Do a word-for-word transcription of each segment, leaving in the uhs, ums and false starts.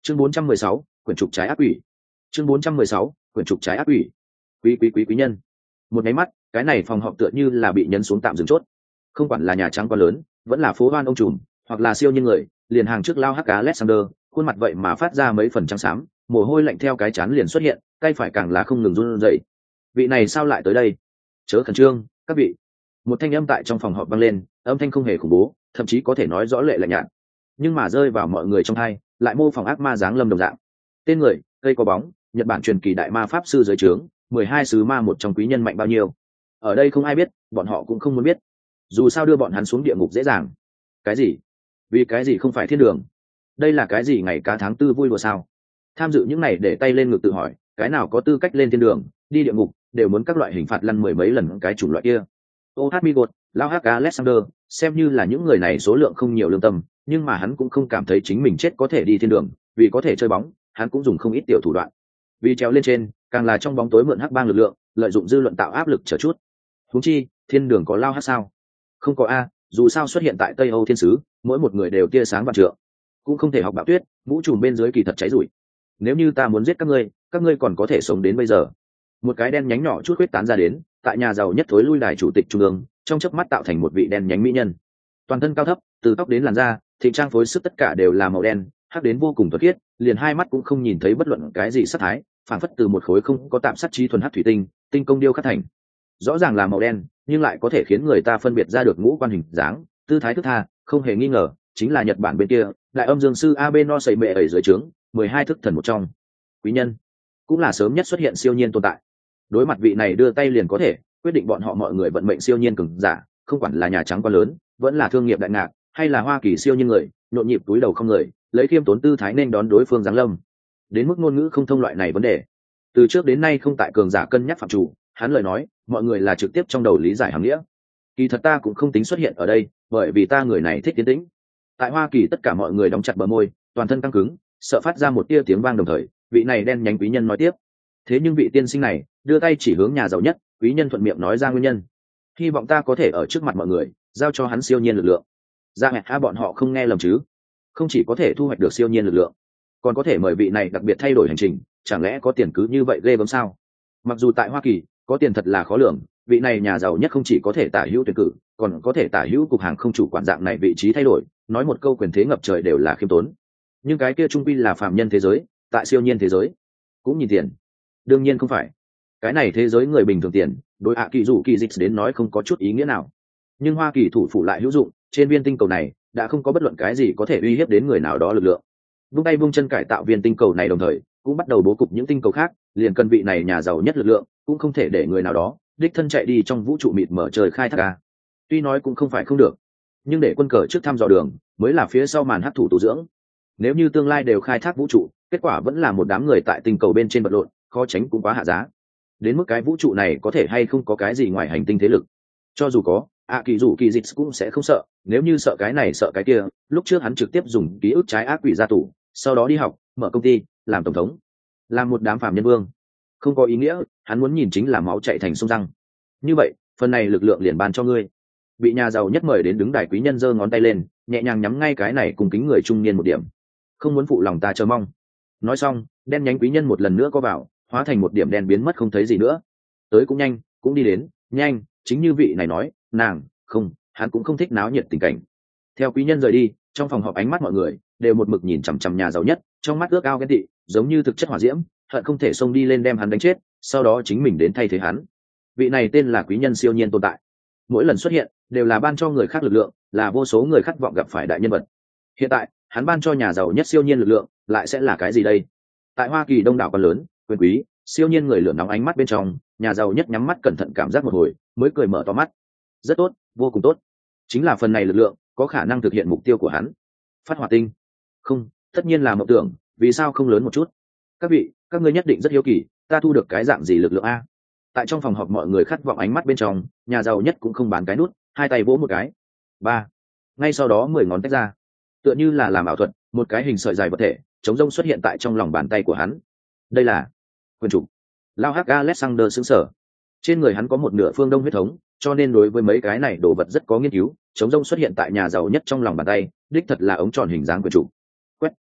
chương bốn trăm mười sáu, quyển trục trái ác quỷ. chương bốn trăm mười sáu, quyển trục trái ác quỷ. Quý quý quý quý nhân. Một cái mắt, cái này phòng họp tựa như là bị nhấn xuống tạm dừng chốt. Không quản là nhà trắng quá lớn, vẫn là phố hoan ông trùm, hoặc là siêu nhiên người, liền hàng trước lao hắc cá Alexander, khuôn mặt vậy mà phát ra mấy phần trắng xám, mồ hôi lạnh theo cái chán liền xuất hiện, tay phải càng là không ngừng run rẩy. Vị này sao lại tới đây? Chớ khẩn trương, các vị. Một thanh âm tại trong phòng họp vang lên, âm thanh không hề khủng bố, thậm chí có thể nói rõ lệ lạnh nhạt, nhưng mà rơi vào mọi người trong hai, lại mô phỏng ác ma giáng lâm đồng dạng. Tên người, cây có bóng, Nhật Bản truyền kỳ đại ma pháp sư dưới trướng, mười hai sứ ma một trong quý nhân mạnh bao nhiêu. Ở đây không ai biết, bọn họ cũng không muốn biết. Dù sao đưa bọn hắn xuống địa ngục dễ dàng. Cái gì? Vì cái gì không phải thiên đường? Đây là cái gì ngày cá tháng tư vui đùa sao? Tham dự những này để tay lên ngực tự hỏi, cái nào có tư cách lên thiên đường, đi địa ngục, đều muốn các loại hình phạt lăn mười mấy lần cái chủng loại kia. Ô hát Migot, Lao Hắc Alexander, xem như là những người này số lượng không nhiều lương tâm, nhưng mà hắn cũng không cảm thấy chính mình chết có thể đi thiên đường, vì có thể chơi bóng, hắn cũng dùng không ít tiểu thủ đoạn. Vì trèo lên trên, càng là trong bóng tối mượn hắc bang lực lượng, lợi dụng dư luận tạo áp lực chờ chút. Huống chi, thiên đường có Lao Hắc sao? Không có a, dù sao xuất hiện tại Tây Âu thiên sứ, mỗi một người đều tia sáng vạn trượng, cũng không thể học Bạo Tuyết, vũ trùm bên dưới kỳ thật cháy rủi. Nếu như ta muốn giết các ngươi, các ngươi còn có thể sống đến bây giờ. Một cái đen nhánh nhỏ chút huyết tán ra đến, tại nhà giàu nhất thối lui đài chủ tịch trung ương, trong chớp mắt tạo thành một vị đen nhánh mỹ nhân. Toàn thân cao thấp, từ tóc đến làn da, thịnh trang phối sức tất cả đều là màu đen, hắc đến vô cùng thuần khiết, liền hai mắt cũng không nhìn thấy bất luận cái gì sắc thái, phản phất từ một khối không có tạm sắc trí thuần hắc thủy tinh, tinh công điêu khắc thành. Rõ ràng là màu đen, nhưng lại có thể khiến người ta phân biệt ra được ngũ quan hình dáng, tư thái thức tha, không hề nghi ngờ, chính là Nhật Bản bên kia, đại âm dương sư Abe no sẩy mệ ở dưới trướng, mười hai thức thần một trong. Quý nhân, cũng là sớm nhất xuất hiện siêu nhiên tồn tại. Đối mặt vị này đưa tay liền có thể quyết định bọn họ mọi người vận mệnh siêu nhiên cường giả, không quản là nhà trắng quá lớn, vẫn là thương nghiệp đại ngạc, hay là Hoa Kỳ siêu nhiên người, nhộn nhịp túi đầu không người, lấy khiêm tốn tư thái nên đón đối phương giáng lâm. Đến mức ngôn ngữ không thông loại này vấn đề, từ trước đến nay không tại cường giả cân nhắc phạm chủ, hắn lời nói, mọi người là trực tiếp trong đầu lý giải hàng nghĩa. Kỳ thật ta cũng không tính xuất hiện ở đây, bởi vì ta người này thích tiến tĩnh. Tại Hoa Kỳ tất cả mọi người đóng chặt bờ môi, toàn thân căng cứng, sợ phát ra một tia tiếng vang đồng thời, vị này đen nhánh quý nhân nói tiếp. Thế nhưng vị tiên sinh này đưa tay chỉ hướng nhà giàu nhất, quý nhân thuận miệng nói ra nguyên nhân. Hy vọng ta có thể ở trước mặt mọi người giao cho hắn siêu nhiên lực lượng. Ra mẹ ha bọn họ không nghe lầm chứ? Không chỉ có thể thu hoạch được siêu nhiên lực lượng, còn có thể mời vị này đặc biệt thay đổi hành trình, chẳng lẽ có tiền cứ như vậy ghê gớm sao? Mặc dù tại Hoa Kỳ có tiền thật là khó lường, vị này nhà giàu nhất không chỉ có thể tả hữu tuyển cử, còn có thể tả hữu cục hàng không chủ quản dạng này vị trí thay đổi, nói một câu quyền thế ngập trời đều là khiêm tốn. Nhưng cái kia trung quy là phàm nhân thế giới, tại siêu nhiên thế giới cũng nhìn tiền. Đương nhiên không phải, cái này thế giới người bình thường tiền đối ạ kỳ dụ kỳ dịch đến nói không có chút ý nghĩa nào, nhưng Hoa Kỳ thủ phủ lại hữu dụng. Trên viên tinh cầu này đã không có bất luận cái gì có thể uy hiếp đến người nào đó lực lượng. Vung tay vung chân cải tạo viên tinh cầu này, đồng thời cũng bắt đầu bố cục những tinh cầu khác, liền cần vị này nhà giàu nhất lực lượng, cũng không thể để người nào đó đích thân chạy đi trong vũ trụ mịt mở trời khai thác ca. Tuy nói cũng không phải không được, nhưng để quân cờ trước thăm dò đường mới là phía sau màn hấp thụ tu dưỡng. Nếu như tương lai đều khai thác vũ trụ, kết quả vẫn là một đám người tại tinh cầu bên trên vật lộn, khó tránh cũng quá hạ giá. Đến mức cái vũ trụ này có thể hay không có cái gì ngoài hành tinh thế lực, cho dù có, ạ kỳ dụ kỳ dịch cũng sẽ không sợ. Nếu như sợ cái này sợ cái kia, lúc trước hắn trực tiếp dùng ký ức trái ác quỷ ra tù, sau đó đi học, mở công ty, làm tổng thống, làm một đám phàm nhân vương. Không có ý nghĩa, hắn muốn nhìn chính là máu chạy thành sông răng. Như vậy phần này lực lượng liền ban cho ngươi. Bị nhà giàu nhất mời đến đứng đài quý nhân giơ ngón tay lên, nhẹ nhàng nhắm ngay cái này cùng kính người trung niên một điểm. Không muốn phụ lòng ta chờ mong. Nói xong, đen nhánh quý nhân một lần nữa có vào, hóa thành một điểm đen biến mất không thấy gì nữa. Tới cũng nhanh, cũng đi đến nhanh, chính như vị này nói, nàng không, hắn cũng không thích náo nhiệt tình cảnh. Theo quý nhân rời đi, trong phòng họp ánh mắt mọi người đều một mực nhìn chằm chằm nhà giàu nhất, trong mắt ước ao ghen tị, giống như thực chất hỏa diễm, hận không thể xông đi lên đem hắn đánh chết, sau đó chính mình đến thay thế hắn. Vị này tên là quý nhân siêu nhiên tồn tại, mỗi lần xuất hiện đều là ban cho người khác lực lượng, là vô số người khát vọng gặp phải đại nhân vật. Hiện tại hắn ban cho nhà giàu nhất siêu nhiên lực lượng, lại sẽ là cái gì đây? Tại Hoa Kỳ đông đảo còn lớn, quyền quý, siêu nhiên người lửa nóng ánh mắt bên trong, nhà giàu nhất nhắm mắt cẩn thận cảm giác một hồi, mới cười mở to mắt. Rất tốt, vô cùng tốt. Chính là phần này lực lượng có khả năng thực hiện mục tiêu của hắn. Phát hỏa tinh? Không, tất nhiên là mộng tưởng, vì sao không lớn một chút? Các vị, các ngươi nhất định rất hiếu kỳ, ta thu được cái dạng gì lực lượng a? Tại trong phòng họp mọi người khát vọng ánh mắt bên trong, nhà giàu nhất cũng không bán cái nút, hai tay vỗ một cái. Ba. Ngay sau đó mười ngón tách ra, tựa như là làm ảo thuật, một cái hình sợi dài vật thể chống rông xuất hiện tại trong lòng bàn tay của hắn. Đây là quyền trục. Lao Hắc Alexander sững sờ. Trên người hắn có một nửa phương đông huyết thống, cho nên đối với mấy cái này đồ vật rất có nghiên cứu. Chống rông xuất hiện tại nhà giàu nhất trong lòng bàn tay, đích thật là ống tròn hình dáng quyền trục. Quét.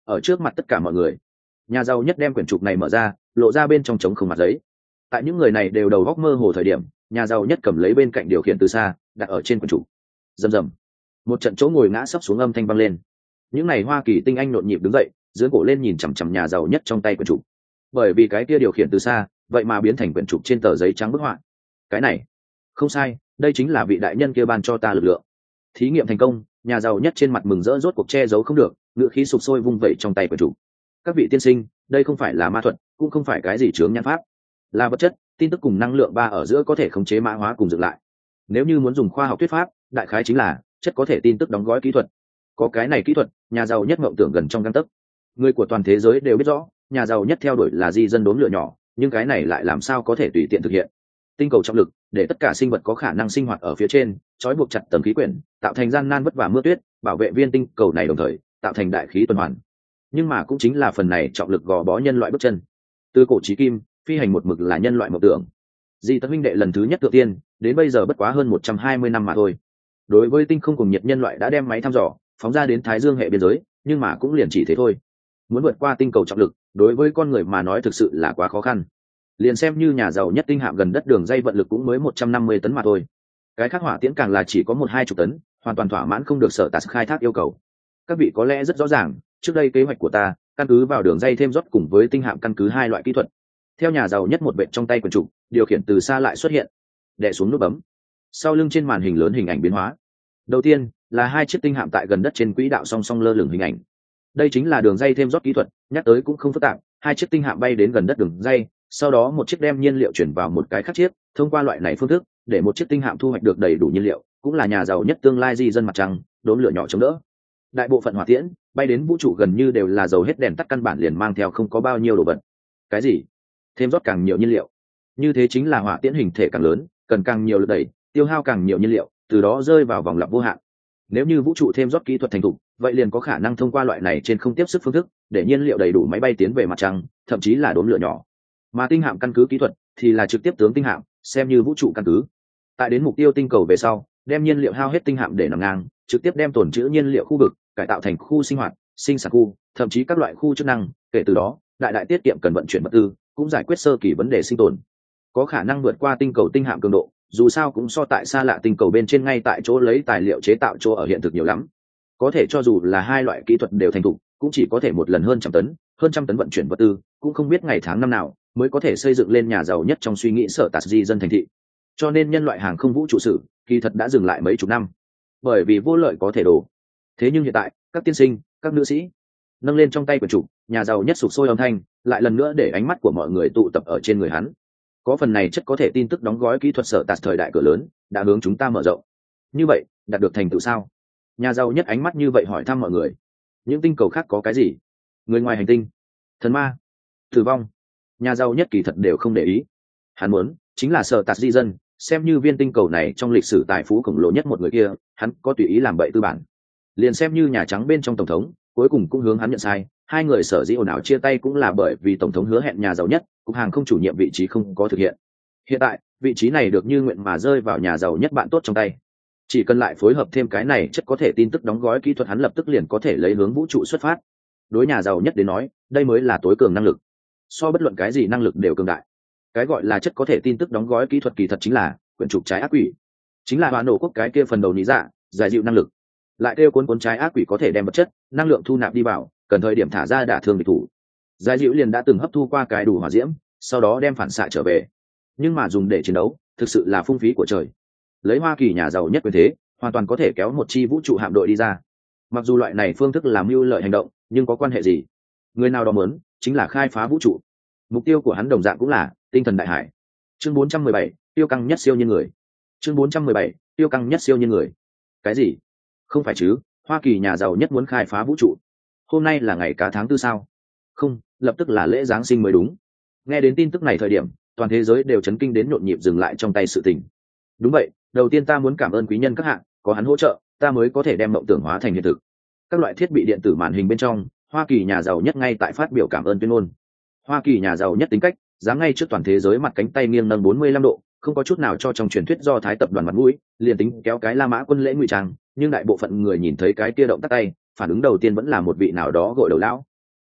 ở trước mặt tất cả mọi người, nhà giàu nhất đem quyển trục này mở ra, lộ ra bên trong trống không mặt giấy. Tại những người này đều đầu góc mơ hồ thời điểm, nhà giàu nhất cầm lấy bên cạnh điều khiển từ xa, đặt ở trên quyển trục. Rầm rầm, một trận chỗ ngồi ngã sấp xuống âm thanh vang lên. Những này Hoa Kỳ tinh anh nhộn nhịp đứng dậy, dưỡng cổ lên nhìn chằm chằm nhà giàu nhất trong tay quyển trục. Bởi vì cái kia điều khiển từ xa, vậy mà biến thành quyển trục trên tờ giấy trắng bức họa. Cái này, không sai, đây chính là vị đại nhân kia ban cho ta lực lượng. Thí nghiệm thành công, nhà giàu nhất trên mặt mừng rỡ rốt cuộc che giấu không được, ngữ khí sục sôi vung vẩy trong tay quyển trục. Các vị tiên sinh, đây không phải là ma thuật, cũng không phải cái gì chướng nhãn pháp, là vật chất, tin tức cùng năng lượng ba ở giữa có thể khống chế mã hóa cùng dựng lại. Nếu như muốn dùng khoa học thuyết pháp, đại khái chính là chất có thể tin tức đóng gói kỹ thuật. Có cái này kỹ thuật, nhà giàu nhất mộng tưởng gần trong gang tấc. Người của toàn thế giới đều biết rõ, nhà giàu nhất theo đuổi là di dân đốn lửa nhỏ, nhưng cái này lại làm sao có thể tùy tiện thực hiện. Tinh cầu trọng lực, để tất cả sinh vật có khả năng sinh hoạt ở phía trên, trói buộc chặt tầng khí quyển, tạo thành gian nan vất vả mưa tuyết, bảo vệ viên tinh cầu này đồng thời tạo thành đại khí tuần hoàn. Nhưng mà cũng chính là phần này trọng lực gò bó nhân loại bước chân. Từ cổ chí kim, phi hành một mực là nhân loại mộng tưởng. Di Tấn huynh đệ lần thứ nhất tự tiên, đến bây giờ bất quá hơn một trăm hai mươi năm mà thôi. Đối với tinh không cùng nhiệt, nhân loại đã đem máy thăm dò phóng ra đến Thái Dương hệ biên giới, nhưng mà cũng liền chỉ thế thôi. Muốn vượt qua tinh cầu trọng lực, đối với con người mà nói thực sự là quá khó khăn. Liền xem như nhà giàu nhất tinh hạm gần đất đường dây vận lực cũng mới một trăm năm mươi tấn mà thôi. Cái khác hỏa tiễn càng là chỉ có một hai chục tấn, hoàn toàn thỏa mãn không được sở tạt khai thác yêu cầu. Các vị có lẽ rất rõ ràng, trước đây kế hoạch của ta căn cứ vào đường dây thêm rót cùng với tinh hạm căn cứ hai loại kỹ thuật. Theo nhà giàu nhất một vệ trong tay quyển trục, điều khiển từ xa lại xuất hiện, đè xuống nút bấm. Sau lưng trên màn hình lớn hình ảnh biến hóa. Đầu tiên là hai chiếc tinh hạm tại gần đất trên quỹ đạo song song lơ lửng hình ảnh. Đây chính là đường dây thêm rót kỹ thuật, nhắc tới cũng không phức tạp. Hai chiếc tinh hạm bay đến gần đất đường dây, sau đó một chiếc đem nhiên liệu chuyển vào một cái khác chiếc. Thông qua loại này phương thức, để một chiếc tinh hạm thu hoạch được đầy đủ nhiên liệu, cũng là nhà giàu nhất tương lai di dân mặt trăng đốn lửa nhỏ chống đỡ. Đại bộ phận hỏa tiễn bay đến vũ trụ gần như đều là dầu hết đèn tắt, căn bản liền mang theo không có bao nhiêu đồ vật. Cái gì? Thêm rót càng nhiều nhiên liệu? Như thế chính là hỏa tiễn hình thể càng lớn, cần càng nhiều lực đẩy, tiêu hao càng nhiều nhiên liệu, từ đó rơi vào vòng lặp vô hạn. Nếu như vũ trụ thêm rót kỹ thuật thành thục, vậy liền có khả năng thông qua loại này trên không tiếp sức phương thức, để nhiên liệu đầy đủ máy bay tiến về mặt trăng, thậm chí là đốn lửa nhỏ. Mà tinh hạm căn cứ kỹ thuật thì là trực tiếp tướng tinh hạm xem như vũ trụ căn cứ. Tại đến mục tiêu tinh cầu về sau, đem nhiên liệu hao hết tinh hạm để nằm ngang, trực tiếp đem tồn trữ nhiên liệu khu vực cải tạo thành khu sinh hoạt, sinh sản khu, thậm chí các loại khu chức năng. Kể từ đó, đại đại tiết kiệm cần vận chuyển vật tư, cũng giải quyết sơ kỳ vấn đề sinh tồn. Có khả năng vượt qua tinh cầu tinh hạm cường độ, dù sao cũng so tại xa lạ tinh cầu bên trên ngay tại chỗ lấy tài liệu chế tạo chỗ ở hiện thực nhiều lắm. Có thể cho dù là hai loại kỹ thuật đều thành thục, cũng chỉ có thể một lần hơn trăm tấn, hơn trăm tấn vận chuyển vật tư, cũng không biết ngày tháng năm nào mới có thể xây dựng lên nhà giàu nhất trong suy nghĩ sở tạt di dân thành thị. Cho nên nhân loại hàng không vũ trụ sử kỳ thật đã dừng lại mấy chục năm, bởi vì vô lợi có thể đổ. Thế nhưng hiện tại, các tiên sinh, các nữ sĩ, nâng lên trong tay quyển trục, nhà giàu nhất sục sôi âm thanh lại lần nữa để ánh mắt của mọi người tụ tập ở trên người hắn. Có phần này chất có thể tin tức đóng gói kỹ thuật sở tạt thời đại cửa lớn đã hướng chúng ta mở rộng. Như vậy, đạt được thành tựu sao? Nhà giàu nhất ánh mắt như vậy hỏi thăm mọi người. Những tinh cầu khác có cái gì? Người ngoài hành tinh, thần ma, tử vong, nhà giàu nhất kỳ thật đều không để ý. Hắn muốn chính là sở tạt di dân, xem như viên tinh cầu này trong lịch sử tài phú khổng lồ nhất một người kia, hắn có tùy ý làm bậy tư bản. Liền xem như nhà trắng bên trong tổng thống, cuối cùng cũng hướng hắn nhận sai. Hai người sở dĩ ồn ào chia tay cũng là bởi vì tổng thống hứa hẹn nhà giàu nhất cục hàng không chủ nhiệm vị trí không có thực hiện. Hiện tại vị trí này được như nguyện mà rơi vào nhà giàu nhất bạn tốt trong tay. Chỉ cần lại phối hợp thêm cái này chất có thể tin tức đóng gói kỹ thuật, hắn lập tức liền có thể lấy hướng vũ trụ xuất phát. Đối nhà giàu nhất đến nói, đây mới là tối cường năng lực, so bất luận cái gì năng lực đều cường đại. Cái gọi là chất có thể tin tức đóng gói kỹ thuật kỳ thật chính là quyển trục trái ác quỷ, chính là hoa nổ quốc cái kia phần đầu lý dạ giải dịu năng lực. Lại kêu cuốn cuốn trái ác quỷ có thể đem vật chất năng lượng thu nạp đi vào, cần thời điểm thả ra đả thương địch thủ. Giải dịu liền đã từng hấp thu qua cái đủ hỏa diễm, sau đó đem phản xạ trở về, nhưng mà dùng để chiến đấu thực sự là phung phí của trời. Lấy Hoa Kỳ nhà giàu nhất quyền thế, hoàn toàn có thể kéo một chi vũ trụ hạm đội đi ra. Mặc dù loại này phương thức làm mưu lợi hành động, nhưng có quan hệ gì? Người nào đó muốn chính là khai phá vũ trụ, mục tiêu của hắn đồng dạng cũng là tinh thần đại hải. Chương bốn trăm mười bảy, tiêu căng nhất siêu nhân người. Chương bốn trăm mười bảy, tiêu căng nhất siêu nhân người. Cái gì? Không phải chứ? Hoa Kỳ nhà giàu nhất muốn khai phá vũ trụ? Hôm nay là ngày cá tháng tư sao? Không, lập tức là lễ Giáng sinh mới đúng. Nghe đến tin tức này thời điểm, toàn thế giới đều chấn kinh đến nhộn nhịp dừng lại trong tay sự tình. Đúng vậy, đầu tiên ta muốn cảm ơn quý nhân các hạng, có hắn hỗ trợ, ta mới có thể đem mộng tưởng hóa thành hiện thực. Các loại thiết bị điện tử màn hình bên trong, Hoa Kỳ nhà giàu nhất ngay tại phát biểu cảm ơn tuyên ngôn. Hoa Kỳ nhà giàu nhất tính cách, dám ngay trước toàn thế giới mặt cánh tay nghiêng nâng bốn mươi lăm độ, không có chút nào cho trong truyền thuyết do Thái tập đoàn mặt mũi, liền tính kéo cái La Mã quân lễ ngụy trang, nhưng đại bộ phận người nhìn thấy cái kia động tắt tay, phản ứng đầu tiên vẫn là một vị nào đó gội đầu lão,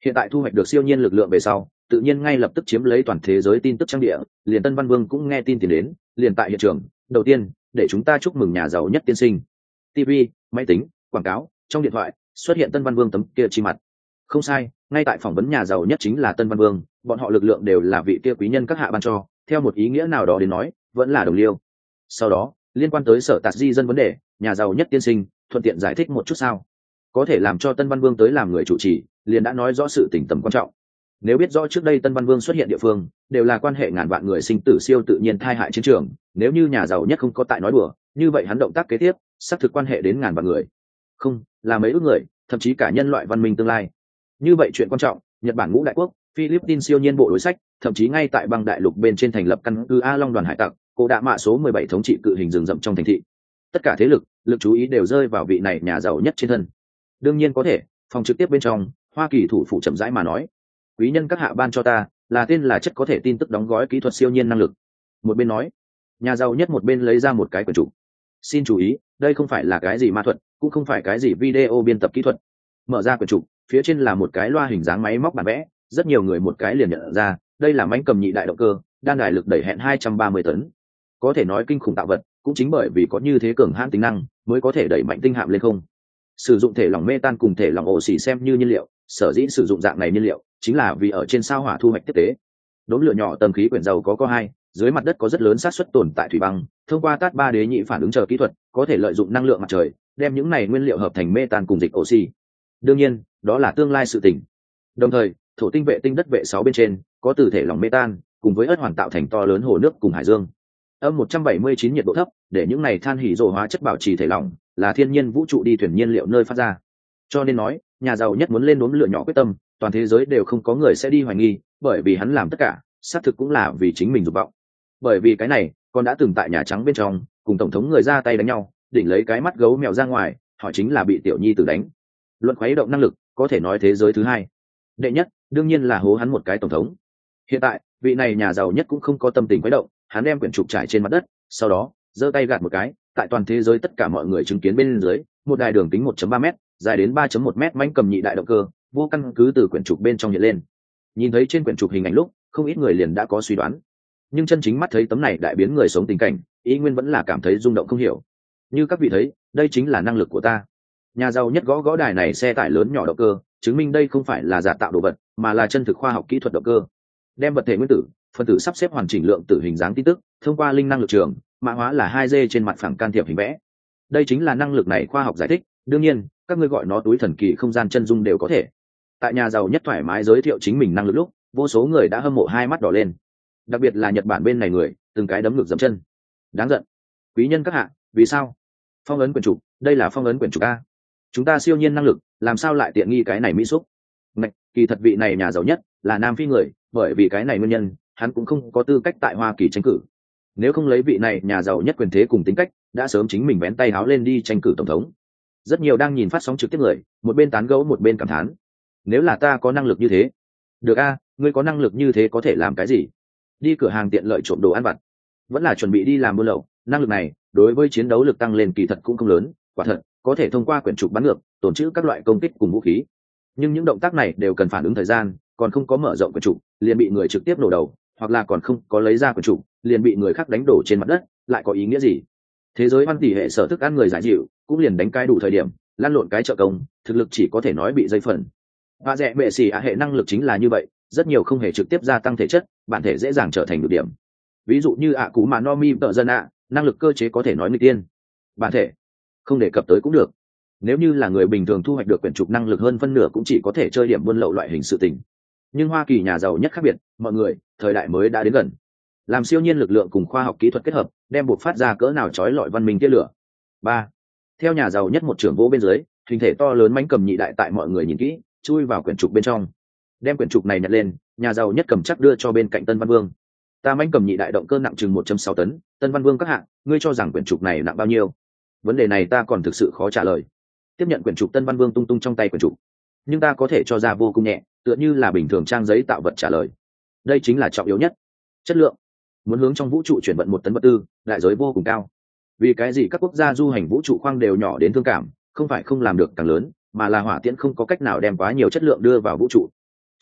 Hiện tại thu hoạch được siêu nhiên lực lượng về sau, tự nhiên ngay lập tức chiếm lấy toàn thế giới tin tức trang địa, liền Tân Văn Vương cũng nghe tin tìm đến, liền tại hiện trường, đầu tiên, để chúng ta chúc mừng nhà giàu nhất tiên sinh. ti vi, máy tính, quảng cáo, trong điện thoại xuất hiện Tân Văn Vương tấm kia chi mặt. Không sai, ngay tại phỏng vấn nhà giàu nhất chính là Tân Văn Vương, bọn họ lực lượng đều là vị kia quý nhân các hạ ban cho, theo một ý nghĩa nào đó đến nói, vẫn là đồng liêu. Sau đó, liên quan tới sở tạt di dân vấn đề, nhà giàu nhất tiên sinh, thuận tiện giải thích một chút sao? Có thể làm cho Tân Văn Vương tới làm người chủ trì, liền đã nói rõ sự tình tầm quan trọng. Nếu biết rõ trước đây Tân Văn Vương xuất hiện địa phương đều là quan hệ ngàn vạn người sinh tử siêu tự nhiên thai hại chiến trường, nếu như nhà giàu nhất không có tại nói đùa, như vậy hắn động tác kế tiếp xác thực quan hệ đến ngàn vạn người, không là mấy ước người, thậm chí cả nhân loại văn minh tương lai. Như vậy chuyện quan trọng, Nhật Bản ngũ đại quốc, Philippines siêu nhiên bộ đối sách, thậm chí ngay tại băng đại lục bên trên thành lập căn cứ A Long đoàn hải tặc, cổ đạ mạ số mười bảy thống trị cự hình rừng rậm trong thành thị. Tất cả thế lực, lực chú ý đều rơi vào vị này nhà giàu nhất trên thân. Đương nhiên có thể, phòng trực tiếp bên trong, Hoa Kỳ thủ phủ chậm rãi mà nói, quý nhân các hạ ban cho ta là tên là chất có thể tin tức đóng gói kỹ thuật siêu nhiên năng lực. Một bên nói, nhà giàu nhất một bên lấy ra một cái quyển trục. Xin chú ý, đây không phải là cái gì ma thuật, cũng không phải cái gì video biên tập kỹ thuật. Mở ra quyển trục, phía trên là một cái loa hình dáng máy móc bản vẽ, rất nhiều người một cái liền nhận ra, đây là mãnh cầm nhị đại động cơ, đan đài lực đẩy hẹn hai trăm ba mươi tấn. Có thể nói kinh khủng tạo vật, cũng chính bởi vì có như thế cường hãn tính năng, mới có thể đẩy mạnh tinh hạm lên không. Sử dụng thể lỏng metan cùng thể lỏng oxy xem như nhiên liệu, sở dĩ sử dụng dạng này nhiên liệu, chính là vì ở trên sao hỏa thu hoạch tiếp tế. Đốm lửa nhỏ tầng khí quyển dầu có co hai, dưới mặt đất có rất lớn xác suất tồn tại thủy băng, thông qua tát ba đế nhị phản ứng chờ kỹ thuật, có thể lợi dụng năng lượng mặt trời, đem những này nguyên liệu hợp thành metan cùng dịch oxy. Đương nhiên, đó là tương lai sự tình. Đồng thời, thổ tinh vệ tinh đất vệ sáu bên trên có từ thể lỏng metan cùng với ớt hoàn tạo thành to lớn hồ nước cùng hải dương. Âm một trăm bảy mươi chín nhiệt độ thấp, để những này than hỉ rồ hóa chất bảo trì thể lỏng, là thiên nhiên vũ trụ đi thuyền nhiên liệu nơi phát ra. Cho nên nói, nhà giàu nhất muốn lên đốm lửa nhỏ quyết tâm, toàn thế giới đều không có người sẽ đi hoài nghi, bởi vì hắn làm tất cả, xác thực cũng là vì chính mình dục vọng. Bởi vì cái này, còn đã từng tại Nhà Trắng bên trong, cùng tổng thống người ra tay đánh nhau, định lấy cái mắt gấu mèo ra ngoài, họ chính là bị tiểu nhi tử đánh. Luận khuấy động năng lực, có thể nói thế giới thứ hai. Đệ nhất, đương nhiên là hố hắn một cái tổng thống. Hiện tại, vị này nhà giàu nhất cũng không có tâm tình khuấy động, hắn đem quyển trục trải trên mặt đất, sau đó, giơ tay gạt một cái, tại toàn thế giới tất cả mọi người chứng kiến bên dưới, một đài đường kính một phẩy ba mét, dài đến ba phẩy một mét mãnh cầm nhị đại động cơ, vô căn cứ từ quyển trục bên trong hiện lên. Nhìn thấy trên quyển trục hình ảnh lúc, không ít người liền đã có suy đoán, nhưng chân chính mắt thấy tấm này đại biến người sống tình cảnh, ý nguyên vẫn là cảm thấy rung động không hiểu. Như các vị thấy, đây chính là năng lực của ta. Nhà giàu nhất gõ gõ đài này xe tải lớn nhỏ động cơ, chứng minh đây không phải là giả tạo đồ vật, mà là chân thực khoa học kỹ thuật động cơ. Đem vật thể nguyên tử, phân tử sắp xếp hoàn chỉnh lượng tử hình dáng tin tức, thông qua linh năng lực trường, mã hóa là hai D trên mặt phẳng can thiệp hình vẽ. Đây chính là năng lực này khoa học giải thích, đương nhiên, các ngươi gọi nó túi thần kỳ không gian chân dung đều có thể. Tại nhà giàu nhất thoải mái giới thiệu chính mình năng lực lúc, vô số người đã hâm mộ hai mắt đỏ lên. Đặc biệt là Nhật Bản bên này người, từng cái đấm ngược dậm chân. Đáng giận. Quý nhân các hạ, vì sao? Phong ấn quyển trục, đây là phong ấn quyển trục a. Chúng ta siêu nhiên năng lực, làm sao lại tiện nghi cái này mỹ xúc? Ngạch, kỳ thật vị này nhà giàu nhất là Nam Phi người, bởi vì cái này nguyên nhân, hắn cũng không có tư cách tại Hoa Kỳ tranh cử. Nếu không lấy vị này nhà giàu nhất quyền thế cùng tính cách, đã sớm chính mình vén tay háo lên đi tranh cử tổng thống. Rất nhiều đang nhìn phát sóng trực tiếp người, một bên tán gẫu một bên cảm thán. Nếu là ta có năng lực như thế, được a, ngươi có năng lực như thế có thể làm cái gì? Đi cửa hàng tiện lợi trộm đồ ăn vặt, vẫn là chuẩn bị đi làm buôn lậu. Năng lực này, đối với chiến đấu lực tăng lên kỳ thật cũng không lớn, quả thật, có thể thông qua quyển trục bắn ngược, tổn trữ các loại công kích cùng vũ khí. Nhưng những động tác này đều cần phản ứng thời gian, còn không có mở rộng quyển trục, liền bị người trực tiếp nổ đầu, hoặc là còn không có lấy ra quyển trục, liền bị người khác đánh đổ trên mặt đất, lại có ý nghĩa gì? Thế giới văn tỷ hệ sở thức ăn người giải dịu, cũng liền đánh cái đủ thời điểm, lăn lộn cái trợ công, thực lực chỉ có thể nói bị dây phần. Và rẻ bệ xỉ ạ hệ năng lực chính là như vậy, rất nhiều không hề trực tiếp gia tăng thể chất, bản thể dễ dàng trở thành được điểm. Ví dụ như ạ cú mà Nomi tợ dân ạ, năng lực cơ chế có thể nói nghịch tiên. Bản thể không đề cập tới cũng được. Nếu như là người bình thường thu hoạch được quyển trục năng lực hơn phân nửa cũng chỉ có thể chơi điểm buôn lậu loại hình sự tình. Nhưng Hoa Kỳ nhà giàu nhất khác biệt, mọi người, thời đại mới đã đến gần. Làm siêu nhiên lực lượng cùng khoa học kỹ thuật kết hợp, đem buộc phát ra cỡ nào chói lọi văn minh tia lửa. Ba. Theo nhà giàu nhất một trưởng vỗ bên dưới, hình thể to lớn mãnh cầm nhị đại tại mọi người nhìn kỹ, chui vào quyển trục bên trong. Đem quyển trục này nhặt lên, nhà giàu nhất cầm chắc đưa cho bên cạnh Tân Văn Vương. Ta mãnh cầm nhị đại động cơ nặng chừng một phẩy sáu tấn, Tân Văn Vương các hạ, ngươi cho rằng quyển trục này nặng bao nhiêu? Vấn đề này ta còn thực sự khó trả lời. Tiếp nhận quyển trục, Tân Văn Vương tung tung trong tay quyển trục, nhưng ta có thể cho ra vô cùng nhẹ, tựa như là bình thường trang giấy tạo vật trả lời. Đây chính là trọng yếu nhất, chất lượng. Muốn hướng trong vũ trụ chuyển vận một tấn vật tư, đại giới vô cùng cao. Vì cái gì các quốc gia du hành vũ trụ khoang đều nhỏ đến thương cảm, không phải không làm được càng lớn, mà là hỏa tiễn không có cách nào đem quá nhiều chất lượng đưa vào vũ trụ.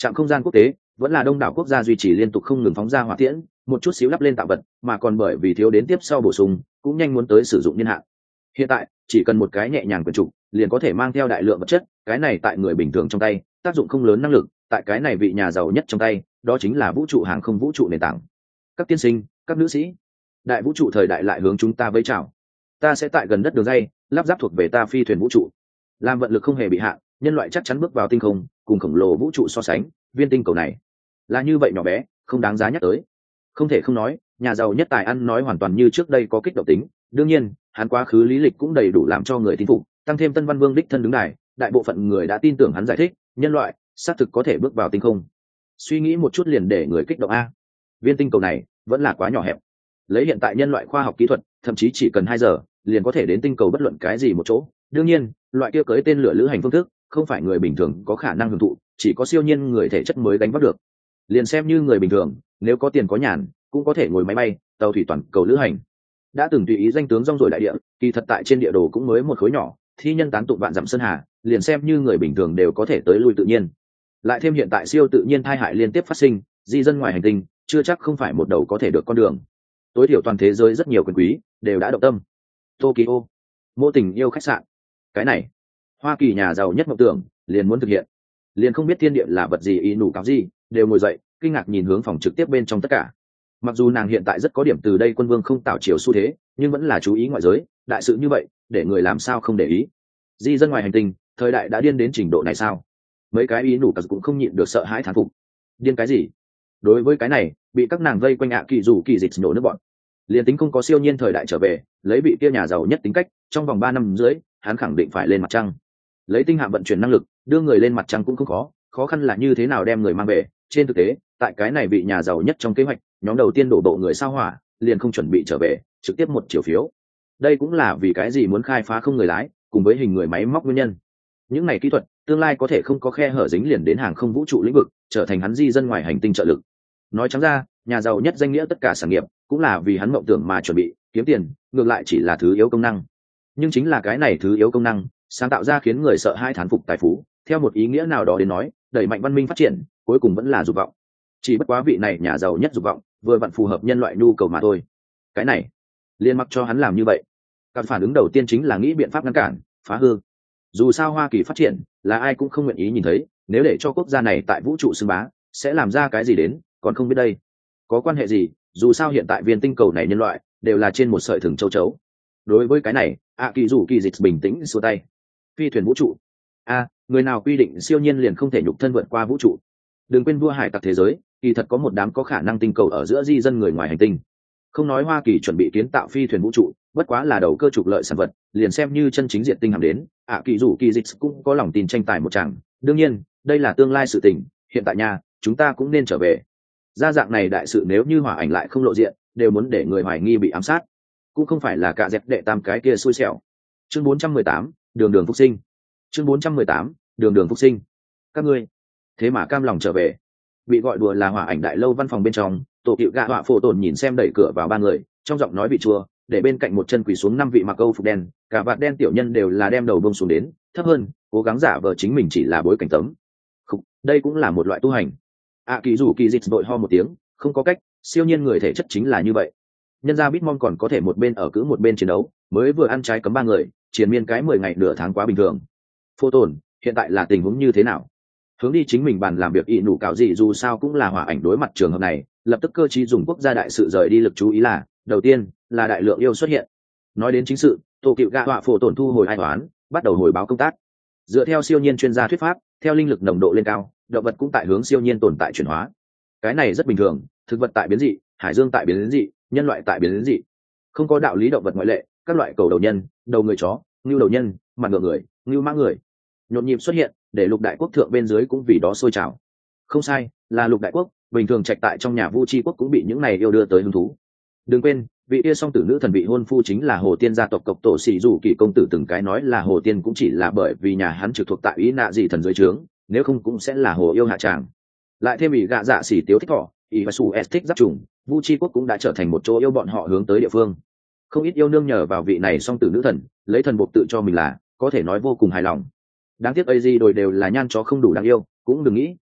trạm không gian quốc tế vẫn là đông đảo quốc gia duy trì liên tục không ngừng phóng ra hỏa tiễn, một chút xíu lắp lên tạo vật, mà còn bởi vì thiếu đến tiếp sau bổ sung cũng nhanh muốn tới sử dụng niên hạn. Hiện tại chỉ cần một cái nhẹ nhàng quyển trục liền có thể mang theo đại lượng vật chất, cái này tại người bình thường trong tay tác dụng không lớn, năng lực tại cái này vị nhà giàu nhất trong tay đó chính là vũ trụ hàng không vũ trụ nền tảng. Các tiên sinh, các nữ sĩ, đại vũ trụ thời đại lại hướng chúng ta với chào. Ta sẽ tại gần đất đường dây lắp ráp thuộc về ta phi thuyền vũ trụ. Làm vận lực không hề bị hạn, nhân loại chắc chắn bước vào tinh không, cùng khổng lồ vũ trụ so sánh, viên tinh cầu này là như vậy nhỏ bé, không đáng giá nhắc tới. Không thể không nói, nhà giàu nhất tài ăn nói hoàn toàn như trước đây có kích động tính. Đương nhiên, hắn quá khứ lý lịch cũng đầy đủ làm cho người tin phục, tăng thêm Tân Văn Vương đích thân đứng đài, đại bộ phận người đã tin tưởng hắn giải thích, nhân loại xác thực có thể bước vào tinh không. Suy nghĩ một chút liền để người kích động a. Viên tinh cầu này vẫn là quá nhỏ hẹp. Lấy hiện tại nhân loại khoa học kỹ thuật, thậm chí chỉ cần hai giờ liền có thể đến tinh cầu bất luận cái gì một chỗ. Đương nhiên, loại kia cưỡi tên lửa lữ hành phương thức, không phải người bình thường có khả năng hưởng thụ, chỉ có siêu nhiên người thể chất mới đánh vác được. Liền xem như người bình thường, nếu có tiền có nhàn, cũng có thể ngồi máy bay, tàu thủy toàn cầu lữ hành. Đã từng tùy ý danh tướng rong ruổi đại địa, kỳ thật tại trên địa đồ cũng mới một khối nhỏ, thi nhân tán tụng vạn dặm sơn hà, liền xem như người bình thường đều có thể tới lui tự nhiên. Lại thêm hiện tại siêu tự nhiên tai hại liên tiếp phát sinh, di dân ngoài hành tinh chưa chắc không phải một đầu có thể được con đường. Tối thiểu toàn thế giới rất nhiều quyền quý đều đã động tâm. Tokyo, mô tình yêu khách sạn, cái này Hoa Kỳ nhà giàu nhất mộng tưởng liền muốn thực hiện. Liền không biết thiên địa là vật gì, ý nủ cáo gì, đều ngồi dậy kinh ngạc nhìn hướng phòng trực tiếp bên trong tất cả. Mặc dù nàng hiện tại rất có điểm từ đây quân vương không tạo chiều xu thế, nhưng vẫn là chú ý ngoại giới, đại sự như vậy để người làm sao không để ý. Di dân ngoài hành tinh thời đại đã điên đến trình độ này sao? Mấy cái ý nủ cũng không nhịn được sợ hãi thán phục. Điên cái gì? Đối với cái này bị các nàng vây quanh ạ kỳ dù kỳ dịch nổ nước bọn. Liền tính không có siêu nhiên thời đại trở về, lấy vị kia nhà giàu nhất tính cách, trong vòng ba năm dưới hắn khẳng định phải lên mặt trăng. Lấy tinh hạm vận chuyển năng lực đưa người lên mặt trăng cũng không khó, khó khăn là như thế nào đem người mang về. Trên thực tế tại cái này vị nhà giàu nhất trong kế hoạch, nhóm đầu tiên đổ bộ người sao hỏa liền không chuẩn bị trở về, trực tiếp một chiều phiếu. Đây cũng là vì cái gì muốn khai phá không người lái cùng với hình người máy móc nguyên nhân. Những này kỹ thuật tương lai có thể không có khe hở dính liền đến hàng không vũ trụ lĩnh vực, trở thành hắn di dân ngoài hành tinh trợ lực. Nói trắng ra, nhà giàu nhất danh nghĩa tất cả sản nghiệp cũng là vì hắn mộng tưởng mà chuẩn bị, kiếm tiền ngược lại chỉ là thứ yếu công năng. Nhưng chính là cái này thứ yếu công năng sáng tạo ra khiến người sợ hai thán phục tài phú, theo một ý nghĩa nào đó đến nói, đẩy mạnh văn minh phát triển cuối cùng vẫn là dục vọng. Chỉ bất quá vị này nhà giàu nhất dục vọng vừa vặn phù hợp nhân loại nhu cầu mà thôi. Cái này liên mặc cho hắn làm như vậy, các phản ứng đầu tiên chính là nghĩ biện pháp ngăn cản, phá hư. Dù sao Hoa Kỳ phát triển là ai cũng không nguyện ý nhìn thấy, nếu để cho quốc gia này tại vũ trụ xưng bá sẽ làm ra cái gì đến còn không biết đây. Có quan hệ gì, dù sao hiện tại viên tinh cầu này nhân loại đều là trên một sợi thừng châu chấu. Đối với cái này ạ kỳ dù kỳ dịch bình tĩnh xua tay. Phi thuyền vũ trụ a à, người nào quy định siêu nhiên liền không thể nhục thân vượt qua vũ trụ? Đừng quên vua hải tặc thế giới kỳ thật có một đám có khả năng tinh cầu ở giữa di dân người ngoài hành tinh. Không nói Hoa Kỳ chuẩn bị kiến tạo phi thuyền vũ trụ bất quá là đầu cơ trục lợi sản vật, liền xem như chân chính diện tinh hàm đến, ạ kỳ dù kỳ dịch cũng có lòng tin tranh tài một chàng. Đương nhiên đây là tương lai sự tình, hiện tại nhà chúng ta cũng nên trở về. Ra dạng này đại sự nếu như Hỏa Ảnh lại không lộ diện, đều muốn để người hoài nghi bị ám sát, cũng không phải là cả dẹp đệ tam cái kia xui xẻo. Chương bốn trăm mười tám, đường đường phục sinh. Chương bốn trăm mười tám, đường đường phục sinh. Các ngươi thế mà cam lòng trở về? Bị gọi đùa là Hỏa Ảnh đại lâu văn phòng bên trong, tổ cựu gạ họa phổ tồn nhìn xem đẩy cửa vào ba người, trong giọng nói bị chua, để bên cạnh một chân quỳ xuống năm vị mặc câu phục đen, cả vạt đen tiểu nhân đều là đem đầu bông xuống đến thấp hơn, cố gắng giả vờ chính mình chỉ là bối cảnh tấm. Khúc, đây cũng là một loại tu hành. ạ kỳ dù kỳ dịch đội ho một tiếng, không có cách, siêu nhiên người thể chất chính là như vậy. Nhân ra Bitmon còn có thể một bên ở cứ một bên chiến đấu, mới vừa ăn trái cấm ba người, triền miên cái mười ngày nửa tháng quá bình thường. Phô tồn, hiện tại là tình huống như thế nào? Hướng đi chính mình bàn làm việc ỵ nụ cạo gì, dù sao cũng là Hỏa Ảnh đối mặt trường hợp này, lập tức cơ chí dùng quốc gia đại sự rời đi lực chú ý là, đầu tiên là đại lượng yêu xuất hiện. Nói đến chính sự, tổ cựu gạ họa phổ tổn thu hồi ai toán, bắt đầu hồi báo công tác. Dựa theo siêu nhiên chuyên gia thuyết pháp, theo linh lực nồng độ lên cao, động vật cũng tại hướng siêu nhiên tồn tại chuyển hóa. Cái này rất bình thường, thực vật tại biến dị, hải dương tại biến dị, nhân loại tại biến dị, không có đạo lý động vật ngoại lệ. Các loại cầu đầu nhân, đầu người chó, ngưu đầu nhân, mặt ngựa người, ngưu mã người nhộn nhịp xuất hiện, để lục đại quốc thượng bên dưới cũng vì đó sôi trào. Không sai, là lục đại quốc, bình thường trạch tại trong nhà vu chi quốc cũng bị những này yêu đưa tới hứng thú. Đừng quên, vị yêu song tử nữ thần vị hôn phu chính là Hồ Tiên gia tộc cộc tổ sĩ dù kỳ công tử, từng cái nói là Hồ Tiên cũng chỉ là bởi vì nhà hắn trực thuộc tại ý nạ dị thần dưới trướng, nếu không cũng sẽ là hồ yêu hạ tràng. Lại thêm bị gạ dạ xỉ tiếu thích thỏ, ý và su s thích giáp trùng, vu chi quốc cũng đã trở thành một chỗ yêu bọn họ hướng tới địa phương. Không ít yêu nương nhờ vào vị này song tử nữ thần, lấy thần buộc tự cho mình là có thể nói vô cùng hài lòng. Đáng tiếc a di đồi đều là nhan chó không đủ đáng yêu, cũng đừng nghĩ.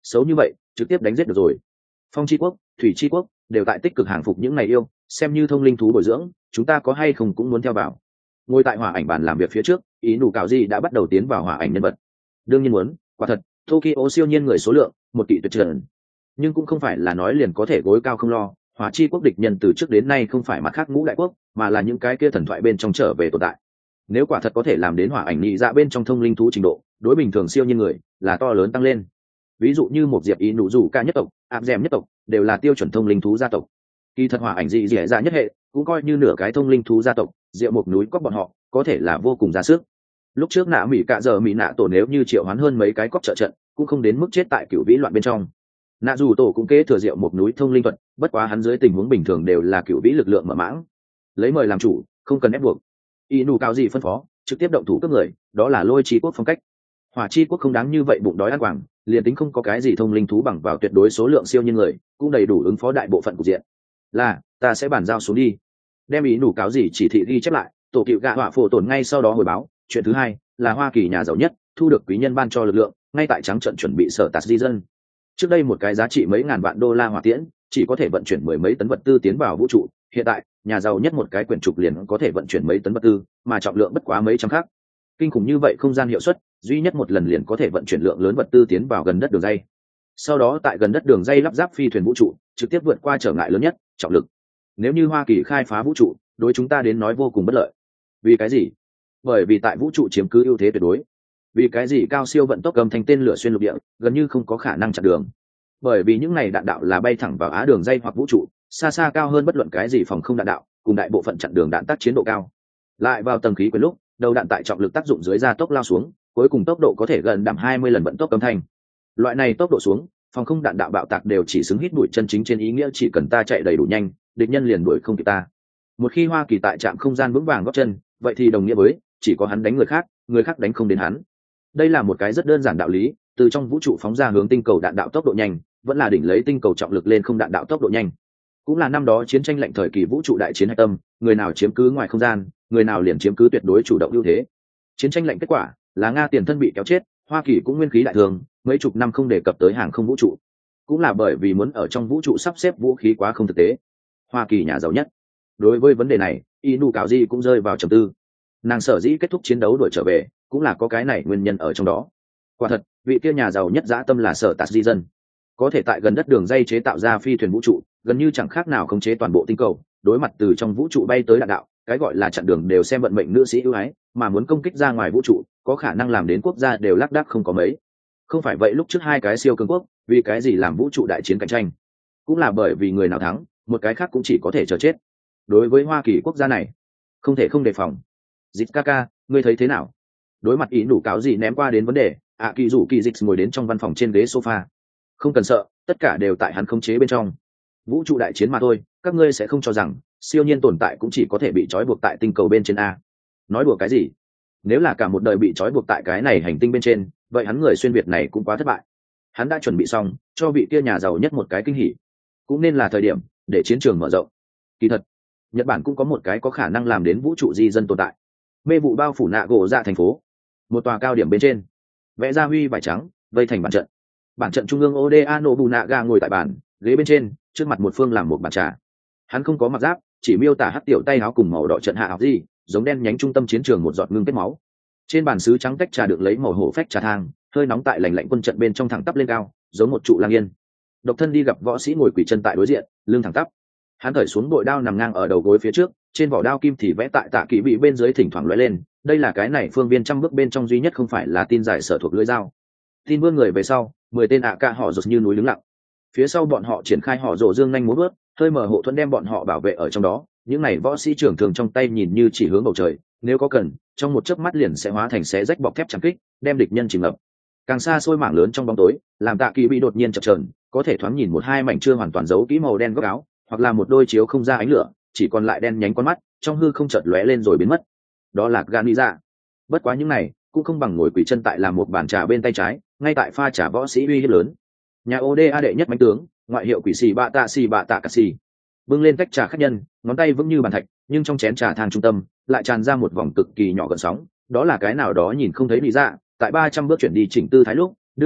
xấu như vậy trực tiếp đánh giết được rồi. Phong chi quốc, thủy chi quốc đều tại tích cực hàng phục những này yêu, xem như thông linh thú bồi dưỡng, chúng ta có hay không cũng muốn theo vào. Ngồi tại hỏa ảnh bàn làm việc phía trước, ý nụ cạo gì đã bắt đầu tiến vào hỏa ảnh nhân vật. Đương nhiên muốn, quả thật Tokyo siêu nhiên người số lượng một kỵ tuyệt trần, nhưng cũng không phải là nói liền có thể gối cao không lo. Hỏa chi quốc địch nhân từ trước đến nay không phải mặt khác ngũ đại quốc, mà là những cái kia thần thoại bên trong trở về tồn tại. Nếu quả thật có thể làm đến hỏa ảnh nhị dạ bên trong thông linh thú trình độ, đối bình thường siêu nhiên người là to lớn tăng lên. Ví dụ như một diệp ý nụ rủ ca nhất tộc, áp dèm nhất tộc đều là tiêu chuẩn thông linh thú gia tộc. Kỳ thật hỏa ảnh dị dẻ dạ nhất hệ cũng coi như nửa cái thông linh thú gia tộc, diệu một núi cóc bọn họ có thể là vô cùng ra sức. Lúc trước nạ mỹ cạ giờ mỹ nạ tổ nếu như triệu hoán hơn mấy cái cóc trợ trận cũng không đến mức chết tại cựu vĩ loạn bên trong. Nạ dù tổ cũng kế thừa diệu một núi thông linh thuật, bất quá hắn dưới tình huống bình thường đều là cựu vĩ lực lượng mở mãng, lấy mời làm chủ, không cần ép buộc. Y nụ cao gì phân phó trực tiếp động thủ cướp người, đó là lôi chi quốc phong cách. Hỏa chi quốc không đáng như vậy bụng đói ăn quảng, liền tính không có cái gì thông linh thú bằng vào tuyệt đối số lượng siêu nhiên người cũng đầy đủ ứng phó đại bộ phận cục diện. Là ta sẽ bàn giao xuống đi. Đem ý nụ cáo gì chỉ thị ghi chép lại, tổ cựu gạ hỏa phổ tổn ngay sau đó hồi báo. Chuyện thứ hai là Hoa Kỳ nhà giàu nhất thu được quý nhân ban cho lực lượng, ngay tại trắng trận chuẩn bị sở tạt di dân. Trước đây một cái giá trị mấy ngàn vạn đô la hỏa tiễn chỉ có thể vận chuyển mười mấy tấn vật tư tiến vào vũ trụ, hiện tại nhà giàu nhất một cái quyển trục liền có thể vận chuyển mấy tấn vật tư, mà trọng lượng bất quá mấy trăm khác. Kinh khủng như vậy không gian hiệu suất, duy nhất một lần liền có thể vận chuyển lượng lớn vật tư tiến vào gần đất đường dây, sau đó tại gần đất đường dây lắp ráp phi thuyền vũ trụ trực tiếp vượt qua trở ngại lớn nhất, trọng lực. Nếu như Hoa Kỳ khai phá vũ trụ, đối chúng ta đến nói vô cùng bất lợi. Vì cái gì? Bởi vì tại vũ trụ chiếm cứ ưu thế tuyệt đối. Vì cái gì? Cao siêu vận tốc cầm thành tên lửa xuyên lục địa gần như không có khả năng chặn đường, bởi vì những này đạn đạo là bay thẳng vào á đường dây hoặc vũ trụ, xa xa cao hơn bất luận cái gì phòng không đạn đạo, cùng đại bộ phận chặn đường đạn tác chiến độ cao. Lại vào tầng khí quyển lúc đầu đạn tại trọng lực tác dụng dưới gia tốc lao xuống, cuối cùng tốc độ có thể gần đảm hai mươi lần vận tốc âm thanh. Loại này tốc độ xuống, phòng không đạn đạo bạo tạc đều chỉ xứng hít bụi chân chính, trên ý nghĩa chỉ cần ta chạy đầy đủ nhanh, địch nhân liền đuổi không kịp ta. Một khi Hoa Kỳ tại trạm không gian vững vàng góp chân, vậy thì đồng nghĩa với chỉ có hắn đánh người khác, người khác đánh không đến hắn. Đây là một cái rất đơn giản đạo lý, từ trong vũ trụ phóng ra hướng tinh cầu đạn đạo tốc độ nhanh, vẫn là đỉnh lấy tinh cầu trọng lực lên không đạn đạo tốc độ nhanh. Cũng là năm đó chiến tranh lạnh thời kỳ vũ trụ đại chiến hạch tâm, người nào chiếm cứ ngoài không gian, người nào liền chiếm cứ tuyệt đối chủ động ưu thế. Chiến tranh lạnh kết quả là Nga tiền thân bị kéo chết, Hoa Kỳ cũng nguyên khí đại thương, mấy chục năm không đề cập tới hàng không vũ trụ. Cũng là bởi vì muốn ở trong vũ trụ sắp xếp vũ khí quá không thực tế. Hoa Kỳ nhà giàu nhất, đối với vấn đề này, Inu Cảo Di cũng rơi vào trầm tư. Nàng sở dĩ kết thúc chiến đấu đuổi trở về, cũng là có cái này nguyên nhân ở trong đó. Quả thật, vị kia nhà giàu nhất dã tâm là sở tạt di dân, có thể tại gần đất đường dây chế tạo ra phi thuyền vũ trụ, gần như chẳng khác nào khống chế toàn bộ tinh cầu. Đối mặt từ trong vũ trụ bay tới đạn đạo, cái gọi là chặn đường đều xem vận mệnh nữ sĩ ưu ái, mà muốn công kích ra ngoài vũ trụ, có khả năng làm đến quốc gia đều lác đác không có mấy. Không phải vậy lúc trước hai cái siêu cường quốc, vì cái gì làm vũ trụ đại chiến cạnh tranh? Cũng là bởi vì người nào thắng, một cái khác cũng chỉ có thể chờ chết. Đối với Hoa Kỳ quốc gia này, không thể không đề phòng. Dịch Kaka, ngươi thấy thế nào? Đối mặt ý đủ cáo gì ném qua đến vấn đề, ạ kỳ rủ kỳ dịch ngồi đến trong văn phòng trên ghế sofa. Không cần sợ, tất cả đều tại hắn khống chế bên trong. Vũ trụ đại chiến mà thôi, các ngươi sẽ không cho rằng siêu nhiên tồn tại cũng chỉ có thể bị trói buộc tại tinh cầu bên trên a. Nói đùa cái gì? Nếu là cả một đời bị trói buộc tại cái này hành tinh bên trên, vậy hắn người xuyên việt này cũng quá thất bại. Hắn đã chuẩn bị xong cho vị kia nhà giàu nhất một cái kinh hỉ, cũng nên là thời điểm để chiến trường mở rộng. Kỳ thật, Nhật Bản cũng có một cái có khả năng làm đến vũ trụ di dân tồn tại. Mê vụ bao phủ nạ gỗ dạ thành phố, một tòa cao điểm bên trên, vẽ ra huy vải trắng vây thành bản trận. Bản trận trung ương Oda Nobunaga ngồi tại bàn ghế bên trên, trước mặt một phương làm một bàn trà. Hắn không có mặc giáp, chỉ miêu tả hắc tiểu tay áo cùng màu đỏ trận hạ học gì, giống đen nhánh trung tâm chiến trường một giọt ngưng kết máu. Trên bàn sứ trắng tách trà được lấy màu hổ phách trà thang, hơi nóng tại lạnh lạnh quân trận bên trong thẳng tắp lên cao, giống một trụ lang yên. Độc thân đi gặp võ sĩ ngồi quỳ chân tại đối diện, lưng thẳng tắp. Hắn cởi xuống bội đao nằm ngang ở đầu gối phía trước, trên vỏ đao kim thì vẽ tại tạ kỵ bị bên dưới thỉnh thoảng lóe lên. Đây là cái này phương viên trăm bước bên trong duy nhất không phải là tin giải sở thuộc lưỡi dao. Tin vươn người về sau, mười tên ạ ca họ rột như núi đứng lặng. Phía sau bọn họ triển khai họ rổ dương nhanh múa bước, hơi mở hộ thuẫn đem bọn họ bảo vệ ở trong đó. Những này võ sĩ trưởng thường trong tay nhìn như chỉ hướng bầu trời, nếu có cần, trong một chớp mắt liền sẽ hóa thành xé rách bọc thép chẳng kích, đem địch nhân chìm ngập. Càng xa xôi mảng lớn trong bóng tối, làm tạ kỳ bị đột nhiên chập chờn, có thể thoáng nhìn một hai mảnh chưa hoàn toàn giấu kỹ màu đen góc áo, hoặc là một đôi chiếu không ra ánh lửa, chỉ còn lại đen nhánh con mắt, trong hư không chợt lóe lên rồi biến mất. Đó là Ganija. Bất quá những này cũng không bằng ngồi quỳ chân tại làm một bàn trà bên tay trái, ngay tại pha trà võ sĩ uy hiếp lớn. Nhà Oda đệ nhất mãnh tướng, ngoại hiệu quỷ xì bạ tạ xì bạ tạ cả xì. Bưng lên tách trà khách nhân, ngón tay vững như bàn thạch, nhưng trong chén trà thang trung tâm lại tràn ra một vòng cực kỳ nhỏ gần sóng. Đó là cái nào đó nhìn không thấy lý dạ, tại ba trăm bước chuyển đi chỉnh tư thái lúc đưa tới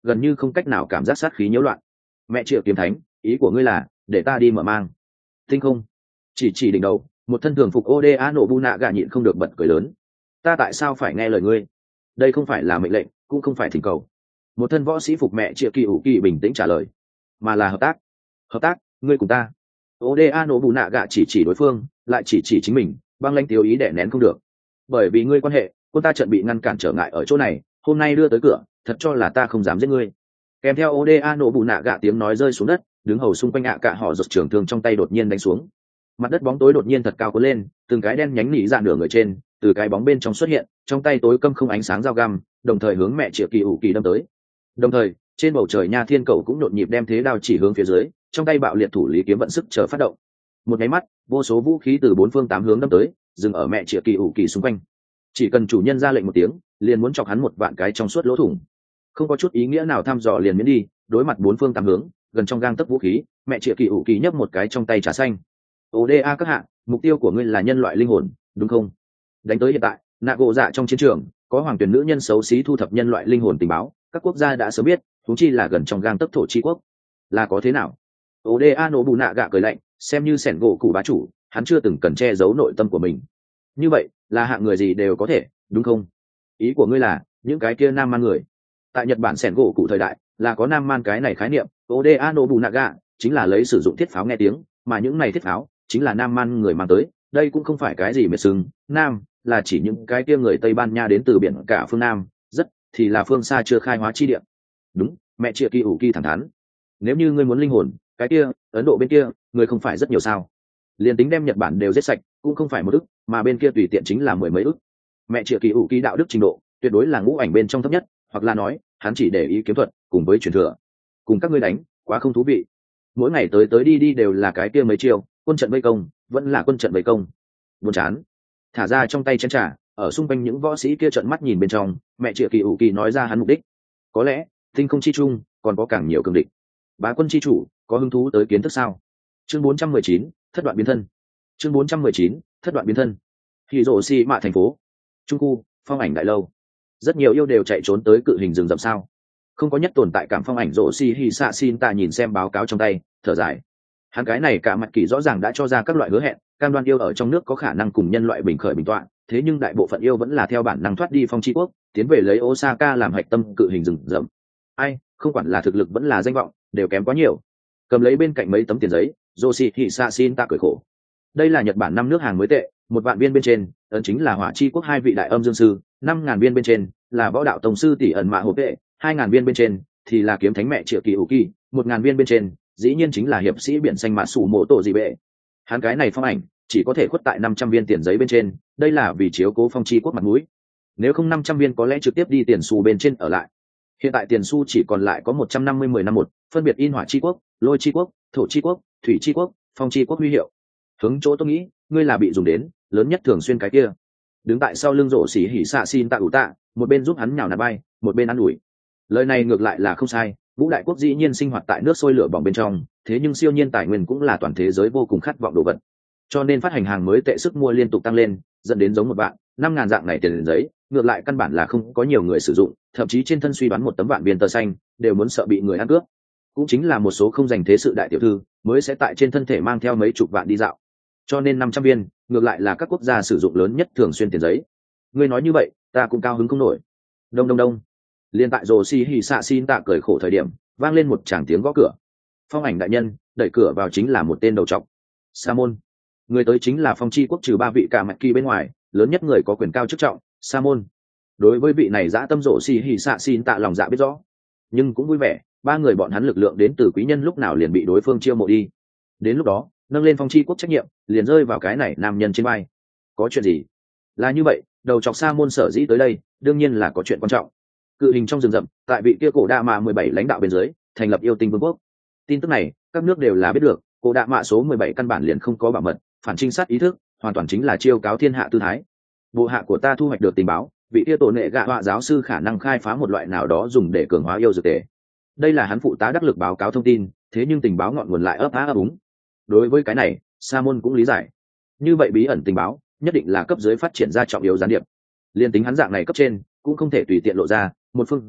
gần như không cách nào cảm giác sát khí nhiễu loạn. Mẹ Triệu Kiếm Thánh, ý của ngươi là để ta đi mở mang? Tinh không chỉ chỉ đỉnh đầu, một thân thường phục Oda nổ bu nạ gà nhịn không được bật cười lớn. Ta tại sao phải nghe lời ngươi? Đây không phải là mệnh lệnh, cũng không phải thỉnh cầu. Một thân võ sĩ phục mẹ Triệu Kỳ ủ kỳ bình tĩnh trả lời, mà là hợp tác. Hợp tác, ngươi cùng ta? Oda nổ bu nạ gà chỉ chỉ đối phương, lại chỉ chỉ chính mình, băng lãnh tiêu ý đè nén không được. Bởi vì ngươi quan hệ, quân ta trận bị ngăn cản trở ngại ở chỗ này, hôm nay đưa tới cửa, thật cho là ta không dám giết ngươi. Kèm theo Oda nổ bù nạ gạ tiếng nói rơi xuống đất, đứng hầu xung quanh ạ cả họ giật trường thương trong tay đột nhiên đánh xuống. Mặt đất bóng tối đột nhiên thật cao cuốn lên, từng cái đen nhánh nỉ ra nửa người trên, từ cái bóng bên trong xuất hiện, trong tay tối câm không ánh sáng dao găm, đồng thời hướng mẹ Triệu Kỳ ủ kỳ đâm tới. Đồng thời, trên bầu trời nha thiên cầu cũng nhộn nhịp đem thế đao chỉ hướng phía dưới, trong tay bạo liệt thủ lý kiếm vận sức chờ phát động. Một cái mắt, vô số vũ khí từ bốn phương tám hướng đâm tới, dừng ở mẹ Triệu Kỳ ủ kỳ xung quanh. Chỉ cần chủ nhân ra lệnh một tiếng, liền muốn chọc hắn một vạn cái trong suốt lỗ thủng. Không có chút ý nghĩa nào thăm dò liền miễn đi, đối mặt bốn phương tám hướng, gần trong gang tấc vũ khí, mẹ Triệu Kỳ ủ kỳ nhấp một cái trong tay trà xanh. Oda các hạ, mục tiêu của ngươi là nhân loại linh hồn, đúng không? Đánh tới hiện tại, nạ gỗ dạ trong chiến trường, có hoàng tuyển nữ nhân xấu xí thu thập nhân loại linh hồn tình báo, các quốc gia đã sớm biết, huống chi là gần trong gang tấc thổ chi quốc. Là có thế nào? Oda nổ bù nạ gạ cười lạnh, xem như sẻn gỗ cụ bá chủ, hắn chưa từng cần che giấu nội tâm của mình. Như vậy, là hạng người gì đều có thể, đúng không? Ý của ngươi là những cái kia nam man người? Tại Nhật Bản sẻn gỗ cụ thời đại, là có nam man cái này khái niệm. Oda Nobunaga chính là lấy sử dụng thiết pháo nghe tiếng, mà những này thiết pháo chính là nam man người mang tới. Đây cũng không phải cái gì mà sừng nam, là chỉ những cái kia người Tây Ban Nha đến từ biển cả phương Nam, rất thì là phương xa chưa khai hóa chi địa. Đúng, mẹ Triệu Kỳ ủ kỳ thẳng thắn. Nếu như ngươi muốn linh hồn, cái kia Ấn Độ bên kia người không phải rất nhiều sao? Liên tính đem Nhật Bản đều giết sạch, cũng không phải một ức, mà bên kia tùy tiện chính là mười mấy ức. Mẹ Triệu Kỳ ủ kỳ đạo đức trình độ tuyệt đối là ngũ ảnh bên trong thấp nhất, hoặc là nói hắn chỉ để ý kiếm thuật cùng với truyền thừa. Cùng các ngươi đánh quá không thú vị, mỗi ngày tới tới đi đi đều là cái kia mấy chiêu, quân trận vây công vẫn là quân trận vây công, buồn chán. Thả ra trong tay chén trà, ở xung quanh những võ sĩ kia trợn mắt nhìn bên trong, mẹ Triệu Kỳ ủ kỳ nói ra hắn mục đích. Có lẽ tinh không chi trung còn có càng nhiều cường địch. Bá quân chi chủ có hứng thú tới kiến thức sao? Chương bốn trăm mười chín, thất đoạn biến thân. Chương bốn trăm mười chín, thất đoạn biến thân. Hỉ rổ xi mạ thành phố trung khu, phong ảnh đại lâu. Rất nhiều yêu đều chạy trốn tới cự hình rừng rậm sao? Không có nhất tồn tại cảm phong ảnh rổ xi hỉ xạ xin ta nhìn xem báo cáo trong tay, thở dài. Hắn cái này cả mặt kỳ rõ ràng đã cho ra các loại hứa hẹn, cam đoan yêu ở trong nước có khả năng cùng nhân loại bình khởi bình tọa, thế nhưng đại bộ phận yêu vẫn là theo bản năng thoát đi phong chi quốc, tiến về lấy Osaka làm hạch tâm cự hình rừng rậm. Ai, không quản là thực lực vẫn là danh vọng, đều kém quá nhiều. Cầm lấy bên cạnh mấy tấm tiền giấy, Yoshi hỉ xạ xin ta cười khổ. Đây là Nhật Bản năm nước hàng mới tệ, một vạn viên bên trên, ấn chính là Hỏa Chi quốc hai vị đại âm dương sư, năm ngàn viên bên trên là võ đạo tổng sư tỷ ẩn mạ hộp vệ, hai ngàn viên bên trên thì là kiếm thánh mẹ Triệu Kỳ ủ kỳ, một ngàn viên bên trên dĩ nhiên chính là hiệp sĩ biển xanh mạ sủ mộ tổ gì bệ. Hắn cái này phong ảnh chỉ có thể khuất tại năm trăm viên tiền giấy bên trên, đây là vì chiếu cố phong chi quốc mặt mũi. Nếu không năm trăm viên có lẽ trực tiếp đi tiền xu bên trên ở lại. Hiện tại tiền xu chỉ còn lại có một trăm năm mươi mười năm một, phân biệt in Hỏa Chi quốc, Lôi Chi quốc, Thổ Chi quốc, Thủy Chi quốc, Phong Chi quốc huy hiệu. Hướng chỗ tôi nghĩ, ngươi là bị dùng đến, lớn nhất thường xuyên cái kia. Đứng tại sau lưng rổ xỉ hỉ xạ xin tạ ủ tạ, một bên giúp hắn nhào nạt bay, một bên ăn ủi. Lời này ngược lại là không sai, Vũ đại quốc dĩ nhiên sinh hoạt tại nước sôi lửa bỏng bên trong, thế nhưng siêu nhiên tài nguyên cũng là toàn thế giới vô cùng khát vọng đồ vật. Cho nên phát hành hàng mới tệ sức mua liên tục tăng lên, dẫn đến giống một vạn, năm ngàn dạng này tiền giấy, ngược lại căn bản là không có nhiều người sử dụng, thậm chí trên thân suy đoán một tấm vạn viên tờ xanh, đều muốn sợ bị người ăn cướp. Cũng chính là một số không dành thế sự đại tiểu thư, mới sẽ tại trên thân thể mang theo mấy chục vạn đi dạo. Cho nên năm trăm viên, ngược lại là các quốc gia sử dụng lớn nhất thường xuyên tiền giấy. Ngươi nói như vậy, ta cũng cao hứng không nổi. Đông đông đông. Liên tại rồ xì hỉ xạ xin tạ cười khổ thời điểm, vang lên một tràng tiếng gõ cửa. Phong ảnh đại nhân, đẩy cửa vào chính là một tên đầu trọc. Sa môn. Người tới chính là Phong Chi quốc trừ ba vị cả mặt kỳ bên ngoài, lớn nhất người có quyền cao chức trọng, Sa môn. Đối với vị này dã tâm rồ xì hỉ xạ xin tạ lòng dạ biết rõ, nhưng cũng vui vẻ, ba người bọn hắn lực lượng đến từ quý nhân lúc nào liền bị đối phương chiêu mộ đi. Đến lúc đó, nâng lên Phong Chi quốc trách nhiệm, liền rơi vào cái này nam nhân trên vai. Có chuyện gì? Là như vậy, đầu chọc Sa môn sở dĩ tới đây, đương nhiên là có chuyện quan trọng. Cự hình trong rừng rậm, tại vị kia cổ đạ mạ mười bảy lãnh đạo bên dưới, thành lập yêu tinh vương quốc. Tin tức này, các nước đều là biết được, cổ đạ mạ số mười bảy căn bản liền không có bảo mật, phản trinh sát ý thức, hoàn toàn chính là chiêu cáo thiên hạ tư thái. Bộ hạ của ta thu hoạch được tình báo, vị kia tổ nệ gạ họa giáo sư khả năng khai phá một loại nào đó dùng để cường hóa yêu dược tề. Đây là hắn phụ tá đắc lực báo cáo thông tin, thế nhưng tình báo ngọn nguồn lại ấp á ấp úng. Đối với cái này, Sa môn cũng lý giải. Như vậy bí ẩn tình báo, nhất định là cấp dưới phát triển ra trọng yếu gián điệp. Liên tính hắn dạng này cấp trên, cũng không thể tùy tiện lộ ra. Một phương diện,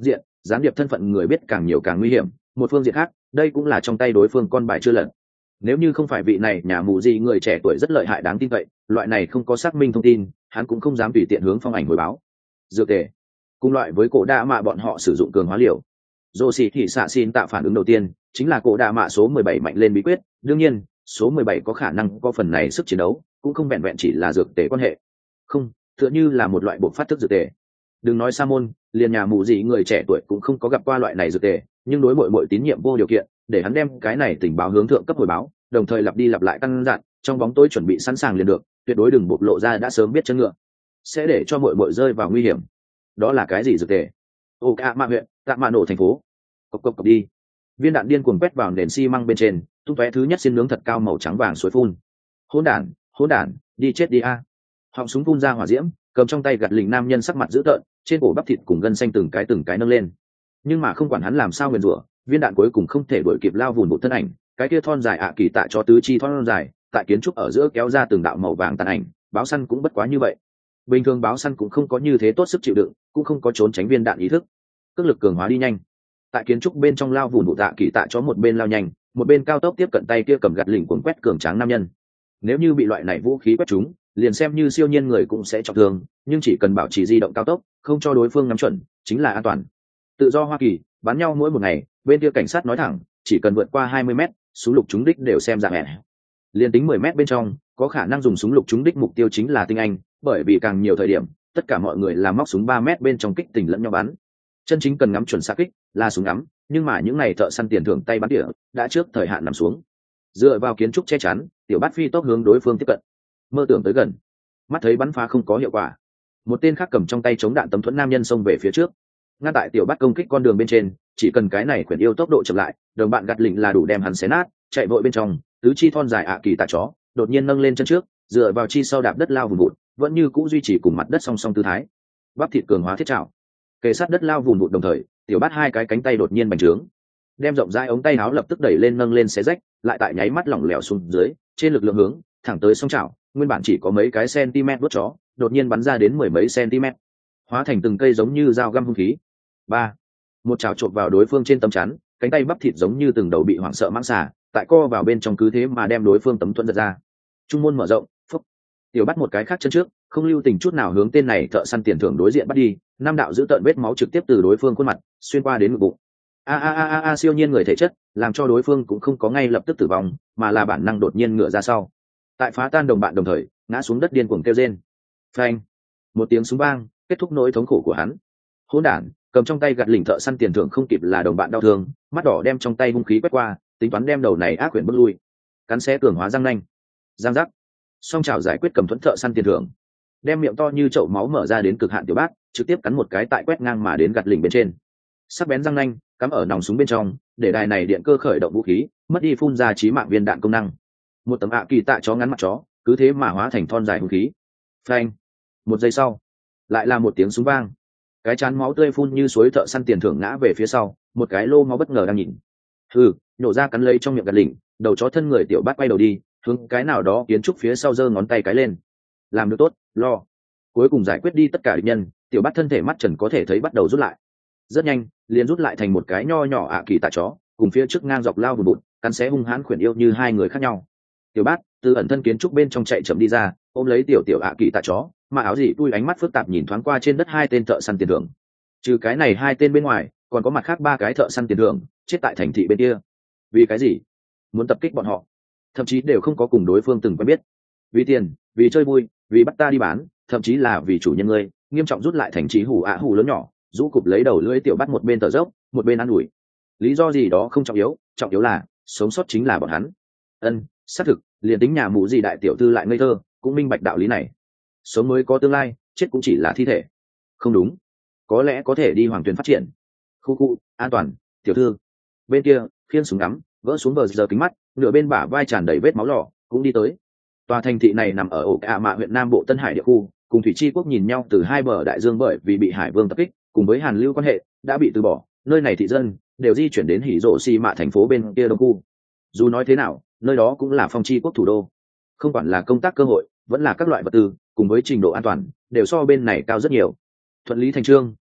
gián điệp thân phận người biết càng nhiều càng nguy hiểm. Một phương diện khác, đây cũng là trong tay đối phương con bài chưa lật. Nếu như không phải vị này nhà mù gì người trẻ tuổi rất lợi hại đáng tin cậy, loại này không có xác minh thông tin, hắn cũng không dám tùy tiện hướng Phong Ảnh hồi báo. Dược tề cùng loại với cổ đa mạ bọn họ sử dụng cường hóa liều. Dô xì thì xạ xin tạo phản ứng đầu tiên chính là cổ đa mạ số mười bảy mạnh lên bí quyết. Đương nhiên, số mười bảy có khả năng có phần này sức chiến đấu, cũng không vẹn vẹn chỉ là dược tề quan hệ. Không, tựa như là một loại bộ phát thức dược tề. Đừng nói sa môn, liền nhà mù gì người trẻ tuổi cũng không có gặp qua loại này dược tề, nhưng đối mọi mọi tín nhiệm vô điều kiện, để hắn đem cái này tình báo hướng thượng cấp hồi báo, đồng thời lặp đi lặp lại căn dặn, trong bóng tối chuẩn bị sẵn sàng liền được, tuyệt đối đừng bộc lộ ra đã sớm biết chân ngựa, sẽ để cho mọi mọi rơi vào nguy hiểm. Đó là cái gì dược tề? Ô Ca Mạ huyện, Tạ Mạ nổ thành phố. Cộc cộc cộc đi. Viên đạn điên cuồng quét vào nền xi măng bên trên, tung tóe thứ nhất xin nướng thật cao màu trắng vàng suối phun. Hỗn đản, hỗn đản, đi chết đi a. Họng súng phun ra hỏa diễm, cầm trong tay gạt lình nam nhân sắc mặt dữ tợn, trên cổ bắp thịt cùng gân xanh từng cái từng cái nâng lên. Nhưng mà không quản hắn làm sao nguyền rủa, viên đạn cuối cùng không thể đuổi kịp lao vùn một thân ảnh, cái kia thon dài ạ kỳ tạ cho tứ chi thon dài, tại kiến trúc ở giữa kéo ra từng đạo màu vàng tàn ảnh, báo săn cũng bất quá như vậy. Bình thường báo săn cũng không có như thế tốt sức chịu đựng, cũng không có trốn tránh viên đạn ý thức. Cước lực cường hóa đi nhanh. Tại kiến trúc bên trong lao vùn một tạ kỳ tạ cho một bên lao nhanh, một bên cao tốc tiếp cận tay kia cầm gạt lình cuốn quét cường tráng nam nhân. Nếu như bị loại này vũ khí quét trúng, liền xem như siêu nhiên người cũng sẽ trọng thương, nhưng chỉ cần bảo trì di động cao tốc, không cho đối phương ngắm chuẩn, chính là an toàn. Tự do Hoa Kỳ, bắn nhau mỗi một ngày, bên kia cảnh sát nói thẳng, chỉ cần vượt qua hai mươi mét, súng lục trúng đích đều xem dạng hẹn. Liên tính mười mét bên trong, có khả năng dùng súng lục trúng đích mục tiêu chính là tinh anh, bởi vì càng nhiều thời điểm, tất cả mọi người làm móc súng ba mét bên trong kích tình lẫn nhau bắn. Chân chính cần ngắm chuẩn xạ kích, là súng ngắm, nhưng mà những này thợ săn tiền thưởng tay bắn tỉa, đã trước thời hạn nằm xuống. Dựa vào kiến trúc che chắn, tiểu bát phi tốc hướng đối phương tiếp cận. Mơ tưởng tới gần, mắt thấy bắn phá không có hiệu quả, một tên khác cầm trong tay chống đạn tấm thuẫn nam nhân xông về phía trước, ngăn tại tiểu bát công kích con đường bên trên. Chỉ cần cái này quyền yêu tốc độ chậm lại, đồng bạn gạt lỉnh là đủ đem hắn xé nát. Chạy vội bên trong, tứ chi thon dài ạ kỳ tạ chó đột nhiên nâng lên chân trước, dựa vào chi sau đạp đất lao vùn vụt, vẫn như cũ duy trì cùng mặt đất song song tư thái. Bắp thịt cường hóa thiết trảo, kề sát đất lao vùn vụt, đồng thời tiểu bát hai cái cánh tay đột nhiên bành trướng, đem rộng rãi ống tay áo lập tức đẩy lên nâng lên xé rách, lại tại nháy mắt lỏng lẻo xuống dưới, trên lực lượng hướng thẳng tới song chảo, nguyên bản chỉ có mấy cái cm đốt chó, đột nhiên bắn ra đến mười mấy cm, hóa thành từng cây giống như dao găm hung khí. Ba, một chảo chộp vào đối phương trên tấm chắn, cánh tay bắp thịt giống như từng đầu bị hoảng sợ mãng xà, tại co vào bên trong cứ thế mà đem đối phương tấm thuẫn giật ra. Trung môn mở rộng, phúc, tiểu bắt một cái khác chân trước, không lưu tình chút nào hướng tên này thợ săn tiền thưởng đối diện bắt đi. Nam đạo giữ tợn vết máu trực tiếp từ đối phương khuôn mặt xuyên qua đến ngực bụng. A a a a siêu nhiên người thể chất, làm cho đối phương cũng không có ngay lập tức tử vong, mà là bản năng đột nhiên ngửa ra sau. Tại phá tan đồng bạn đồng thời, ngã xuống đất điên cuồng kêu rên. Phanh, một tiếng súng vang, kết thúc nỗi thống khổ của hắn. Hỗn đản, cầm trong tay gạt lỉnh thợ săn tiền thưởng không kịp là đồng bạn đau thương, mắt đỏ đem trong tay hung khí quét qua, tính toán đem đầu này ác quyển bước lui. Cắn xé cường hóa răng nanh, giang giác, song chảo giải quyết cầm thuẫn thợ săn tiền thưởng, đem miệng to như chậu máu mở ra đến cực hạn tiểu bác, trực tiếp cắn một cái tại quét ngang mà đến gạt lỉnh bên trên. Sắc bén răng nanh cắm ở nòng súng bên trong, để đài này điện cơ khởi động vũ khí, mất đi phun ra chí mạng viên đạn công năng. Một tấm ạ kỳ tạ chó ngắn mặt chó, cứ thế mà hóa thành thon dài hung khí. Phanh, một giây sau, lại là một tiếng súng vang, cái chán máu tươi phun như suối thợ săn tiền thưởng ngã về phía sau, một cái lô máu bất ngờ đang nhìn. Hừ, nhổ ra cắn lấy trong miệng gạt lỉnh, đầu chó thân người tiểu bát quay đầu đi, hướng cái nào đó kiến trúc phía sau giơ ngón tay cái lên. Làm được tốt, lo. Cuối cùng giải quyết đi tất cả địch nhân, tiểu bát thân thể mắt trần có thể thấy bắt đầu rút lại. Rất nhanh, liền rút lại thành một cái nho nhỏ ạ kỳ tạ chó, cùng phía trước ngang dọc lao vùn vụt, cắn xé hung hãn khuyển yêu như hai người khác nhau. Tiểu bát từ ẩn thân kiến trúc bên trong chạy chậm đi ra, ôm lấy tiểu tiểu ạ kỳ tạ chó, mà áo gì tui ánh mắt phức tạp nhìn thoáng qua trên đất hai tên thợ săn tiền thưởng. Trừ cái này hai tên bên ngoài, còn có mặt khác ba cái thợ săn tiền thưởng chết tại thành thị bên kia. Vì cái gì? Muốn tập kích bọn họ, thậm chí đều không có cùng đối phương từng quen biết. Vì tiền, vì chơi vui, vì bắt ta đi bán, thậm chí là vì chủ nhân ngươi, nghiêm trọng rút lại thành trí hủ ạ hủ lớn nhỏ, rũ cụp lấy đầu lưỡi tiểu bắt một bên thở dốc, một bên ăn ủi. Lý do gì đó không trọng yếu, trọng yếu là sống sót chính là bọn hắn. Ân, xác thực, liền tính nhà mụ gì đại tiểu thư lại ngây thơ, cũng minh bạch đạo lý này. Sống mới có tương lai, chết cũng chỉ là thi thể. Không đúng, có lẽ có thể đi hoàng tuyến phát triển. Khu khu, an toàn, tiểu thư. Bên kia, khiên súng ngắm, vỡ xuống bờ giờ kính mắt, nửa bên bả vai tràn đầy vết máu lỏ, cũng đi tới. Tòa thành thị này nằm ở ổ Cả Mạ huyện Nam Bộ Tân Hải địa khu, cùng Thủy Chi quốc nhìn nhau từ hai bờ đại dương, bởi vì bị Hải Vương tập kích, cùng với Hàn Lưu quan hệ đã bị từ bỏ, nơi này thị dân đều di chuyển đến Hỉ Rổ Xi Mạ thành phố bên kia đông khu. Dù nói thế nào, nơi đó cũng là Phong Chi quốc thủ đô, không quản là công tác cơ hội, vẫn là các loại vật tư, cùng với trình độ an toàn, đều so bên này cao rất nhiều. Thuận lý thành trương,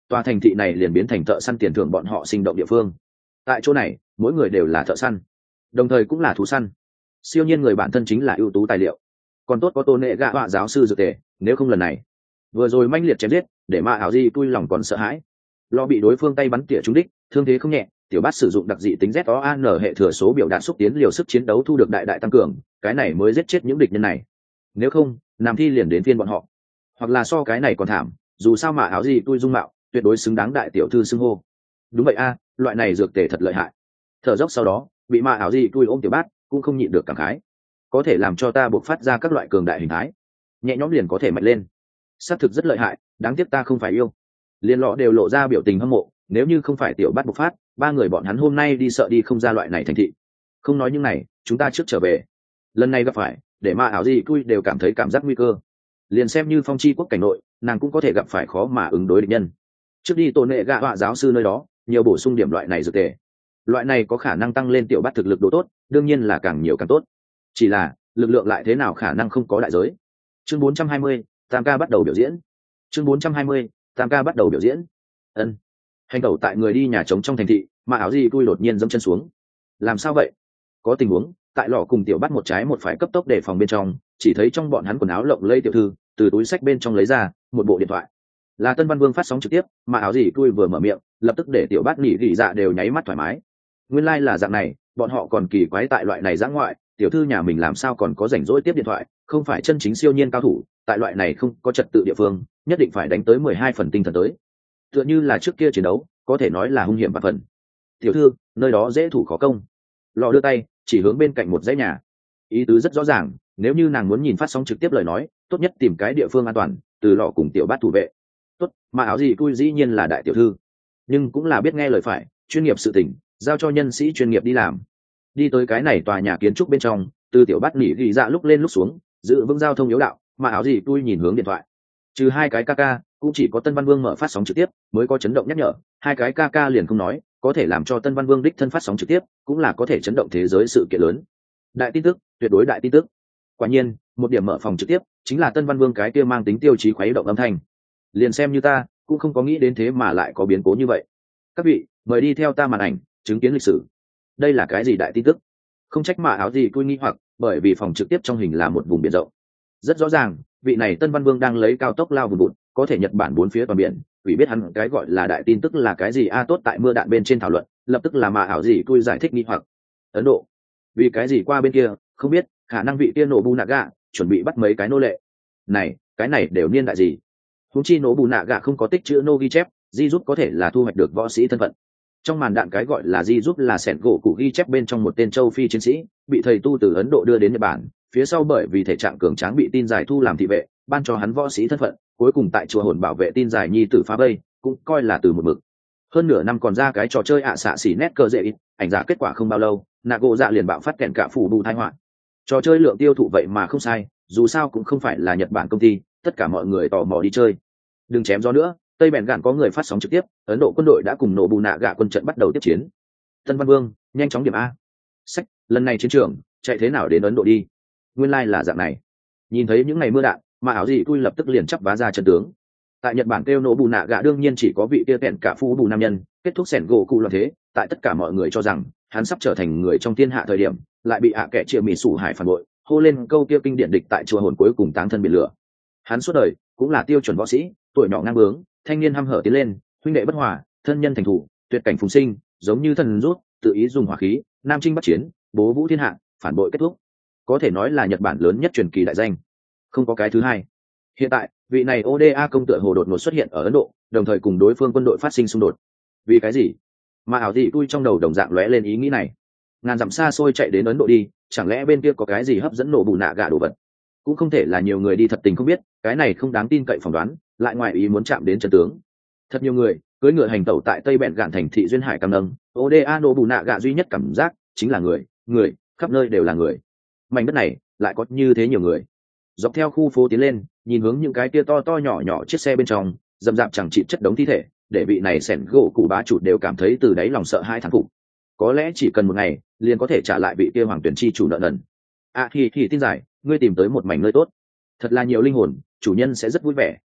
tòa thành thị này liền biến thành thợ săn tiền thưởng bọn họ sinh động địa phương. Tại chỗ này mỗi người đều là thợ săn, đồng thời cũng là thú săn. Siêu nhiên người bản thân chính là ưu tú tài liệu, còn tốt có tôn nệ gạ họa giáo sư dược tề, nếu không lần này vừa rồi manh liệt chém giết để mà ảo di tui lòng còn sợ hãi, lo bị đối phương tay bắn tỉa trúng đích, thương thế không nhẹ. Tiểu bát sử dụng đặc dị tính Z O A N hệ thừa số biểu đạt xúc tiến liều sức chiến đấu thu được đại đại tăng cường, cái này mới giết chết những địch nhân này. Nếu không làm thi liền đến phiên bọn họ, hoặc là so cái này còn thảm. Dù sao mà áo gì tôi dung mạo tuyệt đối xứng đáng đại tiểu thư xưng hô. Đúng vậy a, loại này dược tề thật lợi hại. Thở dốc sau đó bị mà áo gì tôi ôm tiểu bát cũng không nhịn được cảm khái, có thể làm cho ta buộc phát ra các loại cường đại hình thái, nhẹ nhõm liền có thể mạnh lên, xác thực rất lợi hại. Đáng tiếc ta không phải yêu. Liên lọ đều lộ ra biểu tình hâm mộ, nếu như không phải tiểu bát bộc phát, ba người bọn hắn hôm nay đi sợ đi không ra loại này thành thị. Không nói những này, chúng ta trước trở về. Lần này gặp phải để mà ảo gì tôi đều cảm thấy cảm giác nguy cơ. Liền xem như phong chi quốc cảnh nội, nàng cũng có thể gặp phải khó mà ứng đối địch nhân. Trước đi tôn nệ gạ họa giáo sư nơi đó nhiều bổ sung điểm loại này dược tề, loại này có khả năng tăng lên tiểu bát thực lực độ tốt, đương nhiên là càng nhiều càng tốt. Chỉ là lực lượng lại thế nào khả năng không có đại giới. Chương bốn trăm hai mươi, tam ca bắt đầu biểu diễn. Chương bốn trăm hai mươi, tam ca bắt đầu biểu diễn. Ân. Hành tẩu tại người đi nhà trống trong thành thị, mà áo gì tôi đột nhiên dẫm chân xuống. Làm sao vậy? Có tình huống. Tại lọ cùng tiểu bắt một trái một phải cấp tốc để phòng bên trong, chỉ thấy trong bọn hắn quần áo lộng lẫy tiểu thư từ túi sách bên trong lấy ra một bộ điện thoại. Là Tân Văn Vương phát sóng trực tiếp, mà áo gì tôi vừa mở miệng lập tức để tiểu bát nỉ gỉ dạ đều nháy mắt thoải mái. Nguyên lai like là dạng này, bọn họ còn kỳ quái tại loại này giã ngoại, tiểu thư nhà mình làm sao còn có rảnh rỗi tiếp điện thoại, không phải chân chính siêu nhiên cao thủ, tại loại này không có trật tự địa phương nhất định phải đánh tới mười hai phần tinh thần tới. Tựa như là trước kia chiến đấu, có thể nói là hung hiểm và phần. Tiểu thư, nơi đó dễ thủ khó công. Lọ đưa tay chỉ hướng bên cạnh một dãy nhà, ý tứ rất rõ ràng, nếu như nàng muốn nhìn phát sóng trực tiếp lời nói, tốt nhất tìm cái địa phương an toàn, từ lọ cùng tiểu bát thủ vệ. Tốt, mà áo gì tôi dĩ nhiên là đại tiểu thư, nhưng cũng là biết nghe lời phải, chuyên nghiệp sự tình giao cho nhân sĩ chuyên nghiệp đi làm. Đi tới cái này tòa nhà kiến trúc bên trong, từ tiểu bát nỉ ghi dạ lúc lên lúc xuống, giữ vững giao thông yếu đạo, mà áo gì tôi nhìn hướng điện thoại. Trừ hai cái ca ca, cũng chỉ có Tân Văn Vương mở phát sóng trực tiếp mới có chấn động nhắc nhở, hai cái ca ca liền không nói, có thể làm cho Tân Văn Vương đích thân phát sóng trực tiếp, cũng là có thể chấn động thế giới sự kiện lớn. Đại tin tức, tuyệt đối đại tin tức. Quả nhiên, một điểm mở phòng trực tiếp chính là Tân Văn Vương cái kia mang tính tiêu chí khuấy động âm thanh. Liền xem như ta, cũng không có nghĩ đến thế mà lại có biến cố như vậy. Các vị, mời đi theo ta màn ảnh, chứng kiến lịch sử. Đây là cái gì đại tin tức? Không trách mà áo gì cui nghi hoặc, bởi vì phòng trực tiếp trong hình là một vùng biển rộng. Rất rõ ràng, vị này Tân Văn Vương đang lấy cao tốc lao vùn vụt, có thể Nhật Bản bốn phía toàn biển, ủy biết hắn cái gọi là đại tin tức là cái gì a à, tốt tại mưa đạn bên trên thảo luận, lập tức là mà ảo gì cui giải thích nghi hoặc. Ấn Độ, vì cái gì qua bên kia, không biết, khả năng vị kia nổ bù nạ gạ chuẩn bị bắt mấy cái nô lệ. Này, cái này đều niên đại gì? Huống chi nổ bù nạ gạ không có tích chữ nô ghi chép, di giúp có thể là thu hoạch được võ sĩ thân phận. Trong màn đạn cái gọi là di giúp là sẹn gỗ cụ ghi chép bên trong một tên châu Phi chiến sĩ bị thầy tu từ Ấn Độ đưa đến Nhật Bản, phía sau bởi vì thể trạng cường tráng bị tin giải thu làm thị vệ, ban cho hắn võ sĩ thân phận, cuối cùng tại chùa hồn bảo vệ tin giải nhi tử phá vây, cũng coi là từ một mực. Hơn nửa năm còn ra cái trò chơi ạ xạ xỉ nét cơ dễ ít, ảnh giả kết quả không bao lâu, nạ gỗ dạ liền bạo phát kèn cả phủ bù tai họa. Trò chơi lượng tiêu thụ vậy mà không sai, dù sao cũng không phải là Nhật Bản công ty, tất cả mọi người tò mò đi chơi. Đừng chém gió nữa, Tây Bèn Gạn có người phát sóng trực tiếp, Ấn Độ quân đội đã cùng nổ bù nạ gạ quân trận bắt đầu tiếp chiến. Tân Văn Vương, nhanh chóng điểm a. Sách, lần này chiến trường, chạy thế nào đến Ấn Độ đi? Nguyên lai like là dạng này. Nhìn thấy những ngày mưa đạn, mà áo gì tôi lập tức liền chắp vá ra chân tướng. Tại Nhật Bản kêu nổ bù nạ gạ đương nhiên chỉ có vị kia kẹn cả phu bù nam nhân, kết thúc sẻn gỗ cụ loạn thế, tại tất cả mọi người cho rằng hắn sắp trở thành người trong thiên hạ thời điểm, lại bị ạ kẻ triệu mỹ sủ hải phản bội, hô lên câu kia kinh điển địch tại chùa hồn cuối cùng táng thân biển lửa. Hắn suốt đời cũng là tiêu chuẩn võ sĩ, tuổi nhỏ ngang bướng, thanh niên hăm hở tiến lên, huynh đệ bất hòa, thân nhân thành thủ, tuyệt cảnh phùng sinh, giống như thần rút, tự ý dùng hỏa khí, nam chinh bắc chiến, bố vũ thiên hạ, phản bội kết thúc. Có thể nói là Nhật Bản lớn nhất truyền kỳ đại danh, không có cái thứ hai. Hiện tại, vị này ô đê a công tựa hồ đột ngột xuất hiện ở Ấn Độ, đồng thời cùng đối phương quân đội phát sinh xung đột. Vì cái gì? Mà ảo dị tôi trong đầu đồng dạng lóe lên ý nghĩ này. Ngàn dặm xa xôi chạy đến Ấn Độ đi, chẳng lẽ bên kia có cái gì hấp dẫn nổ bù nạ gạ đồ vật? Cũng không thể là nhiều người đi thật tình không biết, cái này không đáng tin cậy phỏng đoán, lại ngoài ý muốn chạm đến chân tướng. Thật nhiều người cưỡi ngựa hành tẩu tại Tây Bèn Gạn thành thị duyên hải cam nâng, ô đê a nổ bù nạ gạ duy nhất cảm giác chính là người, người, khắp nơi đều là người. Mảnh đất này lại có như thế nhiều người. Dọc theo khu phố tiến lên, nhìn hướng những cái tia to to nhỏ nhỏ chiếc xe bên trong, dầm dạp chẳng chịt chất đống thi thể, để vị này sẻn gỗ cụ bá chủ đều cảm thấy từ đáy lòng sợ hai thán phục. Có lẽ chỉ cần một ngày, liền có thể trả lại vị kia hoàng tuyển chi chủ nợ nần. À thì thì tin giải, ngươi tìm tới một mảnh nơi tốt, thật là nhiều linh hồn, chủ nhân sẽ rất vui vẻ,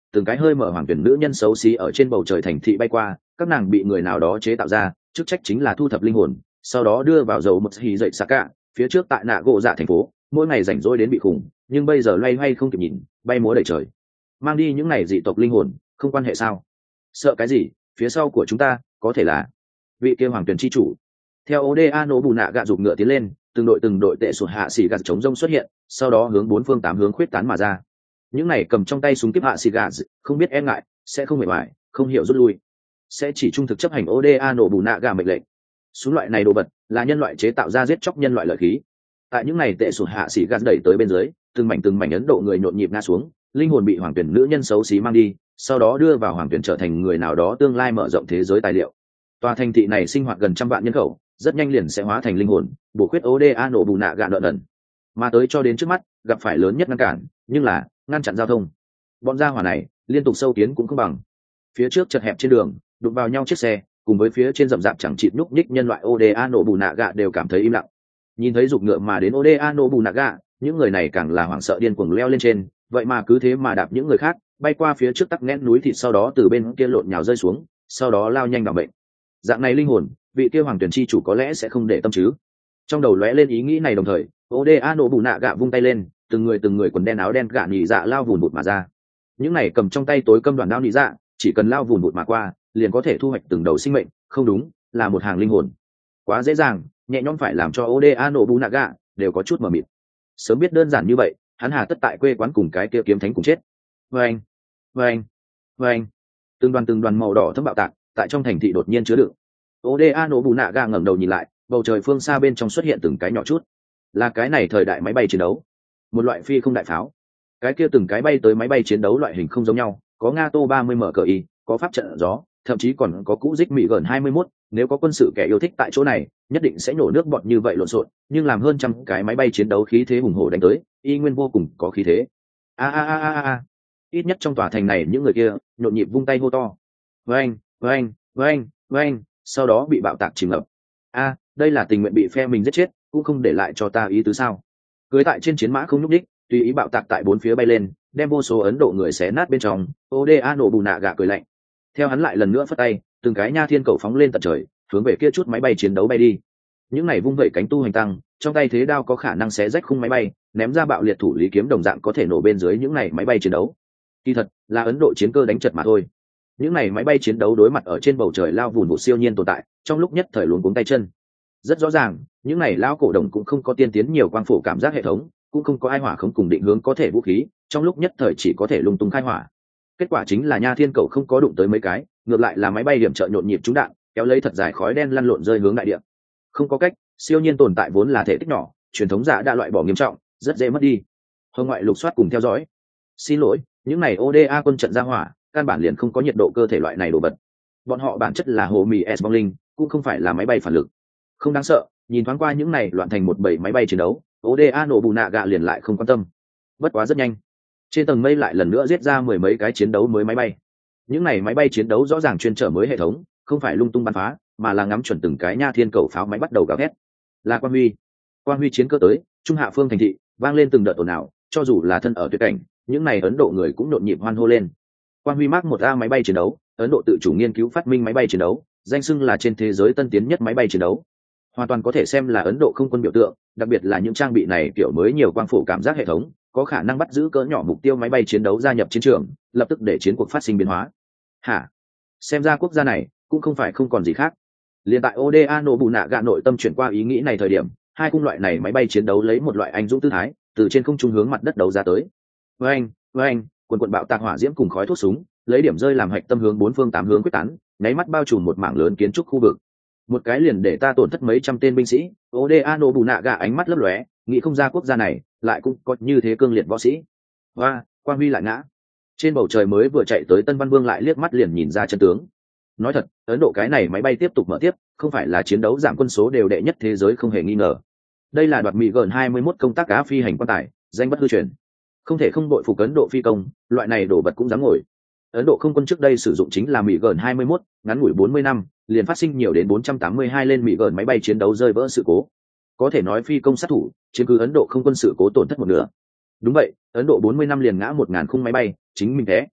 từng cái hơi mở hoàng tuyển nữ nhân xấu xí ở trên bầu trời thành thị bay qua, các nàng bị người nào đó chế tạo ra, chức trách chính là thu thập linh hồn, sau đó đưa vào dầu mật hì dậy xạ cả phía trước tại nạ gỗ dạ thành phố, mỗi ngày rảnh rỗi đến bị khủng, nhưng bây giờ loay hoay không kịp nhìn, bay múa đầy trời, mang đi những này dị tộc linh hồn, không quan hệ sao? Sợ cái gì? Phía sau của chúng ta có thể là vị kia hoàng tuyển chi chủ. Theo Oda nổ bù nạ gạ giục ngựa tiến lên, từng đội từng đội tệ sụt hạ xì gạt chống rông xuất hiện, sau đó hướng bốn phương tám hướng khuyết tán mà ra. Những này cầm trong tay súng kiếp hạ xì gạt, không biết e ngại, sẽ không mệt mỏi, không hiểu rút lui, sẽ chỉ trung thực chấp hành Oda nổ bù nạ gạ mệnh lệnh. Súng loại này đồ vật là nhân loại chế tạo ra giết chóc nhân loại lợi khí. Tại những này tệ sụt hạ xì gạt đẩy tới bên dưới, từng mảnh từng mảnh ấn độ người nhộn nhịp ngã xuống, linh hồn bị hoàng tuyển nữ nhân xấu xí mang đi, sau đó đưa vào hoàng tuyển trở thành người nào đó tương lai mở rộng thế giới tài liệu. Tòa thành thị này sinh hoạt gần trăm vạn nhân khẩu, rất nhanh liền sẽ hóa thành linh hồn, bổ khuyết Oda nổ bù nạ gạ nợ nần. Mà tới cho đến trước mắt, gặp phải lớn nhất ngăn cản, nhưng là ngăn chặn giao thông. Bọn gia hỏa này liên tục sâu tiến cũng không bằng. Phía trước chật hẹp trên đường, đụng vào nhau chiếc xe, cùng với phía trên rậm rạp chẳng chịt nhúc nhích nhân loại Oda nổ bù nạ gạ đều cảm thấy im lặng. Nhìn thấy giục ngựa mà đến Oda nổ bù nạ gạ, những người này càng là hoảng sợ điên cuồng leo lên trên, vậy mà cứ thế mà đạp những người khác, bay qua phía trước tắc nghẽn núi thịt, sau đó từ bên kia lộn nhào rơi xuống, sau đó lao nhanh đảm bệnh. Dạng này linh hồn, vị kia hoàng tuyển chi chủ có lẽ sẽ không để tâm chứ. Trong đầu lóe lên ý nghĩ này đồng thời, Oda nổ bù nạ gạ vung tay lên, từng người từng người quần đen áo đen gạ nhị dạ lao vùn vụt mà ra. Những này cầm trong tay tối câm đoàn đao nhị dạ, chỉ cần lao vùn vụt mà qua, liền có thể thu hoạch từng đầu sinh mệnh, không đúng, là một hàng linh hồn. Quá dễ dàng, nhẹ nhõm phải làm cho Oda nổ bù nạ gạ đều có chút mờ mịt. Sớm biết đơn giản như vậy, hắn hà tất tại quê quán cùng cái kia kiếm thánh cùng chết. Vâng, vâng, vâng. Từng đoàn từng đoàn màu đỏ thấm bạo tạc, tại trong thành thị đột nhiên chứa đựng. Oda nổ bù nạ gạ ngẩng đầu nhìn lại, bầu trời phương xa bên trong xuất hiện từng cái nhỏ chút, là cái này thời đại máy bay chiến đấu, một loại phi không đại pháo. Cái kia từng cái bay tới máy bay chiến đấu loại hình không giống nhau, có nga tô ba mươi m cờ y, có pháp trận gió, thậm chí còn có cũ dích mỹ gần hai mươi mốt. Nếu có quân sự kẻ yêu thích tại chỗ này, nhất định sẽ nổ nước bọt như vậy lộn xộn, nhưng làm hơn trăm cái máy bay chiến đấu khí thế hùng hổ đánh tới, y nguyên vô cùng có khí thế. A a a a a, ít nhất trong tòa thành này những người kia nhộn nhịp vung tay hô to, vâng vâng vâng vâng, sau đó bị bạo tạc chìm ngập. A, đây là tình nguyện bị phe mình giết chết, cũng không để lại cho ta ý tứ sao? Cưới tại trên chiến mã không nhúc đích, tùy ý bạo tạc tại bốn phía bay lên, đem vô số Ấn Độ người xé nát bên trong. Oda nổ bù nạ gạ cười lạnh. Theo hắn lại lần nữa phất tay, từng cái nha thiên cầu phóng lên tận trời, hướng về kia chút máy bay chiến đấu bay đi. Những này vung vẩy cánh tu hành tăng, trong tay thế đao có khả năng xé rách khung máy bay, ném ra bạo liệt thủ lý kiếm đồng dạng có thể nổ bên dưới những này máy bay chiến đấu. Kỳ thật là Ấn Độ chiến cơ đánh chật mà thôi. Những này máy bay chiến đấu đối mặt ở trên bầu trời lao vùn vụt siêu nhiên tồn tại, trong lúc nhất thời luống cuống tay chân. Rất rõ ràng, những này lao cổ đồng cũng không có tiên tiến nhiều quang phổ cảm giác hệ thống, cũng không có ai hỏa không cùng định hướng có thể vũ khí, trong lúc nhất thời chỉ có thể lung tung khai hỏa. Kết quả chính là nha thiên cầu không có đụng tới mấy cái, ngược lại là máy bay điểm trợ nhộn nhịp trúng đạn, kéo lấy thật dài khói đen lăn lộn rơi hướng đại địa. Không có cách, siêu nhiên tồn tại vốn là thể tích nhỏ, truyền thống giả đã loại bỏ nghiêm trọng, rất dễ mất đi. Hồng ngoại lục soát cùng theo dõi. Xin lỗi, những này Oda quân trận ra hỏa, căn bản liền không có nhiệt độ cơ thể loại này đồ vật. Bọn họ bản chất là hồ mì s bong linh, cũng không phải là máy bay phản lực. Không đáng sợ, nhìn thoáng qua những này loạn thành một bầy máy bay chiến đấu, Oda nổ bù nạ gạ liền lại không quan tâm. Bất quá rất nhanh, trên tầng mây lại lần nữa giết ra mười mấy cái chiến đấu mới máy bay. Những này máy bay chiến đấu rõ ràng chuyên trở mới hệ thống, không phải lung tung bắn phá, mà là ngắm chuẩn từng cái nha thiên cầu pháo máy bắt đầu gào thét. Là Quan Huy. Quan Huy chiến cơ tới, trung hạ phương thành thị, vang lên từng đợt ồn ào, cho dù là thân ở tuyệt cảnh, những này Ấn Độ người cũng nhộn nhịp hoan hô lên. Quan Huy Mark một A máy bay chiến đấu, Ấn Độ tự chủ nghiên cứu phát minh máy bay chiến đấu, danh xưng là trên thế giới tân tiến nhất máy bay chiến đấu. Hoàn toàn có thể xem là Ấn Độ không quân biểu tượng, đặc biệt là những trang bị này kiểu mới nhiều quang phổ cảm giác hệ thống, có khả năng bắt giữ cỡ nhỏ mục tiêu máy bay chiến đấu gia nhập chiến trường, lập tức để chiến cuộc phát sinh biến hóa. Hả? Xem ra quốc gia này cũng không phải không còn gì khác. Liên tại Oda nổ bù nạ gạ nội tâm chuyển qua ý nghĩ này thời điểm, hai cung loại này máy bay chiến đấu lấy một loại anh dũng tư thái, từ trên không trung hướng mặt đất đấu ra tới. Vâng, vâng, quần quần bạo tạc hỏa diễm cùng khói thuốc súng, lấy điểm rơi làm hạch tâm hướng bốn phương tám hướng quyết tán, nháy mắt bao trùm một mảng lớn kiến trúc khu vực. Một cái liền để ta tổn thất mấy trăm tên binh sĩ. Oda nổ bù nạ gạ ánh mắt lấp lóe, nghĩ không ra quốc gia này lại cũng có như thế cương liệt võ sĩ. Và Quan Huy lại ngã. Trên bầu trời mới vừa chạy tới Tân Văn Vương lại liếc mắt liền nhìn ra chân tướng. Nói thật, Ấn Độ cái này máy bay tiếp tục mở tiếp, không phải là chiến đấu giảm quân số đều đệ nhất thế giới không hề nghi ngờ. Đây là đoạt mỹ gần hai mươi mốt công tác cá phi hành quan tài, danh bất hư truyền. Không thể không đội phục Ấn Độ phi công, loại này đổ vật cũng dám ngồi. Ấn Độ không quân trước đây sử dụng chính là mỹ gần hai mươi mốt, ngắn ngủi bốn mươi năm, liền phát sinh nhiều đến bốn trăm tám mươi hai lên mỹ gần máy bay chiến đấu rơi vỡ sự cố. Có thể nói phi công sát thủ, chiếm cứ Ấn Độ không quân sự cố tổn thất một nửa. Đúng vậy, Ấn Độ bốn mươi năm liền ngã một ngàn khung máy bay, chính mình thế.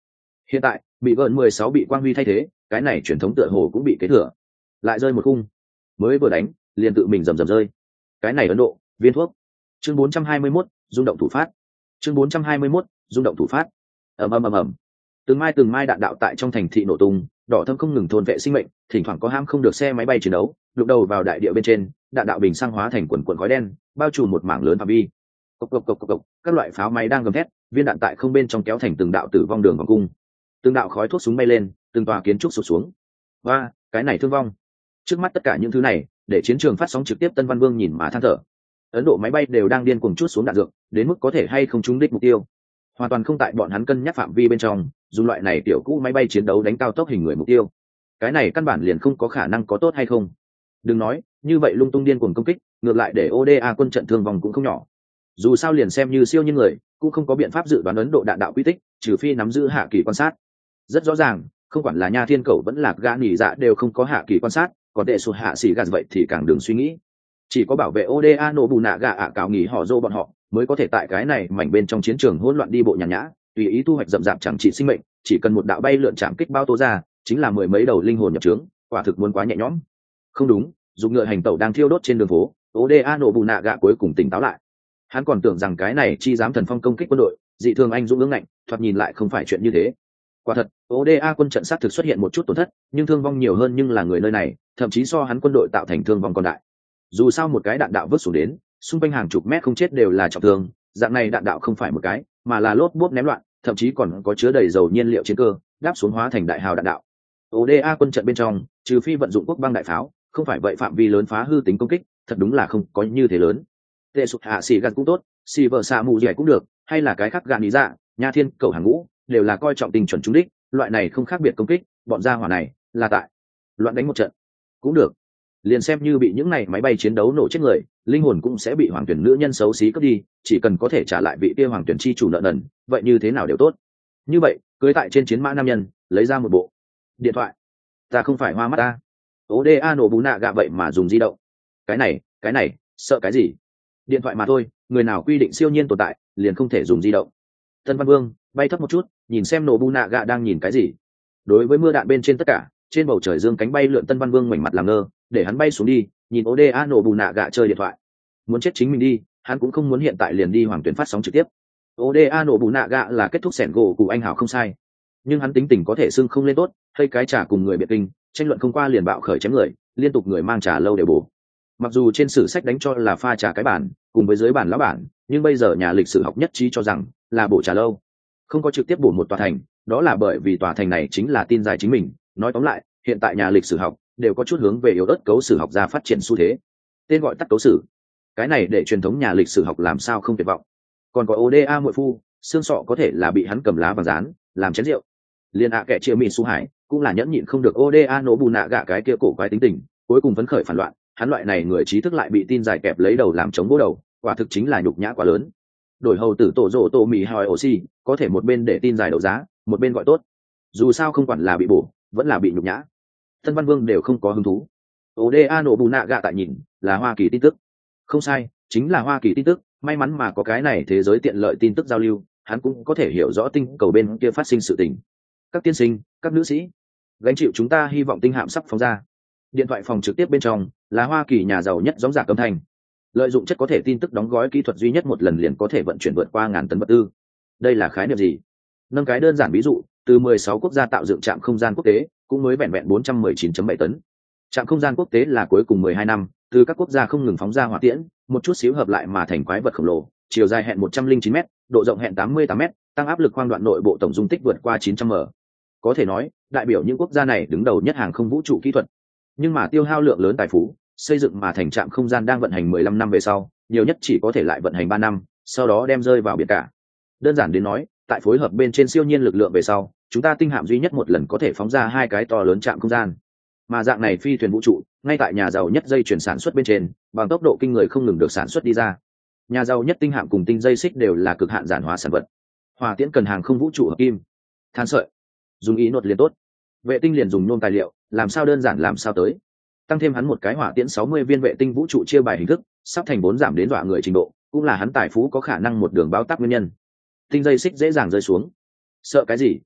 Hiện tại bị gợn mười sáu bị quang huy thay thế, cái này truyền thống tựa hồ cũng bị kế thừa. Lại rơi một khung, mới vừa đánh liền tự mình rầm rầm rơi. Cái này Ấn Độ viên thuốc. Chương bốn trăm hai mươi mốt, rung động thủ phát. Chương bốn trăm hai mươi mốt, rung động thủ phát. Ầm ầm ầm ầm. Từng mai từng mai đạn đạo tại trong thành thị nổ tung, đỏ thâm không ngừng thôn vệ sinh mệnh, thỉnh thoảng có ham không được xe máy bay chiến đấu đụng đầu vào đại địa bên trên, đạn đạo bình xăng hóa thành quần quần khói đen, bao trùm một mảng lớn phạm vi. Cộc cộc cộc cộc cộc, các loại pháo máy đang gầm thét, viên đạn tại không bên trong kéo thành từng đạo tử vong đường vòng cung. Từng đạo khói thuốc súng bay lên, từng tòa kiến trúc sụp xuống. Và, cái này thương vong. Trước mắt tất cả những thứ này, để chiến trường phát sóng trực tiếp Tân Văn Vương nhìn mà than thở. Ấn Độ máy bay đều đang điên cuồng chút xuống đạn dược, đến mức có thể hay không trúng đích mục tiêu, hoàn toàn không tại bọn hắn cân nhắc phạm vi bên trong, dùng loại này tiểu cũ máy bay chiến đấu đánh cao tốc hình người mục tiêu. Cái này căn bản liền không có khả năng có tốt hay không. Đừng nói, như vậy lung tung điên cuồng công kích, ngược lại để ô đê a quân trận thương vong cũng không nhỏ. Dù sao liền xem như siêu nhiên người, cũng không có biện pháp dự đoán Ấn Độ đạn đạo quy tích, trừ phi nắm giữ hạ kỳ quan sát. Rất rõ ràng, không quản là Nha Thiên Cẩu vẫn là gã nỉ dạ đều không có hạ kỳ quan sát, còn đệ sụt hạ xỉ gạt vậy thì càng đừng suy nghĩ. Chỉ có bảo vệ ô đê a nổ bù nạ gạ ạ cào nghỉ họ dô bọn họ mới có thể tại cái này mảnh bên trong chiến trường hỗn loạn đi bộ nhàn nhã, tùy ý thu hoạch rậm rạp chẳng trị sinh mệnh, chỉ cần một đạo bay lượn chạm kích bao tố ra, chính là mười mấy đầu linh hồn nhập trướng, quả thực muốn quá nhẹ nhõm. Không đúng, dùng ngựa hành tẩu đang thiêu đốt trên đường phố, ô đê a nổ bù nạ gạ cuối cùng tỉnh táo lại. Hắn còn tưởng rằng cái này chi dám thần phong công kích quân đội, dị thường anh dũng ngưỡng ngạnh, thoạt nhìn lại không phải chuyện như thế. Quả thật, ô đê a quân trận sát thực xuất hiện một chút tổn thất, nhưng thương vong nhiều hơn nhưng là người nơi này, thậm chí so hắn quân đội tạo thành thương vong còn đại. Dù sao một cái đạn đạo vứt xuống đến, xung quanh hàng chục mét không chết đều là trọng thương, dạng này đạn đạo không phải một cái, mà là lốp bốp ném loạn, thậm chí còn có chứa đầy dầu nhiên liệu chiến cơ, đáp xuống hóa thành đại hào đạn đạo. ô đê a quân trận bên trong, trừ phi vận dụng quốc băng đại pháo, không phải vậy phạm vi lớn phá hư tính công kích, thật đúng là không có như thế lớn. Tệ sụt hạ xì gạt cũng tốt, xì vợ xạ mù dẻ cũng được, hay là cái khác gạn lý dạ, Nha Thiên Cẩu hàng ngũ, đều là coi trọng tình chuẩn trúng đích, loại này không khác biệt công kích, bọn gia hỏa này là tại loạn đánh một trận cũng được. Liền xem như bị những này máy bay chiến đấu nổ chết người, linh hồn cũng sẽ bị hoàng tuyển nữ nhân xấu xí cướp đi, chỉ cần có thể trả lại vị kia hoàng tuyển chi chủ nợ nần, vậy như thế nào đều tốt. Như vậy, cưới tại trên chiến mã nam nhân, lấy ra một bộ điện thoại. Ta không phải hoa mắt ta. ô đê a nổ bù nạ gạ vậy mà dùng di động. Cái này, cái này, sợ cái gì? Điện thoại mà thôi, người nào quy định siêu nhiên tồn tại, liền không thể dùng di động. Tân Văn Vương bay thấp một chút, nhìn xem nổ bù nạ gạ đang nhìn cái gì. Đối với mưa đạn bên trên tất cả, trên bầu trời dương cánh bay lượn Tân Văn Vương ngoảnh mặt làm ngơ, để hắn bay xuống đi, nhìn ô đê a nổ bù nạ gạ chơi điện thoại. Muốn chết chính mình đi, hắn cũng không muốn hiện tại liền đi hoàng tuyển phát sóng trực tiếp. ô đê a nổ bù nạ gạ là kết thúc sẻn gỗ của anh hảo không sai, nhưng hắn tính tình có thể xưng không lên tốt, hay cái trả cùng người biệt kinh, tranh luận không qua liền bạo khởi chém người, liên tục người mang trà lâu đều bổ. Mặc dù trên sử sách đánh cho là pha trà cái bản cùng với dưới bản lão bản, nhưng bây giờ nhà lịch sử học nhất trí cho rằng là bổ trà lâu, không có trực tiếp bổ một tòa thành, đó là bởi vì tòa thành này chính là tin dài chính mình. Nói tóm lại, hiện tại nhà lịch sử học đều có chút hướng về yếu ớt cấu sử học ra phát triển xu thế, tên gọi tắt cấu sử. Cái này để truyền thống nhà lịch sử học làm sao không tuyệt vọng. Còn có ô đê a muội phu, xương sọ có thể là bị hắn cầm lá vàng dán làm chén rượu. Liên ạ kệ chia mì su hải cũng là nhẫn nhịn không được ô đê a nổ bù nạ gạ cái kia cổ quái tính tình, cuối cùng phấn khởi phản loạn. Hắn loại này người trí thức lại bị tin dài kẹp lấy đầu làm chống bố đầu, quả thực chính là nhục nhã quá lớn. Đổi hầu tử tổ rổ tổ mì hỏi oxy, có thể một bên để tin dài đấu giá, một bên gọi tốt. Dù sao không quản là bị bổ, vẫn là bị nhục nhã, Tân Văn Vương đều không có hứng thú. ô đê a nổ bù nạ gạ tại nhìn là Hoa Kỳ tin tức, không sai, chính là Hoa Kỳ tin tức. May mắn mà có cái này thế giới tiện lợi tin tức giao lưu, hắn cũng có thể hiểu rõ tinh cầu bên kia phát sinh sự tình. Các tiên sinh, các nữ sĩ, gánh chịu chúng ta hy vọng tinh hạm sắp phóng ra. Điện thoại phòng trực tiếp bên trong là Hoa Kỳ nhà giàu nhất gióng giạc âm thanh. Lợi dụng chất có thể tin tức đóng gói kỹ thuật duy nhất một lần liền có thể vận chuyển vượt qua ngàn tấn vật tư. Đây là khái niệm gì? Nâng cái đơn giản ví dụ, từ mười sáu quốc gia tạo dựng trạm không gian quốc tế, cũng mới vẹn vẹn bốn trăm mười chín phẩy bảy tấn. Trạm không gian quốc tế là cuối cùng mười hai năm, từ các quốc gia không ngừng phóng ra hỏa tiễn, một chút xíu hợp lại mà thành quái vật khổng lồ, chiều dài hẹn một trăm lẻ chín mét, độ rộng hẹn tám mươi tám mét, tăng áp lực khoang đoạn nội bộ tổng dung tích vượt qua chín trăm mét. Có thể nói, đại biểu những quốc gia này đứng đầu nhất hàng không vũ trụ kỹ thuật. Nhưng mà tiêu hao lượng lớn tài phú, xây dựng mà thành trạm không gian đang vận hành mười lăm năm về sau, nhiều nhất chỉ có thể lại vận hành ba năm, sau đó đem rơi vào biển cả. Đơn giản đến nói, tại phối hợp bên trên siêu nhiên lực lượng về sau, chúng ta tinh hạm duy nhất một lần có thể phóng ra hai cái to lớn trạm không gian. Mà dạng này phi thuyền vũ trụ, ngay tại nhà giàu nhất dây chuyển sản xuất bên trên, bằng tốc độ kinh người không ngừng được sản xuất đi ra. Nhà giàu nhất tinh hạm cùng tinh dây xích đều là cực hạn giản hóa sản vật. Hỏa tiễn cần hàng không vũ trụ hợp kim, than sợi, dùng ý nốt liền tốt. Vệ tinh liền dùng nhôm tài liệu, làm sao đơn giản làm sao tới. Tăng thêm hắn một cái hỏa tiễn sáu mươi viên vệ tinh vũ trụ chia bài hình thức, sắp thành bốn giảm đến dọa người trình độ, cũng là hắn tài phú có khả năng một đường báo tắc nguyên nhân. Tinh dây xích dễ dàng rơi xuống. Sợ cái gì,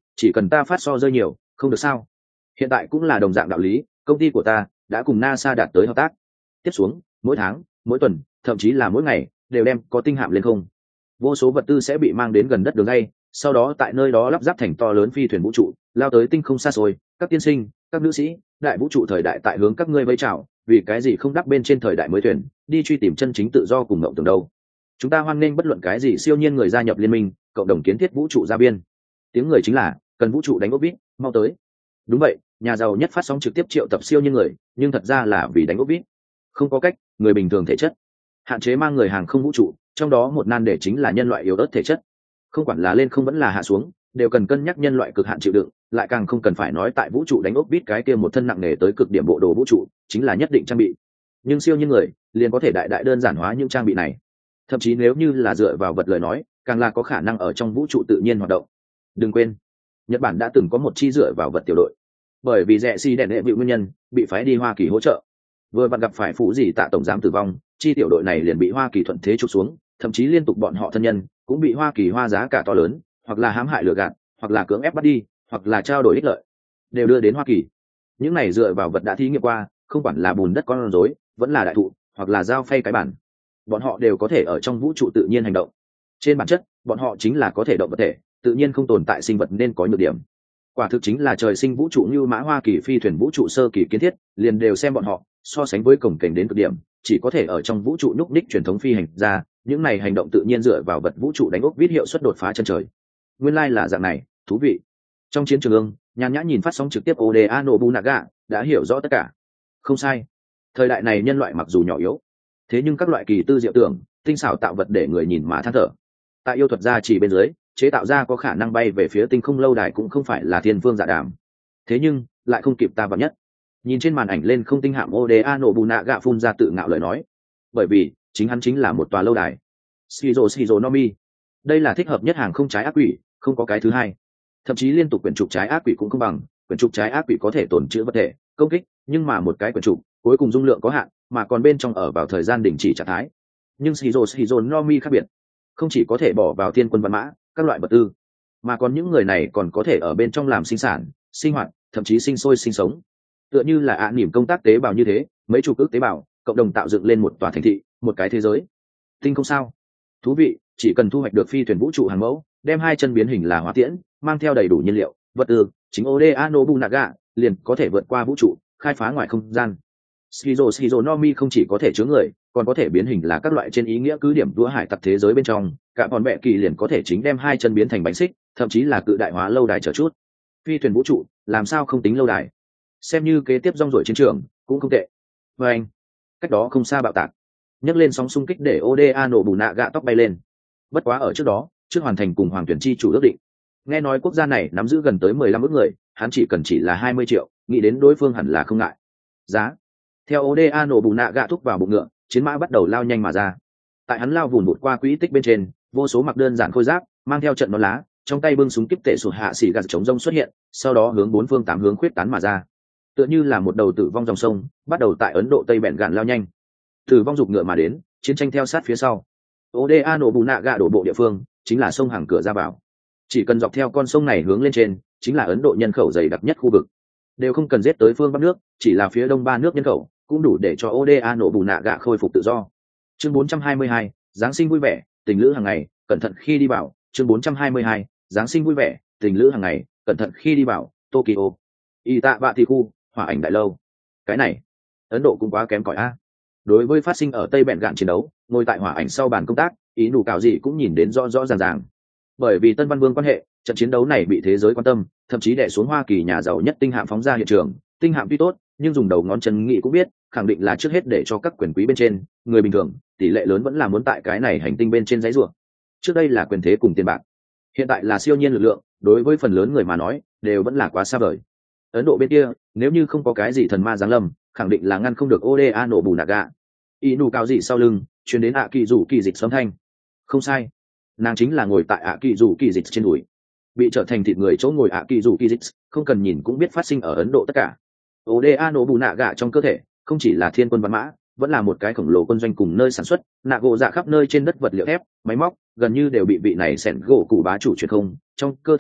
chỉ cần ta phát so rơi nhiều không được sao? Hiện tại cũng là đồng dạng đạo lý, công ty của ta đã cùng NASA đạt tới hợp tác, tiếp xuống mỗi tháng mỗi tuần thậm chí là mỗi ngày đều đem có tinh hạm lên không, vô số vật tư sẽ bị mang đến gần đất đường ngay, sau đó tại nơi đó lắp ráp thành to lớn phi thuyền vũ trụ lao tới tinh không xa xôi. Các tiên sinh, các nữ sĩ, đại vũ trụ thời đại tại hướng các ngươi vẫy chào, vì cái gì không đắp bên trên thời đại mới thuyền đi truy tìm chân chính tự do cùng ngộng tưởng đâu? Chúng ta hoan nghênh bất luận cái gì siêu nhiên người gia nhập liên minh, cộng đồng kiến thiết vũ trụ gia biên. Tiếng người chính là cần vũ trụ đánh ốc vít, mau tới. Đúng vậy, nhà giàu nhất phát sóng trực tiếp triệu tập siêu nhiên người, nhưng thật ra là vì đánh ốc vít. Không có cách, người bình thường thể chất hạn chế mang người hàng không vũ trụ, trong đó một nan đề chính là nhân loại yếu ớt thể chất. Không quản là lên không vẫn là hạ xuống, đều cần cân nhắc nhân loại cực hạn chịu đựng, lại càng không cần phải nói tại vũ trụ đánh ốc vít cái kia một thân nặng nề tới cực điểm bộ đồ vũ trụ, chính là nhất định trang bị. Nhưng siêu nhiên người liền có thể đại đại đơn giản hóa những trang bị này. Thậm chí nếu như là dựa vào vật lời nói, càng là có khả năng ở trong vũ trụ tự nhiên hoạt động. Đừng quên, Nhật Bản đã từng có một chi dựa vào vật tiểu đội, bởi vì rẻ xi đèn hệ vị nguyên nhân bị phái đi Hoa Kỳ hỗ trợ. Vừa vặn gặp phải phụ gì tạ tổng giám tử vong, chi tiểu đội này liền bị Hoa Kỳ thuận thế trục xuống, thậm chí liên tục bọn họ thân nhân cũng bị Hoa Kỳ hoa giá cả to lớn, hoặc là hãm hại lừa gạt, hoặc là cưỡng ép bắt đi, hoặc là trao đổi ích lợi, đều đưa đến Hoa Kỳ. Những này dựa vào vật đã thí nghiệm qua, không quản là bùn đất con rối, vẫn là đại thụ, hoặc là dao phay cái bản, bọn họ đều có thể ở trong vũ trụ tự nhiên hành động. Trên bản chất, bọn họ chính là có thể động vật thể, tự nhiên không tồn tại sinh vật nên có nhược điểm. Quả thực chính là trời sinh vũ trụ như mã Hoa Kỳ phi thuyền vũ trụ sơ kỳ kiến thiết, liền đều xem bọn họ so sánh với cổng cảnh đến cực điểm, chỉ có thể ở trong vũ trụ núp ních truyền thống phi hành ra, những này hành động tự nhiên dựa vào vật vũ trụ đánh ốc vít hiệu suất đột phá chân trời. Nguyên lai là dạng này, thú vị. Trong chiến trường ương, nhàn nhã nhìn phát sóng trực tiếp Oda Nobunaga đã hiểu rõ tất cả. Không sai, thời đại này nhân loại mặc dù nhỏ yếu, thế nhưng các loại kỳ tư diệu tưởng, tinh xảo tạo vật để người nhìn mà than thở. Tại yêu thuật gia chỉ bên dưới, chế tạo ra có khả năng bay về phía tinh không lâu đài cũng không phải là thiên phương dạ đàm. Thế nhưng lại không kịp ta vào nhất. Nhìn trên màn ảnh lên không tinh hạm Oda Nobunaga phun ra tự ngạo lời nói, bởi vì chính hắn chính là một tòa lâu đài. Shizo Shizo Nomi, đây là thích hợp nhất hàng không trái ác quỷ, không có cái thứ hai. Thậm chí liên tục quyển trục trái ác quỷ cũng không bằng, quyển trục trái ác quỷ có thể tổn trữ vật thể, công kích, nhưng mà một cái quyển trục cuối cùng dung lượng có hạn, mà còn bên trong ở vào thời gian đình chỉ trạng thái. Nhưng Shizo Shizo Nomi khác biệt, không chỉ có thể bỏ vào thiên quân văn mã, các loại vật tư, mà còn những người này còn có thể ở bên trong làm sinh sản, sinh hoạt, thậm chí sinh sôi sinh sống. Tựa như là ạ à nỉm công tác tế bào như thế, mấy chục ức tế bào cộng đồng tạo dựng lên một tòa thành thị, một cái thế giới. Tinh không sao? Thú vị, chỉ cần thu hoạch được phi thuyền vũ trụ hàng mẫu, đem hai chân biến hình là hỏa tiễn, mang theo đầy đủ nhiên liệu, vật tư, chính Oda Nobunaga liền có thể vượt qua vũ trụ, khai phá ngoài không gian. Shizo Shizo Nomi không chỉ có thể chứa người, còn có thể biến hình là các loại trên ý nghĩa cứ điểm đũa hải tặc thế giới bên trong, cả bọn bệ kỳ liền có thể chính đem hai chân biến thành bánh xích, thậm chí là cự đại hóa lâu đài trở chút. Phi thuyền vũ trụ, làm sao không tính lâu đài? Xem như kế tiếp rong ruổi chiến trường, cũng không tệ. Và anh, cách đó không xa bạo tạc, nhấc lên sóng xung kích để Oda Nobunaga tóc bay lên. Bất quá ở trước đó, trước hoàn thành cùng Hoàng Tuyển chi chủ ước định. Nghe nói quốc gia này nắm giữ gần tới mười lăm ức người, hắn chỉ cần chỉ là hai mươi triệu, nghĩ đến đối phương hẳn là không ngại. Giá. Theo Oda Nobunaga thúc vào bụng ngựa, chiến mã bắt đầu lao nhanh mà ra. Tại hắn lao vùn vụt qua quỹ tích bên trên, vô số mặc đơn giản khôi giáp, mang theo trận nón lá, trong tay bưng súng kíp tệ sụt hạ xỉ gạt chống rông xuất hiện, sau đó hướng bốn phương tám hướng khuyết tán mà ra. Tựa như là một đầu tử vong dòng sông, bắt đầu tại Ấn Độ Tây bẹn gạn lao nhanh. Tử vong dục ngựa mà đến, chiến tranh theo sát phía sau. Oda Nobunaga đổ bộ địa phương, chính là sông hàng cửa ra vào. Chỉ cần dọc theo con sông này hướng lên trên, chính là Ấn Độ nhân khẩu dày đặc nhất khu vực. Đều không cần giết tới phương Bắc nước, chỉ là phía đông ba nước nhân khẩu, cũng đủ để cho Oda Nobunaga khôi phục tự do. Chương bốn trăm hai mươi hai, Giáng sinh vui vẻ, tình lữ hàng ngày, cẩn thận khi đi bảo. Chương bốn trăm hai mươi hai, Giáng sinh vui vẻ, tình lữ hàng ngày, cẩn thận khi đi bảo. Tokyo, y tạ bạ thị khu, hỏa ảnh đại lâu. Cái này, Ấn Độ cũng quá kém cỏi a. Đối với phát sinh ở Tây bẹn gạn chiến đấu, ngồi tại hỏa ảnh sau bàn công tác, ý nụ cào gì cũng nhìn đến rõ rõ ràng ràng. Bởi vì Tân Văn Vương quan hệ, trận chiến đấu này bị thế giới quan tâm, thậm chí đè xuống Hoa Kỳ nhà giàu nhất tinh hạm phóng ra hiện trường. Tinh hạm tuy tốt, nhưng dùng đầu ngón chân nghĩ cũng biết, khẳng định là trước hết để cho các quyền quý bên trên, người bình thường, tỷ lệ lớn vẫn là muốn tại cái này hành tinh bên trên giấy rùa. Trước đây là quyền thế cùng tiền bạc, hiện tại là siêu nhiên lực lượng, đối với phần lớn người mà nói, đều vẫn là quá xa vời. Ấn Độ bên kia, nếu như không có cái gì thần ma giáng lâm, khẳng định là ngăn không được Oda Nobunaga. Inu cao dị sau lưng, truyền đến ạ kỳ rủ kỳ dịch sấm thanh. Không sai, nàng chính là ngồi tại ạ kỳ rủ kỳ dịch trên đùi, bị trở thành thịt người chỗ ngồi ạ kỳ rủ kỳ dịch, không cần nhìn cũng biết phát sinh ở Ấn Độ tất cả. Oda Nobunaga trong cơ thể, không chỉ là thiên quân văn mã, vẫn là một cái khổng lồ quân doanh cùng nơi sản xuất, nạ gỗ dạ khắp nơi trên đất vật liệu thép, máy móc, gần như đều bị vị này xẻn gỗ cụ bá chủ truyền không, trong cơ thể hắn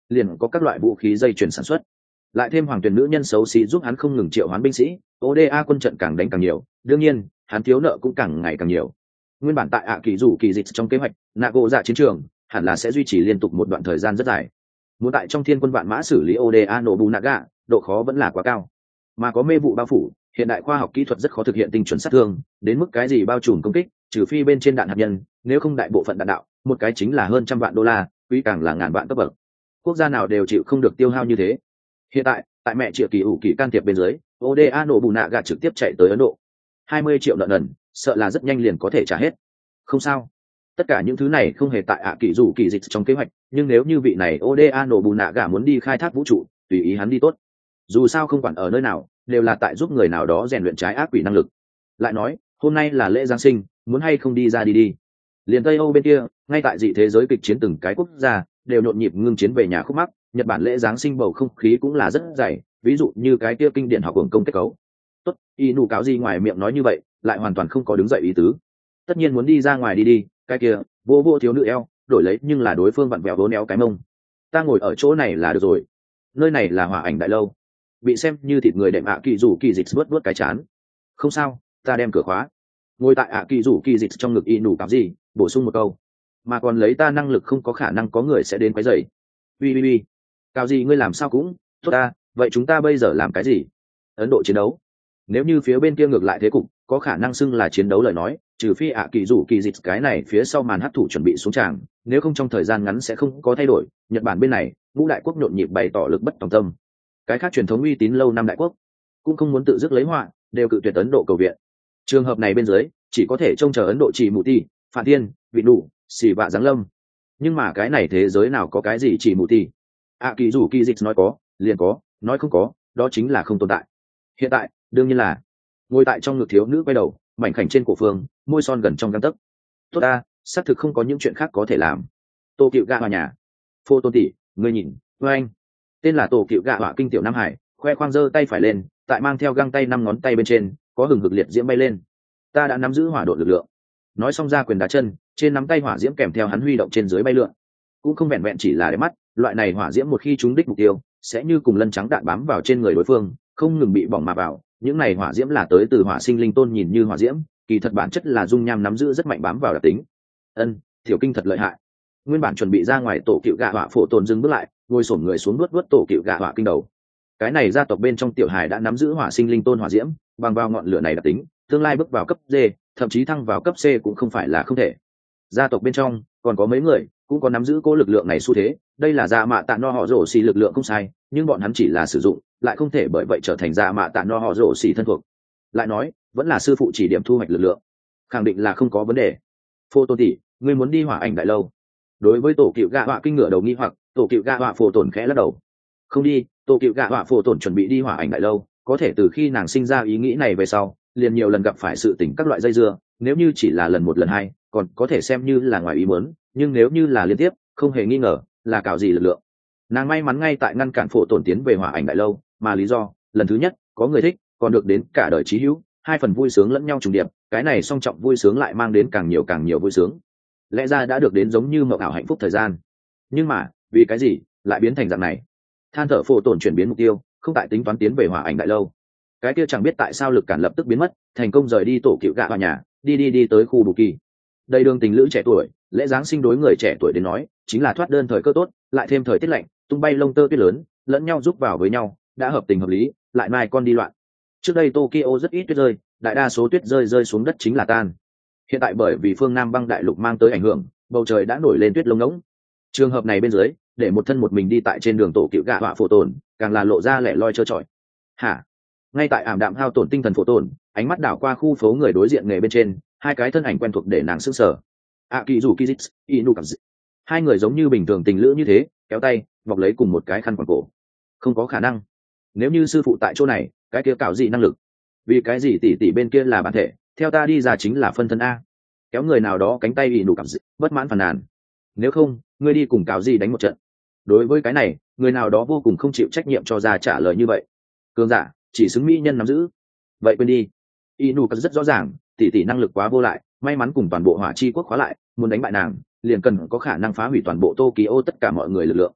liền có các loại vũ khí dây chuyển sản xuất. Lại thêm hoàng tuyển nữ nhân xấu xí giúp hắn không ngừng triệu hoán binh sĩ, ô đê a quân trận càng đánh càng nhiều, đương nhiên hắn thiếu nợ cũng càng ngày càng nhiều. Nguyên bản tại ạ kỳ rủ kỳ dịch trong kế hoạch nạ gỗ dạ chiến trường hẳn là sẽ duy trì liên tục một đoạn thời gian rất dài. Muốn tại trong thiên quân vạn mã xử lý ô đê a Nobunaga, độ khó vẫn là quá cao. Mà có mê vụ bao phủ, hiện đại khoa học kỹ thuật rất khó thực hiện tinh chuẩn sát thương, đến mức cái gì bao trùm công kích, trừ phi bên trên đạn hạt nhân, nếu không đại bộ phận đạn đạo, một cái chính là hơn trăm vạn đô la, quý càng là ngàn vạn cấp bậc. Quốc gia nào đều chịu không được tiêu hao như thế. Hiện tại, tại mẹ triệu kỳ ủ kỳ can thiệp bên dưới, ô đê a Nobunaga trực tiếp chạy tới Ấn Độ. hai mươi triệu nợ nần, sợ là rất nhanh liền có thể trả hết. Không sao, tất cả những thứ này không hề tại ạ kỳ rủ kỳ dịch trong kế hoạch, nhưng nếu như vị này ô đê a Nobunaga muốn đi khai thác vũ trụ, tùy ý hắn đi tốt. Dù sao không quản ở nơi nào, đều là tại giúp người nào đó rèn luyện trái ác quỷ năng lực. Lại nói, hôm nay là lễ Giáng sinh, muốn hay không đi ra đi đi. Liền Tây Âu bên kia, ngay tại dị thế giới kịch chiến từng cái quốc gia, đều nhộn nhịp ngưng chiến về nhà khúc mắc. Nhật Bản lễ Giáng sinh bầu không khí cũng là rất dày, ví dụ như cái kia kinh điển học hưởng công kết cấu. Tốt, y nụ cáo gì ngoài miệng nói như vậy, lại hoàn toàn không có đứng dậy ý tứ. Tất nhiên muốn đi ra ngoài đi đi, cái kia, vô vô thiếu nữ eo, đổi lấy nhưng là đối phương vặn vẹo vốn éo cái mông. Ta ngồi ở chỗ này là được rồi. Nơi này là Hỏa Ảnh Đại Lâu, bị xem như thịt người đệm ạ kỳ rủ kỳ dịch vớt vớt cái chán. Không sao, ta đem cửa khóa. Ngồi tại ạ kỳ rủ kỳ dịch trong ngực y nụ cáo gì, bổ sung một câu. Mà còn lấy ta năng lực không có khả năng có người sẽ đến quấy rầy. Ui ui ui, cao gì ngươi làm sao cũng tốt ta, vậy chúng ta bây giờ làm cái gì? Ấn Độ chiến đấu. Nếu như phía bên kia ngược lại thế cục, có khả năng xưng là chiến đấu lời nói, trừ phi ạ kỳ rủ kỳ dịch cái này phía sau màn hấp thủ chuẩn bị xuống tràng, nếu không trong thời gian ngắn sẽ không có thay đổi. Nhật Bản bên này, ngũ đại quốc nhộn nhịp bày tỏ lực bất tòng tâm. Cái khác truyền thống uy tín lâu năm đại quốc cũng không muốn tự dứt lấy họa, đều cự tuyệt Ấn Độ cầu viện. Trường hợp này bên dưới, chỉ có thể trông chờ Ấn Độ chỉ mù ti, phản thiên, vị đủ, xì vạ giáng lâm. Nhưng mà cái này thế giới nào có cái gì chỉ mù ti? ạ kỳ rủ kỳ dịch nói có, liền có, nói không có, đó chính là không tồn tại. Hiện tại, đương nhiên là ngồi tại trong ngực thiếu nữ quay đầu, mảnh khảnh trên cổ phương, môi son gần trong găng tấc. Tốt ta, xác thực không có những chuyện khác có thể làm. Tô Cựu Gạ hòa nhà, phô tôn tỷ, ngươi nhìn, với anh, tên là Tô Cựu Gạ họa kinh tiểu Nam Hải, khoe khoang giơ tay phải lên, tại mang theo găng tay năm ngón tay bên trên, có hừng hực liệt diễm bay lên. Ta đã nắm giữ hỏa độ lực lượng. Nói xong ra quyền đá chân, trên nắm tay hỏa diễm kèm theo hắn huy động trên dưới bay lượn. Cũng không vẹn vẹn chỉ là để mắt, loại này hỏa diễm một khi trúng đích mục tiêu, sẽ như cùng lân trắng đạn bám vào trên người đối phương, không ngừng bị bỏng mà vào. Những này hỏa diễm là tới từ hỏa sinh linh tôn nhìn như hỏa diễm, kỳ thật bản chất là dung nham nắm giữ rất mạnh bám vào đặc tính. Ân, Tiểu Kinh thật lợi hại. Nguyên bản chuẩn bị ra ngoài Tổ Cựu Gạ họa phổ tồn dừng bước lại, ngồi xổm người xuống nuốt nuốt Tổ Cựu Gạ họa kinh đầu. Cái này gia tộc bên trong tiểu hài đã nắm giữ hỏa sinh linh tôn hỏa diễm, bằng vào ngọn lửa này đặc tính, tương lai bước vào cấp D, thậm chí thăng vào cấp C cũng không phải là không thể. Gia tộc bên trong còn có mấy người cũng có nắm giữ cố lực lượng này xu thế, đây là Dạ Mạ Tạ No họ rổ xì lực lượng không sai, nhưng bọn hắn chỉ là sử dụng, lại không thể bởi vậy trở thành Dạ Mạ Tạ No họ rổ xì thân thuộc. Lại nói, vẫn là sư phụ chỉ điểm thu hoạch lực lượng, khẳng định là không có vấn đề. Phô Tôn tỷ, ngươi muốn đi Hỏa Ảnh Đại Lâu? Đối với Tổ Cựu Gạ họa kinh ngửa đầu nghi hoặc, Tổ Cựu Gạ họa phổ tổn khẽ lắc đầu. Không đi, Tổ Cựu Gạ họa phổ tổn chuẩn bị đi Hỏa Ảnh Đại Lâu, có thể từ khi nàng sinh ra ý nghĩ này về sau, liền nhiều lần gặp phải sự tình các loại dây dưa, nếu như chỉ là lần một lần hai, còn có thể xem như là ngoài ý muốn, nhưng nếu như là liên tiếp, không hề nghi ngờ là cạo gì lực lượng. Nàng may mắn ngay tại ngăn cản phổ tổn tiến về Hỏa Ảnh Đại Lâu, mà lý do, lần thứ nhất, có người thích, còn được đến cả đời chí hữu, hai phần vui sướng lẫn nhau trùng điệp, cái này song trọng vui sướng lại mang đến càng nhiều càng nhiều vui sướng. Lẽ ra đã được đến giống như mộng ảo hạnh phúc thời gian, nhưng mà vì cái gì lại biến thành dạng này? Than thở phổ tổn chuyển biến mục tiêu, không tại tính toán tiến về Hỏa Ảnh Đại Lâu. Cái kia chẳng biết tại sao lực cản lập tức biến mất, thành công rời đi Tổ Cựu Gạ vào nhà, đi đi đi tới khu bù kỳ. Đây đường tình lữ trẻ tuổi, lễ giáng sinh đối người trẻ tuổi đến nói chính là thoát đơn thời cơ tốt, lại thêm thời tiết lạnh, tung bay lông tơ tuyết lớn, lẫn nhau giúp vào với nhau, đã hợp tình hợp lý, lại mai con đi loạn. Trước đây Tokyo rất ít tuyết rơi, đại đa số tuyết rơi rơi xuống đất chính là tan. Hiện tại bởi vì phương Nam băng đại lục mang tới ảnh hưởng, bầu trời đã nổi lên tuyết lông ngỗng. Trường hợp này bên dưới, để một thân một mình đi tại trên đường Tổ Cựu Gạ họa phổ tổn, càng là lộ ra lẻ loi trơ trọi. Hả? Ngay tại ảm đạm hao tổn tinh thần phổ tổn, ánh mắt đảo qua khu phố người đối diện nghề bên trên, hai cái thân ảnh quen thuộc để nàng sững sờ. A Kỳ Dù Kizits, Inu Cẩm Dị. Hai người giống như bình thường tình lữ như thế, kéo tay, vọc lấy cùng một cái khăn quàng cổ. Không có khả năng. Nếu như sư phụ tại chỗ này, cái kia cạo gì năng lực? Vì cái gì tỷ tỷ bên kia là bản thể, theo ta đi ra chính là phân thân a. Kéo người nào đó cánh tay Inu Cẩm Dị, bất mãn phàn nàn. Nếu không, ngươi đi cùng cạo gì đánh một trận. Đối với cái này, người nào đó vô cùng không chịu trách nhiệm cho ra trả lời như vậy. Cường giả, chỉ xứng mỹ nhân nắm giữ. Vậy quên đi. Inu Cẩm rất rõ ràng, tỷ tỷ năng lực quá vô lại, may mắn cùng toàn bộ hỏa chi quốc khóa lại, muốn đánh bại nàng liền cần có khả năng phá hủy toàn bộ Tokyo tất cả mọi người lực lượng.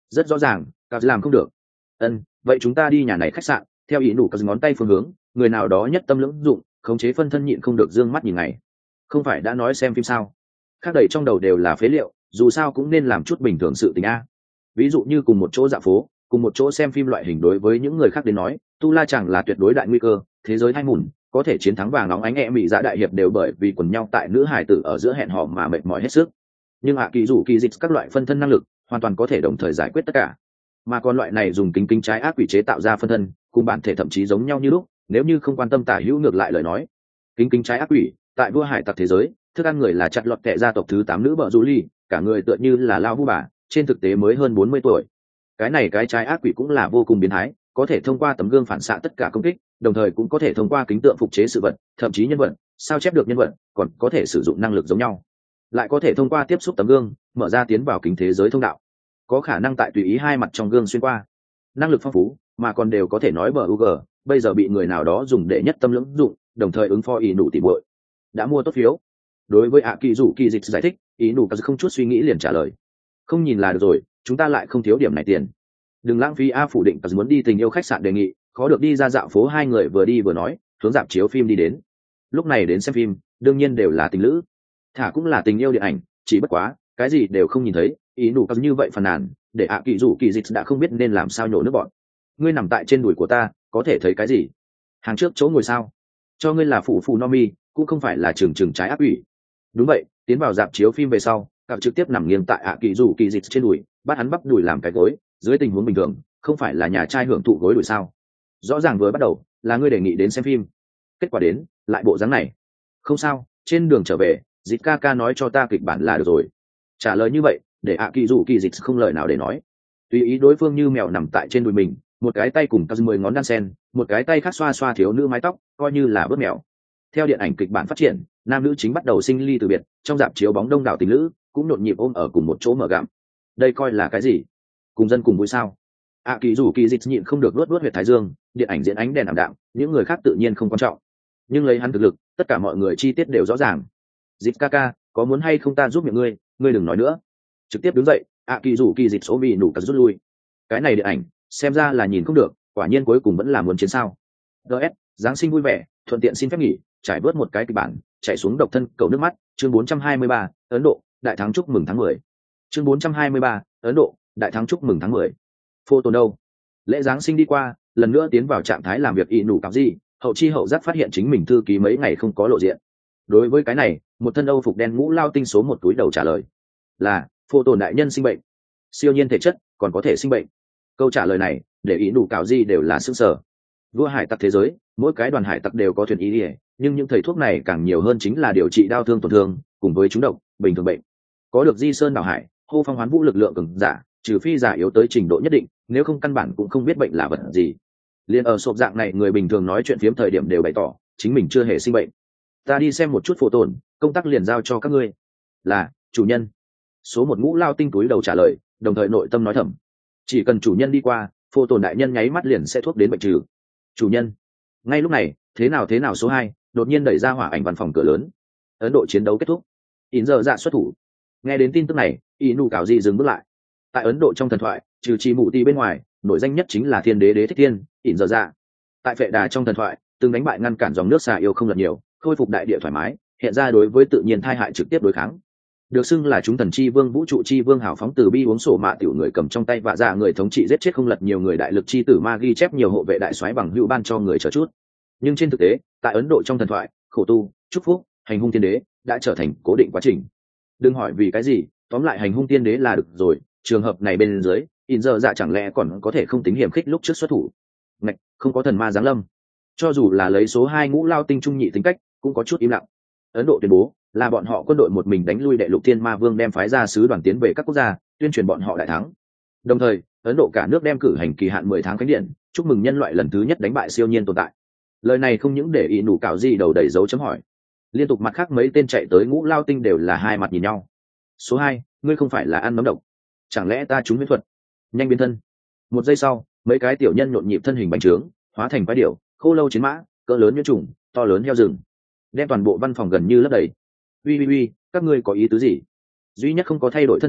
Rất rõ ràng cà làm không được. Ân, vậy chúng ta đi nhà này khách sạn. Theo ý nụ cà ngón tay phương hướng, người nào đó nhất tâm lưỡng dụng, khống chế phân thân nhịn không được dương mắt nhìn ngày. Không phải đã nói xem phim sao? Khác đầy trong đầu đều là phế liệu, dù sao cũng nên làm chút bình thường sự tình a. Ví dụ như cùng một chỗ dạo phố, cùng một chỗ xem phim loại hình, đối với những người khác đến nói tu la chẳng là tuyệt đối đại nguy cơ, thế giới thay mùn có thể chiến thắng vàng nóng ánh e mỹ dạ đại hiệp đều bởi vì quần nhau tại nữ hải tử ở giữa hẹn hò mà mệt mỏi hết sức. Nhưng hạ kỳ rủ kỳ dịch các loại phân thân năng lực hoàn toàn có thể đồng thời giải quyết tất cả, mà còn loại này dùng kính kính trái ác quỷ chế tạo ra phân thân cùng bản thể thậm chí giống nhau như lúc, nếu như không quan tâm tả hữu ngược lại lời nói. Kính kính trái ác quỷ tại vua hải tặc thế giới thức ăn người là chặt lọt kệ gia tộc thứ tám nữ vợ du ly, cả người tựa như là lao vu bà, trên thực tế mới hơn bốn mươi tuổi. Cái này cái trái ác quỷ cũng là vô cùng biến thái, có thể thông qua tấm gương phản xạ tất cả công kích, đồng thời cũng có thể thông qua kính tượng phục chế sự vật, thậm chí nhân vật, sao chép được nhân vật, còn có thể sử dụng năng lực giống nhau, lại có thể thông qua tiếp xúc tấm gương mở ra tiến vào kính thế giới thông đạo, có khả năng tại tùy ý hai mặt trong gương xuyên qua. Năng lực phong phú, mà còn đều có thể nói bờ u g bây giờ bị người nào đó dùng để nhất tâm lưỡng dụng, đồng thời ứng phó ý nụ tỉ bội. Đã mua tốt phiếu? Đối với ạ kỳ rủ kỳ dịch giải thích, ý nụ không chút suy nghĩ liền trả lời, không nhìn là được rồi, chúng ta lại không thiếu điểm này tiền. Đừng lãng phí a. Phủ định muốn đi tình yêu khách sạn đề nghị, khó được đi ra dạo phố. Hai người vừa đi vừa nói hướng dạp chiếu phim đi đến. Lúc này đến xem phim đương nhiên đều là tình lữ, thả cũng là tình yêu điện ảnh, chỉ bất quá cái gì đều không nhìn thấy. Ý nụ như vậy phàn nàn để ạ kỳ rủ kỳ dịch đã không biết nên làm sao nhổ nước bọn. Ngươi nằm tại trên đùi của ta có thể thấy cái gì? Hàng trước chỗ ngồi sao? Cho ngươi là phụ phụ no mi, cũng không phải là trường trường trái ác ủy. Đúng vậy, tiến vào dạp chiếu phim về sau cặp trực tiếp nằm nghiêng tại ạ kỳ rủ kỳ dịch trên đùi, bắt hắn bắp đùi làm cái gối. Dưới tình huống bình thường không phải là nhà trai hưởng thụ gối đùi sao? Rõ ràng vừa bắt đầu là ngươi đề nghị đến xem phim, kết quả đến lại bộ dáng này. Không sao, trên đường trở về dịch ca ca nói cho ta kịch bản là được rồi. Trả lời như vậy để ạ kỳ rủ kỳ dịch không lời nào để nói, tùy ý đối phương như mèo nằm tại trên đùi mình, một cái tay cùng các mười ngón đan sen, một cái tay khác xoa xoa thiếu nữ mái tóc, coi như là bớt mèo. Theo điện ảnh kịch bản phát triển, nam nữ chính bắt đầu sinh ly từ biệt, trong dạp chiếu bóng đông đảo tình lữ cũng nhộn nhịp ôm ở cùng một chỗ mở gặm. Đây coi là cái gì? Cùng dân cùng vui sao? ạ kỳ rủ kỳ dịch nhịn không được luốt luốt huyệt thái dương. Điện ảnh diễn ánh đèn ảm đạm, những người khác tự nhiên không quan trọng, nhưng lấy hắn thực lực tất cả mọi người chi tiết đều rõ ràng. Dịch ca ca, có muốn hay không ta giúp miệng ngươi? Ngươi đừng nói nữa. Trực tiếp đứng dậy, ạ kỳ rủ kỳ dịch số bị nụ cắt rút lui. Cái này điện ảnh xem ra là nhìn không được, quả nhiên cuối cùng vẫn là muốn chiến sao. ds giáng sinh vui vẻ, thuận tiện xin phép nghỉ trải bớt một cái kịch bản, chạy xuống độc thân cầu nước mắt. Chương bốn trăm hai mươi ba, Ấn Độ đại thắng chúc mừng tháng mười. Chương bốn trăm hai mươi ba, Ấn Độ đại thắng chúc mừng tháng mười. Photo đâu? Lễ giáng sinh đi qua, lần nữa tiến vào trạng thái làm việc y nụ cặp gì, hậu chi hậu giác phát hiện chính mình thư ký mấy ngày không có lộ diện. Đối với cái này, một thân âu phục đen mũ lao tinh số một túi đầu trả lời là photo đại nhân sinh bệnh, siêu nhiên thể chất còn có thể sinh bệnh. Câu trả lời này để ý nụ cạo gì đều là sức sở. Vua hải tặc thế giới, mỗi cái đoàn hải tặc đều có thuyền y ỉa, nhưng những thầy thuốc này càng nhiều hơn chính là điều trị đau thương tổn thương cùng với trúng độc bình thường bệnh. Có được di sơn đảo hải hô phong hoán vũ lực lượng cường giả, trừ phi giả yếu tới trình độ nhất định, nếu không căn bản cũng không biết bệnh là vật gì. Liên ở sộp dạng này người bình thường nói chuyện phiếm thời điểm đều bày tỏ chính mình chưa hề sinh bệnh. Ta đi xem một chút phổ tổn, công tác liền giao cho các ngươi. Là chủ nhân. Số một ngũ lao tinh túi đầu trả lời, đồng thời nội tâm nói thầm, chỉ cần chủ nhân đi qua, phổ tổn đại nhân nháy mắt liền sẽ thuốc đến bệnh trừ. Chủ nhân. Ngay lúc này, thế nào thế nào số hai đột nhiên đẩy ra hỏa ảnh văn phòng cửa lớn. Ấn Độ chiến đấu kết thúc, in giờ dạ xuất thủ. Nghe đến tin tức này, y nụ cảo gì dừng bước lại. Tại Ấn Độ trong thần thoại, trừ chi mụ ti bên ngoài, nổi danh nhất chính là thiên đế đế thích thiên, in giờ dạ. Tại Phệ Đà trong thần thoại, từng đánh bại ngăn cản dòng nước xà yêu không lật nhiều, khôi phục đại địa thoải mái, hiện ra đối với tự nhiên thai hại trực tiếp đối kháng. Được xưng là chúng thần chi vương, vũ trụ chi vương, hào phóng từ bi uống sổ mạ tiểu người cầm trong tay vạ dạ người thống trị giết chết không lật nhiều người, đại lực chi tử ma ghi chép nhiều hộ vệ đại soái bằng hữu ban cho người chờ chút. Nhưng trên thực tế, tại Ấn Độ trong thần thoại, khổ tu, chúc phúc, hành hung thiên đế đã trở thành cố định quá trình. Đừng hỏi vì cái gì, tóm lại hành hung tiên đế là được rồi. Trường hợp này bên dưới, in giờ dạ chẳng lẽ còn có thể không tính hiểm khích lúc trước xuất thủ? Ngạch, không có thần ma giáng lâm. Cho dù là lấy số hai ngũ lao tinh trung nhị tính cách, cũng có chút im lặng. Ấn Độ tuyên bố là bọn họ quân đội một mình đánh lui đệ lục thiên ma vương, đem phái ra sứ đoàn tiến về các quốc gia, tuyên truyền bọn họ đại thắng. Đồng thời, Ấn Độ cả nước đem cử hành kỳ hạn mười tháng khánh điện, chúc mừng nhân loại lần thứ nhất đánh bại siêu nhiên tồn tại. Lời này không những để ý nụ cạo gì đầu đầy dấu chấm hỏi, liên tục mặt khác mấy tên chạy tới ngũ lao tinh đều là hai mặt nhìn nhau. Số hai, ngươi không phải là ăn nấm độc, chẳng lẽ ta trúng huyễn thuật? Nhanh biến thân. Một giây sau, mấy cái tiểu nhân nhộn nhịp thân hình bành trướng, hóa thành quái điểu, khô lâu chiến mã, cỡ lớn như trùng, to lớn heo rừng, đem toàn bộ văn phòng gần như lấp đầy. Uy uy uy, các ngươi có ý tứ gì? Duy nhất không có thay đổi thân thể,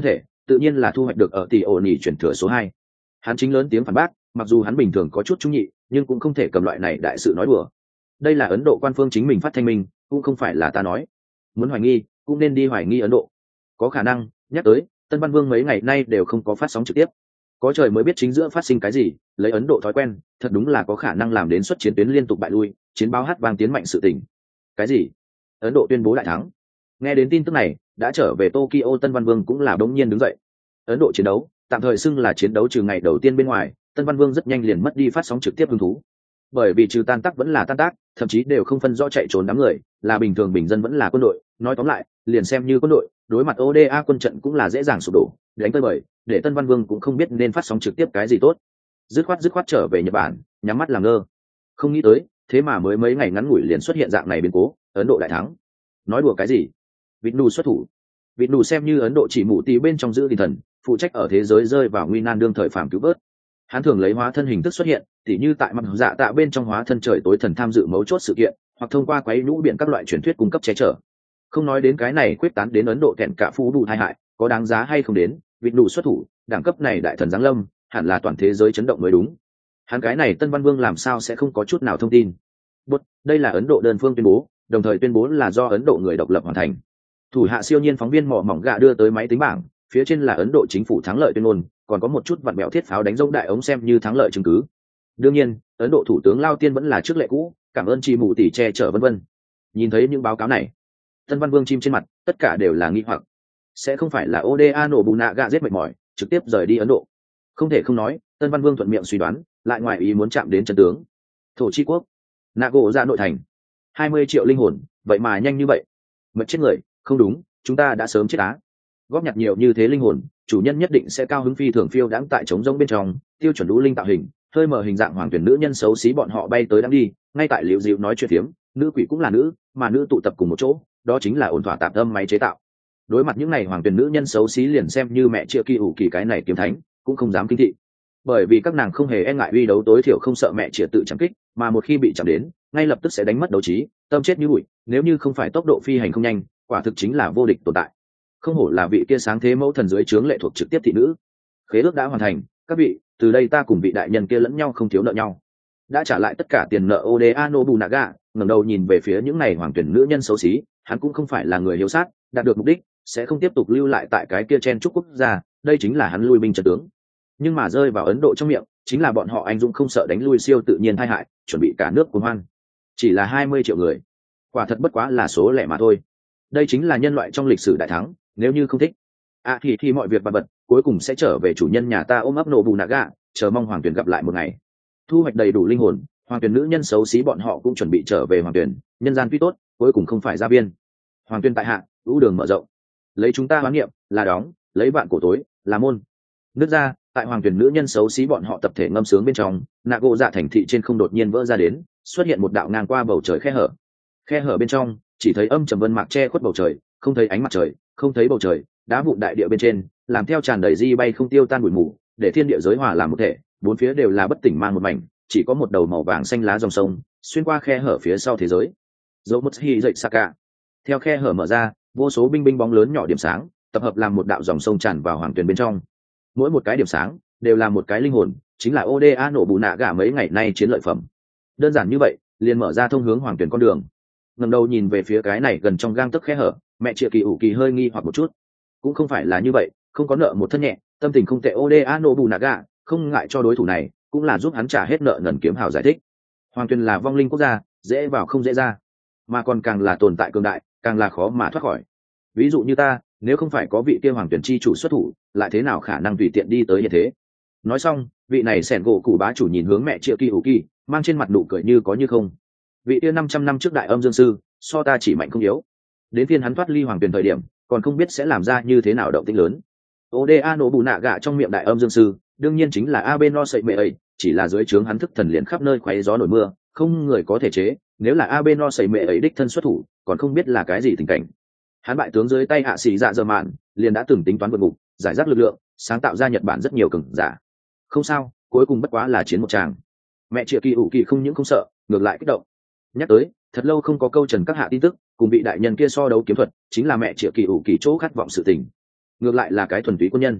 tự nhiên là thu hoạch được ở tỷ ổ nỉ chuyển thừa số hai. Hắn chính lớn tiếng phản bác, mặc dù hắn bình thường có chút trung nhị, nhưng cũng không thể cầm loại này đại sự nói đùa. Đây là Ấn Độ quan phương chính mình phát thanh minh, cũng không phải là ta nói. Muốn hoài nghi, cũng nên đi hoài nghi Ấn Độ. Có khả năng, nhắc tới, Tân Văn Vương mấy ngày nay đều không có phát sóng trực tiếp. Có trời mới biết chính giữa phát sinh cái gì, lấy Ấn Độ thói quen, thật đúng là có khả năng làm đến xuất chiến tuyến liên tục bại lui, chiến báo hát vang tiến mạnh sự tình. Cái gì? Ấn Độ tuyên bố đại thắng. Nghe đến tin tức này, đã trở về Tokyo Tân Văn Vương cũng là đống nhiên đứng dậy. Ấn Độ chiến đấu, tạm thời xưng là chiến đấu trừ ngày đầu tiên bên ngoài, Tân Văn Vương rất nhanh liền mất đi phát sóng trực tiếp hứng thú. Bởi vì trừ tan tác vẫn là tan tác, thậm chí đều không phân rõ chạy trốn đám người, là bình thường bình dân vẫn là quân đội, nói tóm lại, liền xem như quân đội, đối mặt o đê a quân trận cũng là dễ dàng sụp đổ, đánh tới bời, để Tân Văn Vương cũng không biết nên phát sóng trực tiếp cái gì tốt. Dứt khoát dứt khoát trở về Nhật Bản, nhắm mắt làm ngơ. Không nghĩ tới, thế mà mới mấy ngày ngắn ngủi liền xuất hiện dạng này biến cố, Ấn Độ đại thắng. Nói đùa cái gì? Vịt nù xuất thủ. Vịt nù xem như Ấn Độ chỉ mụ tí bên trong giữ tinh thần, phụ trách ở thế giới rơi vào nguy nan đương thời phàm cứu vớt. Hắn thường lấy hóa thân hình thức xuất hiện, tỉ như tại mặt dạ tạ bên trong hóa thân trời tối thần tham dự mấu chốt sự kiện, hoặc thông qua quấy nhũ biển các loại truyền thuyết cung cấp che chở. Không nói đến cái này quyết tán đến Ấn Độ kẹn cả phú đủ tai hại, có đáng giá hay không đến, vịt nù xuất thủ, đẳng cấp này đại thần giáng lâm, hẳn là toàn thế giới chấn động mới đúng. Hắn cái này Tân Văn Vương làm sao sẽ không có chút nào thông tin? Bút, đây là Ấn Độ đơn phương tuyên bố, đồng thời tuyên bố là do Ấn Độ người độc lập hoàn thành. Thủ hạ siêu nhiên phóng viên mỏ mỏng gạ đưa tới máy tính bảng, phía trên là Ấn Độ chính phủ thắng lợi tuyên ngôn, còn có một chút vặn bẹo thiết pháo đánh rông đại ống xem như thắng lợi chứng cứ. Đương nhiên, Ấn Độ thủ tướng Lao Tiên vẫn là trước lệ cũ, cảm ơn chi mù tỷ che chở vân vân. Nhìn thấy những báo cáo này, Tân Văn Vương chim trên mặt, tất cả đều là nghi hoặc. Sẽ không phải là o đê a nổ bù nạ gạ giết mệt mỏi, trực tiếp rời đi Ấn Độ. Không thể không nói, Tân Văn Vương thuận miệng suy đoán, lại ngoài ý muốn chạm đến chân tướng. Thổ chi quốc, Nago ra nội thành, hai mươi triệu linh hồn, vậy mà nhanh như vậy. Mệt chết người, không đúng, chúng ta đã sớm chết á. Góp nhặt nhiều như thế linh hồn, chủ nhân nhất định sẽ cao hứng phi thường phiêu đãng tại trống rỗng bên trong, tiêu chuẩn lũ linh tạo hình, hơi mở hình dạng hoàng tuyển nữ nhân xấu xí bọn họ bay tới đang đi, ngay tại liễu dịu nói chuyện phiếm, nữ quỷ cũng là nữ, mà nữ tụ tập cùng một chỗ, đó chính là ổn thỏa tạp âm máy chế tạo. Đối mặt những này hoàng tuyển nữ nhân xấu xí liền xem như mẹ chia kỳ ủ kỳ cái này kiếm thánh, cũng không dám kinh thị. Bởi vì các nàng không hề e ngại uy đấu, tối thiểu không sợ mẹ chia tự chạm kích, mà một khi bị chạm đến, ngay lập tức sẽ đánh mất đấu trí, tâm chết như bụi, nếu như không phải tốc độ phi hành không nhanh, quả thực chính là vô địch tồn tại. Không hổ là vị kia sáng thế mẫu thần dưới trướng lệ thuộc trực tiếp thị nữ. Khế ước đã hoàn thành, các vị, từ đây ta cùng vị đại nhân kia lẫn nhau không thiếu nợ nhau. Đã trả lại tất cả tiền nợ o đê a Nobunaga, ngẩng đầu nhìn về phía những này hoàng tuyển nữ nhân xấu xí, hắn cũng không phải là người hiếu sát, đạt được mục đích sẽ không tiếp tục lưu lại tại cái kia chen trúc quốc gia, đây chính là hắn lui binh trận tướng. Nhưng mà rơi vào Ấn Độ trong miệng, chính là bọn họ anh dũng không sợ đánh lui siêu tự nhiên tai hại, chuẩn bị cả nước cuồng hoan. Chỉ là hai mươi triệu người, quả thật bất quá là số lẻ mà thôi. Đây chính là nhân loại trong lịch sử đại thắng, nếu như không thích à thì thì mọi việc bật bật cuối cùng sẽ trở về chủ nhân nhà ta ôm ấp nổ bù nạ gạ, chờ mong hoàng tuyển gặp lại một ngày. Thu hoạch đầy đủ linh hồn, hoàng tuyển nữ nhân xấu xí bọn họ cũng chuẩn bị trở về hoàng tuyển, nhân gian tuy tốt cuối cùng không phải gia viên. Hoàng tuyển tại hạ, ưu đường mở rộng, lấy chúng ta hoán niệm là đóng, lấy bạn cổ tối là môn. Nước ra tại hoàng tuyển nữ nhân xấu xí bọn họ tập thể ngâm sướng bên trong, nạ gỗ dạ thành thị trên không đột nhiên vỡ ra đến, xuất hiện một đạo ngang qua bầu trời khe hở. Khe hở bên trong chỉ thấy âm trầm vân mạc che khuất bầu trời, không thấy ánh mặt trời, không thấy bầu trời, đá vụn đại địa bên trên làm theo tràn đầy di bay không tiêu tan bụi mù, để thiên địa giới hòa làm một thể, bốn phía đều là bất tỉnh mang một mảnh, chỉ có một đầu màu vàng xanh lá dòng sông xuyên qua khe hở phía sau thế giới. Dấu mất hi dậy Saka. Theo khe hở mở ra, vô số binh binh bóng lớn nhỏ điểm sáng tập hợp làm một đạo dòng sông tràn vào hoàng tuyền bên trong. Mỗi một cái điểm sáng đều là một cái linh hồn, chính là o đê a nổ bù nạ gà mấy ngày nay chiến lợi phẩm. Đơn giản như vậy liền mở ra thông hướng hoàng tuyền con đường. Ngẩng đầu nhìn về phía cái này gần trong gang tấc khe hở, mẹ triệu kỳ ủ kỳ hơi nghi hoặc một chút. Cũng không phải là như vậy, không có nợ một thân nhẹ, tâm tình không tệ o đê a Nobunaga, không ngại cho đối thủ này, cũng là giúp hắn trả hết nợ nần kiếm hào giải thích. Hoàng Tuyền là vong linh quốc gia, dễ vào không dễ ra, mà còn càng là tồn tại cường đại, càng là khó mà thoát khỏi. Ví dụ như ta, nếu không phải có vị kia Hoàng Tuyền chi chủ xuất thủ, lại thế nào khả năng tùy tiện đi tới như thế. Nói xong, vị này sẻn gỗ củ bá chủ nhìn hướng mẹ triệu kỳ ủ kỳ, mang trên mặt nụ cười như có như không. Vị kia năm trăm năm trước đại âm dương sư, so ta chỉ mạnh không yếu. Đến phiên hắn thoát ly Hoàng Tuyền thời điểm, còn không biết sẽ làm ra như thế nào động tĩnh lớn. o đê a nổ bù nạ gạ trong miệng đại âm dương sư đương nhiên chính là abe no sậy mệ ấy, chỉ là dưới trướng hắn thức thần liền khắp nơi khoáy gió nổi mưa, không người có thể chế. Nếu là abe no sậy mệ ấy đích thân xuất thủ, còn không biết là cái gì tình cảnh. Hắn bại tướng dưới tay hạ sĩ dạ dơ mạn, liền đã từng tính toán vượt ngục, giải rác lực lượng, sáng tạo ra Nhật Bản rất nhiều cường giả. Không sao, cuối cùng bất quá là chiến một tràng. Mẹ triệu kỳ ủ kỳ không những không sợ, ngược lại kích động. Nhắc tới, thật lâu không có câu trần các hạ tin tức, cùng vị đại nhân kia so đấu kiếm thuật, chính là mẹ triệu kỳ ủ kỳ chỗ khát vọng sự tình. Ngược lại là cái thuần túy quân nhân.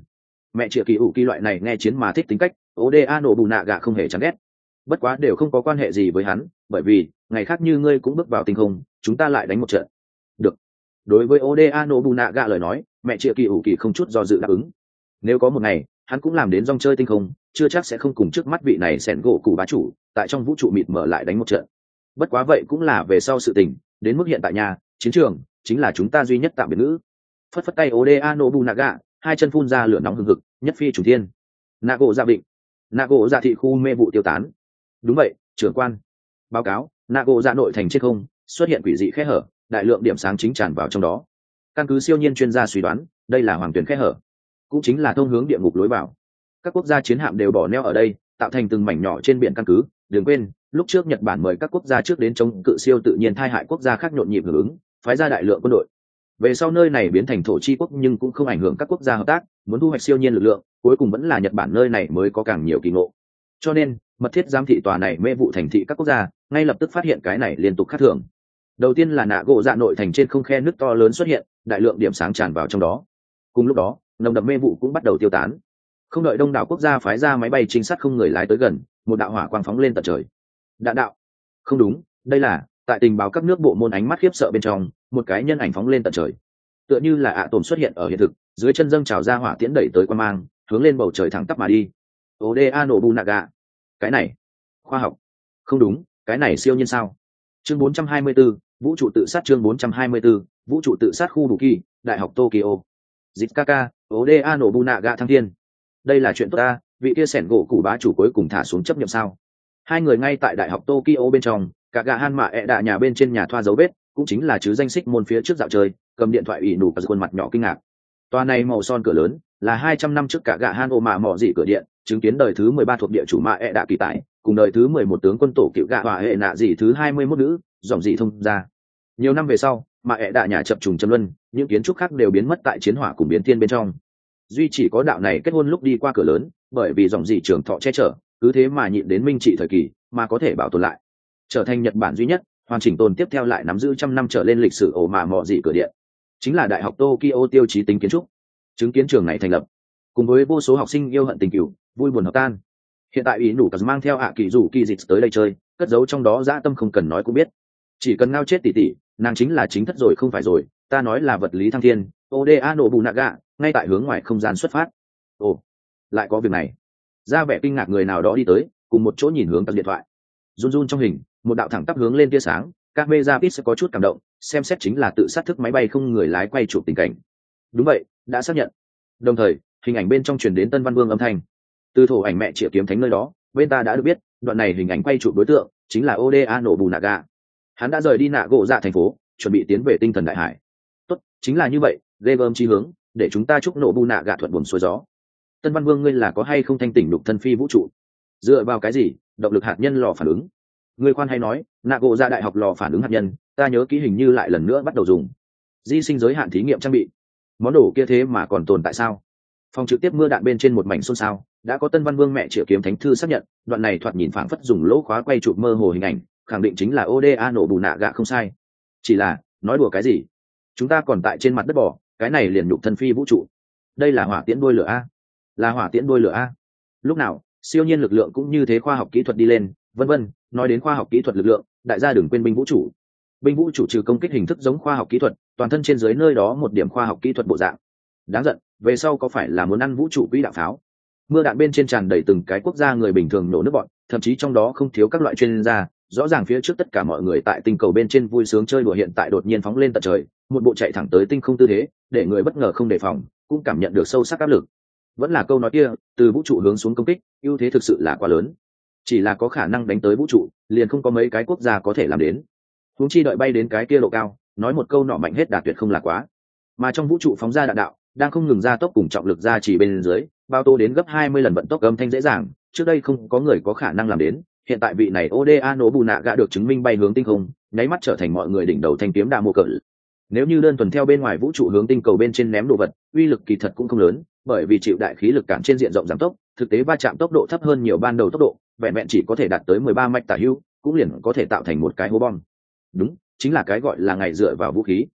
mẹ triệu kỳ ủ kỳ loại này nghe chiến mà thích tính cách oda nổ bù nạ gạ không hề chán ghét. Bất quá đều không có quan hệ gì với hắn, bởi vì ngày khác như ngươi cũng bước vào tinh không, chúng ta lại đánh một trận. Được. Đối với oda nổ bù nạ gạ lời nói, mẹ triệu kỳ ủ kỳ không chút do dự đáp ứng. Nếu có một ngày hắn cũng làm đến rong chơi tinh không, chưa chắc sẽ không cùng trước mắt vị này sẻn gỗ cụ bá chủ tại trong vũ trụ mịt mở lại đánh một trận. Bất quá vậy cũng là về sau sự tình, đến mức hiện tại nhà chiến trường chính là chúng ta duy nhất tạm biệt ngữ. Phất phất tay oda nobunaga, hai chân phun ra lửa nóng hừng hực, nhất phi trùng thiên. Nago ra định, Nago ra thị khu mê vụ tiêu tán. Đúng vậy, trưởng quan. Báo cáo, Nago ra nội thành trên không xuất hiện quỷ dị khe hở, đại lượng điểm sáng chính tràn vào trong đó. Căn cứ siêu nhiên chuyên gia suy đoán, đây là hoàng tuyển khe hở, cũng chính là thông hướng địa ngục lối vào. Các quốc gia chiến hạm đều bỏ neo ở đây, tạo thành từng mảnh nhỏ trên biển căn cứ. Đừng quên, lúc trước Nhật Bản mời các quốc gia trước đến chống cự siêu tự nhiên thai hại quốc gia khác nhộn nhịp hưởng ứng, phái ra đại lượng quân đội. Về sau nơi này biến thành thổ chi quốc nhưng cũng không ảnh hưởng các quốc gia hợp tác, muốn thu hoạch siêu nhiên lực lượng, cuối cùng vẫn là Nhật Bản nơi này mới có càng nhiều kỳ ngộ. Cho nên, mật thiết giám thị tòa này mê vụ thành thị các quốc gia, ngay lập tức phát hiện cái này liên tục khác thường. Đầu tiên là nạ gỗ dạ nội thành trên không khe nước to lớn xuất hiện, đại lượng điểm sáng tràn vào trong đó. Cùng lúc đó, nồng đậm mê vụ cũng bắt đầu tiêu tán. Không đợi đông đảo quốc gia phái ra máy bay trinh sát không người lái tới gần, một đạo hỏa quang phóng lên tận trời. Đạn đạo. Không đúng, đây là tại tình báo các nước bộ môn ánh mắt khiếp sợ bên trong, một cái nhân ảnh phóng lên tận trời. Tựa như là ạ tổn xuất hiện ở hiện thực, dưới chân dâng trào ra hỏa tiễn đẩy tới quan mang, hướng lên bầu trời thẳng tắp mà đi. Oda Nobunaga. Cái này, khoa học. Không đúng, cái này siêu nhiên sao? Chương bốn trăm hai mươi 4, vũ trụ tự sát chương bốn trăm hai mươi 4, vũ trụ tự sát khu Bù Kỳ, Đại học Tokyo. Zikaka, Oda Nobunaga thăng thiên. Đây là chuyện tốt ta, vị kia sẻn gỗ củ bá chủ cuối cùng thả xuống chấp nhận sao? Hai người ngay tại Đại học Tokyo bên trong, cả gà han mạ ẹ đạ nhà bên trên nhà thoa dấu vết, cũng chính là chứ danh xích môn phía trước dạo chơi, cầm điện thoại ủy nụ và khuôn mặt nhỏ kinh ngạc. Tòa này màu son cửa lớn, là hai trăm năm trước cả gà han ô mạ mỏ dị cửa điện, chứng kiến đời thứ mười ba thuộc địa chủ mạ ẹ đạ kỳ tại, cùng đời thứ mười một tướng quân tổ cựu gạ hỏa hệ nạ dị thứ hai mươi mốt nữ, dòng dị thông ra. Nhiều năm về sau, mạ ẹ đạ nhà chập trùng châm luân, những kiến trúc khác đều biến mất tại chiến hỏa cùng biến thiên bên trong. Duy chỉ có đạo này kết hôn lúc đi qua cửa lớn, bởi vì dòng dị trường thọ che chở, cứ thế mà nhịn đến minh trị thời kỳ, mà có thể bảo tồn lại, trở thành Nhật Bản duy nhất hoàn chỉnh tồn tiếp theo lại nắm giữ trăm năm trở lên lịch sử ổ mạ mọ dị cửa điện, chính là Đại học Tokyo tiêu chí tính kiến trúc. Chứng kiến trường này thành lập, cùng với vô số học sinh yêu hận tình cửu, vui buồn hợp tan. Hiện tại ý nủ cả mang theo ạ kỳ rủ kỳ dịch tới đây chơi, cất giấu trong đó dã tâm không cần nói cũng biết. Chỉ cần ngao chết tỷ tỷ, nàng chính là chính thất rồi không phải rồi, ta nói là vật lý thăng thiên. Oda Nobunaga ngay tại hướng ngoài không gian xuất phát. Ồ, lại có việc này. Ra vẻ kinh ngạc người nào đó đi tới, cùng một chỗ nhìn hướng tầng điện thoại. Run run trong hình, một đạo thẳng tắp hướng lên tia sáng, camera pit sẽ có chút cảm động, xem xét chính là tự sát thức máy bay không người lái quay chụp tình cảnh. Đúng vậy, đã xác nhận. Đồng thời, hình ảnh bên trong truyền đến Tân Văn Vương âm thanh. Từ thổ ảnh mẹ Triệu Kiếm Thánh nơi đó, bên ta đã được biết, đoạn này hình ảnh quay chụp đối tượng chính là Oda Nobunaga. Hắn đã rời đi nạ gỗ dạ thành phố, chuẩn bị tiến về tinh thần đại hải. Tốt, chính là như vậy, ghê gớm chi hướng, để chúng ta chúc Nobunaga thuận buồm xuôi gió. Tân Văn Vương ngươi là có hay không thanh tỉnh đục thân phi vũ trụ? Dựa vào cái gì? Động lực hạt nhân lò phản ứng. Ngươi khoan hay nói, nạ gỗ dạ đại học lò phản ứng hạt nhân, ta nhớ kỹ hình như lại lần nữa bắt đầu dùng. Di sinh giới hạn thí nghiệm trang bị. Món đồ kia thế mà còn tồn tại sao? Phòng trực tiếp mưa đạn bên trên một mảnh xôn xao, đã có Tân Văn Vương mẹ Triệu Kiếm Thánh thư xác nhận, đoạn này thoạt nhìn phảng phất dùng lỗ khóa quay chụp mơ hồ hình ảnh, khẳng định chính là Oda Nobunaga không sai. Chỉ là, nói đùa cái gì? Chúng ta còn tại trên mặt đất bò, cái này liền nhục thân phi vũ trụ. Đây là hỏa tiễn đuôi lửa a? Là hỏa tiễn đuôi lửa a? Lúc nào, siêu nhiên lực lượng cũng như thế khoa học kỹ thuật đi lên, vân vân. Nói đến khoa học kỹ thuật lực lượng, đại gia đừng quên binh vũ trụ. Binh vũ trụ trừ công kích hình thức giống khoa học kỹ thuật, toàn thân trên dưới nơi đó một điểm khoa học kỹ thuật bộ dạng. Đáng giận, về sau có phải là muốn ăn vũ trụ quỹ đạo pháo? Mưa đạn bên trên tràn đầy từng cái quốc gia người bình thường nổ nước bọn, thậm chí trong đó không thiếu các loại chuyên gia. Rõ ràng phía trước tất cả mọi người tại tinh cầu bên trên vui sướng chơi đùa, hiện tại đột nhiên phóng lên tận trời, một bộ chạy thẳng tới tinh không tư thế, để người bất ngờ không đề phòng, cũng cảm nhận được sâu sắc áp lực. Vẫn là câu nói kia, từ vũ trụ hướng xuống công kích, ưu thế thực sự là quá lớn. Chỉ là có khả năng đánh tới vũ trụ, liền không có mấy cái quốc gia có thể làm đến. Huống chi đợi bay đến cái kia độ cao, nói một câu nọ mạnh hết đà tuyệt không là quá. Mà trong vũ trụ phóng ra đạn đạo, đang không ngừng gia tốc cùng trọng lực gia trì bên dưới, bao tô đến gấp hai mươi lần vận tốc âm thanh dễ dàng, trước đây không có người có khả năng làm đến. Hiện tại vị này Oda Nobunaga được chứng minh bay hướng tinh không, nháy mắt trở thành mọi người đỉnh đầu thanh kiếm đa mô cỡ. Nếu như đơn thuần theo bên ngoài vũ trụ hướng tinh cầu bên trên ném đồ vật, uy lực kỳ thật cũng không lớn, bởi vì chịu đại khí lực cản trên diện rộng giảm tốc, thực tế va chạm tốc độ thấp hơn nhiều ban đầu tốc độ, vẹn vẹn chỉ có thể đạt tới mười ba mạch tả hữu, cũng liền có thể tạo thành một cái hố bom. Đúng, chính là cái gọi là ngày dựa vào vũ khí.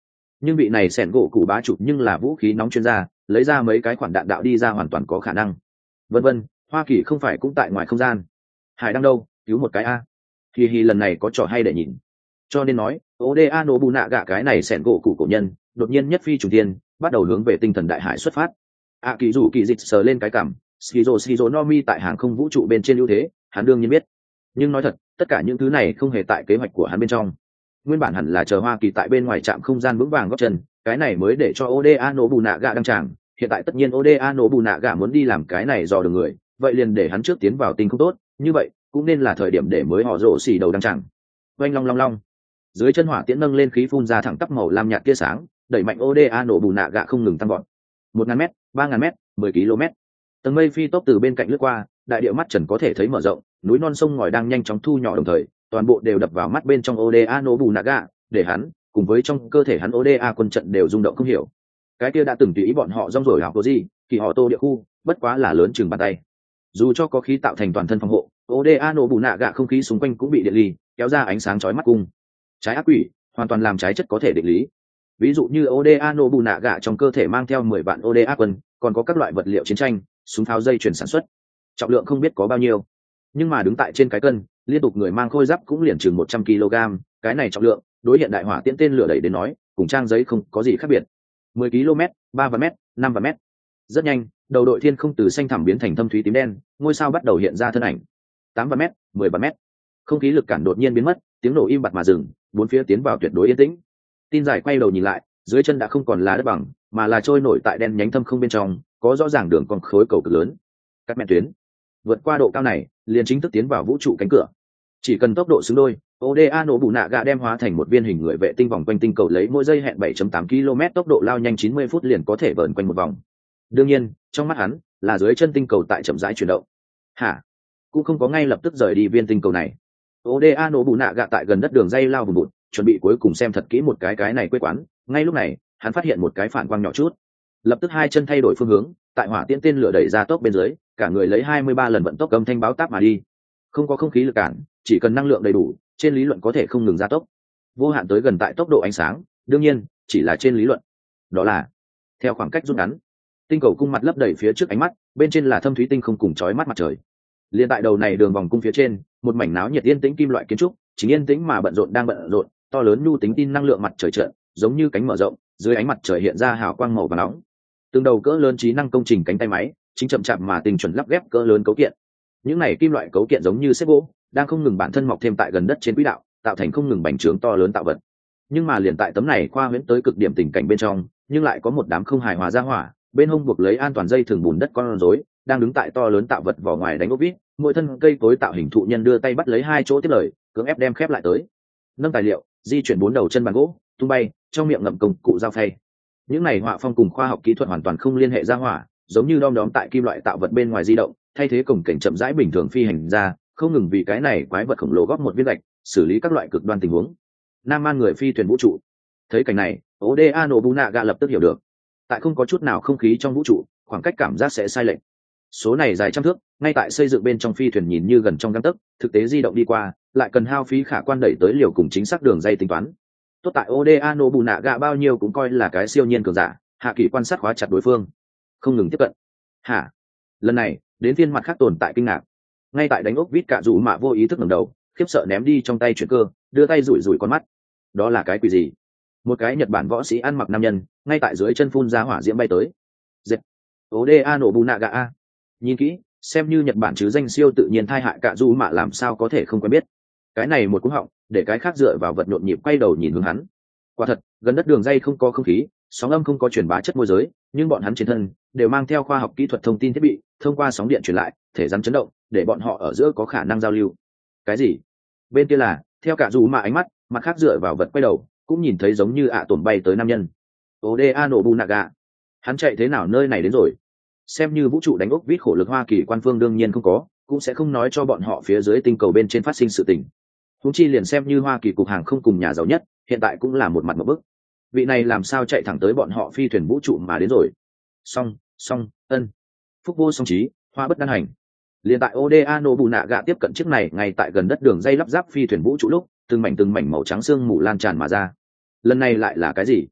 nhưng vị này sẻn gỗ cụ bá chủ nhưng là vũ khí nóng chuyên gia, lấy ra mấy cái khoản đạn đạo đi ra hoàn toàn có khả năng. Vân vân, Hoa Kỳ không phải cũng tại ngoài không gian? Hải đang đâu, cứu một cái a. Hi hi, lần này có trò hay để nhìn. Cho nên nói, Oda Nobunaga cái này sẻn gỗ cụ cổ nhân, đột nhiên nhất phi trùng thiên, bắt đầu hướng về tinh thần đại hải xuất phát. A Kỳ Dụ Kỳ dịch sờ lên cái cằm, Shizo Shizo Nomi tại hàng không vũ trụ bên trên ưu thế, hắn đương nhiên biết. Nhưng nói thật, tất cả những thứ này không hề tại kế hoạch của hắn bên trong. Nguyên bản hẳn là chờ Hoa Kỳ tại bên ngoài trạm không gian vững vàng góp chân, cái này mới để cho Oda Nobunaga đăng tràng. Hiện tại tất nhiên Oda Nobunaga muốn đi làm cái này dò đường người, vậy liền để hắn trước tiến vào tinh không tốt, như vậy cũng nên là thời điểm để mới họ rổ xì đầu đăng tràng. Oanh long long long, dưới chân hỏa tiễn nâng lên khí phun ra thẳng tắp màu lam nhạt tia sáng, đẩy mạnh Oda Nobunaga không ngừng tăng vọt. Một ngàn mét, ba ngàn mét, mười km. Tầng mây phi tốc từ bên cạnh lướt qua, đại địa mắt trần có thể thấy mở rộng, núi non sông ngòi đang nhanh chóng thu nhỏ đồng thời, toàn bộ đều đập vào mắt bên trong Oda Nobunaga, để hắn cùng với trong cơ thể hắn Oda quân trận đều rung động không hiểu. Cái kia đã từng tùy ý bọn họ rong rồi học gì, kỳ họ tô địa khu, bất quá là lớn chừng bàn tay. Dù cho có khí tạo thành toàn thân phòng hộ, Oda Nobunaga không khí xung quanh cũng bị điện ly kéo ra ánh sáng chói mắt cung. Trái ác quỷ, hoàn toàn làm trái chất có thể định lý. Ví dụ như Oda Nobunaga trong cơ thể mang theo mười vạn Oda quân, còn có các loại vật liệu chiến tranh, súng pháo dây chuyển sản xuất. Trọng lượng không biết có bao nhiêu, nhưng mà đứng tại trên cái cân, liên tục người mang khôi giáp cũng liền chừng một trăm ki lô gam, cái này trọng lượng, đối hiện đại hỏa tiễn tên lửa đẩy đến nói, cùng trang giấy không có gì khác biệt. mười ki lô mét, ba vạn mét, năm vạn mét. Rất nhanh, đầu đội thiên không từ xanh thẳm biến thành thâm thúy tím đen, ngôi sao bắt đầu hiện ra thân ảnh. tám vạn mét, mười vạn mét. Không khí lực cản đột nhiên biến mất, tiếng nổ im bặt mà dừng, bốn phía tiến vào tuyệt đối yên tĩnh. Tin giải quay đầu nhìn lại, dưới chân đã không còn là đất bằng, mà là trôi nổi tại đen nhánh thâm không bên trong, có rõ ràng đường con khối cầu cực lớn. Các mẹ tuyến vượt qua độ cao này, liền chính thức tiến vào vũ trụ cánh cửa. Chỉ cần tốc độ xứng đôi, Oda Nobunaga đem hóa thành một viên hình người vệ tinh vòng quanh tinh cầu, lấy mỗi giây hẹn bảy phẩy tám ki lô mét tốc độ lao nhanh chín mươi phút liền có thể vờn quanh một vòng. Đương nhiên, trong mắt hắn, là dưới chân tinh cầu tại chậm rãi chuyển động. Hả? Cũng không có ngay lập tức rời đi viên tinh cầu này. Oda Nobunaga tại gần đất đường dây lao vùng bụt, chuẩn bị cuối cùng xem thật kỹ một cái cái này quê quán. Ngay lúc này, hắn phát hiện một cái phản quang nhỏ chút. Lập tức hai chân thay đổi phương hướng, tại hỏa tiễn tên lửa đẩy ra tốc bên dưới, cả người lấy hai mươi ba lần vận tốc âm thanh báo táp mà đi. Không có không khí lực cản, chỉ cần năng lượng đầy đủ, trên lý luận có thể không ngừng gia tốc, vô hạn tới gần tại tốc độ ánh sáng. Đương nhiên, chỉ là trên lý luận. Đó là theo khoảng cách rút ngắn. Tinh cầu cung mặt lấp đầy phía trước ánh mắt, bên trên là thâm thúy tinh không cùng chói mắt mặt trời. Liên tại đầu này đường vòng cung phía trên, một mảnh náo nhiệt yên tĩnh kim loại kiến trúc, chính yên tĩnh mà bận rộn đang bận rộn, to lớn nhu tính tin năng lượng mặt trời trợn, giống như cánh mở rộng, dưới ánh mặt trời hiện ra hào quang màu vàng nóng. Từng đầu cỡ lớn trí năng công trình cánh tay máy, chính chậm chạp mà tình chuẩn lắp ghép cỡ lớn cấu kiện. Những này kim loại cấu kiện giống như xếp gỗ, đang không ngừng bản thân mọc thêm tại gần đất trên quỹ đạo, tạo thành không ngừng bành trướng to lớn tạo vật. Nhưng mà liền tại tấm này khoa huyễn tới cực điểm tình cảnh bên trong, nhưng lại có một đám không hài hòa ra hỏa, bên hông buộc lấy an toàn dây thường bùn đất con rối, đang đứng tại to lớn tạo vật vỏ ngoài đánh ốc vít, mỗi thân cây cối tạo hình thụ nhân đưa tay bắt lấy hai chỗ tiếp lời, cưỡng ép đem khép lại tới. Nâng tài liệu, di chuyển bốn đầu chân bàn gỗ, tung bay, trong miệng ngậm công cụ dao phay. Những này họa phong cùng khoa học kỹ thuật hoàn toàn không liên hệ ra hỏa, giống như đom đóm tại kim loại tạo vật bên ngoài di động, thay thế cổng cảnh chậm rãi bình thường phi hành ra, không ngừng vì cái này quái vật khổng lồ góp một viên gạch, xử lý các loại cực đoan tình huống. Nam man người phi thuyền vũ trụ. Thấy cảnh này, Oda Nobunaga lập tức hiểu được, tại không có chút nào không khí trong vũ trụ, khoảng cách cảm giác sẽ sai lệch. Số này dài trăm thước, ngay tại xây dựng bên trong phi thuyền nhìn như gần trong gang tấc, thực tế di động đi qua, lại cần hao phí khả quan đẩy tới liều cùng chính xác đường dây tính toán. Tốt tại Oda Nobunaga bao nhiêu cũng coi là cái siêu nhiên cường giả, hạ kỳ quan sát khóa chặt đối phương, không ngừng tiếp cận. Hả? Lần này, đến phiên mặt khác tồn tại kinh ngạc. Ngay tại đánh ốc vít cả dù mà vô ý thức ngẩng đầu, khiếp sợ ném đi trong tay chuyển cơ, đưa tay rủi rủi con mắt. Đó là cái quỷ gì? Một cái Nhật Bản võ sĩ ăn mặc nam nhân, ngay tại dưới chân phun ra hỏa diễm bay tới. Dệt. Oda Nobunaga a. Nhìn kỹ, xem như Nhật Bản chứ danh siêu tự nhiên thai hại cả dù mà làm sao có thể không quen biết. Cái này một cú họng, để cái khác dựa vào vật nhộn nhịp quay đầu nhìn hướng hắn. Quả thật, gần đất đường dây không có không khí, sóng âm không có truyền bá chất môi giới, nhưng bọn hắn trên thân đều mang theo khoa học kỹ thuật thông tin thiết bị, thông qua sóng điện truyền lại, thể rắn chấn động, để bọn họ ở giữa có khả năng giao lưu. Cái gì? Bên kia là, theo cả dù mà ánh mắt, mặt khác dựa vào vật quay đầu, cũng nhìn thấy giống như ạ à tổn bay tới nam nhân. Oda Nobunaga. Hắn chạy thế nào nơi này đến rồi? Xem như vũ trụ đánh ốc vít khổ lực Hoa Kỳ quan phương đương nhiên không có, cũng sẽ không nói cho bọn họ phía dưới tinh cầu bên trên phát sinh sự tình. Huống chi liền xem như Hoa Kỳ cục hàng không cùng nhà giàu nhất, hiện tại cũng là một mặt một bức. Vị này làm sao chạy thẳng tới bọn họ phi thuyền vũ trụ mà đến rồi? Song, song, ân. Phúc vô song trí, hoa bất đan hành. Liền tại Oda Nobunaga tiếp cận chiếc này ngay tại gần đất đường dây lắp ráp phi thuyền vũ trụ lúc, từng mảnh từng mảnh màu trắng xương mù lan tràn mà ra. Lần này lại là cái gì?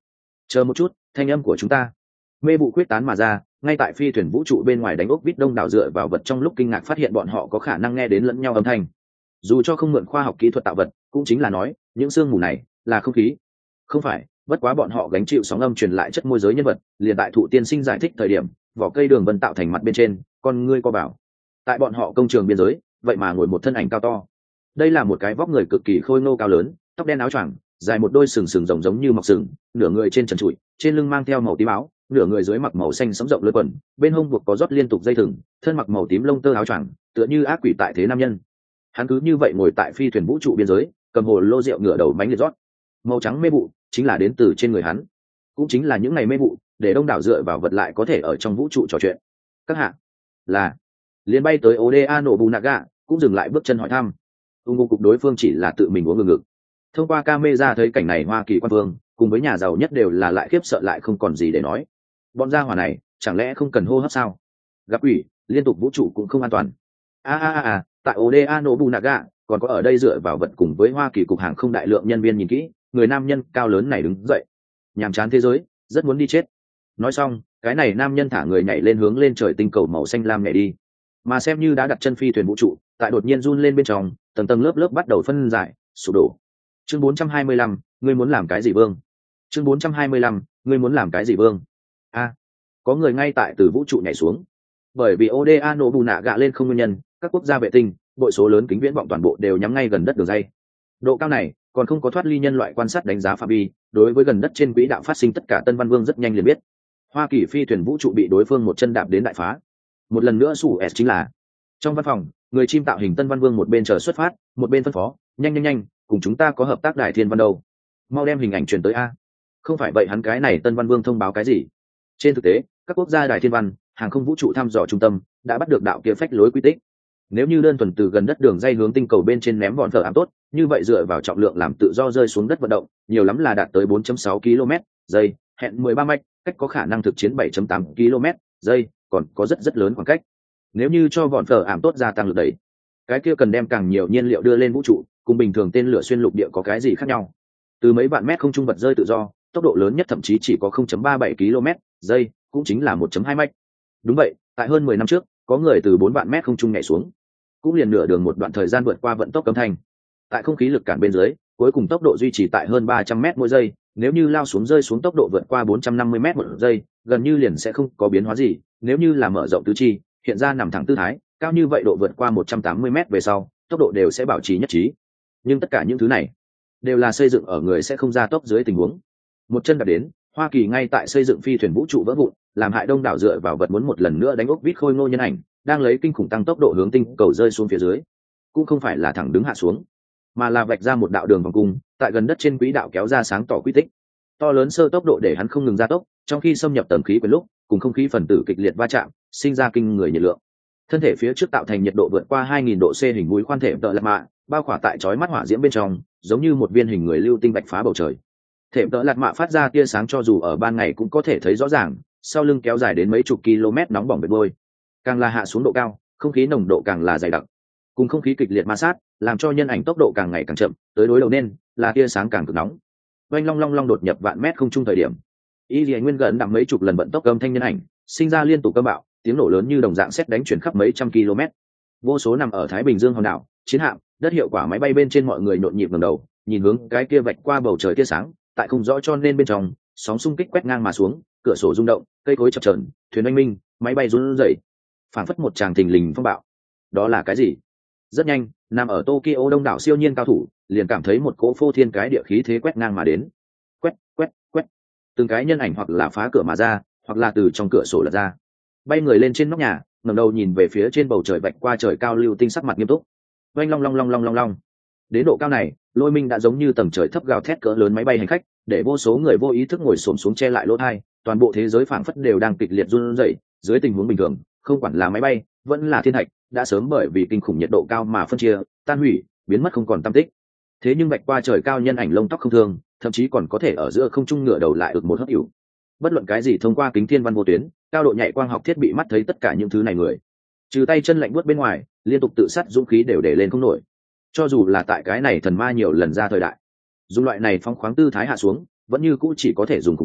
chờ một chút, thanh âm của chúng ta. Mê vụ quyết tán mà ra, ngay tại phi thuyền vũ trụ bên ngoài đánh ốc vít đông đảo dựa vào vật trong lúc kinh ngạc phát hiện bọn họ có khả năng nghe đến lẫn nhau âm thanh. Dù cho không mượn khoa học kỹ thuật tạo vật, cũng chính là nói những sương mù này là không khí. Không phải, bất quá bọn họ gánh chịu sóng âm truyền lại chất môi giới nhân vật, liền tại thụ tiên sinh giải thích thời điểm, vỏ cây đường vân tạo thành mặt bên trên, con ngươi co bảo. Tại bọn họ công trường biên giới, vậy mà ngồi một thân ảnh cao to. Đây là một cái vóc người cực kỳ khôi ngô cao lớn, tóc đen áo choàng, dài một đôi sừng sừng rồng giống như mọc sừng, nửa người trên trần trụi, trên lưng mang theo màu tím áo, nửa người dưới mặc màu xanh sẫm rộng lưỡi quần, bên hông buộc có rót liên tục dây thừng, thân mặc màu tím lông tơ áo choàng, tựa như ác quỷ tại thế nam nhân. Hắn cứ như vậy ngồi tại phi thuyền vũ trụ biên giới, cầm hồ lô rượu ngửa đầu mánh liệt rót. Màu trắng mê vụ chính là đến từ trên người hắn, cũng chính là những ngày mê vụ để đông đảo dựa vào vật lại có thể ở trong vũ trụ trò chuyện. Các hạ là liên bay tới Oda Nobunaga cũng dừng lại bước chân hỏi thăm. ung ngô cục đối phương chỉ là tự mình uống ngừng ngực. Thông qua camera thấy cảnh này, Hoa Kỳ quan vương cùng với nhà giàu nhất đều là lại khiếp sợ lại không còn gì để nói. Bọn gia hỏa này chẳng lẽ không cần hô hấp sao? Gặp ủy liên tục vũ trụ cũng không an toàn. a a a a tại Oda Nobunaga còn có ở đây dựa vào vật cùng với Hoa Kỳ cục hàng không đại lượng nhân viên nhìn kỹ, người nam nhân cao lớn này đứng dậy. Nhàm chán thế giới, rất muốn đi chết. Nói xong, cái này nam nhân thả người nhảy lên hướng lên trời tinh cầu màu xanh lam nhảy đi. Mà xem như đã đặt chân phi thuyền vũ trụ, tại đột nhiên run lên bên trong, tầng tầng lớp lớp bắt đầu phân giải, sụp đổ. Chương bốn trăm hai mươi lăm, ngươi muốn làm cái gì vương? Chương bốn trăm hai mươi lăm, ngươi muốn làm cái gì vương? A, có người ngay tại từ vũ trụ nhảy xuống. Bởi vì Oda Nobunaga lên không nguyên nhân, các quốc gia vệ tinh, bội số lớn kính viễn vọng toàn bộ đều nhắm ngay gần đất đường dây. Độ cao này còn không có thoát ly nhân loại quan sát đánh giá phạm vi, đối với gần đất trên quỹ đạo phát sinh tất cả Tân Văn Vương rất nhanh liền biết. Hoa Kỳ phi thuyền vũ trụ bị đối phương một chân đạp đến đại phá. Một lần nữa sủ S chính là trong văn phòng, người chim tạo hình Tân Văn Vương một bên chờ xuất phát, một bên phân phó, nhanh nhanh nhanh, cùng chúng ta có hợp tác Đài Thiên Văn đâu, mau đem hình ảnh truyền tới a. Không phải vậy hắn cái này Tân Văn Vương thông báo cái gì? Trên thực tế, các quốc gia Đài Thiên Văn, hàng không vũ trụ thăm dò trung tâm đã bắt được đạo kia phách lối quy tích. Nếu như đơn thuần từ gần đất đường dây hướng tinh cầu bên trên ném bọn thợ ám tốt, như vậy dựa vào trọng lượng làm tự do rơi xuống đất vận động, nhiều lắm là đạt tới bốn phẩy sáu ki lô mét giây, hẹn mười ba mạch, cách có khả năng thực chiến bảy phẩy tám ki lô mét giây, còn có rất rất lớn khoảng cách. Nếu như cho bọn thợ ám tốt gia tăng lực đẩy, cái kia cần đem càng nhiều nhiên liệu đưa lên vũ trụ, cùng bình thường tên lửa xuyên lục địa có cái gì khác nhau? Từ mấy vạn mét không trung vật rơi tự do, tốc độ lớn nhất thậm chí chỉ có không phẩy ba bảy ki lô mét giây, cũng chính là một phẩy hai mạch. Đúng vậy, tại hơn mười năm trước, có người từ bốn vạn mét không trung nhảy xuống, cũng liền nửa đường một đoạn thời gian vượt qua vận tốc âm thanh. Tại không khí lực cản bên dưới, cuối cùng tốc độ duy trì tại hơn ba trăm mét mỗi giây, nếu như lao xuống rơi xuống tốc độ vượt qua bốn trăm năm mươi mét một giây, gần như liền sẽ không có biến hóa gì. Nếu như là mở rộng tứ chi, hiện ra nằm thẳng tư thái, cao như vậy độ vượt qua một trăm tám mươi mét về sau, tốc độ đều sẽ bảo trì nhất trí. Nhưng tất cả những thứ này đều là xây dựng ở người sẽ không ra tốc dưới tình huống. Một chân đạp đến, Hoa Kỳ ngay tại xây dựng phi thuyền vũ trụ vỡ vụn, làm hại đông đảo dựa vào vật muốn một lần nữa đánh ốc vít khôi ngô nhân ảnh, đang lấy kinh khủng tăng tốc độ hướng tinh cầu rơi xuống phía dưới. Cũng không phải là thẳng đứng hạ xuống, mà là vạch ra một đạo đường vòng cung, tại gần đất trên quỹ đạo kéo ra sáng tỏ quy tích. To lớn sơ tốc độ để hắn không ngừng gia tốc, trong khi xâm nhập tầng khí quyển lúc, cùng không khí phần tử kịch liệt va chạm, sinh ra kinh người nhiệt lượng. Thân thể phía trước tạo thành nhiệt độ vượt qua hai nghìn độ C hình mũi khoan thể tợ lạt mạ, bao khỏa tại chói mắt hỏa diễm bên trong, giống như một viên hình người lưu tinh bạch phá bầu trời. Thể tợ lạt mạ phát ra tia sáng cho dù ở ban ngày cũng có thể thấy rõ ràng, sau lưng kéo dài đến mấy chục km nóng bỏng bệt bôi. Càng là hạ xuống độ cao, không khí nồng độ càng là dày đặc, cùng không khí kịch liệt ma sát, làm cho nhân ảnh tốc độ càng ngày càng chậm, tới đối đầu nên là tia sáng càng cực nóng. Oanh long long long đột nhập vạn mét không trung thời điểm, y lìa nguyên gần đặng mấy chục lần vận tốc âm thanh nhân ảnh, sinh ra liên tục cơn bạo, tiếng nổ lớn như đồng dạng sét đánh chuyển khắp mấy trăm km. Vô số nằm ở Thái Bình Dương hòn đảo, chiến hạm, đất hiệu quả máy bay bên trên mọi người nhộn nhịp ngẩng đầu, nhìn hướng cái kia vạch qua bầu trời tia sáng, tại không rõ cho nên bên trong, sóng xung kích quét ngang mà xuống, cửa sổ rung động, cây cối chập chờn, thuyền oanh minh, máy bay run rẩy, phảng phất một tràng thình lình phong bạo. Đó là cái gì? Rất nhanh, nằm ở Tokyo đông đảo siêu nhiên cao thủ liền cảm thấy một cỗ phô thiên cái địa khí thế quét ngang mà đến. Quét, quét, quét. Từng cái nhân ảnh hoặc là phá cửa mà ra, hoặc là từ trong cửa sổ lật ra. Bay người lên trên nóc nhà, ngẩng đầu nhìn về phía trên bầu trời vạch qua trời cao lưu tinh sắc mặt nghiêm túc. Oanh long long long long long long. Đến độ cao này, lôi minh đã giống như tầng trời thấp gào thét cỡ lớn máy bay hành khách, để vô số người vô ý thức ngồi xổm xuống che lại lỗ tai, toàn bộ thế giới phảng phất đều đang kịch liệt run rẩy. Dưới tình huống bình thường, không quản là máy bay, vẫn là thiên thạch, đã sớm bởi vì kinh khủng nhiệt độ cao mà phân chia, tan hủy, biến mất không còn tăm tích. Thế nhưng vạch qua trời cao nhân ảnh lông tóc không thương, thậm chí còn có thể ở giữa không trung ngửa đầu lại ực một hấp hữu. Bất luận cái gì thông qua kính thiên văn vô tuyến, cao độ nhạy quang học thiết bị mắt thấy tất cả những thứ này người, trừ tay chân lạnh buốt bên ngoài, liên tục tự sát dũng khí đều để lên không nổi. Cho dù là tại cái này thần ma nhiều lần ra thời đại, dùng loại này phong khoáng tư thái hạ xuống, vẫn như cũ chỉ có thể dùng khủng bố,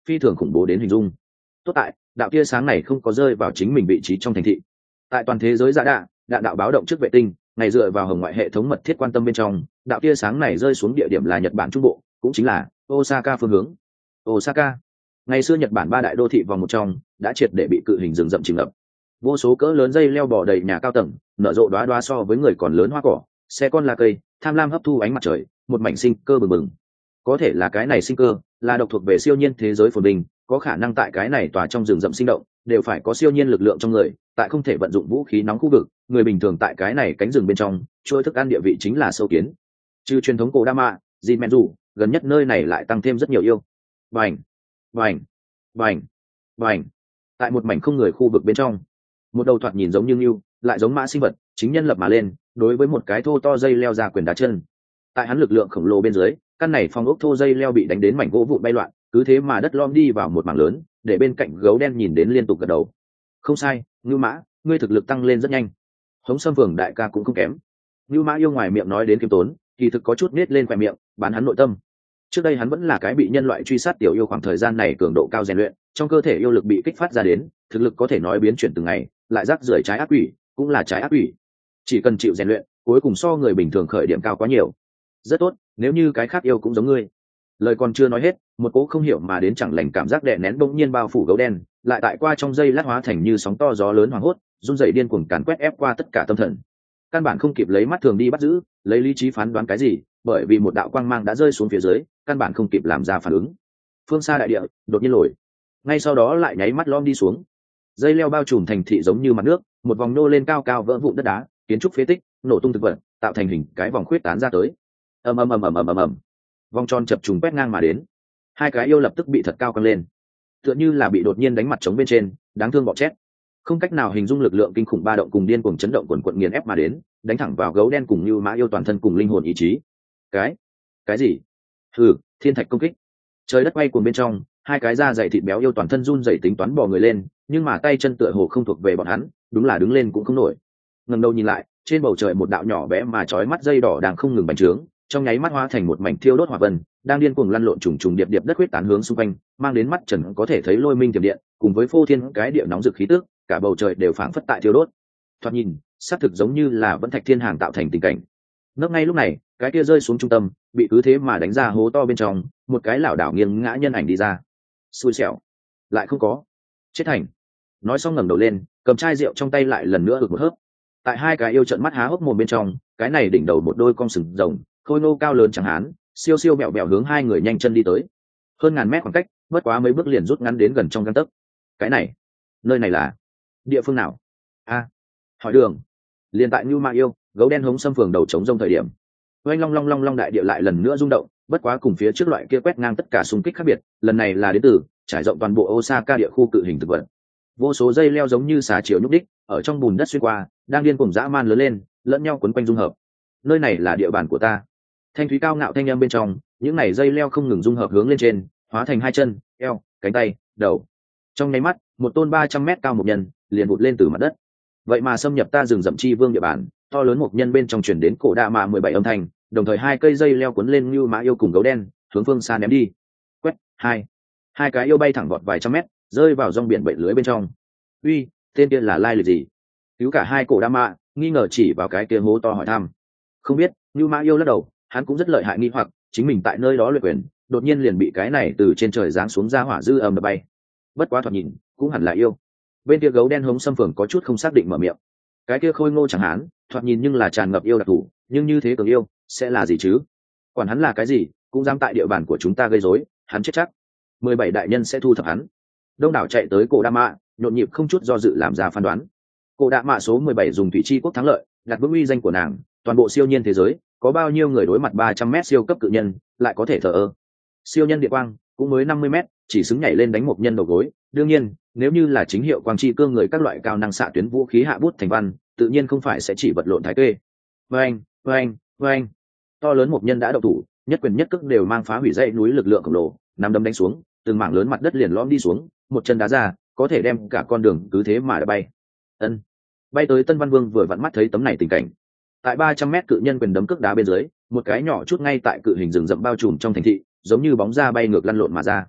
phi thường khủng bố đến hình dung. Tốt tại đạo tia sáng này không có rơi vào chính mình vị trí trong thành thị. Tại toàn thế giới giả đạ đạn đạo báo động trước vệ tinh ngày dựa vào hồng ngoại hệ thống mật thiết quan tâm bên trong, đạo tia sáng này rơi xuống địa điểm là Nhật Bản trung bộ, cũng chính là Osaka phương hướng. Osaka, ngày xưa Nhật Bản ba đại đô thị vòng một trong, đã triệt để bị cự hình rừng rậm chìm ngập. Vô số cỡ lớn dây leo bò đầy nhà cao tầng, nở rộ đóa đóa so với người còn lớn hoa cỏ, xe con lá cây, tham lam hấp thu ánh mặt trời, một mảnh sinh cơ bừng bừng. Có thể là cái này sinh cơ, là độc thuộc về siêu nhiên thế giới phồn bình, có khả năng tại cái này tòa trong rừng rậm sinh động, đều phải có siêu nhiên lực lượng trong người, tại không thể vận dụng vũ khí nóng khu vực, người bình thường tại cái này cánh rừng bên trong, trôi thức ăn địa vị chính là sâu kiến. Trừ truyền thống cổ Dama, Jinmenju, gần nhất nơi này lại tăng thêm rất nhiều yêu. Bành, bành, bành, bành. Tại một mảnh không người khu vực bên trong, một đầu thoạt nhìn giống như ngưu, lại giống mã sinh vật, chính nhân lập mà lên, đối với một cái thô to dây leo ra quyền đá chân. Tại hắn lực lượng khổng lồ bên dưới, căn này phong ốc thô dây leo bị đánh đến mảnh gỗ vụn bay loạn, cứ thế mà đất lom đi vào một mảng lớn, để bên cạnh gấu đen nhìn đến liên tục gật đầu. Không sai, ngưu mã, ngươi thực lực tăng lên rất nhanh. Hống Sâm Phường đại ca cũng không kém. Ngưu mã yêu ngoài miệng nói đến kiêm tốn, kỳ thực có chút nết lên khóe miệng, bán hắn nội tâm. Trước đây hắn vẫn là cái bị nhân loại truy sát tiểu yêu, khoảng thời gian này cường độ cao rèn luyện, trong cơ thể yêu lực bị kích phát ra đến, thực lực có thể nói biến chuyển từng ngày, lại rác rưởi trái ác quỷ, cũng là trái ác quỷ. Chỉ cần chịu rèn luyện, cuối cùng so người bình thường khởi điểm cao quá nhiều. Rất tốt, nếu như cái khác yêu cũng giống ngươi. Lời còn chưa nói hết, một cỗ không hiểu mà đến chẳng lành cảm giác đè nén bỗng nhiên bao phủ gấu đen, lại tại qua trong giây lát hóa thành như sóng to gió lớn hoảng hốt, run rẩy điên cuồng càn quét ép qua tất cả tâm thần. Căn bản không kịp lấy mắt thường đi bắt giữ, lấy lý trí phán đoán cái gì, bởi vì một đạo quang mang đã rơi xuống phía dưới, căn bản không kịp làm ra phản ứng. Phương xa đại địa đột nhiên lồi, ngay sau đó lại nháy mắt lom đi xuống. Dây leo bao trùm thành thị giống như mặt nước, một vòng nô lên cao cao vỡ vụn đất đá, kiến trúc phế tích, nổ tung thực vật, tạo thành hình cái vòng khuyết tán ra tới. Ầm ầm ầm ầm ầm ầm ầm. Vòng tròn chập trùng quét ngang mà đến. Hai cái yêu lập tức bị thật cao căng lên, tựa như là bị đột nhiên đánh mặt trống bên trên, đáng thương bọ chét. Không cách nào hình dung lực lượng kinh khủng ba động cùng điên cuồng chấn động quần quần nghiền ép mà đến, đánh thẳng vào gấu đen cùng như mã yêu toàn thân cùng linh hồn ý chí. Cái, cái gì? Hừ, thiên thạch công kích. Trời đất quay cuồng bên trong, hai cái da dày thịt béo yêu toàn thân run rẩy tính toán bò người lên, nhưng mà tay chân tựa hồ không thuộc về bọn hắn, đúng là đứng lên cũng không nổi. Ngẩng đầu nhìn lại, trên bầu trời một đạo nhỏ bé mà chói mắt dây đỏ đang không ngừng bành trướng, trong nháy mắt hóa thành một mảnh thiêu đốt hỏa vân, đang điên cuồng lăn lộn trùng trùng điệp điệp đất huyết tán hướng xung quanh, mang đến mắt trần có thể thấy lôi minh tiềm điện, cùng với phô thiên cái địa nóng rực khí tức, cả bầu trời đều phảng phất tại thiêu đốt. Thoạt nhìn, xác thực giống như là vẫn thạch thiên hàng tạo thành tình cảnh. Nấp ngay lúc này, cái kia rơi xuống trung tâm, bị cứ thế mà đánh ra hố to bên trong, một cái lảo đảo nghiêng ngã nhân ảnh đi ra. Xui xẻo, lại không có chết thành. Nói xong ngẩng đầu lên, cầm chai rượu trong tay lại lần nữa ực một hớp. Tại hai cái yêu trợn mắt há hốc mồm bên trong, cái này đỉnh đầu một đôi con sừng rồng, khôi nô cao lớn chẳng hán, siêu siêu mẹo mẹo hướng hai người nhanh chân đi tới. Hơn ngàn mét khoảng cách, bất quá mấy bước liền rút ngắn đến gần trong gang tấc. Cái này, nơi này là địa phương nào? A, hỏi đường. Liền tại Như Ma Yêu, gấu đen Hống Sâm Phường đầu chống rông thời điểm, oanh long long long long đại địa lại lần nữa rung động, bất quá cùng phía trước loại kia quét ngang tất cả xung kích khác biệt, lần này là đến từ trải rộng toàn bộ Osaka địa khu cự hình thực vật. Vô số dây leo giống như xà chiều nhúc đích, ở trong bùn đất xuyên qua, đang điên cuồng dã man lớn lên, lẫn nhau quấn quanh dung hợp. Nơi này là địa bàn của ta. Thanh thúy cao ngạo thanh âm bên trong, những này dây leo không ngừng dung hợp hướng lên trên, hóa thành hai chân, eo, cánh tay, đầu. Trong nháy mắt, một tôn ba trăm mét cao một nhân liền vụt lên từ mặt đất. Vậy mà xâm nhập ta rừng rậm chi vương địa bàn, to lớn một nhân bên trong truyền đến cổ đa mạ mười bảy âm thanh, đồng thời hai cây dây leo cuốn lên như mã yêu cùng gấu đen, hướng phương xa ném đi. Quét, hai, hai cái yêu bay thẳng vọt vài trăm mét, rơi vào rong biển bệnh lưới bên trong. Uy, tên kia là lai lịch gì? Cứu cả hai cổ đa mạ, nghi ngờ chỉ vào cái kia hố to hỏi thăm. Không biết, như mã yêu lắc đầu, hắn cũng rất lợi hại nghi hoặc, chính mình tại nơi đó luyện quyền, đột nhiên liền bị cái này từ trên trời giáng xuống ra hỏa dư âm đập bay. Bất quá thoạt nhìn, cũng hẳn là yêu. Bên kia gấu đen Hống Sâm Phường có chút không xác định mở miệng. Cái kia khôi ngô chẳng hán, thoạt nhìn nhưng là tràn ngập yêu đặc thù, nhưng như thế cường yêu, sẽ là gì chứ? Quản hắn là cái gì, cũng dám tại địa bàn của chúng ta gây rối, hắn chết chắc. Mười bảy đại nhân sẽ thu thập hắn. Đông đảo chạy tới cổ đa mạ, nhộn nhịp không chút do dự làm ra phán đoán. Cổ đa mạ số mười bảy dùng thủy chi quốc thắng lợi, đặt vững uy danh của nàng, toàn bộ siêu nhiên thế giới, có bao nhiêu người đối mặt ba trăm mét siêu cấp cự nhân, lại có thể thờ ơ. Siêu nhân địa quang, cũng mới năm mươi mét, chỉ xứng nhảy lên đánh một nhân đầu gối. Đương nhiên, nếu như là chính hiệu quang chi cương người các loại cao năng xạ tuyến vũ khí hạ bút thành văn, tự nhiên không phải sẽ chỉ vật lộn thái kê. Vâng, vâng, vâng. To lớn một nhân đã động thủ, nhất quyền nhất cước đều mang phá hủy dãy núi lực lượng khổng lồ, nắm đấm đánh xuống, từng mảng lớn mặt đất liền lõm đi xuống, một chân đá ra, có thể đem cả con đường cứ thế mà đã bay. Ân. Bay tới Tân Văn Vương vừa vặn mắt thấy tấm này tình cảnh. Tại ba trăm mét cự nhân quyền đấm cước đá bên dưới, một cái nhỏ chút ngay tại cự hình rừng rậm bao trùm trong thành thị, giống như bóng ra bay ngược lăn lộn mà ra.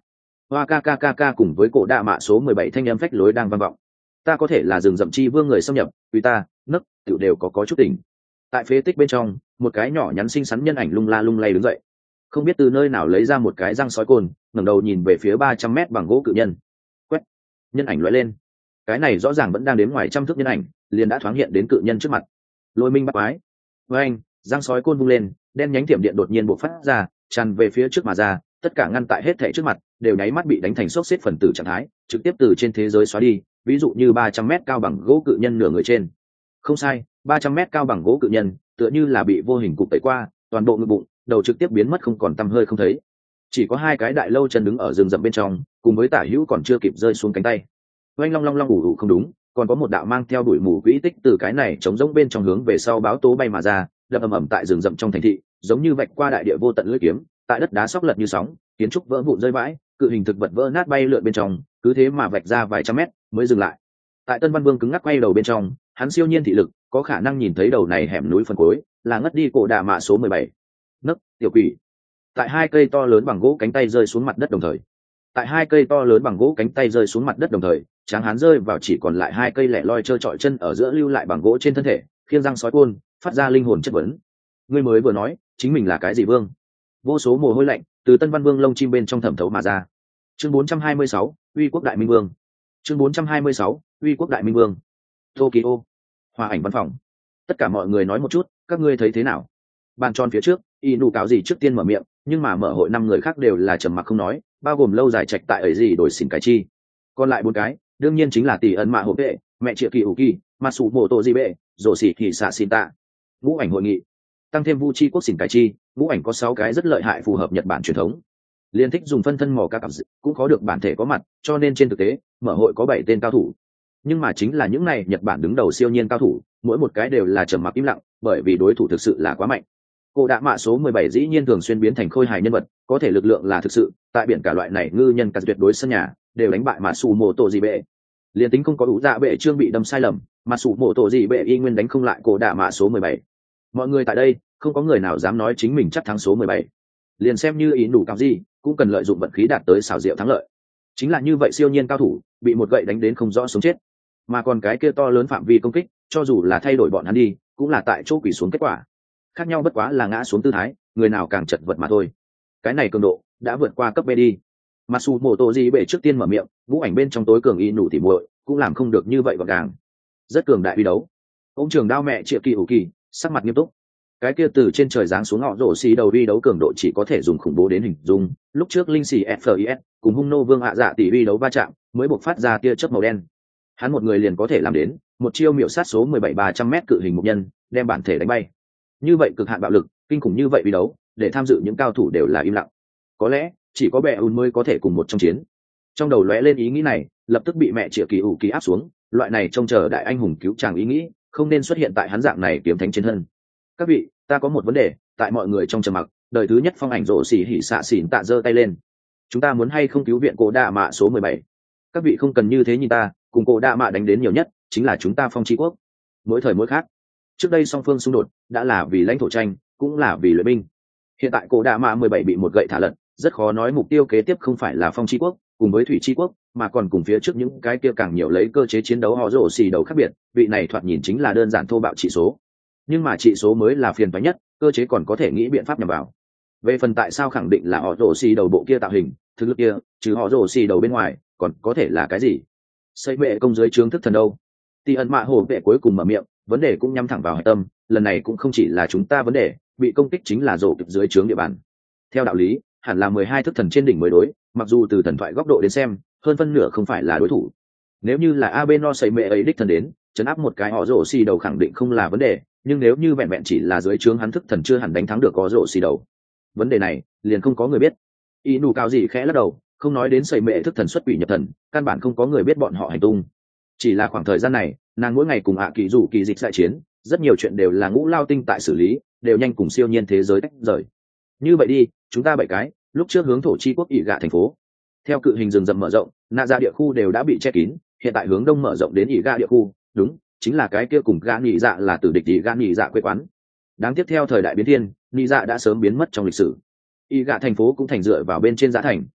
hoa ca ca ca ca cùng với cổ đạ mạ số mười bảy thanh âm phách lối đang vang vọng. Ta có thể là rừng rậm chi vương người xâm nhập, tùy ta nấc tự đều có có chút tỉnh. Tại phế tích bên trong, một cái nhỏ nhắn xinh xắn nhân ảnh lung la lung lay đứng dậy, không biết từ nơi nào lấy ra một cái răng sói cồn, ngẩng đầu nhìn về phía ba trăm mét bằng gỗ cự nhân. Quét, nhân ảnh lóe lên, cái này rõ ràng vẫn đang đến ngoài trăm thước nhân ảnh, liền đã thoáng hiện đến cự nhân trước mặt. Lôi minh bắt quái, với anh, răng sói côn vung lên, đen nhánh tiệm điện đột nhiên bộc phát ra, tràn về phía trước mà ra, tất cả ngăn tại hết thảy trước mặt đều nháy mắt bị đánh thành xốc xếp phần tử trạng thái, trực tiếp từ trên thế giới xóa đi. Ví dụ như ba trăm mét cao bằng gỗ cự nhân nửa người trên, không sai, ba trăm mét cao bằng gỗ cự nhân tựa như là bị vô hình cục tẩy qua, toàn bộ ngực bụng đầu trực tiếp biến mất không còn tăm hơi không thấy, chỉ có hai cái đại lâu chân đứng ở rừng rậm bên trong, cùng với tả hữu còn chưa kịp rơi xuống cánh tay. Oanh long long long ủ ủ không đúng, còn có một đạo mang theo đuổi mù quỹ tích từ cái này chống rỗng bên trong hướng về sau báo tố bay mà ra, đập ầm ầm tại rừng rậm trong thành thị, giống như vạch qua đại địa vô tận lưỡi kiếm, tại đất đá sóc lật như sóng, kiến trúc vỡ vụn rơi vãi, cự hình thực vật vỡ nát bay lượn bên trong, cứ thế mà vạch ra vài trăm mét mới dừng lại. Tại Tân Văn Vương cứng ngắc quay đầu bên trong, hắn siêu nhiên thị lực có khả năng nhìn thấy đầu này hẻm núi phần cuối là ngất đi cổ đà mạ số mười bảy. Nấc tiểu quỷ. Tại hai cây to lớn bằng gỗ cánh tay rơi xuống mặt đất đồng thời, tại hai cây to lớn bằng gỗ cánh tay rơi xuống mặt đất đồng thời, tráng hán rơi vào chỉ còn lại hai cây lẻ loi trơ trọi chân ở giữa lưu lại bằng gỗ trên thân thể, khiêng răng sói côn, phát ra linh hồn chất vấn. Ngươi mới vừa nói, chính mình là cái gì vương? Vô số mồ hôi lạnh từ Tân Văn Vương lông chim bên trong thẩm thấu mà ra. Chương bốn trăm hai mươi sáu, Uy quốc đại minh vương. Chương bốn trăm hai mươi sáu, Uy quốc đại minh vương. Tokyo, hòa ảnh văn phòng. Tất cả mọi người nói một chút, các ngươi thấy thế nào? Bàn tròn phía trước, y nụ cáo gì trước tiên mở miệng, nhưng mà mở hội năm người khác đều là trầm mặc không nói, bao gồm lâu dài trạch tại ấy gì đổi xỉn cái chi. Còn lại bốn cái, đương nhiên chính là tỷ ấn mạ hộ vệ, mẹ triệu kỳ ủ kỳ, mà sụ mộ tổ di bệ, rổ xỉ thì xạ xin tạ. Ngũ ảnh hội nghị, tăng thêm vu chi quốc xỉn cái chi, ngũ ảnh có sáu cái rất lợi hại phù hợp Nhật Bản truyền thống. Liên thích dùng phân thân mò ca cặp dự, cũng có được bản thể có mặt, cho nên trên thực tế, mở hội có bảy tên cao thủ. Nhưng mà chính là những này Nhật Bản đứng đầu siêu nhiên cao thủ, mỗi một cái đều là trầm mặc im lặng, bởi vì đối thủ thực sự là quá mạnh. Cô đã mạ số mười bảy dĩ nhiên thường xuyên biến thành khôi hài nhân vật, có thể lực lượng là thực sự, tại biển cả loại này ngư nhân cả tuyệt đối sân nhà, đều đánh bại Mã Sủ Mộ Tổ Dị Bệ. Liên tính không có ủ dạ bệ trương bị đâm sai lầm, Mã Sủ Mộ Tổ Dị Bệ y nguyên đánh không lại cô đã mạ số mười bảy. Mọi người tại đây, không có người nào dám nói chính mình chắc thắng số mười bảy. Liền xem như ý đủ cao gì, cũng cần lợi dụng vận khí đạt tới xảo diệu thắng lợi. Chính là như vậy siêu nhiên cao thủ, bị một gậy đánh đến không rõ sống chết. Mà còn cái kia to lớn phạm vi công kích, cho dù là thay đổi bọn hắn đi, cũng là tại chỗ quỷ xuống kết quả. Khác nhau bất quá là ngã xuống tư thái, người nào càng chật vật mà thôi. Cái này cường độ đã vượt qua cấp B đi. Mặc dù mổ tổ gì bệ trước tiên mở miệng, vũ ảnh bên trong tối cường y nụ tỉ muội cũng làm không được như vậy gọn gàng. Rất cường đại uy đấu. Ông trường đao mẹ triệu kỳ hữu kỳ, sắc mặt nghiêm túc. Cái kia từ trên trời giáng xuống họ rổ xì đầu uy đấu cường độ chỉ có thể dùng khủng bố đến hình dung. Lúc trước linh xì Fis cùng hung nô vương hạ dạ tỷ uy đấu va chạm, mới bộc phát ra tia chớp màu đen. Hắn một người liền có thể làm đến, một chiêu miểu sát số mười bảy ba trăm mét cự hình một nhân, đem bản thể đánh bay. Như vậy cực hạn bạo lực, kinh khủng như vậy uy đấu, để tham dự những cao thủ đều là im lặng. Có lẽ chỉ có bệ ùn mới có thể cùng một trong chiến. Trong đầu lóe lên ý nghĩ này, lập tức bị mẹ triệu kỳ ủ kỳ áp xuống. Loại này trông chờ đại anh hùng cứu chàng ý nghĩ, không nên xuất hiện tại hắn dạng này kiếm thánh trên thân. Các vị, ta có một vấn đề. Tại mọi người trong trầm mặc, đời thứ nhất phong ảnh rộ xỉ hỉ xạ xỉn tạ giơ tay lên. Chúng ta muốn hay không cứu viện cổ đạ mạ số mười bảy? Các vị không cần như thế nhìn ta, cùng cổ đạ mạ đánh đến nhiều nhất chính là chúng ta phong tri quốc. Mỗi thời mỗi khác, trước đây song phương xung đột đã là vì lãnh thổ tranh, cũng là vì luyện binh. Hiện tại cổ đạ mạ mười bảy bị một gậy thả lật, rất khó nói mục tiêu kế tiếp không phải là phong tri quốc cùng với thủy tri quốc, mà còn cùng phía trước những cái kia càng nhiều lấy cơ chế chiến đấu họ rổ xì đầu khác biệt. Vị này thoạt nhìn chính là đơn giản thô bạo trị số, nhưng mà trị số mới là phiền toái nhất, cơ chế còn có thể nghĩ biện pháp nhằm vào. Về phần tại sao khẳng định là họ rổ xì đầu bộ kia tạo hình thực lực kia, trừ họ rổ xì đầu bên ngoài còn có thể là cái gì? Xây mệ công dưới trướng thức thần đâu? Tỷ ẩn mạ hồ vệ cuối cùng mở miệng, vấn đề cũng nhắm thẳng vào hạch tâm. Lần này cũng không chỉ là chúng ta vấn đề, bị công kích chính là rổ kịp dưới trướng địa bàn. Theo đạo lý hẳn là mười hai thức thần trên đỉnh mới đối, mặc dù từ thần thoại góc độ đến xem hơn phân nửa không phải là đối thủ. Nếu như là Abeno xây mệ ấy đích thần đến chấn áp một cái họ rổ xì đầu khẳng định không là vấn đề, nhưng nếu như vẹn vẹn chỉ là dưới trướng hắn thức thần chưa hẳn đánh thắng được họ rổ xì đầu. Vấn đề này liền không có người biết. Y nụ cao gì khẽ lắc đầu, không nói đến xây mệ thức thần xuất quỷ nhập thần, căn bản không có người biết bọn họ hành tung. Chỉ là khoảng thời gian này nàng mỗi ngày cùng ạ kỳ rủ kỳ dịch đại chiến, rất nhiều chuyện đều là ngũ lao tinh tại xử lý, đều nhanh cùng siêu nhiên thế giới tách rời. Như vậy đi, chúng ta bảy cái lúc trước hướng thổ chi quốc ỉ gạ thành phố, theo cự hình rừng rậm mở rộng, nạ ra địa khu đều đã bị che kín, hiện tại hướng đông mở rộng đến ỉ gạ địa khu, đúng chính là cái kia cùng gạ nhị dạ là tử địch ỉ gạ nhị dạ quê quán. Đáng tiếc theo thời đại biến thiên, nhị dạ đã sớm biến mất trong lịch sử. Ỉ gạ thành phố cũng thành dựa vào bên trên giá thành,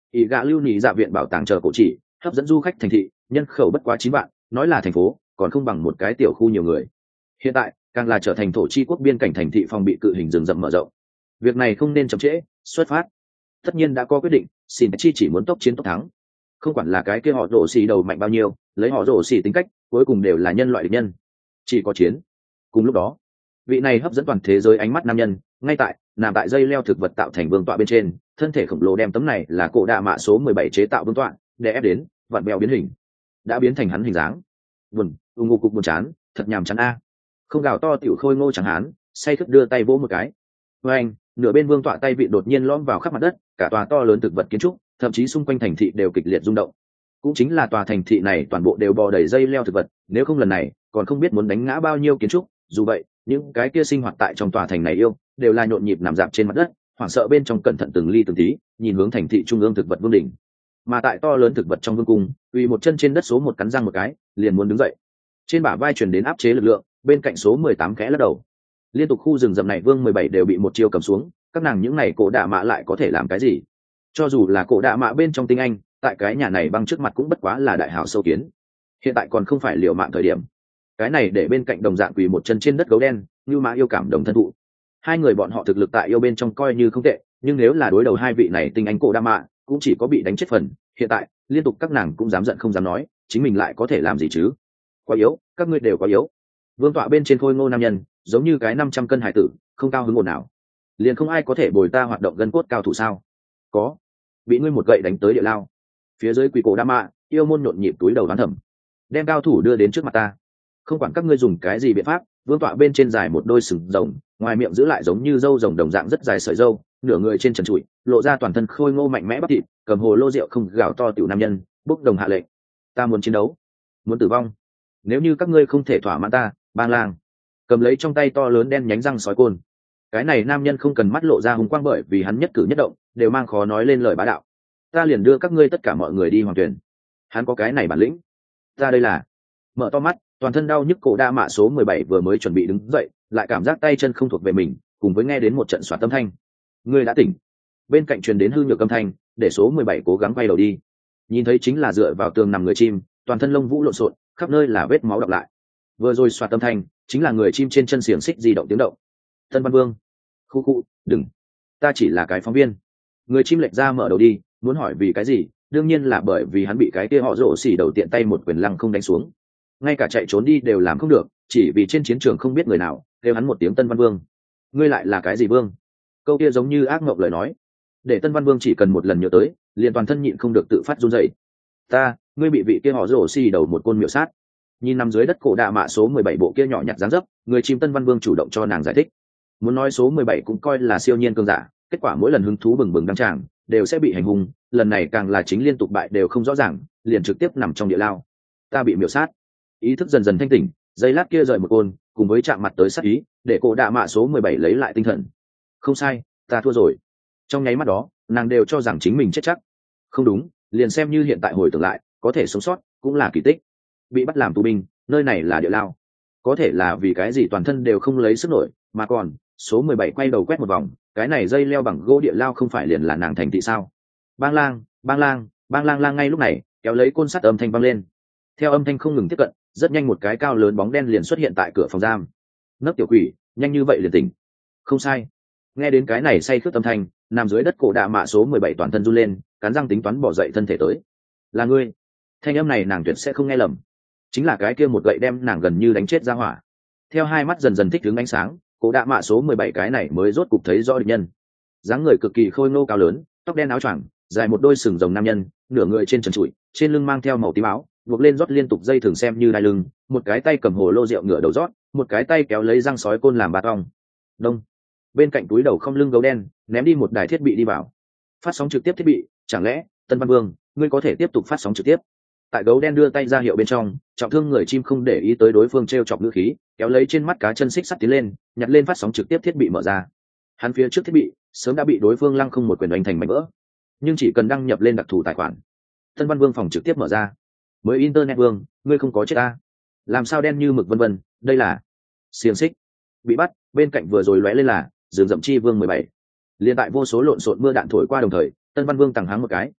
ý gạ lưu nhị dạ viện bảo tàng chờ cổ chỉ hấp dẫn du khách thành thị, nhân khẩu bất quá chín vạn, nói là thành phố còn không bằng một cái tiểu khu nhiều người. Hiện tại càng là trở thành thổ chi quốc biên cảnh thành thị phòng bị cự hình rừng rậm mở rộng. Việc này không nên chậm trễ, xuất phát. Tất nhiên đã có quyết định, xin chi chỉ muốn tốc chiến tốc thắng. Không quản là cái kia họ rổ xì đầu mạnh bao nhiêu, lấy họ rổ xì tính cách, cuối cùng đều là nhân loại địch nhân. Chỉ có chiến. Cùng lúc đó, vị này hấp dẫn toàn thế giới ánh mắt nam nhân, ngay tại nằm tại dây leo thực vật tạo thành vương tọa bên trên, thân thể khổng lồ đem tấm này là cổ đạ mạ số mười bảy chế tạo vương tọa, để ép đến, vặn bèo biến hình, đã biến thành hắn hình dáng. Buồn, ung ngô cục buồn chán, thật nhàm chán a. Không gào to tiểu khôi ngô chẳng hán, say khướt đưa tay vỗ một cái. Với anh, nửa bên vương tọa tay vị đột nhiên lõm vào khắp mặt đất, cả tòa to lớn thực vật kiến trúc, thậm chí xung quanh thành thị đều kịch liệt rung động. Cũng chính là tòa thành thị này toàn bộ đều bò đầy dây leo thực vật, nếu không lần này, còn không biết muốn đánh ngã bao nhiêu kiến trúc. Dù vậy, những cái kia sinh hoạt tại trong tòa thành này yêu, đều là nhộn nhịp nằm dạp trên mặt đất, hoảng sợ bên trong cẩn thận từng ly từng tí, nhìn hướng thành thị trung ương thực vật vương đỉnh. Mà tại to lớn thực vật trong vương cung, uy một chân trên đất số một cắn răng một cái, liền muốn đứng dậy. Trên bả vai truyền đến áp chế lực lượng, bên cạnh số mười tám khẽ lắc đầu. Liên tục khu rừng rậm này vương mười bảy đều bị một chiêu cầm xuống, các nàng những này cổ đạ mạ lại có thể làm cái gì? Cho dù là cổ đạ mạ bên trong tinh anh, tại cái nhà này băng trước mặt cũng bất quá là đại hào sâu kiến. Hiện tại còn không phải liều mạng thời điểm. Cái này để bên cạnh đồng dạng quỳ một chân trên đất gấu đen, như mã yêu cảm đồng thân thụ. Hai người bọn họ thực lực tại yêu bên trong coi như không tệ, nhưng nếu là đối đầu hai vị này tinh anh cổ đạ mạ, cũng chỉ có bị đánh chết phần. Hiện tại, liên tục các nàng cũng dám giận không dám nói, chính mình lại có thể làm gì chứ? Quá yếu, các ngươi đều quá yếu. Vương tọa bên trên khôi ngô nam nhân, giống như cái năm trăm cân hải tử, không cao hứng ồn nào. Liền không ai có thể bồi ta hoạt động gân cốt cao thủ sao? Có. Bị ngươi một gậy đánh tới địa lao. Phía dưới quỷ cổ đa mạ, yêu môn nhộn nhịp túi đầu đoán thầm. Đem cao thủ đưa đến trước mặt ta. Không quản các ngươi dùng cái gì biện pháp, vương tọa bên trên dài một đôi sừng rồng, ngoài miệng giữ lại giống như râu rồng đồng dạng rất dài sợi râu, nửa người trên trần trụi, lộ ra toàn thân khôi ngô mạnh mẽ bắp thịt, cầm hồ lô rượu không gào to tiểu nam nhân, bốc đồng hạ lệnh. Ta muốn chiến đấu, muốn tử vong. Nếu như các ngươi không thể thỏa mãn ta, bang lang. Cầm lấy trong tay to lớn đen nhánh răng sói côn. Cái này nam nhân không cần mắt lộ ra hùng quang, bởi vì hắn nhất cử nhất động đều mang khó nói lên lời bá đạo. Ta liền đưa các ngươi tất cả mọi người đi hoàng tuyển. Hắn có cái này bản lĩnh. Ta đây là mở to mắt, toàn thân đau nhức cổ đa mạ số mười bảy vừa mới chuẩn bị đứng dậy, lại cảm giác tay chân không thuộc về mình, cùng với nghe đến một trận xoạt tâm thanh. Ngươi đã tỉnh. Bên cạnh truyền đến hư nhược âm thanh, để số mười bảy cố gắng quay đầu đi. Nhìn thấy chính là dựa vào tường nằm người chim, toàn thân lông vũ lộn xộn, khắp nơi là vết máu đọng lại. Vừa rồi xoạt tâm thanh, chính là người chim trên chân xiềng xích di động tiếng động. Tân Văn Vương, khu khu, đừng, ta chỉ là cái phóng viên. Người chim lệch ra mở đầu đi, muốn hỏi vì cái gì, đương nhiên là bởi vì hắn bị cái kia họ rổ xỉ đầu tiện tay một quyền lăng không đánh xuống, ngay cả chạy trốn đi đều làm không được, chỉ vì trên chiến trường không biết người nào kêu hắn một tiếng Tân Văn Vương. Ngươi lại là cái gì vương? Câu kia giống như ác mộng lời nói, để Tân Văn Vương chỉ cần một lần nhớ tới, liền toàn thân nhịn không được tự phát run rẩy. Ta, ngươi bị vị kia họ rổ xỉ đầu một côn miểu sát. Nhìn nằm dưới đất cổ đạ mạ số mười bảy bộ kia nhỏ nhặt dáng dấp, người chim Tân Văn Vương chủ động cho nàng giải thích. Muốn nói số mười bảy cũng coi là siêu nhiên cương giả, kết quả mỗi lần hứng thú bừng bừng đăng tràng đều sẽ bị hành hung, lần này càng là chính liên tục bại đều không rõ ràng, liền trực tiếp nằm trong địa lao. Ta bị miểu sát. Ý thức dần dần thanh tỉnh, giây lát kia rời một côn, cùng với chạm mặt tới sát ý, để cổ đạ mạ số mười bảy lấy lại tinh thần. Không sai, ta thua rồi. Trong nháy mắt đó, nàng đều cho rằng chính mình chết chắc. Không đúng, liền xem như hiện tại hồi tưởng lại, có thể sống sót cũng là kỳ tích. Bị bắt làm tù binh, nơi này là địa lao. Có thể là vì cái gì toàn thân đều không lấy sức nổi, mà còn số mười bảy quay đầu quét một vòng, cái này dây leo bằng gỗ địa lao không phải liền là nàng thành thị sao? Bang lang, bang lang, bang lang lang, ngay lúc này kéo lấy côn sắt âm thanh vang lên. Theo âm thanh không ngừng tiếp cận, rất nhanh một cái cao lớn bóng đen liền xuất hiện tại cửa phòng giam. Nấc tiểu quỷ, nhanh như vậy liền tỉnh. Không sai. Nghe đến cái này say khướt âm thanh, nằm dưới đất cổ đạ mạ số mười bảy toàn thân run lên, cắn răng tính toán bỏ dậy thân thể tới. Là ngươi. Thanh âm này nàng tuyệt sẽ không nghe lầm, chính là cái kia một gậy đem nàng gần như đánh chết ra hỏa. Theo hai mắt dần dần thích ứng ánh sáng, cổ đạ mạ số mười bảy cái này mới rốt cục thấy rõ địch nhân. Dáng người cực kỳ khôi ngô cao lớn, tóc đen áo choàng, dài một đôi sừng rồng nam nhân, nửa người trên trần trụi, trên lưng mang theo màu tím áo, buộc lên rót liên tục dây thường xem như đai lưng, một cái tay cầm hồ lô rượu ngửa đầu rót, một cái tay kéo lấy răng sói côn làm bát ong. Đông. Bên cạnh túi đầu không lưng gấu đen, ném đi một đài thiết bị đi vào. Phát sóng trực tiếp thiết bị, chẳng lẽ, Tân Văn Vương, ngươi có thể tiếp tục phát sóng trực tiếp? Tại gấu đen đưa tay ra hiệu bên trong, trọng thương người chim không để ý tới đối phương treo chọc ngữ khí, kéo lấy trên mắt cá chân xích sắt tiến lên, nhặt lên phát sóng trực tiếp thiết bị mở ra. Hắn phía trước thiết bị sớm đã bị đối phương lăng không một quyền đánh thành mảnh vỡ, nhưng chỉ cần đăng nhập lên đặc thù tài khoản, Tân Văn Vương phòng trực tiếp mở ra. Mới internet vương, ngươi không có chết ta? Làm sao đen như mực vân vân, đây là xiềng xích. Bị bắt, bên cạnh vừa rồi lóe lên là rừng rậm chi vương mười bảy. Liên tại vô số lộn xộn mưa đạn thổi qua đồng thời, Tân Văn Vương tằng háng một cái,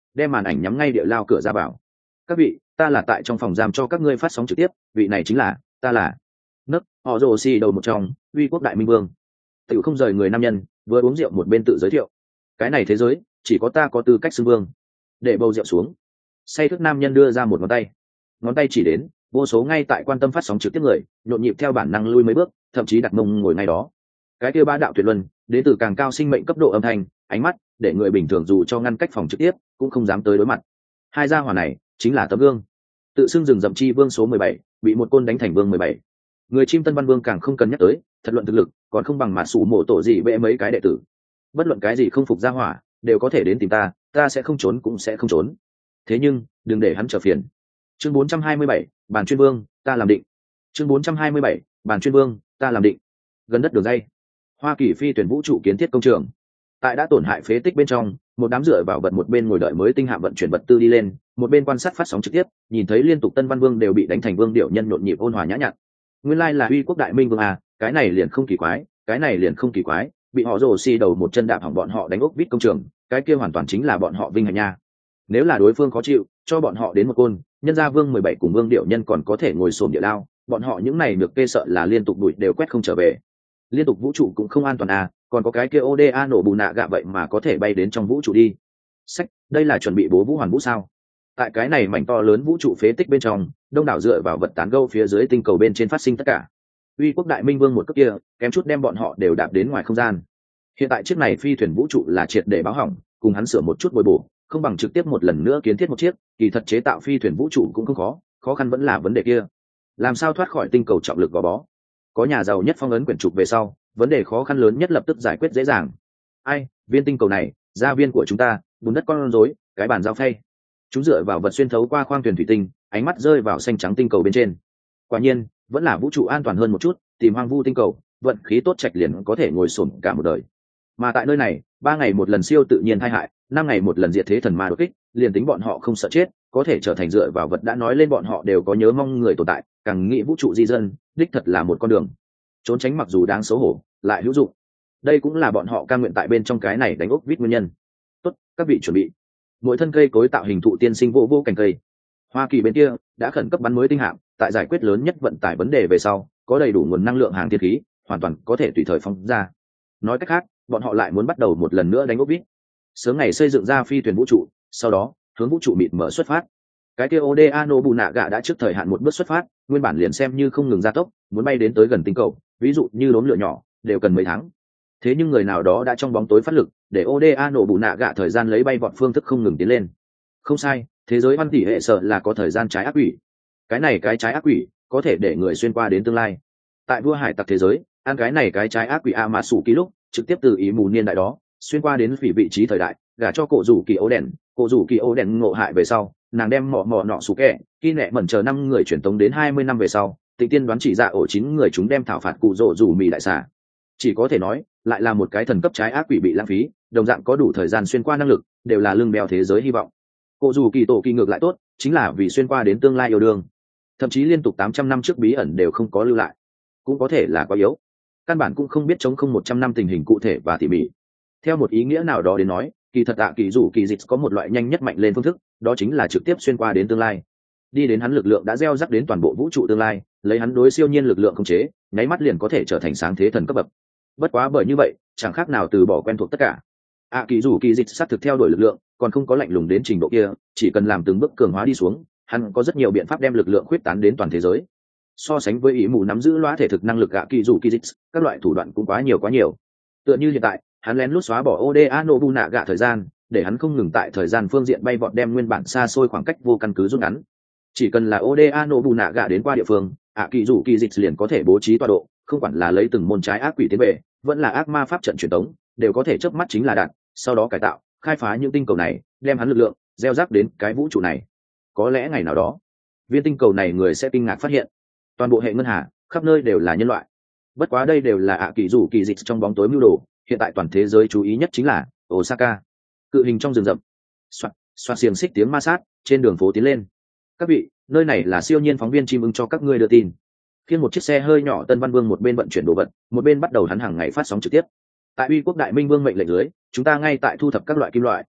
đem màn ảnh nhắm ngay địa lao cửa ra vào. Các vị, ta là tại trong phòng giam cho các ngươi phát sóng trực tiếp, vị này chính là ta là nấc họ rồ xì đầu một trong uy quốc đại minh vương. Tiểu không rời người nam nhân vừa uống rượu một bên tự giới thiệu, cái này thế giới chỉ có ta có tư cách xưng vương. Để bầu rượu xuống, say thức nam nhân đưa ra một ngón tay, ngón tay chỉ đến vô số ngay tại quan tâm phát sóng trực tiếp người nhộn nhịp theo bản năng lui mấy bước, thậm chí đặt mông ngồi ngay đó. Cái kia ba đạo tuyệt luân đến từ càng cao sinh mệnh cấp độ âm thanh, ánh mắt để người bình thường dù cho ngăn cách phòng trực tiếp cũng không dám tới đối mặt. Hai gia hỏa này chính là tấm gương, tự xưng rừng rậm chi vương số mười bảy bị một côn đánh thành vương mười bảy. Người chim tân văn vương càng không cần nhắc tới, thật luận thực lực còn không bằng mà sủ mổ tổ gì bệ mấy cái đệ tử. Bất luận cái gì không phục gia hỏa đều có thể đến tìm ta, ta sẽ không trốn cũng sẽ không trốn. Thế nhưng đừng để hắn trở phiền. Chương bốn trăm hai mươi bảy, bàn chuyên vương, ta làm định. Chương bốn trăm hai mươi bảy, bàn chuyên vương, ta làm định. Gần đất đường dây, Hoa Kỳ phi tuyển vũ trụ kiến thiết công trường. Tại đã tổn hại phế tích bên trong, một đám dựa vào vật một bên ngồi đợi mới tinh hạm vận chuyển vật tư đi lên, một bên quan sát phát sóng trực tiếp, nhìn thấy liên tục tân văn vương đều bị đánh thành vương điệu nhân nhộn nhịp ôn hòa nhã nhặn. Nguyên lai là uy quốc đại minh vương à, cái này liền không kỳ quái, cái này liền không kỳ quái, bị họ rồ xi đầu một chân đạp hỏng bọn họ đánh ốc vít công trường, cái kia hoàn toàn chính là bọn họ vinh hạnh nha. Nếu là đối phương khó chịu, cho bọn họ đến một côn, nhân gia vương mười bảy cùng vương điệu nhân còn có thể ngồi xổm địa lao, bọn họ những này được kê sợ là liên tục đuổi đều quét không trở về. Liên tục vũ trụ cũng không an toàn à, còn có cái kia ô đê a nổ bù nạ gạ vậy mà có thể bay đến trong vũ trụ đi. Sách, đây là chuẩn bị bố vũ hoàn vũ sao? Tại cái này mảnh to lớn vũ trụ phế tích bên trong, đông đảo dựa vào vật tán gâu phía dưới tinh cầu bên trên phát sinh tất cả. Uy quốc đại minh vương một cấp kia, kém chút đem bọn họ đều đạp đến ngoài không gian. Hiện tại chiếc này phi thuyền vũ trụ là triệt để báo hỏng, cùng hắn sửa một chút bồi bổ, không bằng trực tiếp một lần nữa kiến thiết một chiếc, kỳ thật chế tạo phi thuyền vũ trụ cũng không khó, khó khăn vẫn là vấn đề kia. Làm sao thoát khỏi tinh cầu trọng lực gò bó? Có nhà giàu nhất phong ấn quyển trục về sau, vấn đề khó khăn lớn nhất lập tức giải quyết dễ dàng. Ai, viên tinh cầu này, gia viên của chúng ta, bùn đất con rối, cái bàn giao phay. Chúng dựa vào vật xuyên thấu qua khoang thuyền thủy tinh, ánh mắt rơi vào xanh trắng tinh cầu bên trên. Quả nhiên, vẫn là vũ trụ an toàn hơn một chút, tìm hoang vu tinh cầu, vận khí tốt trạch liền có thể ngồi xổm cả một đời. Mà tại nơi này, ba ngày một lần siêu tự nhiên tai hại, năm ngày một lần diệt thế thần ma đột kích, liền tính bọn họ không sợ chết, có thể trở thành dựa vào vật đã nói lên bọn họ đều có nhớ mong người tồn tại, càng nghĩ vũ trụ di dân, đích thật là một con đường. Trốn tránh mặc dù đáng xấu hổ, lại hữu dụng. Đây cũng là bọn họ cam nguyện tại bên trong cái này đánh ốc vít nguyên nhân. Tốt, các vị chuẩn bị. Mỗi thân cây cối tạo hình thụ tiên sinh vô vô cành cây. Hoa Kỳ bên kia đã khẩn cấp bắn mới tinh hạm, tại giải quyết lớn nhất vận tải vấn đề về sau, có đầy đủ nguồn năng lượng hàng thiên khí, hoàn toàn có thể tùy thời phóng ra. Nói cách khác, bọn họ lại muốn bắt đầu một lần nữa đánh ốc vít. Sớm ngày xây dựng ra phi thuyền vũ trụ, sau đó hướng vũ trụ mịt mở xuất phát. Cái kia Oda Nobunaga đã trước thời hạn một bước xuất phát, nguyên bản liền xem như không ngừng gia tốc, muốn bay đến tới gần tinh cầu, ví dụ như đốm lửa nhỏ, đều cần mấy tháng. Thế nhưng người nào đó đã trong bóng tối phát lực, để Oda Nobunaga thời gian lấy bay vọt phương thức không ngừng tiến lên. Không sai, thế giới văn tỷ hệ sợ là có thời gian trái ác quỷ. Cái này cái trái ác quỷ có thể để người xuyên qua đến tương lai. Tại vua hải tặc thế giới, ăn cái này cái trái ác quỷ a mà sủ ký lúc, trực tiếp từ ý mù niên đại đó, xuyên qua đến vị vị trí thời đại, gả cho cổ rủ kỳ ố đèn, cổ rủ kỳ ố đèn ngộ hại về sau, nàng đem mỏ mỏ nọ sủ kẹ, khi nẹ mẩn chờ năm người chuyển tống đến hai mươi năm về sau, Tịnh tiên đoán chỉ ra ổ chín người chúng đem thảo phạt cụ rỗ rủ mì đại xà. Chỉ có thể nói, lại là một cái thần cấp trái ác quỷ bị lãng phí, đồng dạng có đủ thời gian xuyên qua năng lực, đều là lưng bèo thế giới hy vọng. Cổ rủ kỳ tổ kỳ ngược lại tốt, chính là vì xuyên qua đến tương lai yêu đương, thậm chí liên tục tám trăm năm trước bí ẩn đều không có lưu lại, cũng có thể là quá yếu, căn bản cũng không biết chống không một trăm năm tình hình cụ thể và tỉ mỉ. Theo một ý nghĩa nào đó đến nói, kỳ thật tạ kỳ rủ kỳ dịch có một loại nhanh nhất mạnh lên phương thức, đó chính là trực tiếp xuyên qua đến tương lai, đi đến hắn lực lượng đã gieo rắc đến toàn bộ vũ trụ tương lai, lấy hắn đối siêu nhiên lực lượng khống chế, nháy mắt liền có thể trở thành sáng thế thần cấp bậc. Bất quá bởi như vậy, chẳng khác nào từ bỏ quen thuộc tất cả. ạ kỳ rủ kỳ dịch sát thực theo đuổi lực lượng, còn không có lạnh lùng đến trình độ kia, chỉ cần làm từng bước cường hóa đi xuống, hắn có rất nhiều biện pháp đem lực lượng khuyết tán đến toàn thế giới. So sánh với ý mù nắm giữ lõa thể thực năng lực ạ kỳ rủ kỳ dịch, các loại thủ đoạn cũng quá nhiều quá nhiều. Tựa như hiện tại, hắn lén lút xóa bỏ Oda Nobunaga thời gian, để hắn không ngừng tại thời gian phương diện bay vọt đem nguyên bản xa xôi khoảng cách vô căn cứ rút ngắn. Chỉ cần là Oda Nobunaga đến qua địa phương, ạ kỳ rủ kỳ dịch liền có thể bố trí tọa độ, không quản là lấy từng môn trái ác quỷ tiến về, vẫn là ác ma pháp trận truyền tống, đều có thể chớp mắt chính là đạt, sau đó cải tạo, khai phá những tinh cầu này, đem hắn lực lượng gieo rắc đến cái vũ trụ này. Có lẽ ngày nào đó, viên tinh cầu này người sẽ kinh ngạc phát hiện, toàn bộ hệ ngân hà khắp nơi đều là nhân loại. Bất quá đây đều là ạ kỳ rủ kỳ dịch trong bóng tối mưu đồ, hiện tại toàn thế giới chú ý nhất chính là Osaka, cự hình trong rừng rậm. Soạt, soạt xiềng xích tiếng ma sát, trên đường phố tiến lên. Các vị, nơi này là siêu nhiên phóng viên chim ưng cho các ngươi đưa tin. Khiên một chiếc xe hơi nhỏ Tân Văn Vương một bên vận chuyển đồ vật, một bên bắt đầu hắn hàng ngày phát sóng trực tiếp. Tại Uy quốc đại minh vương mệnh lệnh dưới, chúng ta ngay tại thu thập các loại kim loại,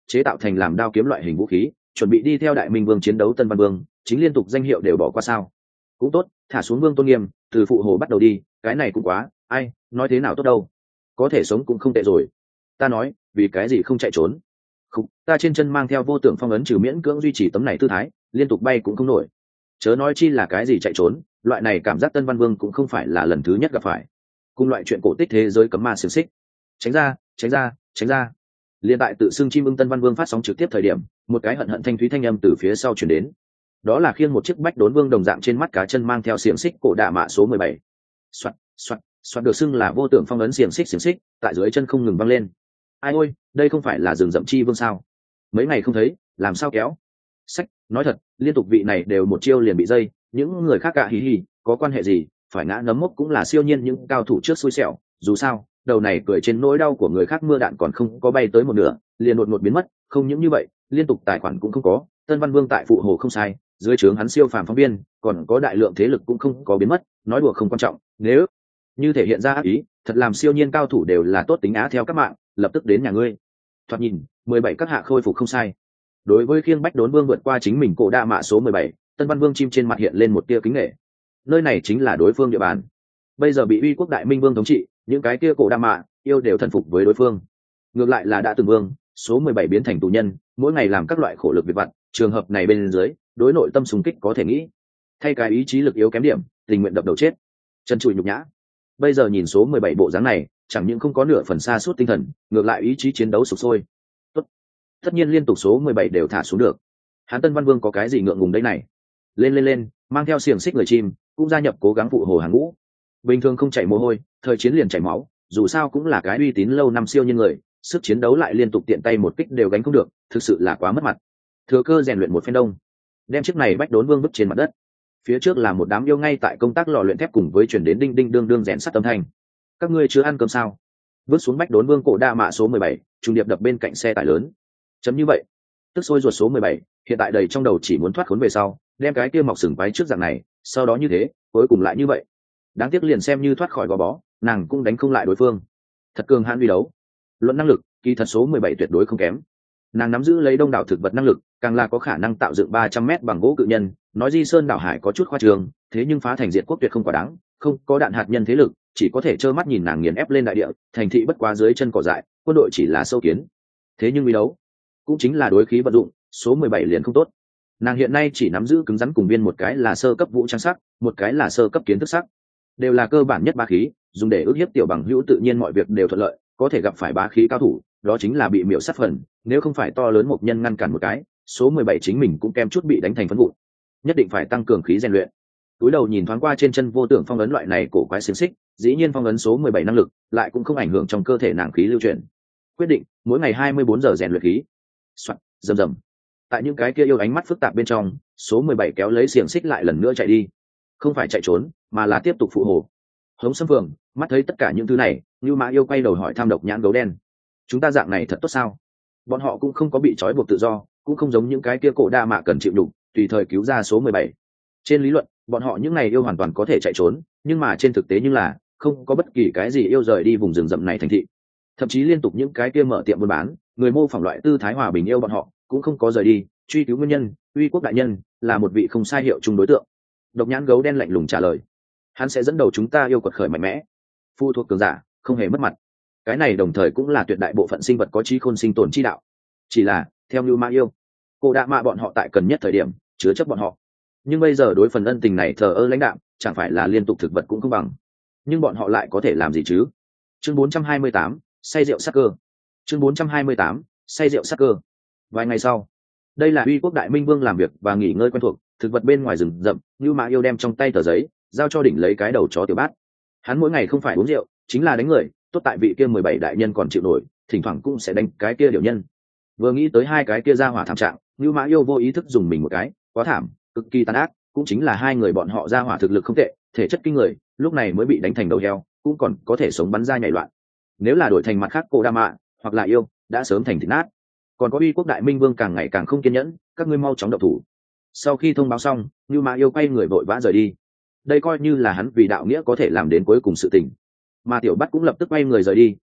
chế tạo thành làm đao kiếm loại hình vũ khí, chuẩn bị đi theo đại minh vương chiến đấu Tân Văn Vương, chính liên tục danh hiệu đều bỏ qua sao? Cũng tốt, thả xuống vương tôn nghiêm, từ phụ hồ bắt đầu đi, cái này cũng quá, ai nói thế nào tốt đâu, có thể sống cũng không tệ rồi. Ta nói, vì cái gì không chạy trốn? Không, ta trên chân mang theo vô tượng phong ấn, trừ miễn cưỡng duy trì tấm này tư thái, liên tục bay cũng không nổi. Chớ nói chi là cái gì chạy trốn, loại này cảm giác Tân Văn Vương cũng không phải là lần thứ nhất gặp phải. Cùng loại chuyện cổ tích thế giới cấm ma xiềng xích, tránh ra, tránh ra, tránh ra. Liên tại tự xưng chim ưng Tân Văn Vương phát sóng trực tiếp thời điểm, một cái hận hận thanh thúy thanh âm từ phía sau truyền đến. Đó là khiêng một chiếc bách đốn vương đồng dạng trên mắt cá chân mang theo xiềng xích cổ đạ mạ số mười bảy. Soạt, soạt, soạt được xưng là vô tượng phong ấn xiềng xích xiềng xích, tại dưới chân không ngừng văng lên. Ai ôi, đây không phải là rừng rậm chi vương sao? Mấy ngày không thấy, làm sao kéo? Sách, nói thật, liên tục vị này đều một chiêu liền bị dây, những người khác cả hí hí, có quan hệ gì, phải ngã nấm mốc cũng là siêu nhiên những cao thủ trước xui xẻo, dù sao, đầu này cười trên nỗi đau của người khác mưa đạn còn không có bay tới một nửa, liền đột ngột biến mất, không những như vậy, liên tục tài khoản cũng không có, Tân Văn Vương tại phụ hồ không sai, dưới trướng hắn siêu phàm phóng viên, còn có đại lượng thế lực cũng không có biến mất, nói đùa không quan trọng, nếu như thể hiện ra ác ý, thật làm siêu nhiên cao thủ đều là tốt tính á theo các mạng, lập tức đến nhà ngươi. Thoạt nhìn, mười bảy các hạ khôi phục không sai. Đối với khiêng bách đốn vương vượt qua chính mình cổ đa mạ số mười bảy, Tân Văn Vương chim trên mặt hiện lên một tia kính nể. Nơi này chính là đối phương địa bàn. Bây giờ bị uy quốc đại minh vương thống trị, những cái kia cổ đa mạ yêu đều thần phục với đối phương. Ngược lại là đã từng vương, số mười bảy biến thành tù nhân, mỗi ngày làm các loại khổ lực việc vặt, trường hợp này bên dưới, đối nội tâm súng kích có thể nghĩ. Thay cái ý chí lực yếu kém điểm, tình nguyện đập đầu chết. Chân trụi nhục nhã. Bây giờ nhìn số mười bảy bộ dáng này, chẳng những không có nửa phần xa suốt tinh thần, ngược lại ý chí chiến đấu sục sôi. Tốt. Tất nhiên liên tục số mười bảy đều thả xuống được. Hán Tân Văn Vương có cái gì ngượng ngùng đây này? Lên lên lên, mang theo xiềng xích người chim, cũng gia nhập cố gắng phụ hồ hàng ngũ. Bình thường không chảy mồ hôi, thời chiến liền chảy máu, dù sao cũng là cái uy tín lâu năm siêu nhân người, sức chiến đấu lại liên tục tiện tay một kích đều gánh không được, thực sự là quá mất mặt. Thừa cơ rèn luyện một phen đông, đem chiếc này bách đốn vương vứt trên mặt đất. Phía trước là một đám yêu ngay tại công tác lò luyện thép cùng với chuyển đến đinh đinh đương đương rèn sắt âm thanh. Các ngươi chưa ăn cơm sao? Vứt xuống bách đốn vương cổ đa mạ số mười bảy, trùng điệp đập bên cạnh xe tải lớn. Chấm như vậy, tức sôi ruột số mười bảy, hiện tại đầy trong đầu chỉ muốn thoát khốn về sau, đem cái kia mọc sừng váy trước dạng này, sau đó như thế, cuối cùng lại như vậy. Đáng tiếc liền xem như thoát khỏi gò bó, nàng cũng đánh không lại đối phương. Thật cường hãn uy đấu. Luận năng lực, kỳ thật số mười bảy tuyệt đối không kém. Nàng nắm giữ lấy đông đảo thực vật năng lực, càng là có khả năng tạo dựng ba trăm mét bằng gỗ cự nhân, nói di sơn đảo hải có chút khoa trường, thế nhưng phá thành diệt quốc tuyệt không quá đáng, không có đạn hạt nhân thế lực, chỉ có thể trơ mắt nhìn nàng nghiền ép lên đại địa, thành thị bất quá dưới chân cỏ dại, quân đội chỉ là sâu kiến. Thế nhưng uy đấu, cũng chính là đối khí vận dụng, số mười bảy liền không tốt. Nàng hiện nay chỉ nắm giữ cứng rắn cùng biên một cái là sơ cấp vũ trang sắc, một cái là sơ cấp kiến thức sắc, đều là cơ bản nhất bá khí, dùng để ước hiếp tiểu bằng hữu tự nhiên mọi việc đều thuận lợi, có thể gặp phải bá khí cao thủ, đó chính là bị miểu sát phần, nếu không phải to lớn một nhân ngăn cản một cái, số mười bảy chính mình cũng kem chút bị đánh thành phấn vụn. Nhất định phải tăng cường khí rèn luyện. Túi đầu nhìn thoáng qua trên chân vô tưởng phong ấn loại này cổ quái xiềng xích, dĩ nhiên phong ấn số mười bảy năng lực, lại cũng không ảnh hưởng trong cơ thể nàng khí lưu chuyển. Quyết định, mỗi ngày hai mươi bốn giờ rèn luyện khí. Soạt, rầm rầm. Tại những cái kia yêu ánh mắt phức tạp bên trong, số mười bảy kéo lấy xiềng xích lại lần nữa chạy đi. Không phải chạy trốn, mà là tiếp tục phụ hồ. Hống Sâm Phượng, mắt thấy tất cả những thứ này, Nưu Mã Yêu quay đầu hỏi tham độc nhãn gấu đen. Chúng ta dạng này thật tốt sao? Bọn họ cũng không có bị trói buộc tự do, cũng không giống những cái kia cổ đa mạ cần chịu đục, tùy thời cứu ra số mười bảy. Trên lý luận, bọn họ những này yêu hoàn toàn có thể chạy trốn, nhưng mà trên thực tế như là không có bất kỳ cái gì yêu rời đi vùng rừng rậm này thành thị. Thậm chí liên tục những cái kia mở tiệm buôn bán, người mô phỏng loại tư thái hòa bình yêu bọn họ cũng không có rời đi, truy cứu nguyên nhân, uy quốc đại nhân là một vị không sai hiệu chung đối tượng. Độc nhãn gấu đen lạnh lùng trả lời, hắn sẽ dẫn đầu chúng ta yêu quật khởi mạnh mẽ, phụ thuộc cường giả không hề mất mặt. Cái này đồng thời cũng là tuyệt đại bộ phận sinh vật có trí khôn sinh tồn chi đạo. Chỉ là theo như ma yêu, cô đã mạ bọn họ tại cần nhất thời điểm chứa chấp bọn họ, nhưng bây giờ đối phần ân tình này thờ ơ lãnh đạm, chẳng phải là liên tục thực vật cũng không bằng. Nhưng bọn họ lại có thể làm gì chứ? Chương bốn trăm hai mươi tám, say rượu sắc cơ. Chương bốn trăm hai mươi tám, say rượu sắc cơ. Vài ngày sau, đây là uy quốc đại minh vương làm việc và nghỉ ngơi quen thuộc, thực vật bên ngoài rừng rậm, như mã yêu đem trong tay tờ giấy giao cho đỉnh lấy cái đầu chó tiểu bát. Hắn mỗi ngày không phải uống rượu, chính là đánh người, tốt tại vị kia mười bảy đại nhân còn chịu nổi, thỉnh thoảng cũng sẽ đánh cái kia điều nhân. Vừa nghĩ tới hai cái kia ra hỏa thảm trạng, như mã yêu vô ý thức dùng mình một cái, quá thảm, cực kỳ tàn ác, cũng chính là hai người bọn họ ra hỏa thực lực không tệ, thể chất kinh người, lúc này mới bị đánh thành đầu heo, cũng còn có thể sống bắn ra nhảy loạn. Nếu là đổi thành mặt khác cô đa mạ hoặc là yêu, đã sớm thành thịt nát. Còn có uy quốc đại minh vương càng ngày càng không kiên nhẫn, các ngươi mau chóng động thủ. Sau khi thông báo xong, như mã yêu quay người vội vã rời đi. Đây coi như là hắn vì đạo nghĩa có thể làm đến cuối cùng sự tình. Mà tiểu bắt cũng lập tức quay người rời đi,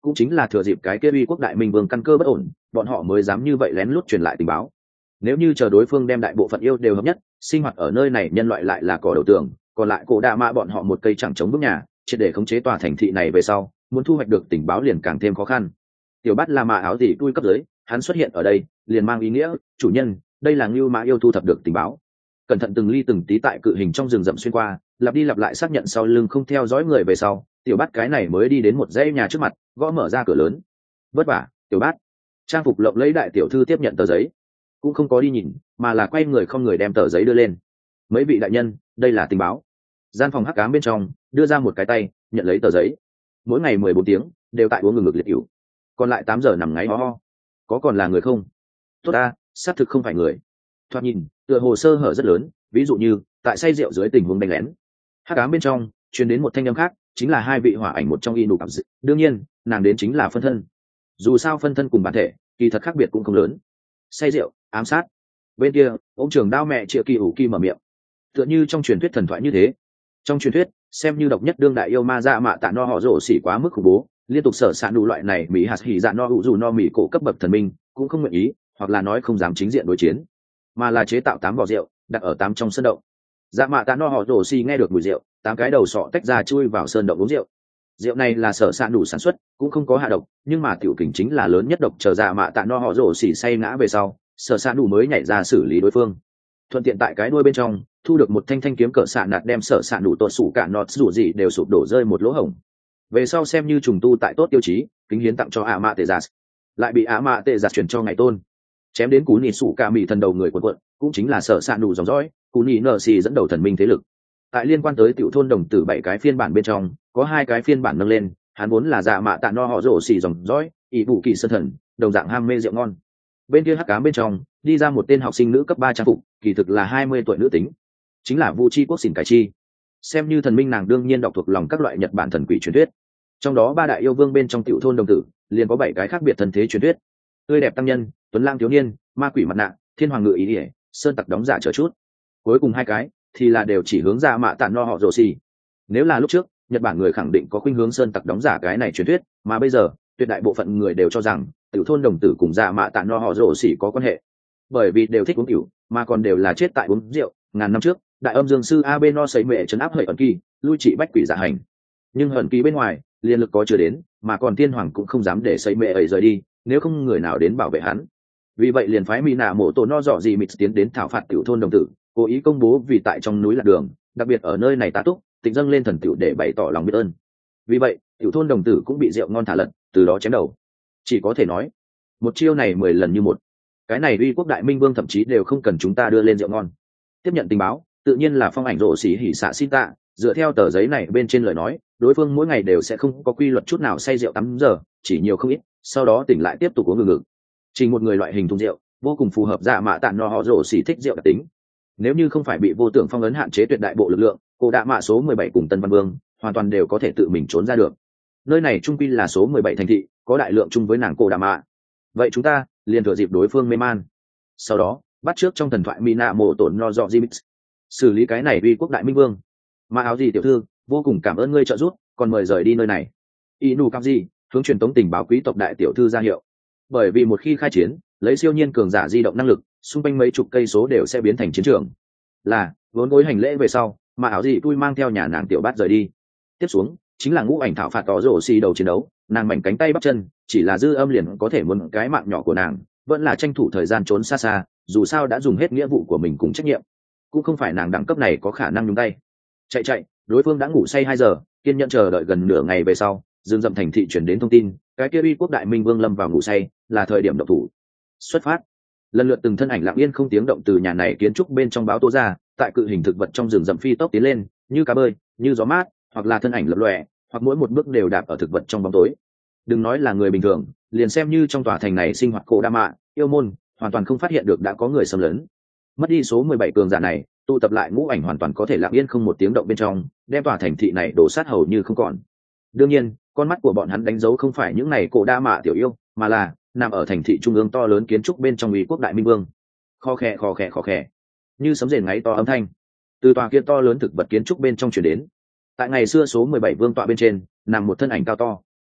cũng chính là thừa dịp cái kia uy quốc đại minh vương căn cơ bất ổn, bọn họ mới dám như vậy lén lút truyền lại tình báo. Nếu như chờ đối phương đem đại bộ phận yêu đều hợp nhất, sinh hoạt ở nơi này nhân loại lại là cỏ đầu tường, còn lại cổ đạ mạ bọn họ một cây chẳng chống bước nhà, triệt để khống chế tòa thành thị này về sau, muốn thu hoạch được tình báo liền càng thêm khó khăn. Tiểu Bát là mạ áo gì tui cấp dưới, hắn xuất hiện ở đây, liền mang ý nghĩa, chủ nhân, đây là Ngưu Mã yêu thu thập được tình báo. Cẩn thận từng ly từng tí tại cự hình trong rừng rậm xuyên qua, lặp đi lặp lại xác nhận sau lưng không theo dõi người về sau, Tiểu Bát cái này mới đi đến một dãy nhà trước mặt, gõ mở ra cửa lớn. Vất vả, Tiểu Bát. Trang phục lộng lẫy đại tiểu thư tiếp nhận tờ giấy, cũng không có đi nhìn, mà là quay người không người đem tờ giấy đưa lên. Mấy vị đại nhân, đây là tình báo. Gian phòng hắc ám bên trong đưa ra một cái tay, nhận lấy tờ giấy. Mỗi ngày mười bốn tiếng đều tại uống ngừng ngực liệt cửu, còn lại tám giờ nằm ngáy ho ho. Có còn là người không? Tốt ta, xác thực không phải người. Thoạt nhìn tựa hồ sơ hở rất lớn, ví dụ như tại say rượu dưới tình huống đánh lén. Hắc ám bên trong truyền đến một thanh âm khác, chính là hai vị hỏa ảnh một trong y nụ cảm dự. Đương nhiên nàng đến chính là phân thân. Dù sao phân thân cùng bản thể kỳ thật khác biệt cũng không lớn. Say rượu, ám sát. Bên kia ông trường đao mẹ triệu kỳ ủ kỳ mở miệng, tựa như trong truyền thuyết thần thoại như thế. Trong truyền thuyết xem như độc nhất đương đại yêu ma dạ mạ tạ no họ rổ xỉ quá mức khủng bố, liên tục sở sạn đủ loại này mỹ hạt hỉ dạ no hữu dù no mỹ cổ cấp bậc thần minh cũng không nguyện ý, hoặc là nói không dám chính diện đối chiến, mà là chế tạo tám vỏ rượu đặt ở tám trong sơn động. Dạ mạ tạ no họ rổ xỉ nghe được mùi rượu, tám cái đầu sọ tách ra chui vào sơn động uống rượu. Rượu này là sở sạn đủ sản xuất, cũng không có hạ độc, nhưng mà tiểu kình chính là lớn nhất độc. Chờ dạ mạ tạ no họ rổ xỉ say ngã về sau, sở sạn đủ mới nhảy ra xử lý đối phương, thuận tiện tại cái đuôi bên trong thu được một thanh thanh kiếm cỡ xạ nạt, đem sở sạn đủ tuột sủ cả nọt dù gì đều sụp đổ rơi một lỗ hổng. Về sau xem như trùng tu tại tốt tiêu chí, kính hiến tặng cho ạ mạ tệ giạt, lại bị ạ mạ tệ giạt chuyển cho ngày tôn, chém đến cú nhị sủ cả mỹ thần đầu người quần quận, cũng chính là sở sạn đủ dòng dõi, cú nhị nợ xì dẫn đầu thần minh thế lực. Tại liên quan tới tiểu thôn đồng tử bảy cái phiên bản bên trong, có hai cái phiên bản nâng lên, hắn vốn là dạ mạ tạ no họ rổ xì dòng dõi, ỷ vụ kỳ sơn thần, đồng dạng ham mê rượu ngon. Bên kia hắc ám bên trong đi ra một tên học sinh nữ cấp ba trang phục, kỳ thực là hai mươi tuổi nữ tính, chính là Vu Chi Quốc Xỉn Cải Chi. Xem như thần minh, nàng đương nhiên đọc thuộc lòng các loại Nhật Bản thần quỷ truyền thuyết. Trong đó ba đại yêu vương bên trong tiểu thôn đồng tử, liền có bảy cái khác biệt thần thế truyền thuyết. Tươi đẹp tăng nhân, tuấn lang thiếu niên, ma quỷ mặt nạ, thiên hoàng ngự ý ỉa, sơn tặc đóng giả chờ chút. Cuối cùng hai cái thì là đều chỉ hướng ra mạ tản no họ rồ xì. Nếu là lúc trước, Nhật Bản người khẳng định có khuynh hướng sơn tặc đóng giả cái này truyền thuyết, mà bây giờ tuyệt đại bộ phận người đều cho rằng tiểu thôn đồng tử cùng dạ mạ tạ no họ rổ xỉ có quan hệ, bởi vì đều thích uống rượu, mà còn đều là chết tại uống rượu. Ngàn năm trước đại âm dương sư abe no sấy mệ trấn áp hợi ẩn kỳ, lui trị bách quỷ dạ hành, nhưng hận kỳ bên ngoài liên lực có chưa đến, mà còn tiên hoàng cũng không dám để sấy mệ ấy rời đi, nếu không người nào đến bảo vệ hắn. Vì vậy liền phái mỹ nạ mộ tổ no dọ gì mịt tiến đến thảo phạt tiểu thôn đồng tử, cố ý công bố vì tại trong núi lạc đường, đặc biệt ở nơi này tá túc, tịnh dâng lên thần tiểu để bày tỏ lòng biết ơn. Vì vậy tiểu thôn đồng tử cũng bị rượu ngon thả lật, từ đó chém đầu. Chỉ có thể nói một chiêu này mười lần như một. Cái này uy quốc đại minh vương thậm chí đều không cần chúng ta đưa lên rượu ngon. Tiếp nhận tình báo tự nhiên là phong ảnh rộ xỉ hỉ xạ xin tạ. Dựa theo tờ giấy này bên trên lời nói, đối phương mỗi ngày đều sẽ không có quy luật chút nào say rượu tám giờ, chỉ nhiều không ít, sau đó tỉnh lại tiếp tục uống ngừng ngực. Chỉ một người loại hình thùng rượu vô cùng phù hợp dạ mạ tản no họ rộ xỉ thích rượu đặc tính. Nếu như không phải bị vô tưởng phong ấn hạn chế tuyệt đại bộ lực lượng, cô đạ mạ số mười bảy cùng tân văn vương hoàn toàn đều có thể tự mình trốn ra được. Nơi này trung quy là số mười bảy thành thị, có đại lượng chung với nàng cô đạ mạ. Vậy chúng ta liền thừa dịp đối phương mê man, sau đó bắt trước trong thần thoại mina mộ tổn no dọ jimix, xử lý cái này uy quốc đại minh vương. Mà áo gì tiểu thư vô cùng cảm ơn ngươi trợ giúp, còn mời rời đi nơi này. Inu cam gì hướng truyền tống tình báo quý tộc đại tiểu thư ra hiệu, bởi vì một khi khai chiến, lấy siêu nhiên cường giả di động năng lực, xung quanh mấy chục cây số đều sẽ biến thành chiến trường. Là vốn gối hành lễ về sau, mà áo gì tui mang theo nhà nàng tiểu bát rời đi. Tiếp xuống chính là ngũ ảnh thảo phạt tỏ rổ xì đầu chiến đấu. Nàng mảnh cánh tay bắp chân, chỉ là dư âm liền có thể muốn cái mạng nhỏ của nàng, vẫn là tranh thủ thời gian trốn xa xa, dù sao đã dùng hết nghĩa vụ của mình cùng trách nhiệm, cũng không phải nàng đẳng cấp này có khả năng nhúng tay. Chạy chạy, đối phương đã ngủ say hai giờ, kiên nhẫn chờ đợi gần nửa ngày về sau, dương dậm thành thị chuyển đến thông tin, cái kia uy quốc đại minh vương lâm vào ngủ say, là thời điểm động thủ. Xuất phát. Lần lượt từng thân ảnh lặng yên không tiếng động từ nhà này kiến trúc bên trong báo tố ra, tại cự hình thực vật trong rừng rậm phi tốc tiến lên, như cá bơi, như gió mát, hoặc là thân ảnh lập lòe, hoặc mỗi một bước đều đạp ở thực vật trong bóng tối. Đừng nói là người bình thường, liền xem như trong tòa thành này sinh hoạt cổ đa mạ yêu môn, hoàn toàn không phát hiện được đã có người xâm lấn. Mất đi số mười bảy cường giả này, tụ tập lại ngũ ảnh hoàn toàn có thể lặng yên không một tiếng động bên trong, đem tòa thành thị này đổ sát hầu như không còn. Đương nhiên con mắt của bọn hắn đánh dấu không phải những này cổ đa mạ tiểu yêu, mà là nằm ở thành thị trung ương to lớn kiến trúc bên trong uy quốc đại minh vương. Kho khè kho khè kho khè, như sấm rền ngáy to âm thanh từ tòa kia to lớn thực vật kiến trúc bên trong truyền đến. Tại ngày xưa số mười bảy vương tọa bên trên nằm một thân ảnh cao to,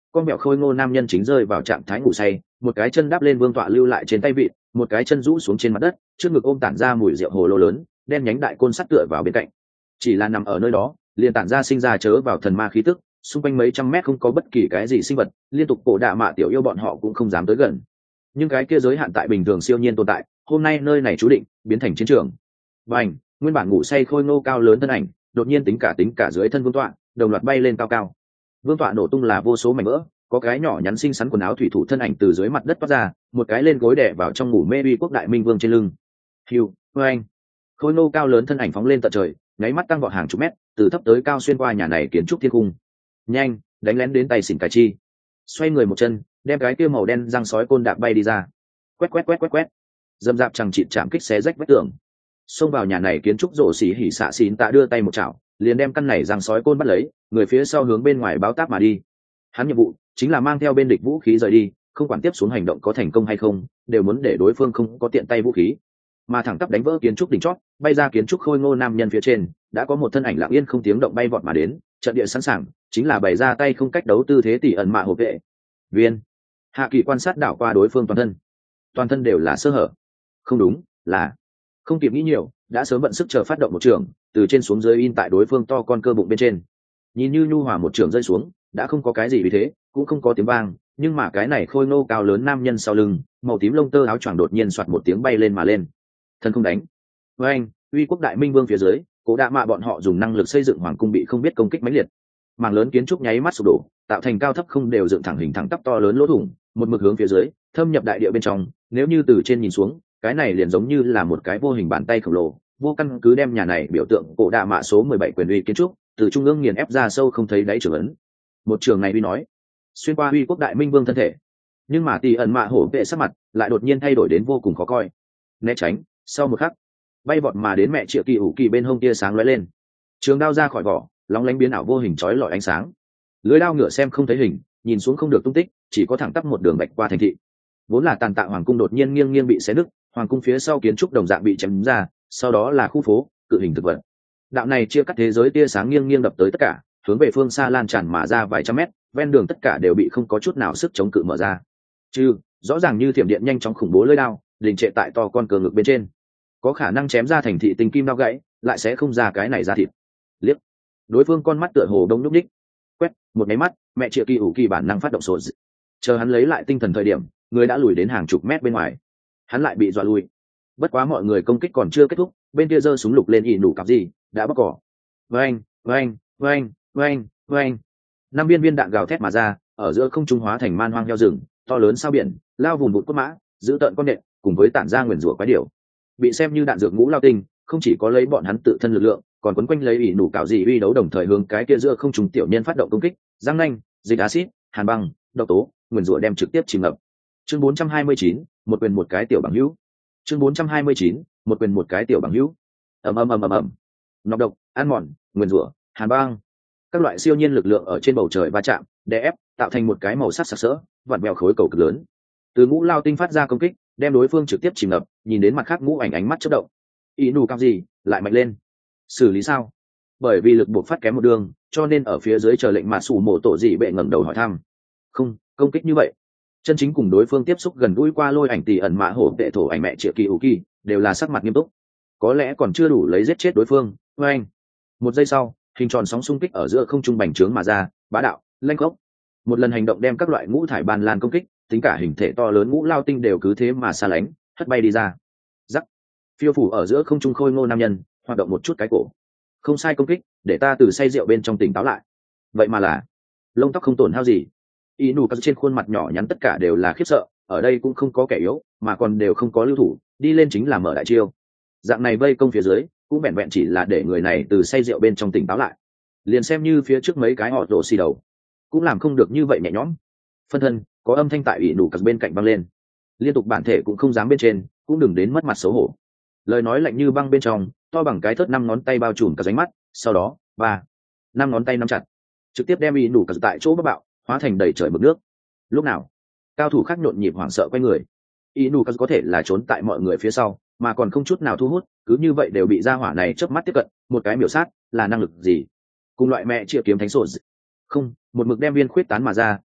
con mẹo khôi ngô nam nhân chính rơi vào trạng thái ngủ say, một cái chân đắp lên vương tọa lưu lại trên tay vịt, một cái chân rũ xuống trên mặt đất, trước ngực ôm tản ra mùi rượu hồ lô lớn, đen nhánh đại côn sắt tựa vào bên cạnh. Chỉ là nằm ở nơi đó, liền tản ra sinh ra chớ vào thần ma khí tức, xung quanh mấy trăm mét không có bất kỳ cái gì sinh vật, liên tục cổ đạ mạ tiểu yêu bọn họ cũng không dám tới gần. Nhưng cái kia giới hạn tại bình thường siêu nhiên tồn tại, hôm nay nơi này chú định biến thành chiến trường. Bành, nguyên bản ngủ say khôi ngô cao lớn thân ảnh, đột nhiên tính cả tính cả dưới thân vương tọa, đồng loạt bay lên cao cao. Vương tọa nổ tung là vô số mảnh vỡ, có cái nhỏ nhắn xinh xắn quần áo thủy thủ thân ảnh từ dưới mặt đất toát ra, một cái lên gối đè vào trong ngủ mê uy quốc đại minh vương trên lưng. Hiu, oeng. Khôi ngô cao lớn thân ảnh phóng lên tận trời, nháy mắt tăng vọt hàng chục mét, từ thấp tới cao xuyên qua nhà này kiến trúc thiên cung. Nhanh, đánh lén đến tay xỉn cải chi. Xoay người một chân, đem cái kia màu đen răng sói côn đạp bay đi ra. Quét quét quét quét quét. Dâm dạp chẳng chịt chạm kích xé rách vách tường. Xông vào nhà này kiến trúc rổ xỉ hỉ xạ xỉn tạ đưa tay một chảo, liền đem căn này răng sói côn bắt lấy, người phía sau hướng bên ngoài báo táp mà đi. Hắn nhiệm vụ chính là mang theo bên địch vũ khí rời đi, không quản tiếp xuống hành động có thành công hay không, đều muốn để đối phương không có tiện tay vũ khí. Mà thẳng tắp đánh vỡ kiến trúc đỉnh chót, bay ra kiến trúc khôi ngô nam nhân phía trên, đã có một thân ảnh lặng yên không tiếng động bay vọt mà đến, trận địa sẵn sàng, chính là bày ra tay không cách đấu tư thế tỷ ẩn mạ hộ vệ. Viên Hạ Kỳ quan sát đảo qua đối phương toàn thân, toàn thân đều là sơ hở. Không đúng, là không kịp nghĩ nhiều, đã sớm vận sức chờ phát động một trường, từ trên xuống dưới in tại đối phương to con cơ bụng bên trên. Nhìn như nhu hòa một trường rơi xuống, đã không có cái gì vì thế, cũng không có tiếng vang, nhưng mà cái này khôi ngô cao lớn nam nhân sau lưng, màu tím lông tơ áo choàng đột nhiên soạt một tiếng bay lên mà lên. Thân không đánh. Với anh, uy quốc đại minh vương phía dưới, cố đạ mạ bọn họ dùng năng lực xây dựng hoàng cung bị không biết công kích mãnh liệt. Mảng lớn kiến trúc nháy mắt sụp đổ, tạo thành cao thấp không đều dựng thẳng hình thẳng tắp to lớn lỗ thủng, một mực hướng phía dưới, thâm nhập đại địa bên trong, nếu như từ trên nhìn xuống, cái này liền giống như là một cái vô hình bàn tay khổng lồ, vô căn cứ đem nhà này biểu tượng cổ đạ mạ số mười bảy quyền uy kiến trúc, từ trung ương nghiền ép ra sâu không thấy đáy trường ấn. Một trường này uy nói, xuyên qua uy quốc đại minh vương thân thể, nhưng mà tỷ ẩn mạ hổ vệ sắc mặt lại đột nhiên thay đổi đến vô cùng khó coi. Né tránh, sau một khắc, bay vọt mà đến mẹ triệu kỳ ủ kỳ bên hông tia sáng lóe lên, trường đao ra khỏi vỏ, lóng lánh biến ảo vô hình chói lọi ánh sáng. Lưới đao ngựa xem không thấy hình, nhìn xuống không được tung tích, chỉ có thẳng tắp một đường bạch qua thành thị. Vốn là tàn tạ hoàng cung đột nhiên nghiêng nghiêng bị xé nứt, hoàng cung phía sau kiến trúc đồng dạng bị chém ra, sau đó là khu phố, cự hình thực vật. Đạo này chia cắt thế giới tia sáng nghiêng nghiêng đập tới tất cả, hướng về phương xa lan tràn mà ra vài trăm mét, ven đường tất cả đều bị không có chút nào sức chống cự mở ra. Chứ, rõ ràng như thiểm điện nhanh chóng khủng bố lưỡi đao, đình trệ tại to con cờ ngực bên trên. Có khả năng chém ra thành thị tinh kim đao gãy, lại sẽ không ra cái này ra thịt. Liếc. Đối phương con mắt tựa hồ đông lúc đích. Quét, một máy mắt, mẹ triệu kỳ ủ kỳ bản năng phát động sổ dị. Chờ hắn lấy lại tinh thần thời điểm, người đã lùi đến hàng chục mét bên ngoài. Hắn lại bị dọa lui. Bất quá mọi người công kích còn chưa kết thúc, bên kia giơ súng lục lên ỉ nủ cặp gì, đã bóc cỏ. Vâng, vâng, vâng, vâng, vâng. Năm viên viên đạn gào thét mà ra, ở giữa không trung hóa thành man hoang heo rừng, to lớn sao biển, lao vùng vụt cốt mã, giữ tợn con nện, cùng với tản ra nguyền rủa quái điểu. Bị xem như đạn dược ngũ lao tinh, không chỉ có lấy bọn hắn tự thân lực lượng, còn quấn quanh lấy ỉ nủ cạo gì uy đấu đồng thời hướng cái kia giữa không trung tiểu nhân phát động công kích, giang nanh, dịch axit, hàn băng, độc tố, nguyền rủa đem trực tiếp chìm ngập. Chương bốn trăm hai mươi chín, một quyền một cái tiểu bằng hữu. Chương bốn trăm hai mươi chín, một quyền một cái tiểu bằng hữu. Ầm ầm ầm ầm ầm. Nọc độc, ăn mòn, nguyền rủa, hàn băng, các loại siêu nhiên lực lượng ở trên bầu trời va chạm, đè ép, tạo thành một cái màu sắc sặc sỡ, vặn vẹo khối cầu cực lớn. Từ ngũ lao tinh phát ra công kích, đem đối phương trực tiếp chìm ngập, nhìn đến mặt khác ngũ ảnh ánh mắt chớp động. Ý nù cao gì, lại mạnh lên. Xử lý sao? Bởi vì lực buộc phát kém một đường, cho nên ở phía dưới chờ lệnh mà sủ mổ tổ dị bệ ngẩng đầu hỏi thăm. Không, công kích như vậy. Chân chính cùng đối phương tiếp xúc gần gũi qua lôi ảnh tỷ ẩn mã hổ vệ thổ ảnh mẹ triệu kỳ ủ kỳ, đều là sắc mặt nghiêm túc. Có lẽ còn chưa đủ lấy giết chết đối phương. Với anh. Một giây sau, hình tròn sóng xung kích ở giữa không trung bành trướng mà ra, bá đạo, lanh gốc. Một lần hành động đem các loại ngũ thải bàn lan công kích, tính cả hình thể to lớn ngũ lao tinh đều cứ thế mà xa lánh, hất bay đi ra. Rắc. Phiêu phủ ở giữa không trung khôi ngô nam nhân, hoạt động một chút cái cổ. Không sai công kích, để ta từ say rượu bên trong tỉnh táo lại. Vậy mà là lông tóc không tổn hao gì. Y nụ cắt trên khuôn mặt nhỏ nhắn tất cả đều là khiếp sợ, ở đây cũng không có kẻ yếu, mà còn đều không có lưu thủ, đi lên chính là mở đại chiêu. Dạng này vây công phía dưới, cũng vẹn vẹn chỉ là để người này từ say rượu bên trong tỉnh táo lại. Liền xem như phía trước mấy cái họ rổ xì đầu, cũng làm không được như vậy nhẹ nhõm. Phân thân, có âm thanh tại Y nụ cắt bên cạnh vang lên. Liên tục bản thể cũng không dám bên trên, cũng đừng đến mất mặt xấu hổ. Lời nói lạnh như băng bên trong, to bằng cái thớt năm ngón tay bao trùm cả ránh mắt, sau đó, ba, năm ngón tay nắm chặt, trực tiếp đem Y nụ cắt tại chỗ bắp bạo, hóa thành đầy trời mực nước. Lúc nào cao thủ khác nhộn nhịp hoảng sợ quay người. Inukas có thể là trốn tại mọi người phía sau, mà còn không chút nào thu hút, cứ như vậy đều bị gia hỏa này chớp mắt tiếp cận, một cái miểu sát là năng lực gì? Cùng loại mẹ triệu kiếm thánh sổ không, một mực đem viên khuyết tán mà ra,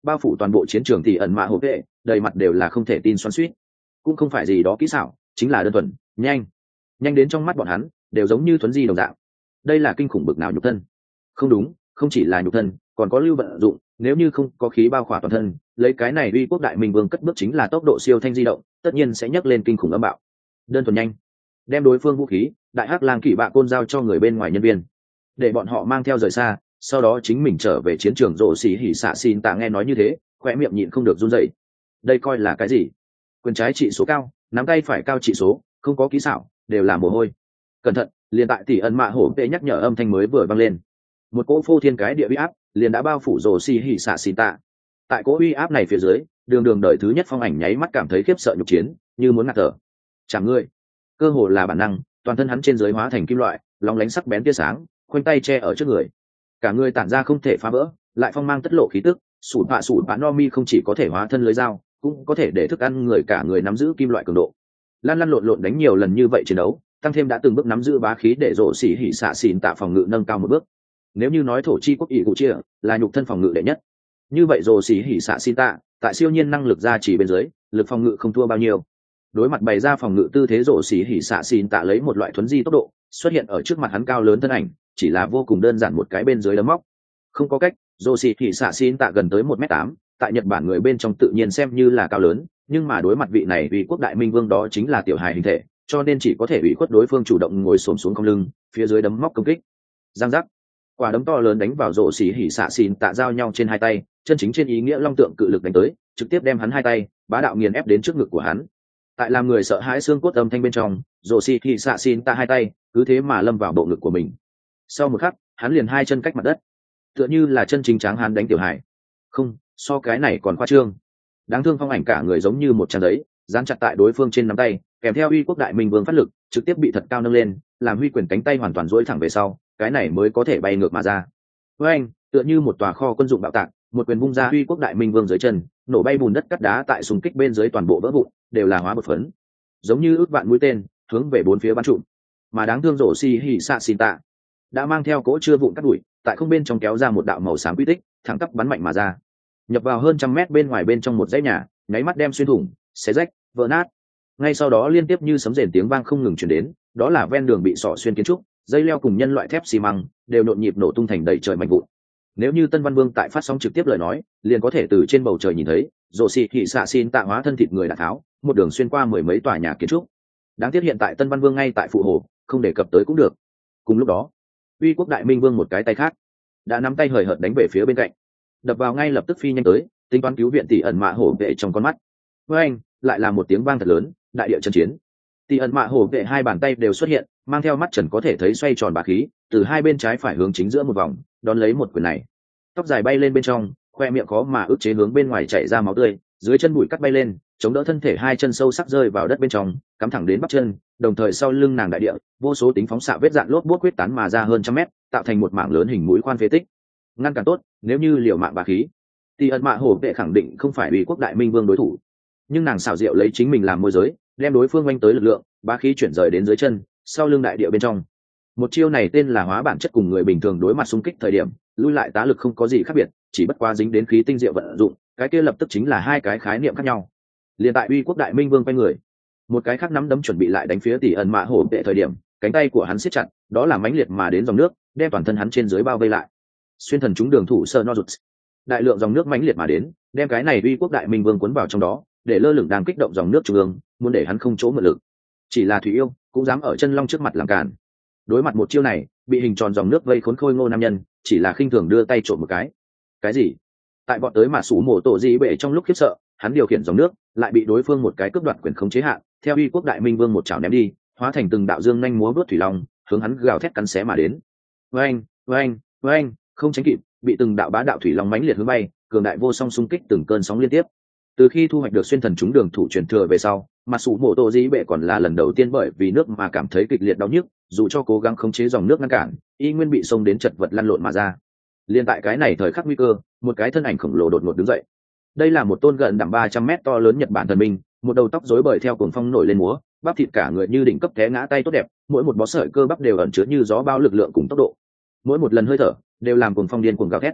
bao phủ toàn bộ chiến trường thì ẩn mạ hổ vệ đầy mặt đều là không thể tin xoắn suýt. Cũng không phải gì đó kỹ xảo, chính là đơn thuần nhanh nhanh đến trong mắt bọn hắn đều giống như thuấn di đồng dạng. Đây là kinh khủng bực nào nhục thân. Không đúng, không chỉ là nhục thân, còn có lưu vận dụng. Nếu như không có khí bao khỏa toàn thân, lấy cái này uy quốc đại minh vương cất bước chính là tốc độ siêu thanh di động, tất nhiên sẽ nhấc lên kinh khủng âm bạo. Đơn thuần nhanh, đem đối phương vũ khí đại hắc lang kỵ bạ côn giao cho người bên ngoài nhân viên, để bọn họ mang theo rời xa, sau đó chính mình trở về chiến trường. Rộ xì hỉ xạ xin tạ nghe nói như thế, khỏe miệng nhịn không được run rẩy. Đây coi là cái gì? Quyền trái trị số cao, nắm tay phải cao trị số, không có kỹ xảo, đều là mồ hôi. Cẩn thận, liền tại tỷ ẩn mạ hổ vệ nhắc nhở âm thanh mới vừa vang lên, một cỗ phô thiên cái địa uy áp liền đã bao phủ rồ xì hỉ xạ xì tạ. Tại cỗ uy áp này phía dưới, đường đường đời thứ nhất phong ảnh nháy mắt cảm thấy khiếp sợ nhục chiến, như muốn ngạt thở. Chẳng ngươi, cơ hồ là bản năng, toàn thân hắn trên dưới hóa thành kim loại, lóng lánh sắc bén tia sáng, khoanh tay che ở trước người, cả người tản ra không thể phá vỡ, lại phong mang tất lộ khí tức. Sủi bạ sủi bạ no mi không chỉ có thể hóa thân lưới dao, cũng có thể để thức ăn người cả người nắm giữ kim loại cường độ. Lan lăn lộn lộn đánh nhiều lần như vậy chiến đấu, tăng thêm đã từng bước nắm giữ bá khí để rộ xỉ hỉ xạ xỉn tạ phòng ngự nâng cao một bước. Nếu như nói thổ chi quốc ỷ cụ chia là nhục thân phòng ngự đệ nhất, như vậy rộ xỉ hỉ xạ xỉn tạ tại siêu nhiên năng lực ra chỉ bên dưới, lực phòng ngự không thua bao nhiêu. Đối mặt bày ra phòng ngự tư thế, rộ xỉ hỉ xạ xỉn tạ lấy một loại thuấn di tốc độ xuất hiện ở trước mặt hắn, cao lớn thân ảnh chỉ là vô cùng đơn giản một cái bên dưới đấm móc. Không có cách, rộ xỉ hỉ xạ xỉn tạ gần tới một mét tám, tại Nhật Bản người bên trong tự nhiên xem như là cao lớn, nhưng mà đối mặt vị này uy quốc đại minh vương đó chính là tiểu hài hình thể, cho nên chỉ có thể ủy khuất đối phương chủ động ngồi xổm xuống không lưng, phía dưới đấm móc công kích. Giang giác, quả đấm to lớn đánh vào rộ xỉ hỉ xạ xỉn tạ giao nhau trên hai tay, chân chính trên ý nghĩa long tượng cự lực đánh tới, trực tiếp đem hắn hai tay bá đạo nghiền ép đến trước ngực của hắn. Tại làm người sợ hãi xương cốt âm thanh bên trong, rộ xỉ hỉ xạ xỉn tạ hai tay cứ thế mà lâm vào bộ ngực của mình. Sau một khắc, hắn liền hai chân cách mặt đất, tựa như là chân chính tráng hán đánh tiểu hài. Không, so cái này còn khoa trương. Đáng thương phong ảnh cả người giống như một trang giấy dán chặt tại đối phương trên nắm tay, kèm theo uy quốc đại minh vương phát lực trực tiếp bị thật cao nâng lên, làm huy quyền cánh tay hoàn toàn duỗi thẳng về sau, cái này mới có thể bay ngược mà ra. Với anh, tựa như một tòa kho quân dụng bạo tạc, một quyền vung ra, uy quốc đại minh vương dưới chân nổ bay bùn đất cắt đá tại xung kích bên dưới toàn bộ vỡ vụn, đều là hóa bột phấn, giống như ước vạn mũi tên hướng về bốn phía bắn trụm. Mà đáng thương rổ xì hỉ xạ xỉn tạ đã mang theo cỗ chưa vụn cắt đuổi, tại không bên trong kéo ra một đạo màu xám quy tích, thẳng tắp bắn mạnh mà ra, nhập vào hơn trăm mét bên ngoài bên trong một dãy nhà, nháy mắt đem xuyên thủng, xé rách, vỡ nát. Ngay sau đó liên tiếp như sấm rền tiếng vang không ngừng truyền đến, đó là ven đường bị sọ xuyên kiến trúc, dây leo cùng nhân loại thép xi măng đều nhộn nhịp nổ tung thành đầy trời mạnh vụn. Nếu như Tân Văn Vương tại phát sóng trực tiếp lời nói, liền có thể từ trên bầu trời nhìn thấy rồ xì hỉ xạ xỉn tạ hóa thân thịt người đã tháo, một đường xuyên qua mười mấy tòa nhà kiến trúc. Đáng tiếc hiện tại Tân Văn Vương ngay tại phụ hồ, không đề cập tới cũng được. Cùng lúc đó, uy quốc đại minh vương một cái tay khác đã nắm tay hời hợt đánh về phía bên cạnh, đập vào ngay lập tức phi nhanh tới, tính toán cứu viện tỷ ẩn mạ hổ vệ trong con mắt. Với anh, lại là một tiếng vang thật lớn, đại địa chân chiến. Tỷ ẩn mạ hổ vệ hai bàn tay đều xuất hiện, mang theo mắt trần có thể thấy xoay tròn bá khí, từ hai bên trái phải hướng chính giữa một vòng, đón lấy một quyền này. Tóc dài bay lên bên trong, khoe miệng khó mà ức chế hướng bên ngoài chảy ra máu tươi, dưới chân bụi cắt bay lên, chống đỡ thân thể hai chân sâu sắc rơi vào đất bên trong, cắm thẳng đến bắp chân, đồng thời sau lưng nàng đại địa, vô số tính phóng xạ vết dạn lốp bút quyết tán mà ra hơn trăm mét, tạo thành một mảng lớn hình mũi khoan phế tích. Ngăn cản tốt, nếu như liều mạng bá khí, tỷ ẩn mạ hổ vệ khẳng định không phải uy quốc đại minh vương đối thủ, nhưng nàng xảo diệu lấy chính mình làm môi giới, đem đối phương oanh tới lực lượng bá khí chuyển rời đến dưới chân, sau lưng đại địa bên trong. Một chiêu này tên là hóa bản chất, cùng người bình thường đối mặt xung kích thời điểm lui lại tá lực không có gì khác biệt, chỉ bất quá dính đến khí tinh diệu vận dụng, cái kia lập tức chính là hai cái khái niệm khác nhau. Liên tại uy quốc đại minh vương quay người, một cái khác nắm đấm chuẩn bị lại đánh phía tỷ ẩn mạ hổ vệ thời điểm, cánh tay của hắn siết chặt, đó là mãnh liệt mà đến dòng nước đem toàn thân hắn trên dưới bao vây lại. Xuyên thần trúng đường thủ sơ no rụt, đại lượng dòng nước mãnh liệt mà đến, đem cái này uy quốc đại minh vương cuốn vào trong đó, để lơ lửng đang kích động dòng nước trung ương, muốn để hắn không chỗ mượn lực. Chỉ là thủy yêu cũng dám ở chân long trước mặt làm cản. Đối mặt một chiêu này, bị hình tròn dòng nước vây khốn khôi ngô nam nhân chỉ là khinh thường đưa tay trộm một cái. Cái gì? Tại bọn tới mà sủ mổ tổ gì bể trong lúc khiếp sợ, hắn điều khiển dòng nước lại bị đối phương một cái cướp đoạt quyền khống chế hạn, theo uy quốc đại minh vương một chảo ném đi, hóa thành từng đạo dương nhanh múa vớt thủy long hướng hắn gào thét cắn xé mà đến. Oanh, oanh, oanh, không tránh kịp, bị từng đạo bá đạo thủy long mãnh liệt hướng bay, cường đại vô song xung kích từng cơn sóng liên tiếp. Từ khi thu hoạch được xuyên thần trúng đường thủ truyền thừa về sau, mà sủ mổ tổ dĩ bệ còn là lần đầu tiên bởi vì nước mà cảm thấy kịch liệt đau nhức, dù cho cố gắng khống chế dòng nước ngăn cản, y nguyên bị xông đến chật vật lăn lộn mà ra. Liên tại cái này thời khắc nguy cơ, một cái thân ảnh khổng lồ đột ngột đứng dậy. Đây là một tôn gần đẳng ba trăm mét to lớn Nhật Bản thần minh, một đầu tóc rối bời theo cuồng phong nổi lên múa, bắp thịt cả người như đỉnh cấp té ngã tay tốt đẹp, mỗi một bó sợi cơ bắp đều ẩn chứa như gió bao lực lượng cùng tốc độ. Mỗi một lần hơi thở đều làm cuồng phong điên cuồng gào thét.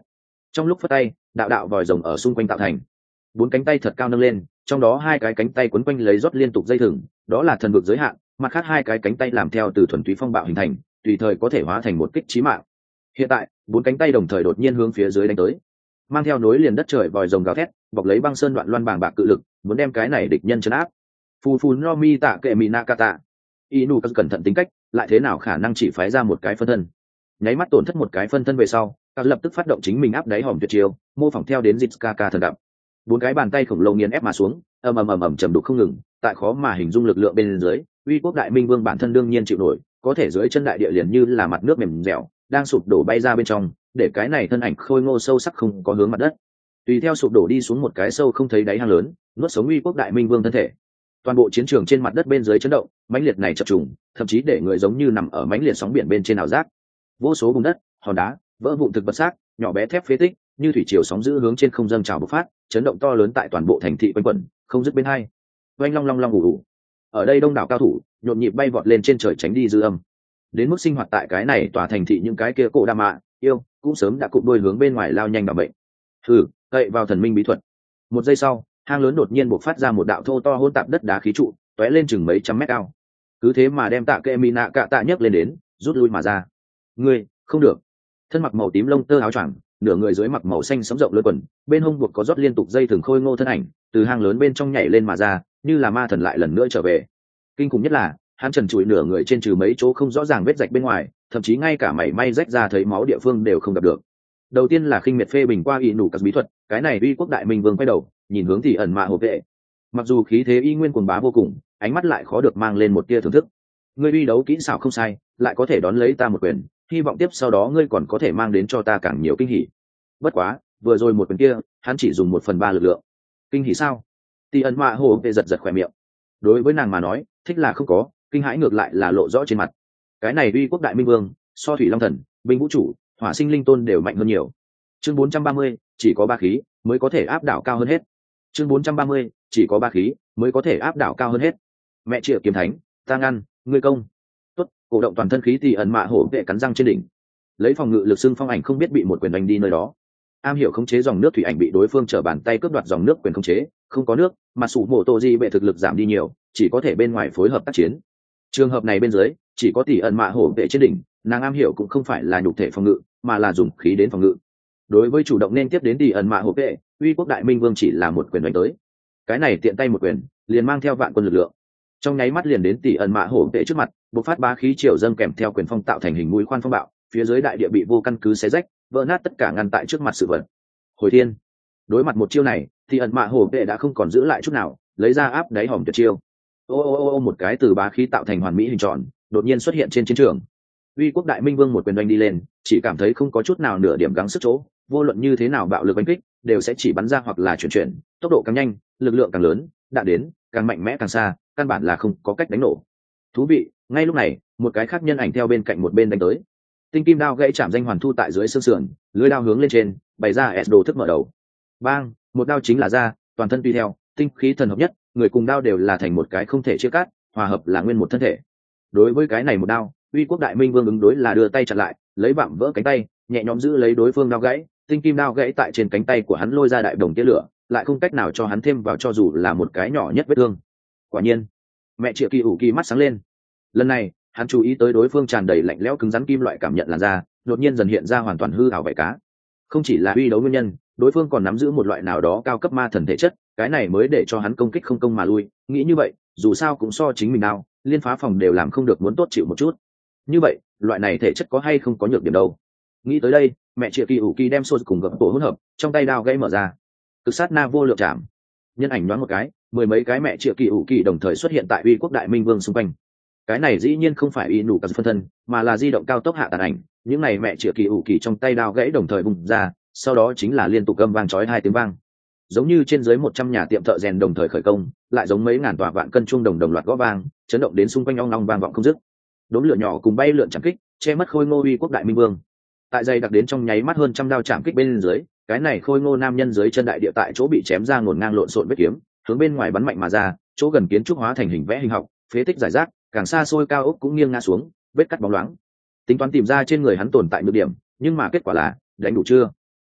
Trong lúc phất tay, đạo đạo vòi rồng ở xung quanh tạo thành bốn cánh tay thật cao nâng lên, trong đó hai cái cánh tay quấn quanh lấy rót liên tục dây thừng, đó là thần vực giới hạn, mặt khác hai cái cánh tay làm theo từ thuần túy phong bạo hình thành, tùy thời có thể hóa thành một kích chí mạng. Hiện tại bốn cánh tay đồng thời đột nhiên hướng phía dưới đánh tới, mang theo nối liền đất trời vòi rồng gào thét, bọc lấy băng sơn đoạn loan bàng bạc cự lực, muốn đem cái này địch nhân chấn áp. Phù phù no mi tạ kệ mỹ nakata, inu cẩn thận tính cách, lại thế nào khả năng chỉ phái ra một cái phân thân. Nháy mắt tổn thất một cái phân thân về sau, các lập tức phát động chính mình áp đáy hòm tuyệt chiêu, mô phỏng theo đến Zitsukaka thần đậm. Bốn cái bàn tay khổng lồ nghiền ép mà xuống, ầm ầm ầm ầm trầm đục không ngừng, tại khó mà hình dung lực lượng bên dưới, uy quốc đại minh vương bản thân đương nhiên chịu nổi, có thể dưới chân đại địa liền như là mặt nước mềm dẻo, đang sụp đổ bay ra bên trong, để cái này thân ảnh khôi ngô sâu sắc không có hướng mặt đất. Tùy theo sụp đổ đi xuống một cái sâu không thấy đáy hang lớn, nuốt sống uy quốc đại minh vương thân thể. Toàn bộ chiến trường trên mặt đất bên dưới chấn động, mãnh liệt này chập trùng, thậm chí để người giống như nằm ở mãnh liệt sóng biển bên trên ảo giác. Vô số bùn đất, hòn đá, vỡ vụn thực vật xác, nhỏ bé thép phế tích, như thủy triều sóng dữ hướng trên không dâng trào bộc phát, chấn động to lớn tại toàn bộ thành thị quanh quẩn, không dứt bên hai. Oanh long long long ủ ủ. Ở đây đông đảo cao thủ, nhộn nhịp bay vọt lên trên trời tránh đi dư âm. Đến mức sinh hoạt tại cái này tòa thành thị những cái kia cổ đa mạ, yêu, cũng sớm đã cụm đuôi hướng bên ngoài lao nhanh bảo bệnh. Hừ, cậy vào thần minh bí thuật. Một giây sau, hang lớn đột nhiên bộc phát ra một đạo thô to hỗn tạp đất đá khí trụ, tóe lên chừng mấy trăm mét cao. Cứ thế mà đem Tạ Kệ Mỹ Nạ Cạ Tạ nhấc lên đến, rút lui mà ra. Ngươi, không được. Thân mặc màu tím lông tơ áo choàng, nửa người dưới mặc màu xanh sẫm rộng lưỡi quần, bên hông buộc có rót liên tục dây thừng khôi ngô thân ảnh, từ hang lớn bên trong nhảy lên mà ra, như là ma thần lại lần nữa trở về. Kinh khủng nhất là, hắn trần trụi nửa người trên trừ mấy chỗ không rõ ràng vết rạch bên ngoài, thậm chí ngay cả mảy may rách ra thấy máu địa phương đều không gặp được. Đầu tiên là khinh miệt phê bình qua y nủ các bí thuật, cái này uy quốc đại minh vương quay đầu, nhìn hướng thì ẩn mạ hộ vệ. Mặc dù khí thế y nguyên cuồng bá vô cùng, ánh mắt lại khó được mang lên một tia thưởng thức. Ngươi uy đấu kỹ xảo không sai, lại có thể đón lấy ta một quyền, hy vọng tiếp sau đó ngươi còn có thể mang đến cho ta càng nhiều kinh hỉ. Bất quá, vừa rồi một quyền kia, hắn chỉ dùng một phần ba lực lượng. Kinh hỉ sao? Tỷ ẩn mạ hồ vệ giật giật khỏe miệng. Đối với nàng mà nói, thích là không có, kinh hãi ngược lại là lộ rõ trên mặt. Cái này uy quốc đại minh vương, so thủy long thần, binh vũ chủ, hỏa sinh linh tôn đều mạnh hơn nhiều. Chương bốn trăm ba mươi, chỉ có ba khí mới có thể áp đảo cao hơn hết. Chương bốn trăm ba mươi, chỉ có ba khí mới có thể áp đảo cao hơn hết. Mẹ triệu kiếm thánh, ta ngăn, ngươi công. Tốt, cổ động toàn thân khí tỷ ẩn mạ hổ vệ cắn răng trên đỉnh. Lấy phòng ngự lực xưng phong ảnh không biết bị một quyền đánh đi nơi đó. Am hiểu khống chế dòng nước thủy ảnh bị đối phương trở bàn tay cướp đoạt dòng nước quyền khống chế, không có nước, mà sủ mổ tổ di vệ thực lực giảm đi nhiều, chỉ có thể bên ngoài phối hợp tác chiến. Trường hợp này bên dưới, chỉ có tỷ ẩn mạ hổ vệ trên đỉnh, nàng am hiểu cũng không phải là nhục thể phòng ngự, mà là dùng khí đến phòng ngự. Đối với chủ động nên tiếp đến tỷ ẩn mạ hổ vệ, uy quốc đại minh vương chỉ là một quyền đánh tới. Cái này tiện tay một quyền, liền mang theo vạn quân lực lượng. Trong nháy mắt liền đến tỷ ẩn mạ hổ vệ trước mặt, bộc phát bá khí triều dâng kèm theo quyền phong tạo thành hình mũi khoan phong bạo, phía dưới đại địa bị vô căn cứ xé rách, vỡ nát tất cả ngăn tại trước mặt sự vật. Hồi thiên. Đối mặt một chiêu này, thì ẩn mạ hổ vệ đã không còn giữ lại chút nào, lấy ra áp đáy hòm tuyệt chiêu. Ô ô ô ô một cái từ bá khí tạo thành hoàn mỹ hình tròn, đột nhiên xuất hiện trên chiến trường. Uy quốc đại minh vương một quyền đánh đi lên, chỉ cảm thấy không có chút nào nửa điểm gắng sức chỗ, vô luận như thế nào bạo lực đánh kích, đều sẽ chỉ bắn ra hoặc là chuyển chuyển, tốc độ càng nhanh, lực lượng càng lớn, đạn đến càng mạnh mẽ càng xa, căn bản là không có cách đánh nổ. Thú vị, ngay lúc này, một cái khác nhân ảnh theo bên cạnh một bên đánh tới. Tinh kim đao gãy chạm danh hoàn thu tại dưới xương sườn, lưỡi đao hướng lên trên, bày ra S đồ thức mở đầu. Bang, một đao chính là ra, toàn thân tùy theo, tinh khí thần hợp nhất, người cùng đao đều là thành một cái không thể chia cắt, hòa hợp là nguyên một thân thể. Đối với cái này một đao, uy quốc đại minh vương ứng đối là đưa tay chặn lại, lấy vạm vỡ cánh tay, nhẹ nhõm giữ lấy đối phương đao gãy, tinh kim đao gãy tại trên cánh tay của hắn lôi ra đại đồng tia lửa, lại không cách nào cho hắn thêm vào cho dù là một cái nhỏ nhất vết thương. Quả nhiên, mẹ triệu kỳ ủ kỳ mắt sáng lên. Lần này, hắn chú ý tới đối phương tràn đầy lạnh lẽo cứng rắn kim loại cảm nhận làn da, đột nhiên dần hiện ra hoàn toàn hư ảo vảy cá. Không chỉ là uy đấu nguyên nhân, đối phương còn nắm giữ một loại nào đó cao cấp ma thần thể chất, cái này mới để cho hắn công kích không công mà lui. Nghĩ như vậy, dù sao cũng so chính mình nào, liên phá phòng đều làm không được muốn tốt chịu một chút. Như vậy, loại này thể chất có hay không có nhược điểm đâu? Nghĩ tới đây, mẹ triệu kỳ ủ kỳ đem xô cùng gập tổ hỗn hợp, trong tay đao gãy mở ra, cực sát na vô lượng chạm. Nhân ảnh nhoáng một cái, mười mấy cái mẹ triệu kỳ ủ kỳ đồng thời xuất hiện tại uy quốc đại minh vương xung quanh. Cái này dĩ nhiên không phải y nụ cắt phân thân, mà là di động cao tốc hạ tàn ảnh. Những này mẹ triệu kỳ ủ kỳ trong tay đao gãy đồng thời bùng ra, sau đó chính là liên tục gầm vang chói hai tiếng vang, giống như trên dưới một trăm nhà tiệm thợ rèn đồng thời khởi công, lại giống mấy ngàn tòa vạn cân chuông đồng đồng loạt gõ vang, chấn động đến xung quanh ong ong vang vọng không dứt. Đốm lửa nhỏ cùng bay lượn chạm kích, che mất khôi ngô uy quốc đại minh vương. Tại dây đặc đến trong nháy mắt hơn trăm đao chạm kích bên dưới, cái này khôi ngô nam nhân dưới chân đại địa tại chỗ bị chém ra ngổn ngang lộn xộn vết kiếm, hướng bên ngoài bắn mạnh mà ra, chỗ gần kiến trúc hóa thành hình vẽ hình học, phế tích giải rác, càng xa xôi cao ốc cũng nghiêng ngã xuống, vết cắt bóng loáng. Tính toán tìm ra trên người hắn tồn tại nhược điểm, nhưng mà kết quả là đánh đủ chưa?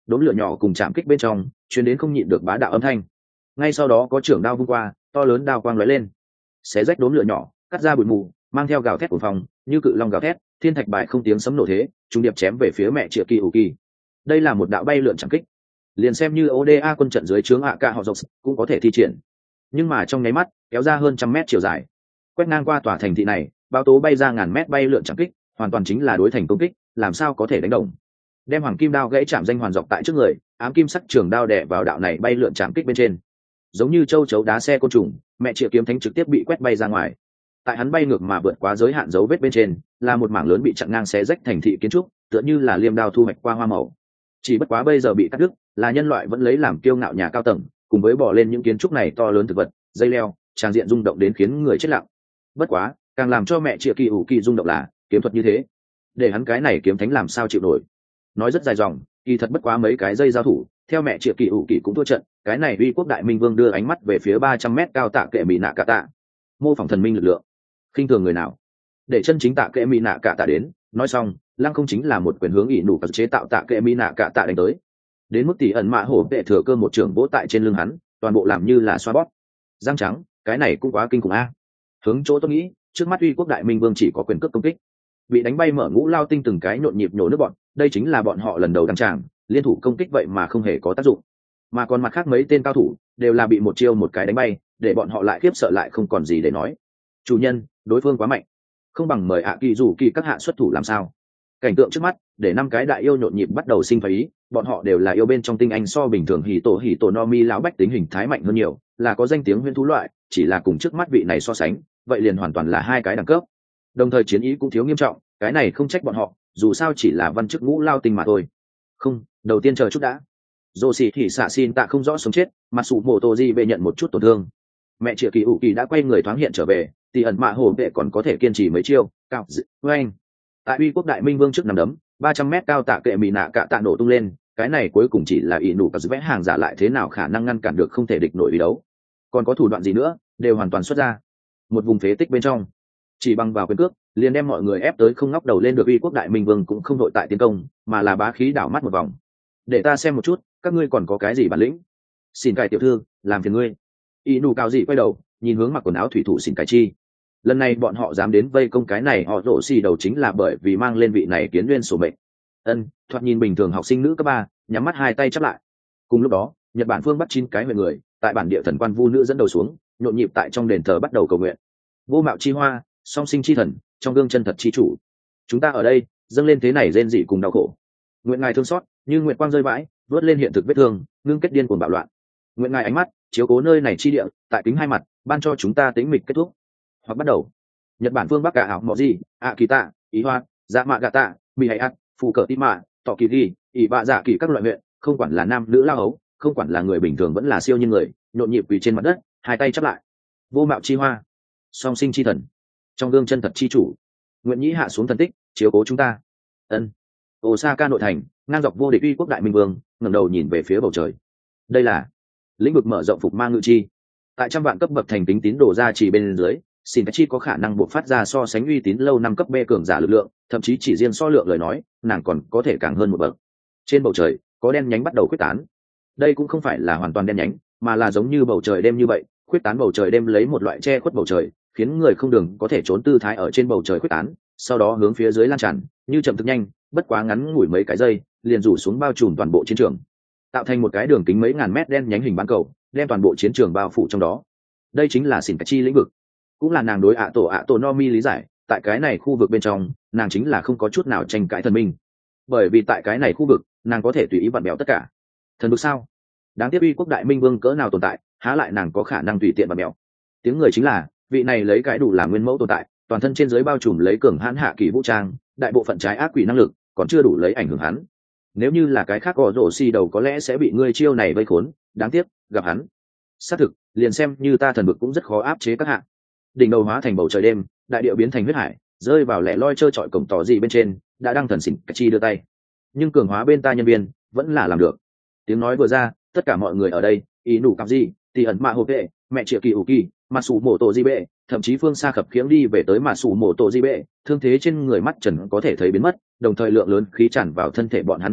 đốm lửa nhỏ cùng chạm kích bên trong chuyến đến không nhịn được bá đạo âm thanh. Ngay sau đó có trưởng đao vung qua, to lớn đao quang lóe lên, xé rách đốm lửa nhỏ, cắt ra bụi mù, mang theo gào thét của phòng như cự long gào thét, thiên thạch bài không tiếng sấm nổ thế, trung điệp chém về phía mẹ Triệu Kỳ Ủ Kỳ. Đây là một đạo bay lượn chạm kích, liền xem như o đê a quân trận dưới trướng hạ cả họ dọc cũng có thể thi triển, nhưng mà trong nháy mắt kéo ra hơn trăm mét chiều dài, quét ngang qua tòa thành thị này, bao tố bay ra ngàn mét bay lượn chạm kích, hoàn toàn chính là đối thành công kích, làm sao có thể đánh đồng. Đem hoàng kim đao gãy chạm danh hoàn dọc tại trước người, ám kim sắc trường đao đè vào đạo này bay lượn chạm kích bên trên, giống như châu chấu đá xe côn trùng, mẹ Triệu Kiếm Thánh trực tiếp bị quét bay ra ngoài. Tại hắn bay ngược mà vượt quá giới hạn dấu vết bên trên, là một mảng lớn bị chặn ngang xé rách thành thị kiến trúc, tựa như là liêm đao thu hoạch qua hoa màu. Chỉ bất quá bây giờ bị cắt đứt, là nhân loại vẫn lấy làm kiêu ngạo nhà cao tầng, cùng với bỏ lên những kiến trúc này to lớn thực vật, dây leo, tràng diện rung động đến khiến người chết lặng. Bất quá, càng làm cho mẹ Triệu Kỳ Ủ Kỳ rung động là kiếm thuật như thế, để hắn cái này kiếm thánh làm sao chịu nổi. Nói rất dài dòng, kỳ thật bất quá mấy cái dây giao thủ, theo mẹ Triệu Kỳ Ủ Kỳ cũng thua trận. Cái này uy quốc đại minh vương đưa ánh mắt về phía ba trăm mét cao tạ kệ mỹ nạ cả tạ, mô phỏng thần minh lực lượng, khinh thường người nào. Để chân chính tạ kệ mỹ nạ cả tạ đến. Nói xong, lăng không chính là một quyền hướng ỷ nụ cặp chế tạo tạ kệ mỹ nạ cả tạ đánh tới, đến mức tỷ ẩn mạ hổ vệ thừa cơ một trưởng vỗ tại trên lưng hắn, toàn bộ làm như là xoa bóp. Răng trắng, cái này cũng quá kinh khủng a. Hướng chỗ tôi nghĩ, trước mắt uy quốc đại minh vương chỉ có quyền cước công kích, bị đánh bay mở ngũ lao tinh từng cái nhộn nhịp nhổ nước bọn, đây chính là bọn họ lần đầu đăng tràng, liên thủ công kích vậy mà không hề có tác dụng, mà còn mặt khác mấy tên cao thủ đều là bị một chiêu một cái đánh bay, để bọn họ lại khiếp sợ lại không còn gì để nói. Chủ nhân, đối phương quá mạnh, không bằng mời ạ kỳ rủ kỳ các hạ xuất thủ làm sao. Cảnh tượng trước mắt để năm cái đại yêu nhộn nhịp bắt đầu sinh phái ý, bọn họ đều là yêu bên trong tinh anh, so bình thường hỉ tổ hỉ tổ no mi lão bách tính hình thái mạnh hơn nhiều, là có danh tiếng huyễn thú loại, chỉ là cùng trước mắt vị này so sánh, vậy liền hoàn toàn là hai cái đẳng cấp. Đồng thời chiến ý cũng thiếu nghiêm trọng, cái này không trách bọn họ, dù sao chỉ là văn chức ngũ lao tinh mà thôi. Không, đầu tiên chờ chút đã. Dô xì thì xạ xin tạ không rõ sống chết, mà sụ mổ tô di về nhận một chút tổn thương. Mẹ Triệu Kỳ Ủ Kỳ đã quay người thoáng hiện trở về, tỷ ẩn mạ hồ vệ còn có thể kiên trì mấy chiêu, cao dự, anh. Tại uy quốc đại minh vương trước nằm đấm, ba trăm mét cao tạ kệ mỹ nạ cả tạ nổ tung lên, cái này cuối cùng chỉ là ỷ nụ cả vẽ hàng giả, lại thế nào khả năng ngăn cản được không thể địch nổi ý đấu. Còn có thủ đoạn gì nữa, đều hoàn toàn xuất ra. Một vùng phế tích bên trong, chỉ bằng vào quyền cước, liền đem mọi người ép tới không ngóc đầu lên được. Uy quốc đại minh vương cũng không đội tại tiến công, mà là bá khí đảo mắt một vòng. Để ta xem một chút, các ngươi còn có cái gì bản lĩnh. Xin cải tiểu thư, làm phiền ngươi. ỷ nụ cao dị quay đầu, nhìn hướng mặc quần áo thủy thủ xin cải chi. Lần này bọn họ dám đến vây công cái này họ rổ xì đầu chính là bởi vì mang lên vị này kiến nguyên sổ mệnh. Ân, thoạt nhìn bình thường học sinh nữ cấp ba, nhắm mắt hai tay chắp lại. Cùng lúc đó, Nhật Bản phương bắt chín cái huyện người, tại bản địa thần quan vu nữ dẫn đầu xuống, nhộn nhịp tại trong đền thờ bắt đầu cầu nguyện. Vô mạo chi hoa, song sinh chi thần, trong gương chân thật chi chủ. Chúng ta ở đây, dâng lên thế này rên rỉ cùng đau khổ. Nguyện ngài thương xót, như nguyện quang rơi vãi, vớt lên hiện thực vết thương, ngưng kết điên cuồng bạo loạn. Nguyện ngài ánh mắt, chiếu cố nơi này chi địa, tại kính hai mặt, ban cho chúng ta tĩnh mịch kết thúc. Hoặc bắt đầu. Nhật Bản phương bắc cả ảo mọ gì, ạ kỳ tạ, ý hoa, dạ mạ gà tạ, mì hay ắt, phụ cờ tí mạ, tỏ kỳ đi, ỷ bạ dạ kỳ các loại huyện, không quản là nam nữ lao hấu, không quản là người bình thường vẫn là siêu nhiên người, nhộn nhịp quỳ trên mặt đất, hai tay chắp lại. Vô mạo chi hoa, song sinh chi thần, trong gương chân thật chi chủ, nguyện nhĩ hạ xuống thần tích, chiếu cố chúng ta. Ân. Osaka nội thành, ngang dọc vô địch uy quốc đại minh vương, ngẩng đầu nhìn về phía bầu trời. Đây là lĩnh vực mở rộng phục ma ngự chi. Tại trăm vạn cấp bậc thành tính tín đồ ra chỉ bên dưới, xin chi có khả năng buộc phát ra so sánh uy tín lâu năm cấp B cường giả lực lượng, thậm chí chỉ riêng so lượng lời nói, nàng còn có thể càng hơn một bậc. Trên bầu trời, có đen nhánh bắt đầu khuếch tán. Đây cũng không phải là hoàn toàn đen nhánh, mà là giống như bầu trời đêm như vậy, khuếch tán bầu trời đêm lấy một loại che khuất bầu trời, khiến người không đường có thể trốn tư thái ở trên bầu trời khuếch tán, sau đó hướng phía dưới lan tràn, như chậm thực nhanh, bất quá ngắn ngủi mấy cái giây, liền rủ xuống bao trùm toàn bộ chiến trường, tạo thành một cái đường kính mấy ngàn mét đen nhánh hình bán cầu, đem toàn bộ chiến trường bao phủ trong đó. Đây chính là xỉn chi lĩnh vực, cũng là nàng đối ạ tổ ạ tổ no mi lý giải. Tại cái này khu vực bên trong, nàng chính là không có chút nào tranh cãi thần minh, bởi vì tại cái này khu vực, nàng có thể tùy ý vặn bèo tất cả. Thần vực sao? Đáng tiếc uy quốc đại minh vương cỡ nào tồn tại, há lại nàng có khả năng tùy tiện vặn bèo. Tiếng người chính là vị này lấy cái đủ làm nguyên mẫu tồn tại, toàn thân trên dưới bao trùm lấy cường hãn hạ kỳ vũ trang, đại bộ phận trái ác quỷ năng lực còn chưa đủ lấy ảnh hưởng hắn. Nếu như là cái khác gò rổ xì đầu có lẽ sẽ bị ngươi chiêu này vây khốn, đáng tiếc gặp hắn, xác thực liền xem như ta thần vực cũng rất khó áp chế các hạng. Đỉnh đầu hóa thành bầu trời đêm, đại địa biến thành huyết hải, rơi vào lẻ loi trơ trọi cổng tỏ gì bên trên, đã đăng thần xỉn chi đưa tay, nhưng cường hóa bên ta nhân viên vẫn là làm được. Tiếng nói vừa ra, tất cả mọi người ở đây, ý nụ cặp gì, tỷ ẩn mạ hồ vệ, mẹ triệu kỳ ủ kỳ, mà sủ mổ tổ di bệ, thậm chí phương xa khập khiễng đi về tới mà sủ mổ tổ di bệ, thương thế trên người mắt trần có thể thấy biến mất, đồng thời lượng lớn khí tràn vào thân thể bọn hắn thân thể,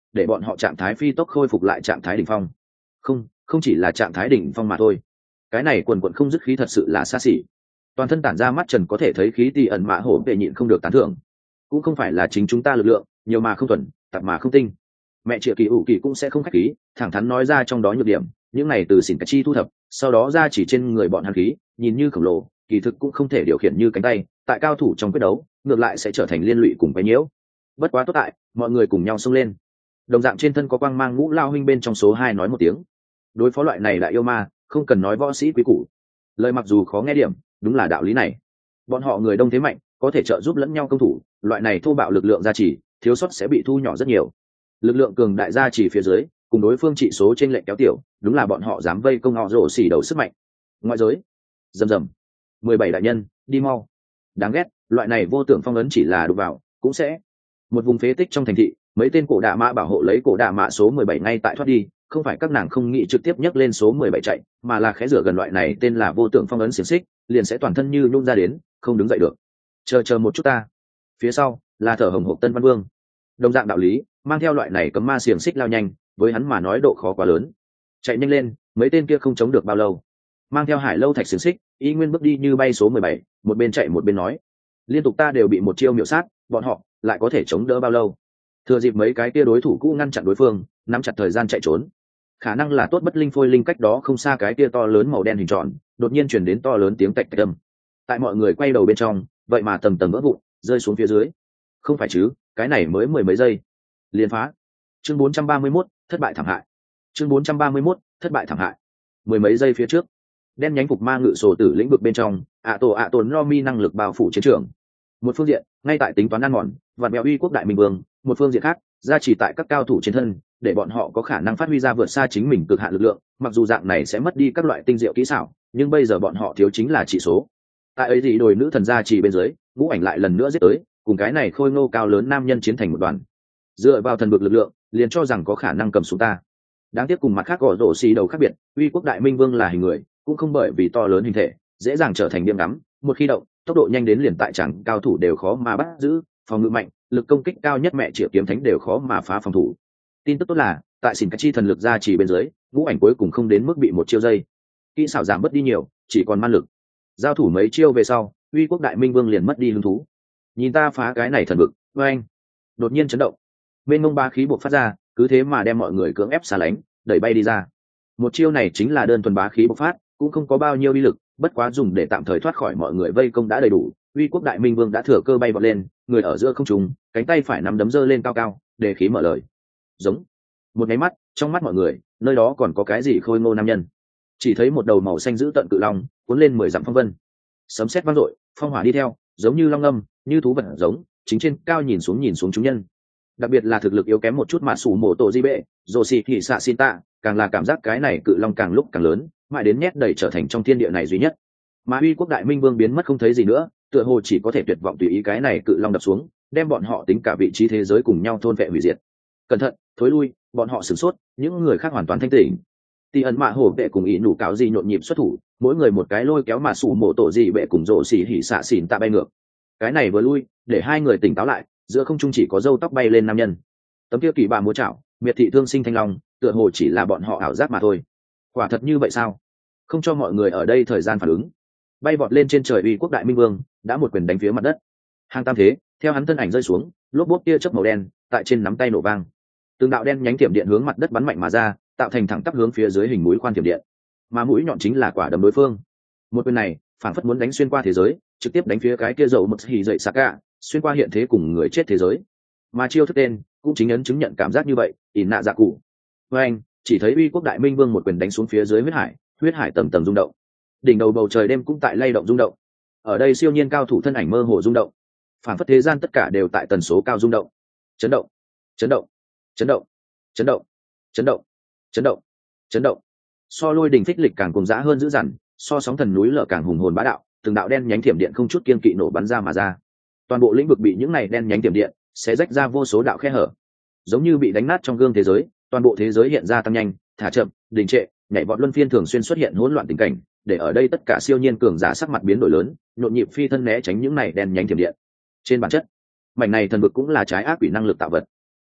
để bọn họ trạng thái phi tốc khôi phục lại trạng thái đỉnh phong. Không, không chỉ là trạng thái đỉnh phong mà thôi. Cái này quần quần không dứt khí thật sự là xa xỉ. Toàn thân tản ra mắt trần có thể thấy khí tì ẩn mạ hổ vệ nhịn không được tán thưởng. Cũng không phải là chính chúng ta lực lượng, nhiều mà không thuần, tạp mà không tinh. Mẹ triệu kỳ ủ kỳ cũng sẽ không khách khí, thẳng thắn nói ra trong đó nhược điểm, những này từ xỉn cách chi thu thập, sau đó ra chỉ trên người bọn hắn khí, nhìn như khổng lồ, kỳ thực cũng không thể điều khiển như cánh tay, tại cao thủ trong quyết đấu, ngược lại sẽ trở thành liên lụy cùng quấy nhiễu. Bất quá tốt tại, mọi người cùng nhau xông lên. Đồng dạng trên thân có quang mang ngũ lao huynh bên trong số hai nói một tiếng. Đối phó loại này đại yêu ma, không cần nói võ sĩ quý củ. Lời mặc dù khó nghe điểm, đúng là đạo lý này. Bọn họ người đông thế mạnh, có thể trợ giúp lẫn nhau công thủ, loại này thô bạo lực lượng gia trì, thiếu sót sẽ bị thu nhỏ rất nhiều. Lực lượng cường đại gia trì phía dưới, cùng đối phương trị số trên lệnh kéo tiểu, đúng là bọn họ dám vây công họ rổ xỉ đầu sức mạnh. Ngoại giới, rầm rầm, mười bảy đại nhân, đi mau. Đáng ghét, loại này vô tưởng phong ấn chỉ là đụng vào, cũng sẽ một vùng phế tích trong thành thị, mấy tên cổ đạ mã bảo hộ lấy cổ đạ mã số mười bảy ngay tại thoát đi, không phải các nàng không nghĩ trực tiếp nhấc lên số mười bảy chạy, mà là khẽ rửa gần loại này tên là vô tưởng phong ấn xiềng xích, liền sẽ toàn thân như nhún ra đến, không đứng dậy được. Chờ chờ một chút ta. Phía sau là thở hồng hộc Tân Văn Vương. Đồng dạng đạo lý, mang theo loại này cấm ma xiềng xích lao nhanh, với hắn mà nói độ khó quá lớn. Chạy nhanh lên, mấy tên kia không chống được bao lâu. Mang theo hải lâu thạch xiềng xích, y nguyên bước đi như bay số mười bảy, một bên chạy một bên nói: liên tục ta đều bị một chiêu miểu sát, bọn họ lại có thể chống đỡ bao lâu? Thừa dịp mấy cái kia đối thủ cũ ngăn chặn đối phương, nắm chặt thời gian chạy trốn. Khả năng là tốt bất linh phôi linh cách đó không xa cái kia to lớn màu đen hình tròn, đột nhiên truyền đến to lớn tiếng tạch tạch âm. Tại mọi người quay đầu bên trong, vậy mà tầng tầng vỡ vụn, rơi xuống phía dưới. Không phải chứ, cái này mới mười mấy giây, liền phá. Chương bốn trăm ba mươi mốt, thất bại thảm hại. Chương bốn trăm ba mươi mốt, thất bại thảm hại. Mười mấy giây phía trước, đen nhánh phục ma ngự sổ tử lĩnh vực bên trong, ạ tổ ạ tồn no mi năng lực bao phủ chiến trường. Một phương diện, ngay tại tính toán ăn mòn, vạn mèo uy quốc đại minh vương, một phương diện khác, gia trì tại các cao thủ trên thân, để bọn họ có khả năng phát huy ra vượt xa chính mình cực hạn lực lượng, mặc dù dạng này sẽ mất đi các loại tinh diệu kỹ xảo, nhưng bây giờ bọn họ thiếu chính là chỉ số. Tại ấy gì đồi nữ thần gia trì bên dưới, ngũ ảnh lại lần nữa giết tới, cùng cái này khôi ngô cao lớn nam nhân chiến thành một đoàn. Dựa vào thần vực lực lượng, liền cho rằng có khả năng cầm xuống ta. Đáng tiếc cùng mặt khác gõ rổ xì đầu khác biệt, uy quốc đại minh vương là hình người, cũng không bởi vì to lớn hình thể, dễ dàng trở thành điểm ngắm, một khi động, tốc độ nhanh đến liền tại chẳng cao thủ đều khó mà bắt giữ, phòng ngự mạnh, lực công kích cao nhất mẹ triệu kiếm thánh đều khó mà phá phòng thủ. Tin tức tốt là, tại xỉn cách chi thần lực gia trì bên dưới, ngũ ảnh cuối cùng không đến mức bị một chiêu dây. Kỹ xảo giảm mất đi nhiều, chỉ còn man lực. Giao thủ mấy chiêu về sau, uy quốc đại minh vương liền mất đi hứng thú. Nhìn ta phá cái này thần vực, với anh. Đột nhiên chấn động, bên ngông ba khí buộc phát ra, cứ thế mà đem mọi người cưỡng ép xa lánh, đẩy bay đi ra. Một chiêu này chính là đơn thuần bá khí bộc phát, cũng không có bao nhiêu uy lực, bất quá dùng để tạm thời thoát khỏi mọi người vây công đã đầy đủ. Uy quốc đại minh vương đã thừa cơ bay vọt lên, người ở giữa không trung, cánh tay phải nắm đấm giơ lên cao cao, để khí mở lời. Giống. Một cái mắt, trong mắt mọi người, nơi đó còn có cái gì khôi ngô nam nhân. Chỉ thấy một đầu màu xanh dữ tận cự long, cuốn lên mười dặm phong vân. Sấm sét vang dội, phong hỏa đi theo, giống như long ngâm, như thú vật giống, chính trên cao nhìn xuống nhìn xuống chúng nhân. Đặc biệt là thực lực yếu kém một chút mà sủ mổ tổ di bệ, rồi xì thì xạ xin tạ, càng là cảm giác cái này cự long càng lúc càng lớn, mãi đến nhét đầy trở thành trong thiên địa này duy nhất. Mà uy quốc đại minh vương biến mất không thấy gì nữa, tựa hồ chỉ có thể tuyệt vọng tùy ý cái này cự long đập xuống, đem bọn họ tính cả vị trí thế giới cùng nhau thôn vệ hủy diệt. Cẩn thận, thối lui, bọn họ sửng sốt, những người khác hoàn toàn thanh tỉnh. Tỷ ẩn mạ hổ vệ cùng ý nụ cáo gì nhộn nhịp xuất thủ, mỗi người một cái lôi kéo mà sủ mổ tổ gì bệ cùng rộ xì hỉ xạ xỉn tạ bay ngược. Cái này vừa lui, để hai người tỉnh táo lại, giữa không trung chỉ có râu tóc bay lên nam nhân. Tấm kia kỳ bà múa chảo, miệt thị thương sinh thanh long, tựa hồ chỉ là bọn họ ảo giác mà thôi. Quả thật như vậy sao? Không cho mọi người ở đây thời gian phản ứng. Bay vọt lên trên trời uy quốc đại minh vương, đã một quyền đánh phía mặt đất. Hàng tam thế, theo hắn thân ảnh rơi xuống, lốp bốp tia chớp màu đen, tại trên nắm tay nổ vang. Từng đạo đen nhánh tiệm điện hướng mặt đất bắn mạnh mà ra, tạo thành thẳng tắp hướng phía dưới hình mũi khoan tiệm điện. Mà mũi nhọn chính là quả đấm đối phương. Một quyền này, phản phất muốn đánh xuyên qua thế giới, trực tiếp đánh phía cái kia dầu mực hỉ dậy Saka, xuyên qua hiện thế cùng người chết thế giới. Mà chiêu thức tên cũng chính ấn chứng nhận cảm giác như vậy, ỉn nạ dạ cụ. Với anh, chỉ thấy uy quốc đại minh vương một quyền đánh xuống phía dưới huyết hải, huyết hải tầng tầng rung động. Đỉnh đầu bầu trời đêm cũng tại lay động rung động. Ở đây siêu nhiên cao thủ thân ảnh mơ hồ rung động. Phản phất thế gian tất cả đều tại tần số cao rung động. Chấn động, chấn động, chấn động, chấn động, chấn động, chấn động, chấn động. So lôi đỉnh phích lịch càng cùng dã hơn dữ dằn, so sóng thần núi lở càng hùng hồn bá đạo, từng đạo đen nhánh thiểm điện không chút kiên kỵ nổ bắn ra mà ra. Toàn bộ lĩnh vực bị những này đen nhánh tiềm điện sẽ rách ra vô số đạo khe hở, giống như bị đánh nát trong gương thế giới. Toàn bộ thế giới hiện ra tăng nhanh, thả chậm, đình trệ, nhảy vọt luân phiên thường xuyên xuất hiện hỗn loạn tình cảnh, để ở đây tất cả siêu nhiên cường giả sắc mặt biến đổi lớn, nhộn nhịp phi thân né tránh những này đen nhánh tiềm điện. Trên bản chất, mảnh này thần vực cũng là trái ác quỷ năng lực tạo vật,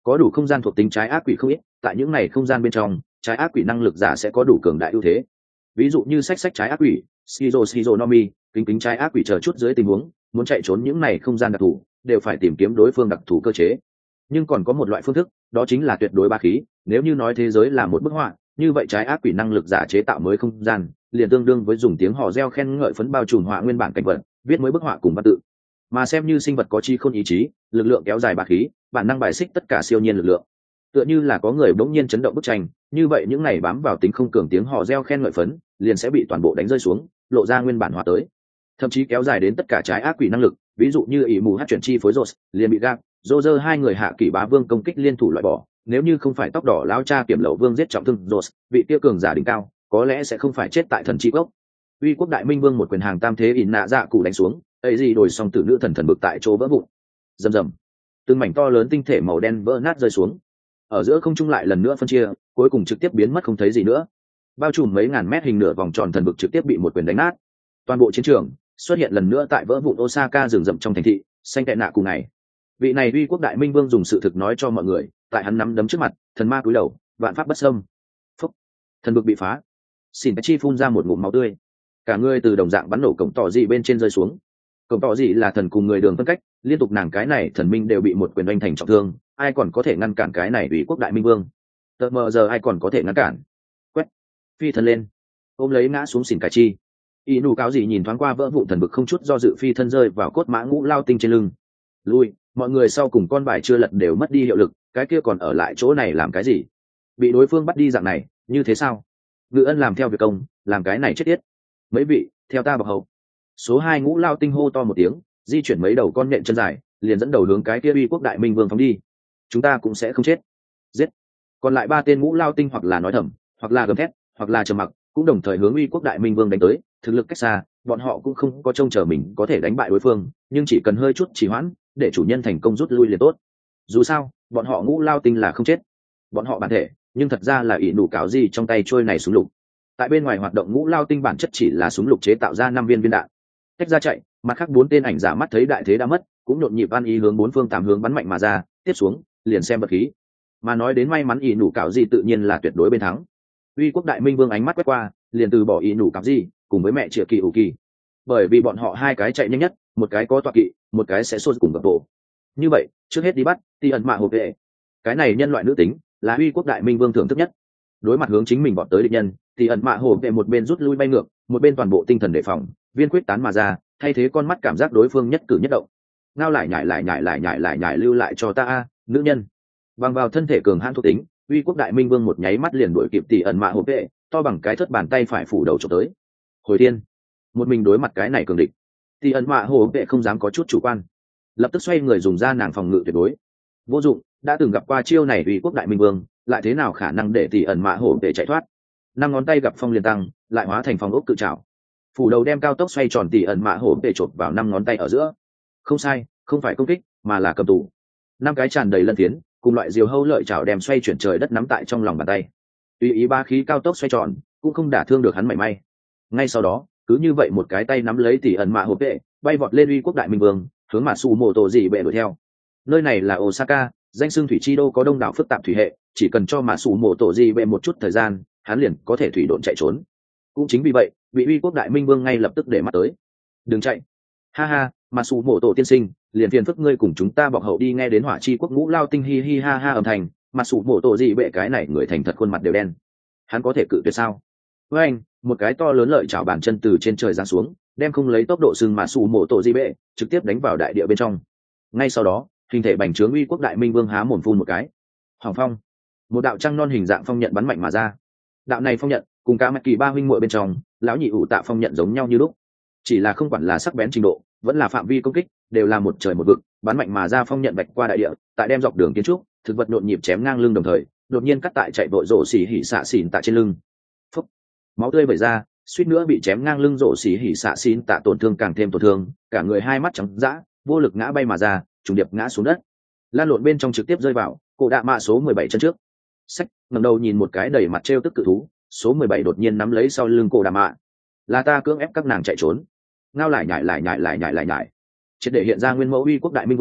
có đủ không gian thuộc tính trái ác quỷ không ít, tại những này không gian bên trong trái ác quỷ năng lực giả sẽ có đủ cường đại ưu thế. Ví dụ như sách sách trái ác quỷ, Shizo Shizo Nomi, kính kính trái ác quỷ chờ chút dưới tình huống muốn chạy trốn những này không gian đặc thù đều phải tìm kiếm đối phương đặc thù cơ chế. Nhưng còn có một loại phương thức, đó chính là tuyệt đối ba khí. Nếu như nói thế giới là một bức họa, như vậy trái ác quỷ năng lực giả chế tạo mới không gian liền tương đương với dùng tiếng hò reo khen ngợi phấn bao trùm họa nguyên bản cảnh vật, viết mới bức họa cùng văn tự. Mà xem như sinh vật có chi khôn ý chí, lực lượng kéo dài ba khí, bản năng bài xích tất cả siêu nhiên lực lượng. Tựa như là có người bỗng nhiên chấn động bức tranh, như vậy những này bám vào tính không cường tiếng hò reo khen ngợi phấn liền sẽ bị toàn bộ đánh rơi xuống, lộ ra nguyên bản họa tới. Thậm chí kéo dài đến tất cả trái ác quỷ năng lực, ví dụ như ỷ mù hát chuyển chi phối rột liền bị gác dô hai người hạ kỷ bá vương công kích liên thủ loại bỏ. Nếu như không phải tóc đỏ lao cha kiểm lậu vương giết trọng thương rột, vị tiêu cường giả đỉnh cao có lẽ sẽ không phải chết tại thần chi gốc. Uy quốc đại minh vương một quyền hàng tam thế ỉn nạ dạ cụ đánh xuống, ấy gì đổi xong tử nữ thần thần bực tại chỗ vỡ vụn, rầm rầm, từng mảnh to lớn tinh thể màu đen vỡ nát rơi xuống, ở giữa không trung lại lần nữa phân chia, cuối cùng trực tiếp biến mất không thấy gì nữa. Bao trùm mấy ngàn mét hình nửa vòng tròn thần bực trực tiếp bị một quyền đánh nát. Toàn bộ chiến trường xuất hiện lần nữa tại vỡ vụn Osaka rừng rậm trong thành thị xanh tệ nạ cùng ngày. Vị này uy quốc đại minh vương dùng sự thực nói cho mọi người, tại hắn nắm đấm trước mặt, thần ma cúi đầu, vạn pháp bất xâm. Phúc, thần bực bị phá, xỉn chi phun ra một ngụm máu tươi, cả người từ đồng dạng bắn nổ cổng tỏ dị bên trên rơi xuống. Cổng tỏ dị là thần cùng người đường phân cách, liên tục nàng cái này thần minh đều bị một quyền đánh thành trọng thương, ai còn có thể ngăn cản cái này uy quốc đại minh vương? Tờ mờ giờ ai còn có thể ngăn cản? Quét, phi thần lên, ôm lấy ngã xuống xỉn cải chi. Y nụ cáo gì nhìn thoáng qua vỡ vụn thần bực không chút do dự phi thân rơi vào cốt mã ngũ lao tinh trên lưng. Lui, mọi người sau cùng con bài chưa lật đều mất đi hiệu lực, cái kia còn ở lại chỗ này làm cái gì? Bị đối phương bắt đi dạng này, như thế sao? Ngự ân làm theo việc công, làm cái này chết tiết. Mấy vị, theo ta vào hậu. Số hai ngũ lao tinh hô to một tiếng, di chuyển mấy đầu con nhện chân dài, liền dẫn đầu hướng cái kia uy quốc đại minh vương phóng đi. Chúng ta cũng sẽ không chết. Giết. Còn lại ba tên ngũ lao tinh hoặc là nói thầm, hoặc là gầm thét, hoặc là trầm mặc, cũng đồng thời hướng uy quốc đại minh vương đánh tới. Thực lực cách xa, bọn họ cũng không có trông chờ mình có thể đánh bại đối phương, nhưng chỉ cần hơi chút trì hoãn, để chủ nhân thành công rút lui liền tốt. Dù sao, bọn họ ngũ lao tinh là không chết, bọn họ bản thể, nhưng thật ra là ỷ nụ cáo gì trong tay trôi này súng lục. Tại bên ngoài hoạt động ngũ lao tinh bản chất chỉ là súng lục chế tạo ra năm viên viên đạn. Tách ra chạy, mặt khác bốn tên ảnh giả mắt thấy đại thế đã mất, cũng nhộn nhịp ăn ý hướng bốn phương tám hướng bắn mạnh mà ra, tiếp xuống, liền xem vật khí. Mà nói đến may mắn ỷ nụ cáo gì tự nhiên là tuyệt đối bên thắng. Uy quốc đại minh vương ánh mắt quét qua, liền từ bỏ ỷ nụ cáo gì, cùng với mẹ triệu kỳ ủ kỳ, bởi vì bọn họ hai cái chạy nhanh nhất, một cái có tọa kỵ, một cái sẽ xô cùng gặp bộ. Như vậy, trước hết đi bắt ti ẩn mạ hộp vệ. Cái này nhân loại nữ tính là uy quốc đại minh vương thưởng thức nhất. Đối mặt hướng chính mình bọn tới địch nhân, thì ẩn mạ hộp vệ một bên rút lui bay ngược, một bên toàn bộ tinh thần đề phòng, viên quyết tán mà ra, thay thế con mắt cảm giác đối phương nhất cử nhất động. Ngao lại nhảy lại nhảy lại nhảy lại nhảy lưu lại cho ta a, nữ nhân. Bằng vào thân thể cường hãn thuộc tính, uy quốc đại minh vương một nháy mắt liền đuổi kịp tỷ ẩn mạ hộp vệ, to bằng cái thất bàn tay phải phủ đầu chụp tới. Hồi tiên, một mình đối mặt cái này cường địch, tỷ ẩn mạ hộp vệ không dám có chút chủ quan, lập tức xoay người dùng ra nàng phòng ngự tuyệt đối. Vô dụng, đã từng gặp qua chiêu này uy quốc đại minh vương, lại thế nào khả năng để tỷ ẩn mạ hộp vệ chạy thoát? Năm ngón tay gặp phong liền tăng, lại hóa thành phòng ốc cự trảo, phủ đầu đem cao tốc xoay tròn tỷ ẩn mạ hộp vệ chộp vào năm ngón tay ở giữa. Không sai, không phải công kích, mà là cầm tù. Năm cái tràn đầy lân phiến, cùng loại diều hâu lợi chảo đem xoay chuyển trời đất nắm tại trong lòng bàn tay. Tùy ý ba khí cao tốc xoay tròn, cũng không đả thương được hắn mảy may. Ngay sau đó, cứ như vậy một cái tay nắm lấy tỷ ẩn mạ hộp vệ, bay vọt lên uy quốc đại minh vương, hướng mà su mô tổ dị bệ đuổi theo. Nơi này là Osaka, danh xưng thủy chi đô có đông đảo phức tạp thủy hệ, chỉ cần cho mà su mô tổ dị bệ một chút thời gian, hắn liền có thể thủy độn chạy trốn. Cũng chính vì vậy, bị uy quốc đại minh vương ngay lập tức để mắt tới. Đừng chạy, ha ha, mà su mô tổ tiên sinh, liền phiền phức ngươi cùng chúng ta bọc hậu đi. Nghe đến hỏa chi quốc ngũ lao tinh hi hi ha ha âm thanh, mà su mô tổ dị bệ cái này người thành thật khuôn mặt đều đen. Hắn có thể cự tuyệt sao? Với anh, một cái to lớn lợi chảo bàn chân từ trên trời giáng xuống, đem không lấy tốc độ sừng mà su mô tổ dị bệ trực tiếp đánh vào đại địa bên trong. Ngay sau đó, hình thể bành trướng uy quốc đại minh vương há mồm phun một cái. Hoàng phong, một đạo trăng non hình dạng phong nhận bắn mạnh mà ra. Đạo này phong nhận cùng cả mạch kỳ ba huynh muội bên trong lão nhị ủ tạ phong nhận giống nhau như lúc, chỉ là không quản là sắc bén trình độ vẫn là phạm vi công kích đều là một trời một vực. Bắn mạnh mà ra phong nhận bạch qua đại địa, tại đem dọc đường kiến trúc thực vật nhộn nhịp chém ngang lưng, đồng thời đột nhiên cắt tại chạy vội rổ xỉ hỉ xạ xỉn tạ trên lưng. Phúc, máu tươi vẩy ra, suýt nữa bị chém ngang lưng rổ xỉ hỉ xạ xỉn tạ tổn thương càng thêm tổn thương, cả người hai mắt trắng dã, vô lực ngã bay mà ra, trùng điệp ngã xuống đất, lan lộn bên trong trực tiếp rơi vào cổ đạ mạ số mười bảy chân trước. Sách ngẩng đầu nhìn một cái đầy mặt trêu tức cự thú, số mười bảy đột nhiên nắm lấy sau lưng cổ đạ mạ. Là ta cưỡng ép các nàng chạy trốn. Ngao lại nhại lại nhại lại nhại lại nhại, triệt để hiện ra nguyên mẫu uy quốc đại minh vương,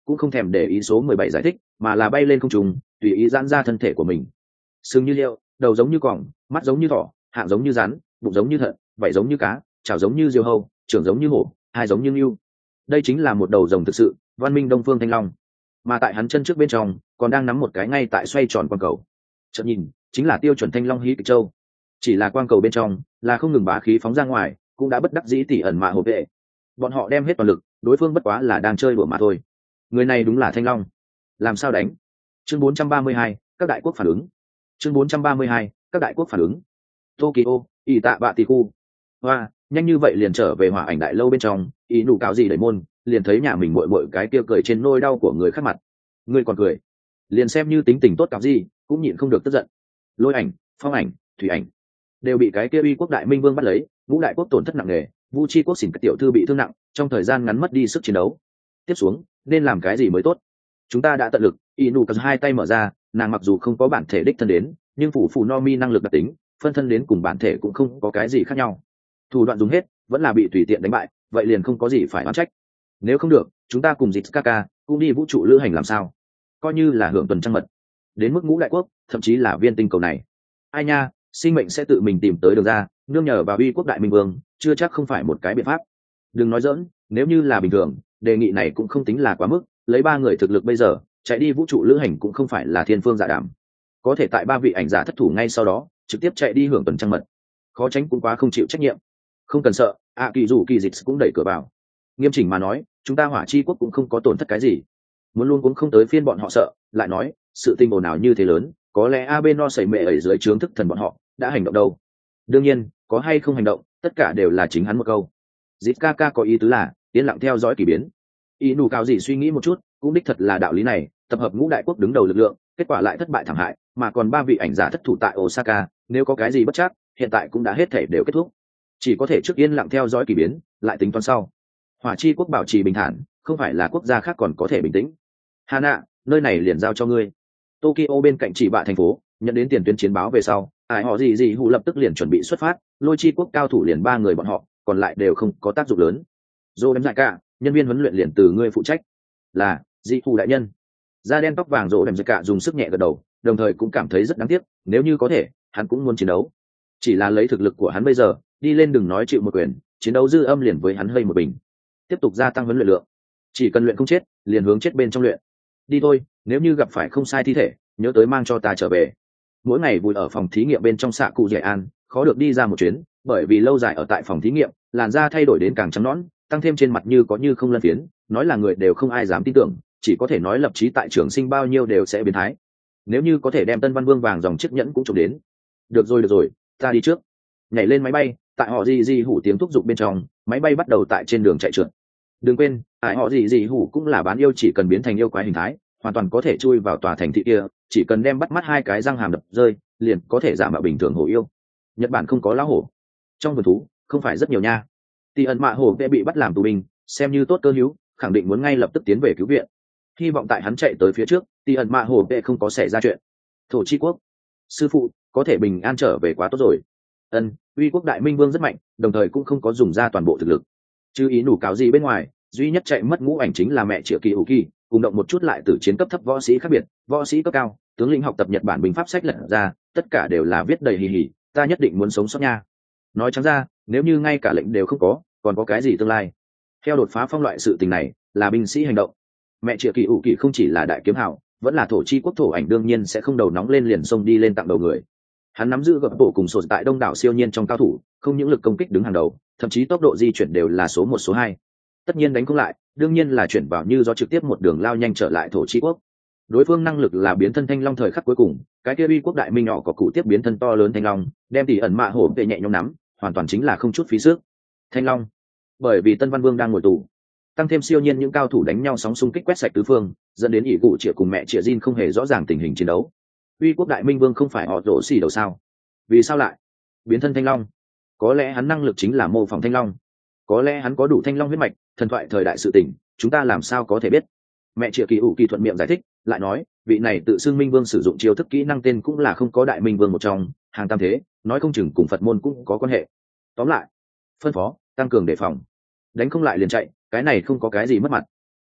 cũng không thèm để ý số mười bảy giải thích, mà là bay lên không trung, tùy ý giãn ra thân thể của mình. Sừng như liệu, đầu giống như cỏng, mắt giống như thỏ, hạng giống như rắn, bụng giống như thận, vảy giống như cá, chảo giống như diều hâu, trưởng giống như hổ, hai giống như ngưu. Đây chính là một đầu rồng thực sự, văn minh Đông Phương Thanh Long. Mà tại hắn chân trước bên trong, còn đang nắm một cái ngay tại xoay tròn quang cầu. Chợt nhìn, chính là tiêu chuẩn Thanh Long hí kịch châu. Chỉ là quang cầu bên trong, là không ngừng bá khí phóng ra ngoài, cũng đã bất đắc dĩ tỉ ẩn mà hổ vệ. Bọn họ đem hết toàn lực, đối phương bất quá là đang chơi đùa mà thôi. Người này đúng là Thanh Long. Làm sao đánh? Chương bốn trăm ba mươi hai, các đại quốc phản ứng. Chương bốn trăm ba mươi hai, các đại quốc phản ứng. Tokyo, ỷ tạ bạ tỷ khu. Hoa, nhanh như vậy liền trở về hỏa ảnh đại lâu bên trong, ý nụ cáo gì đẩy môn, liền thấy nhà mình muội muội cái kia cười trên nôi đau của người khác mặt. Người còn cười. Liền xem như tính tình tốt cáo gì, cũng nhịn không được tức giận. Lôi ảnh, phong ảnh, thủy ảnh đều bị cái kia uy quốc đại minh vương bắt lấy, ngũ đại quốc tổn thất nặng nề, vu chi quốc xỉn các tiểu thư bị thương nặng, trong thời gian ngắn mất đi sức chiến đấu. Tiếp xuống, nên làm cái gì mới tốt? Chúng ta đã tận lực. Inu cắt hai tay mở ra, nàng mặc dù không có bản thể đích thân đến, nhưng phủ phủ no mi năng lực đặc tính, phân thân đến cùng bản thể cũng không có cái gì khác nhau. Thủ đoạn dùng hết, vẫn là bị tùy tiện đánh bại, vậy liền không có gì phải oán trách. Nếu không được, chúng ta cùng dịch Kaka cũng đi vũ trụ lữ hành làm sao? Coi như là hưởng tuần trăng mật. Đến mức ngũ đại quốc, thậm chí là viên tinh cầu này. Ai nha, sinh mệnh sẽ tự mình tìm tới đường ra, nương nhờ vào uy quốc đại minh vương, chưa chắc không phải một cái biện pháp. Đừng nói dỡn, nếu như là bình thường, đề nghị này cũng không tính là quá mức, lấy ba người thực lực bây giờ, chạy đi vũ trụ lữ hành cũng không phải là thiên phương dạ đảm. Có thể tại ba vị ảnh giả thất thủ ngay sau đó, trực tiếp chạy đi hưởng tuần trăng mật, khó tránh cũng quá không chịu trách nhiệm. Không cần sợ, ạ kỳ dù kỳ dịch cũng đẩy cửa vào. Nghiêm chỉnh mà nói, chúng ta hỏa chi quốc cũng không có tổn thất cái gì, muốn luôn cũng không tới phiên bọn họ sợ. Lại nói, sự tình ồn ào như thế lớn, có lẽ a bên no sẩy mệ ở dưới trướng thức thần bọn họ đã hành động đâu. Đương nhiên, có hay không hành động, tất cả đều là chính hắn một câu. Dịch Kaka có ý tứ là yên lặng theo dõi kỳ biến. Ý nụ cao gì suy nghĩ một chút, cũng đích thật là đạo lý này, tập hợp ngũ đại quốc đứng đầu lực lượng, kết quả lại thất bại thảm hại, mà còn ba vị ảnh giả thất thủ tại Osaka, nếu có cái gì bất chắc, hiện tại cũng đã hết thể đều kết thúc. Chỉ có thể trước yên lặng theo dõi kỳ biến, lại tính toán sau. Hỏa chi quốc bảo trì bình thản, không phải là quốc gia khác còn có thể bình tĩnh. Hana, nơi này liền giao cho ngươi. Tokyo bên cạnh chỉ bạ thành phố, nhận đến tiền tuyến chiến báo về sau, ai họ gì gì hụ lập tức liền chuẩn bị xuất phát, lôi chi quốc cao thủ liền ba người bọn họ, còn lại đều không có tác dụng lớn. Dô đem giải cả, nhân viên huấn luyện liền từ ngươi phụ trách. Là dị hụ đại nhân. Da đen tóc vàng Dô đem giải cả dùng sức nhẹ gật đầu, đồng thời cũng cảm thấy rất đáng tiếc, nếu như có thể, hắn cũng muốn chiến đấu. Chỉ là lấy thực lực của hắn bây giờ, đi lên đừng nói chịu một quyền, chiến đấu dư âm liền với hắn hơi một bình. Tiếp tục gia tăng huấn luyện lượng, chỉ cần luyện không chết, liền hướng chết bên trong luyện. Đi thôi, nếu như gặp phải không sai thi thể, nhớ tới mang cho ta trở về. Mỗi ngày vùi ở phòng thí nghiệm bên trong xạ cụ dẻ an, khó được đi ra một chuyến, bởi vì lâu dài ở tại phòng thí nghiệm, làn da thay đổi đến càng trắng nõn, tăng thêm trên mặt như có như không lân phiến, nói là người đều không ai dám tin tưởng, chỉ có thể nói lập chí tại trường sinh bao nhiêu đều sẽ biến thái. Nếu như có thể đem Tân Văn Vương vàng dòng chiếc nhẫn cũng trộm đến. Được rồi được rồi, ta đi trước. Nhảy lên máy bay, tại họ gì gì hủ tiếng thúc giục bên trong, máy bay bắt đầu tại trên đường chạy trượt. Đừng quên, tại họ gì gì hủ cũng là bán yêu, chỉ cần biến thành yêu quái hình thái, hoàn toàn có thể chui vào tòa thành thị kia, chỉ cần đem bắt mắt hai cái răng hàm đập rơi, liền có thể giả mạo bình thường hổ yêu. Nhật Bản không có lão hổ trong vườn thú, không phải rất nhiều nha. Tỷ ẩn mạ hổ vệ bị bắt làm tù binh, xem như tốt cơ hữu, khẳng định muốn ngay lập tức tiến về cứu viện. Hy vọng tại hắn chạy tới phía trước, tỷ ẩn mạ hổ vệ không có xảy ra chuyện. Thổ chi quốc, sư phụ có thể bình an trở về quá tốt rồi. Ân, uy quốc đại minh vương rất mạnh, đồng thời cũng không có dùng ra toàn bộ thực lực. Chứ ý nủ cáo gì bên ngoài, duy nhất chạy mất ngũ ảnh chính là mẹ triệu kỳ ủ kỳ, cùng động một chút lại từ chiến cấp thấp võ sĩ khác biệt, võ sĩ cấp cao, tướng lĩnh học tập Nhật Bản binh pháp sách lật ra, tất cả đều là viết đầy hì hì, ta nhất định muốn sống sót nha. Nói trắng ra, nếu như ngay cả lệnh đều không có, còn có cái gì tương lai? Theo đột phá phong loại sự tình này, là binh sĩ hành động. Mẹ triệu kỳ ủ kỳ không chỉ là đại kiếm hào, vẫn là thổ chi quốc thổ ảnh, đương nhiên sẽ không đầu nóng lên liền xông đi lên tặng đầu người. Hắn nắm giữ gập bộ cùng sột tại đông đảo siêu nhiên trong cao thủ, không những lực công kích đứng hàng đầu, thậm chí tốc độ di chuyển đều là số một số hai. Tất nhiên đánh không lại, đương nhiên là chuyển vào như do trực tiếp một đường lao nhanh trở lại thổ chi quốc. Đối phương năng lực là biến thân thanh long thời khắc cuối cùng, cái kia uy quốc đại minh nhỏ có cụ tiếp biến thân to lớn thanh long, đem tỷ ẩn mạ hổ về nhẹ nhõm nắm, hoàn toàn chính là không chút phí sức. Thanh long, bởi vì Tân Văn Vương đang ngồi tù, tăng thêm siêu nhiên những cao thủ đánh nhau sóng xung kích quét sạch tứ phương, dẫn đến ỷ cụ triệu cùng mẹ triệu Jin không hề rõ ràng tình hình chiến đấu. Uy quốc đại minh vương không phải họ rổ xì đầu sao? Vì sao lại biến thân thanh long? Có lẽ hắn năng lực chính là mô phỏng thanh long, có lẽ hắn có đủ thanh long huyết mạch, thần thoại thời đại sự tình, chúng ta làm sao có thể biết? Mẹ triệu kỳ ủ kỳ thuận miệng giải thích, lại nói, vị này tự xưng minh vương sử dụng chiêu thức kỹ năng tên cũng là không có đại minh vương một trong hàng tam thế, nói không chừng cùng Phật môn cũng có quan hệ. Tóm lại, phân phó tăng cường đề phòng, đánh không lại liền chạy, cái này không có cái gì mất mặt.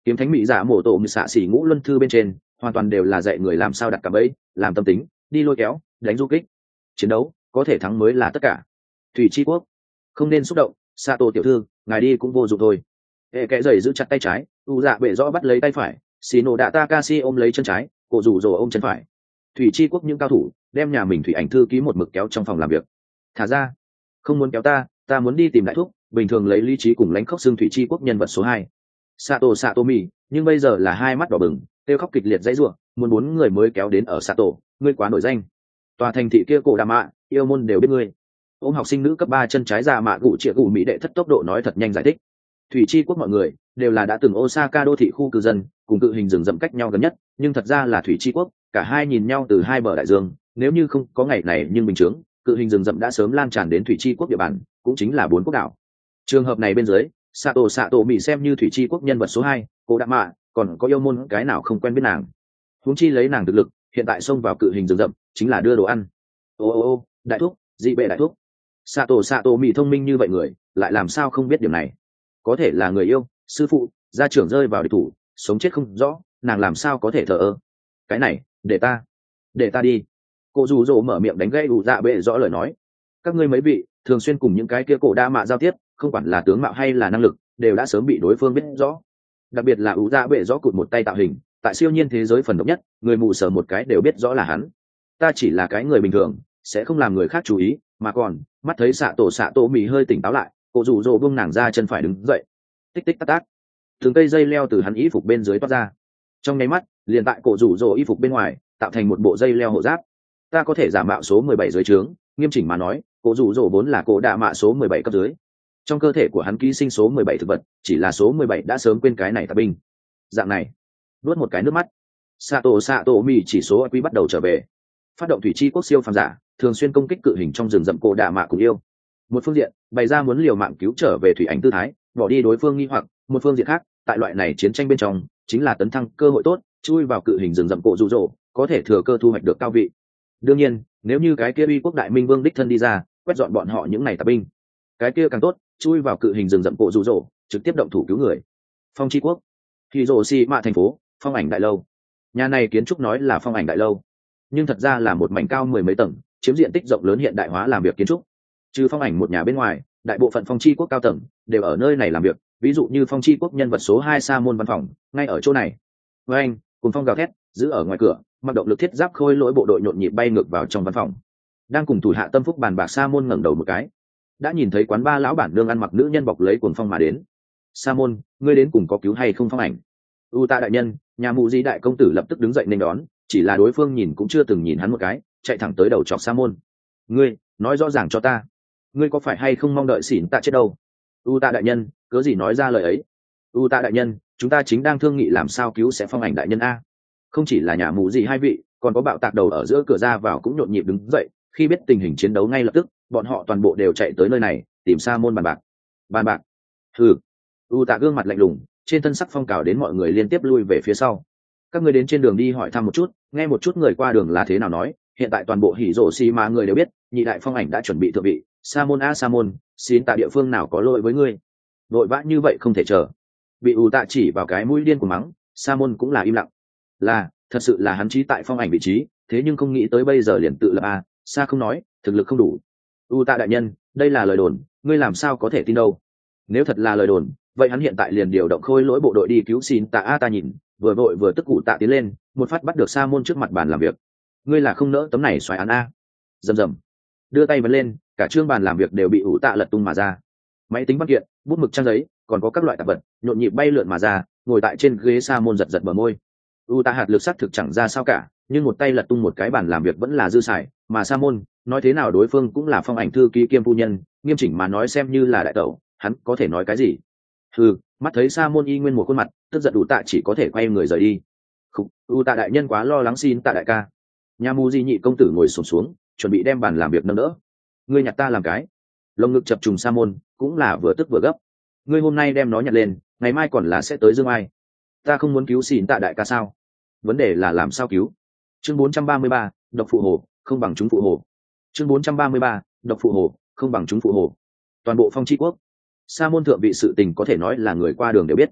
kiếm thánh mỹ giả mổ tổ như xạ xỉ ngũ luân thư bên trên hoàn toàn đều là dạy người làm sao đặt cạm bẫy, làm tâm tính, đi lôi kéo, đánh du kích. Chiến đấu có thể thắng mới là tất cả. Thủy Chi Quốc không nên xúc động, Sato tiểu thư ngài đi cũng vô dụng thôi. Hệ kệ giày giữ chặt tay trái, u dạ bệ rõ bắt lấy tay phải, xì nổ đạ Takashi ôm lấy chân trái, cổ rủ rồ ôm chân phải. Thủy Chi Quốc những cao thủ đem nhà mình thủy ảnh thư ký một mực kéo trong phòng làm việc. Thả ra, không muốn kéo ta, ta muốn đi tìm đại thúc. Bình thường lấy lý trí cùng lãnh khốc xương Thủy Chi Quốc nhân vật số hai Sato Satomi, nhưng bây giờ là hai mắt đỏ bừng, kêu khóc kịch liệt dãy rủa, muốn bốn người mới kéo đến ở Sato, ngươi quá nổi danh. Tòa thành thị kia cổ đà mạ, yêu môn đều biết ngươi. Ôm học sinh nữ cấp ba chân trái già mạ gụ trịa gụ mỹ đệ thất tốc độ nói thật nhanh giải thích. Thủy Chi Quốc mọi người đều là đã từng Osaka đô thị khu cư dân, cùng cự hình rừng rậm cách nhau gần nhất, nhưng thật ra là Thủy Chi Quốc, cả hai nhìn nhau từ hai bờ đại dương, nếu như không có ngày này nhưng bình thường, cự hình rừng rậm đã sớm lan tràn đến Thủy Chi Quốc địa bàn, cũng chính là bốn quốc đảo. Trường hợp này bên dưới, Sato Sato bị xem như Thủy Chi Quốc nhân vật số hai, cô đã mạ, còn có yêu môn cái nào không quen biết nàng. Huống chi lấy nàng thực lực, hiện tại xông vào cự hình rừng rậm, chính là đưa đồ ăn. Ô ô ô, đại thúc, dị bệ đại thúc. Sato Sato bị thông minh như vậy người, lại làm sao không biết điểm này? Có thể là người yêu, sư phụ, gia trưởng rơi vào địch thủ, sống chết không rõ, nàng làm sao có thể thờ ơ? Cái này, để ta, để ta đi. Cô dù dỗ mở miệng đánh gây ủ dạ bệ rõ lời nói. Các ngươi mấy vị thường xuyên cùng những cái kia cổ đa mạ giao tiếp, không quản là tướng mạo hay là năng lực, đều đã sớm bị đối phương biết rõ. Đặc biệt là ủ dạ bệ rõ cụt một tay tạo hình, tại siêu nhiên thế giới phần độc nhất, người mù sở một cái đều biết rõ là hắn. Ta chỉ là cái người bình thường, sẽ không làm người khác chú ý, mà còn mắt thấy xạ tổ xạ tổ mì hơi tỉnh táo lại, cô rủ rồ buông nàng ra chân phải đứng dậy, tích tích tắc tắc, từng cây dây leo từ hắn y phục bên dưới toát ra, trong nháy mắt liền tại cổ rủ rồ y phục bên ngoài tạo thành một bộ dây leo hộ giáp. Ta có thể giả mạo số mười bảy dưới trướng, nghiêm chỉnh mà nói, cổ rủ rồ vốn là cổ đạ mạ số mười bảy cấp dưới, trong cơ thể của hắn ký sinh số mười bảy thực vật, chỉ là số mười bảy đã sớm quên cái này tạp binh. Dạng này, nuốt một cái nước mắt, Sato Sato mi chỉ số quý bắt đầu trở về, phát động Thủy Chi Quốc siêu phàm giả, thường xuyên công kích cự hình trong rừng rậm cổ đạ mạ cùng yêu. Một phương diện bày ra muốn liều mạng cứu trở về thủy ảnh tư thái, bỏ đi đối phương nghi hoặc. Một phương diện khác, tại loại này chiến tranh bên trong chính là tấn thăng cơ hội tốt, chui vào cự hình rừng rậm cổ rụ rỗ, có thể thừa cơ thu hoạch được cao vị. Đương nhiên, nếu như cái kia uy quốc đại minh vương đích thân đi ra quét dọn bọn họ những này tạp binh, cái kia càng tốt, chui vào cự hình rừng rậm cổ rụ rỗ, trực tiếp động thủ cứu người. Phong Chi Quốc, Hiroshima thành phố, phong ảnh đại lâu. Nhà này kiến trúc nói là phong ảnh đại lâu, nhưng thật ra là một mảnh cao mười mấy tầng, chiếm diện tích rộng lớn hiện đại hóa làm việc kiến trúc. Trừ phong ảnh một nhà bên ngoài, đại bộ phận Phong Chi Quốc cao tầng đều ở nơi này làm việc, ví dụ như Phong Chi Quốc nhân vật số hai Sa môn văn phòng ngay ở chỗ này. Với anh cùng phong gào thét giữ ở ngoài cửa, mặc động lực thiết giáp khôi lỗi bộ đội nhộn nhịp bay ngược vào trong văn phòng, đang cùng thủ hạ tâm phúc bàn bạc. Sa môn ngẩng đầu một cái, đã nhìn thấy quán ba lão bản nương ăn mặc nữ nhân bọc lấy cuồng phong mà đến. Sa môn, ngươi đến cùng có cứu hay không phong ảnh? U tạ đại nhân, nhà mụ di đại công tử lập tức đứng dậy nên đón, chỉ là đối phương nhìn cũng chưa từng nhìn hắn một cái, chạy thẳng tới đầu chọc Sa môn. Ngươi nói rõ ràng cho ta, ngươi có phải hay không mong đợi xỉn tạ chết đâu? U tạ đại nhân, cớ gì nói ra lời ấy? U tạ đại nhân, chúng ta chính đang thương nghị làm sao cứu sẽ phong ảnh đại nhân a. Không chỉ là nhà mù gì hai vị, còn có bạo tạc đầu ở giữa cửa ra vào cũng nhộn nhịp đứng dậy. Khi biết tình hình chiến đấu ngay lập tức, bọn họ toàn bộ đều chạy tới nơi này tìm Sa môn bàn bạc. Bàn bạc? Hừ. U tạ gương mặt lạnh lùng, trên thân sắc phong cào đến mọi người liên tiếp lui về phía sau. Các ngươi đến trên đường đi hỏi thăm một chút, nghe một chút người qua đường là thế nào nói. Hiện tại toàn bộ hỉ rổ xi mà người đều biết, nhị đại phong ảnh đã chuẩn bị thượng vị. Sa môn a Sa môn, xin tạ địa phương nào có lỗi với ngươi? Vội vã như vậy không thể chờ. Bị U tạ chỉ vào cái mũi điên của mắng, Sa môn cũng là im lặng. Là, thật sự là hắn trí tại phong ảnh vị trí, thế nhưng không nghĩ tới bây giờ liền tự lập a. Sa không nói, thực lực không đủ. U tạ đại nhân, đây là lời đồn, ngươi làm sao có thể tin đâu? Nếu thật là lời đồn, vậy hắn hiện tại liền điều động khôi lỗi bộ đội đi cứu xin tạ a. Ta nhìn, vừa vội vừa tức U tạ tiến lên, một phát bắt được Sa môn trước mặt bàn làm việc. Ngươi là không nỡ tấm này xoài án a. Rầm rầm, đưa tay vấn lên, cả trương bàn làm việc đều bị U tạ lật tung mà ra. Máy tính văn kiện, bút mực trang giấy, còn có các loại tạp vật nhộn nhịp bay lượn mà ra. Ngồi tại trên ghế Sa môn giật giật bờ môi. U tạ hạt lực sắc thực chẳng ra sao cả, nhưng một tay lật tung một cái bàn làm việc vẫn là dư xài. Mà Sa môn nói thế nào đối phương cũng là phong ảnh thư ký kiêm phu nhân, nghiêm chỉnh mà nói xem như là đại tẩu, hắn có thể nói cái gì? Ừ, mắt thấy Sa môn y nguyên một khuôn mặt tức giận, U tạ chỉ có thể quay người rời đi. Khúc, U tạ đại nhân quá lo lắng, xin tạ đại ca. Nhà mù di nhị công tử ngồi xổm xuống, chuẩn bị đem bàn làm việc nâng đỡ. Ngươi nhặt ta làm cái? Lồng ngực chập trùng Sa môn cũng là vừa tức vừa gấp. Ngươi hôm nay đem nó nhặt lên, ngày mai còn là sẽ tới dương ai? Ta không muốn cứu xin tạ đại ca sao? Vấn đề là làm sao cứu? Chương bốn trăm ba mươi ba, độc phụ hồ, không bằng chúng phụ hồ. Chương bốn trăm ba mươi ba, độc phụ hồ, không bằng chúng phụ hồ. Toàn bộ Phong Chi Quốc, Sa môn thượng vị sự tình có thể nói là người qua đường đều biết.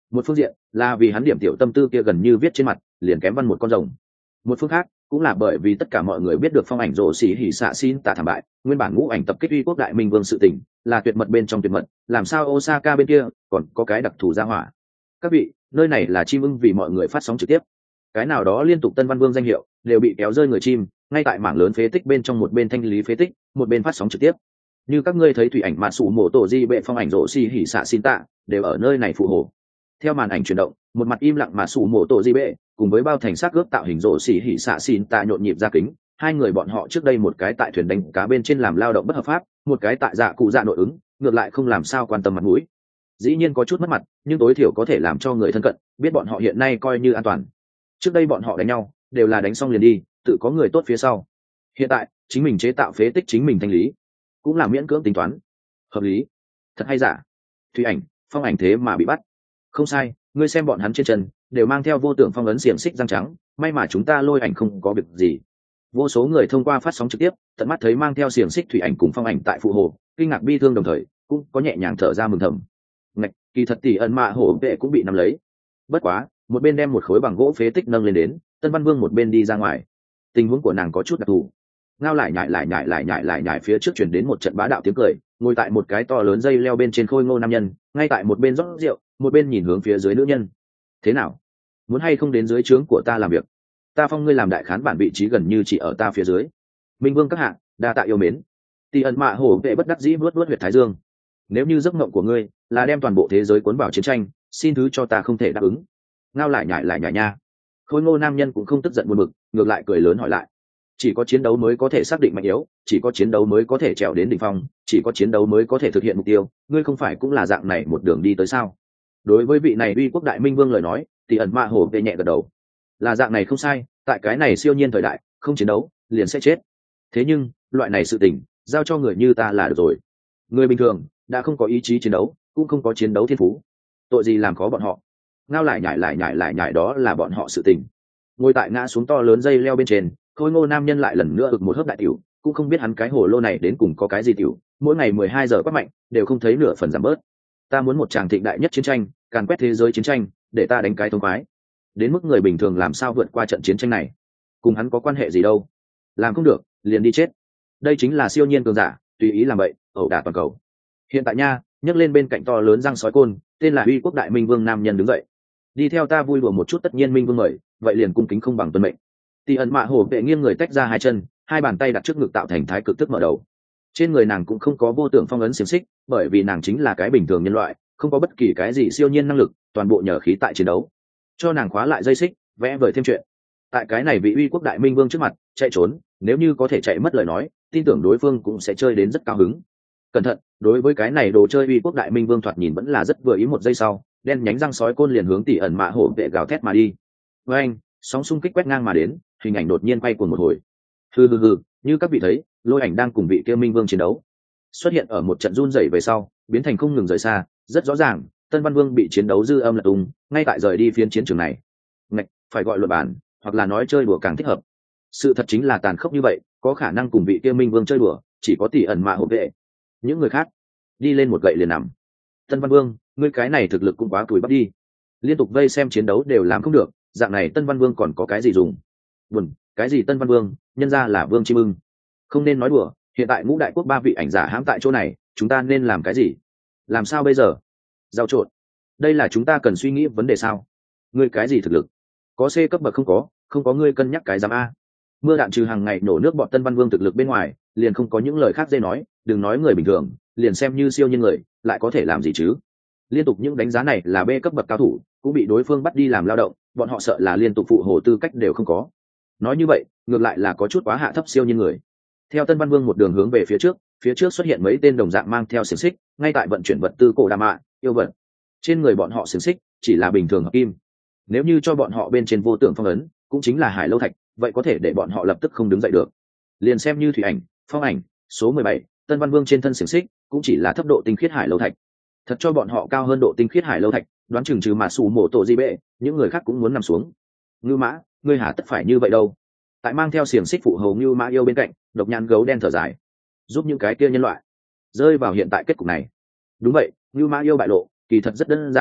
Một phương diện là vì hắn điểm tiểu tâm tư kia gần như viết trên mặt liền kém văn một con rồng, một phương khác cũng là bởi vì tất cả mọi người biết được phong ảnh rồ xỉ hỉ xạ xin tạ thảm bại, nguyên bản ngũ ảnh tập kích uy quốc đại minh vương sự tình là tuyệt mật bên trong tuyệt mật, làm sao Osaka bên kia còn có cái đặc thù gia hỏa. Các vị, nơi này là chim ưng vì mọi người phát sóng trực tiếp, cái nào đó liên tục tân văn vương danh hiệu đều bị kéo rơi người chim, ngay tại mảng lớn phế tích bên trong, một bên thanh lý phế tích, một bên phát sóng trực tiếp. Như các ngươi thấy thủy ảnh mạn sủ mổ tổ di bệ phong ảnh rồ xỉ hỉ xạ xin tạ đều ở nơi này phụ hộ. Theo màn ảnh chuyển động, một mặt im lặng mà sủ mổ tổ di bệ cùng với bao thành xác ướp tạo hình rộ xỉ hỉ xạ xin tạ nhộn nhịp ra kính. Hai người bọn họ trước đây một cái tại thuyền đánh cá bên trên làm lao động bất hợp pháp, một cái tại dạ cụ dạ nội ứng, ngược lại không làm sao quan tâm mặt mũi. Dĩ nhiên có chút mất mặt, nhưng tối thiểu có thể làm cho người thân cận biết bọn họ hiện nay coi như an toàn. Trước đây bọn họ đánh nhau đều là đánh xong liền đi, tự có người tốt phía sau. Hiện tại chính mình chế tạo phế tích, chính mình thanh lý, cũng là miễn cưỡng tính toán hợp lý. Thật hay giả? Thủy ảnh, phong ảnh thế mà bị bắt. Không sai, ngươi xem bọn hắn trên chân đều mang theo vô tưởng phong ấn xiềng xích răng trắng, may mà chúng ta lôi ảnh không có việc gì. Vô số người thông qua phát sóng trực tiếp tận mắt thấy mang theo xiềng xích thủy ảnh cùng phong ảnh tại phụ hồ, kinh ngạc bi thương đồng thời cũng có nhẹ nhàng thở ra mừng thầm. Ngạch, kỳ thật tỷ ẩn mạ hổ vệ cũng bị nắm lấy. Bất quá, một bên đem một khối bằng gỗ phế tích nâng lên đến, Tân Văn Vương một bên đi ra ngoài. Tình huống của nàng có chút đặc thù. Ngao lại nhại lại nhại lại nhại lại nhại phía trước chuyển đến một trận bá đạo tiếng cười, ngồi tại một cái to lớn dây leo bên trên khôi ngô nam nhân, ngay tại một bên rót rượu, một bên nhìn hướng phía dưới nữ nhân. Thế nào, muốn hay không đến dưới trướng của ta làm việc? Ta phong ngươi làm đại khán bản, vị trí gần như chỉ ở ta phía dưới. Minh Vương các hạ, đa tạ yêu mến. Tỷ ẩn mạ hổ vệ bất đắc dĩ vuốt vuốt huyệt thái dương. Nếu như giấc mộng của ngươi là đem toàn bộ thế giới cuốn vào chiến tranh, xin thứ cho ta không thể đáp ứng. Ngao lại nhại lại nhại nha. Khôi ngô nam nhân cũng không tức giận buồn bực, ngược lại cười lớn hỏi lại. Chỉ có chiến đấu mới có thể xác định mạnh yếu, chỉ có chiến đấu mới có thể trèo đến đỉnh phong, chỉ có chiến đấu mới có thể thực hiện mục tiêu, ngươi không phải cũng là dạng này một đường đi tới sao? Đối với vị này uy quốc đại minh vương lời nói, thì ẩn mạ hổ vệ nhẹ gật đầu. Là dạng này không sai, tại cái này siêu nhiên thời đại, không chiến đấu liền sẽ chết. Thế nhưng loại này sự tình giao cho người như ta là được rồi. Người bình thường đã không có ý chí chiến đấu, cũng không có chiến đấu thiên phú, tội gì làm khó bọn họ? Ngao lại nhại lại nhại lại nhại, đó là bọn họ sự tình. Ngồi tại ngã xuống to lớn dây leo bên trên, khôi ngô nam nhân lại lần nữa ực một hớp đại tiểu, cũng không biết hắn cái hồ lô này đến cùng có cái gì tiểu, mỗi ngày mười hai giờ quát mạnh đều không thấy nửa phần giảm bớt. Ta muốn một tràng thịnh đại nhất chiến tranh, càn quét thế giới chiến tranh, để ta đánh cái thống khoái. Đến mức người bình thường làm sao vượt qua trận chiến tranh này, cùng hắn có quan hệ gì đâu. Làm không được liền đi chết. Đây chính là siêu nhiên cường giả, tùy ý làm vậy, ẩu đả toàn cầu. Hiện tại nha, nhấc lên bên cạnh to lớn răng sói côn, tên là uy quốc đại minh vương nam nhân đứng dậy. Đi theo ta vui đùa một chút, tất nhiên minh vương mời, vậy liền cung kính không bằng tuân mệnh. Tỷ ẩn mạ hổ vệ nghiêng người tách ra hai chân, hai bàn tay đặt trước ngực tạo thành thái cực thức mở đầu. Trên người nàng cũng không có vô tưởng phong ấn xiềng xích, bởi vì nàng chính là cái bình thường nhân loại, không có bất kỳ cái gì siêu nhiên năng lực, toàn bộ nhờ khí tại chiến đấu. Cho nàng khóa lại dây xích, vẽ vời thêm chuyện. Tại cái này vị uy quốc đại minh vương trước mặt chạy trốn, nếu như có thể chạy mất lời nói, tin tưởng đối phương cũng sẽ chơi đến rất cao hứng. Cẩn thận, đối với cái này đồ chơi uy quốc đại minh vương thoạt nhìn vẫn là rất vừa ý. Một giây sau, đen nhánh răng sói côn liền hướng tỷ ẩn mạ hổ vệ gào thét mà đi. Với anh, sóng xung kích quét ngang mà đến, hình ảnh đột nhiên quay cuồng một hồi. Hừ hừ hừ, như các vị thấy, lôi ảnh đang cùng vị kia minh vương chiến đấu, xuất hiện ở một trận run rẩy về sau, biến thành không ngừng rời xa. Rất rõ ràng, Tân Văn Vương bị chiến đấu dư âm lật tung, ngay tại rời đi phiến chiến trường này. Ngạch, phải gọi luận bản, hoặc là nói chơi đùa càng thích hợp. Sự thật chính là tàn khốc như vậy, có khả năng cùng vị kia minh vương chơi đùa, chỉ có tỷ ẩn mạ hổ vệ. Những người khác, đi lên một gậy liền nằm. Tân Văn Vương, ngươi cái này thực lực cũng quá cùi bắp đi. Liên tục vây xem chiến đấu đều làm không được, dạng này Tân Văn Vương còn có cái gì dùng? Buồn, cái gì Tân Văn Vương, nhân ra là vương chim ưng. Không nên nói đùa, hiện tại ngũ đại quốc ba vị ảnh giả hãm tại chỗ này, chúng ta nên làm cái gì? Làm sao bây giờ? Giao trộn, đây là chúng ta cần suy nghĩ vấn đề sao? Ngươi cái gì thực lực? Có C cấp bậc không có, không có ngươi cân nhắc cái giám A. Mưa đạn trừ hàng ngày nổ nước bọn Tân Văn Vương thực lực bên ngoài, liền không có những lời khác dễ nói, đừng nói người bình thường, liền xem như siêu nhân người, lại có thể làm gì chứ? Liên tục những đánh giá này là B cấp bậc cao thủ, cũng bị đối phương bắt đi làm lao động, bọn họ sợ là liên tục phụ hồ tư cách đều không có. Nói như vậy, ngược lại là có chút quá hạ thấp siêu nhân người. Theo Tân Văn Vương một đường hướng về phía trước, phía trước xuất hiện mấy tên đồng dạng mang theo xiềng xích, ngay tại vận chuyển vật tư cổ đà mạ, yêu vật. Trên người bọn họ xiềng xích chỉ là bình thường hợp kim. Nếu như cho bọn họ bên trên vô tưởng phong ấn, cũng chính là hải lâu thạch, vậy có thể để bọn họ lập tức không đứng dậy được. Liền xem như thủy ảnh, phong ảnh, số mười bảy, Tân Văn Vương trên thân xiềng xích cũng chỉ là thấp độ tinh khiết hải lâu thạch. Thật cho bọn họ cao hơn độ tinh khiết hải lâu thạch, đoán chừng trừ mà sủ mổ tổ di bệ, những người khác cũng muốn nằm xuống. Ngưu Mã, ngươi hả tất phải như vậy đâu? Tại mang theo xiềng xích phụ hầu Ngưu Mã yêu bên cạnh, độc nhãn gấu đen thở dài, giúp những cái kia nhân loại rơi vào hiện tại kết cục này. Đúng vậy, Ngưu Mã yêu bại lộ, kỳ thật rất đơn giản,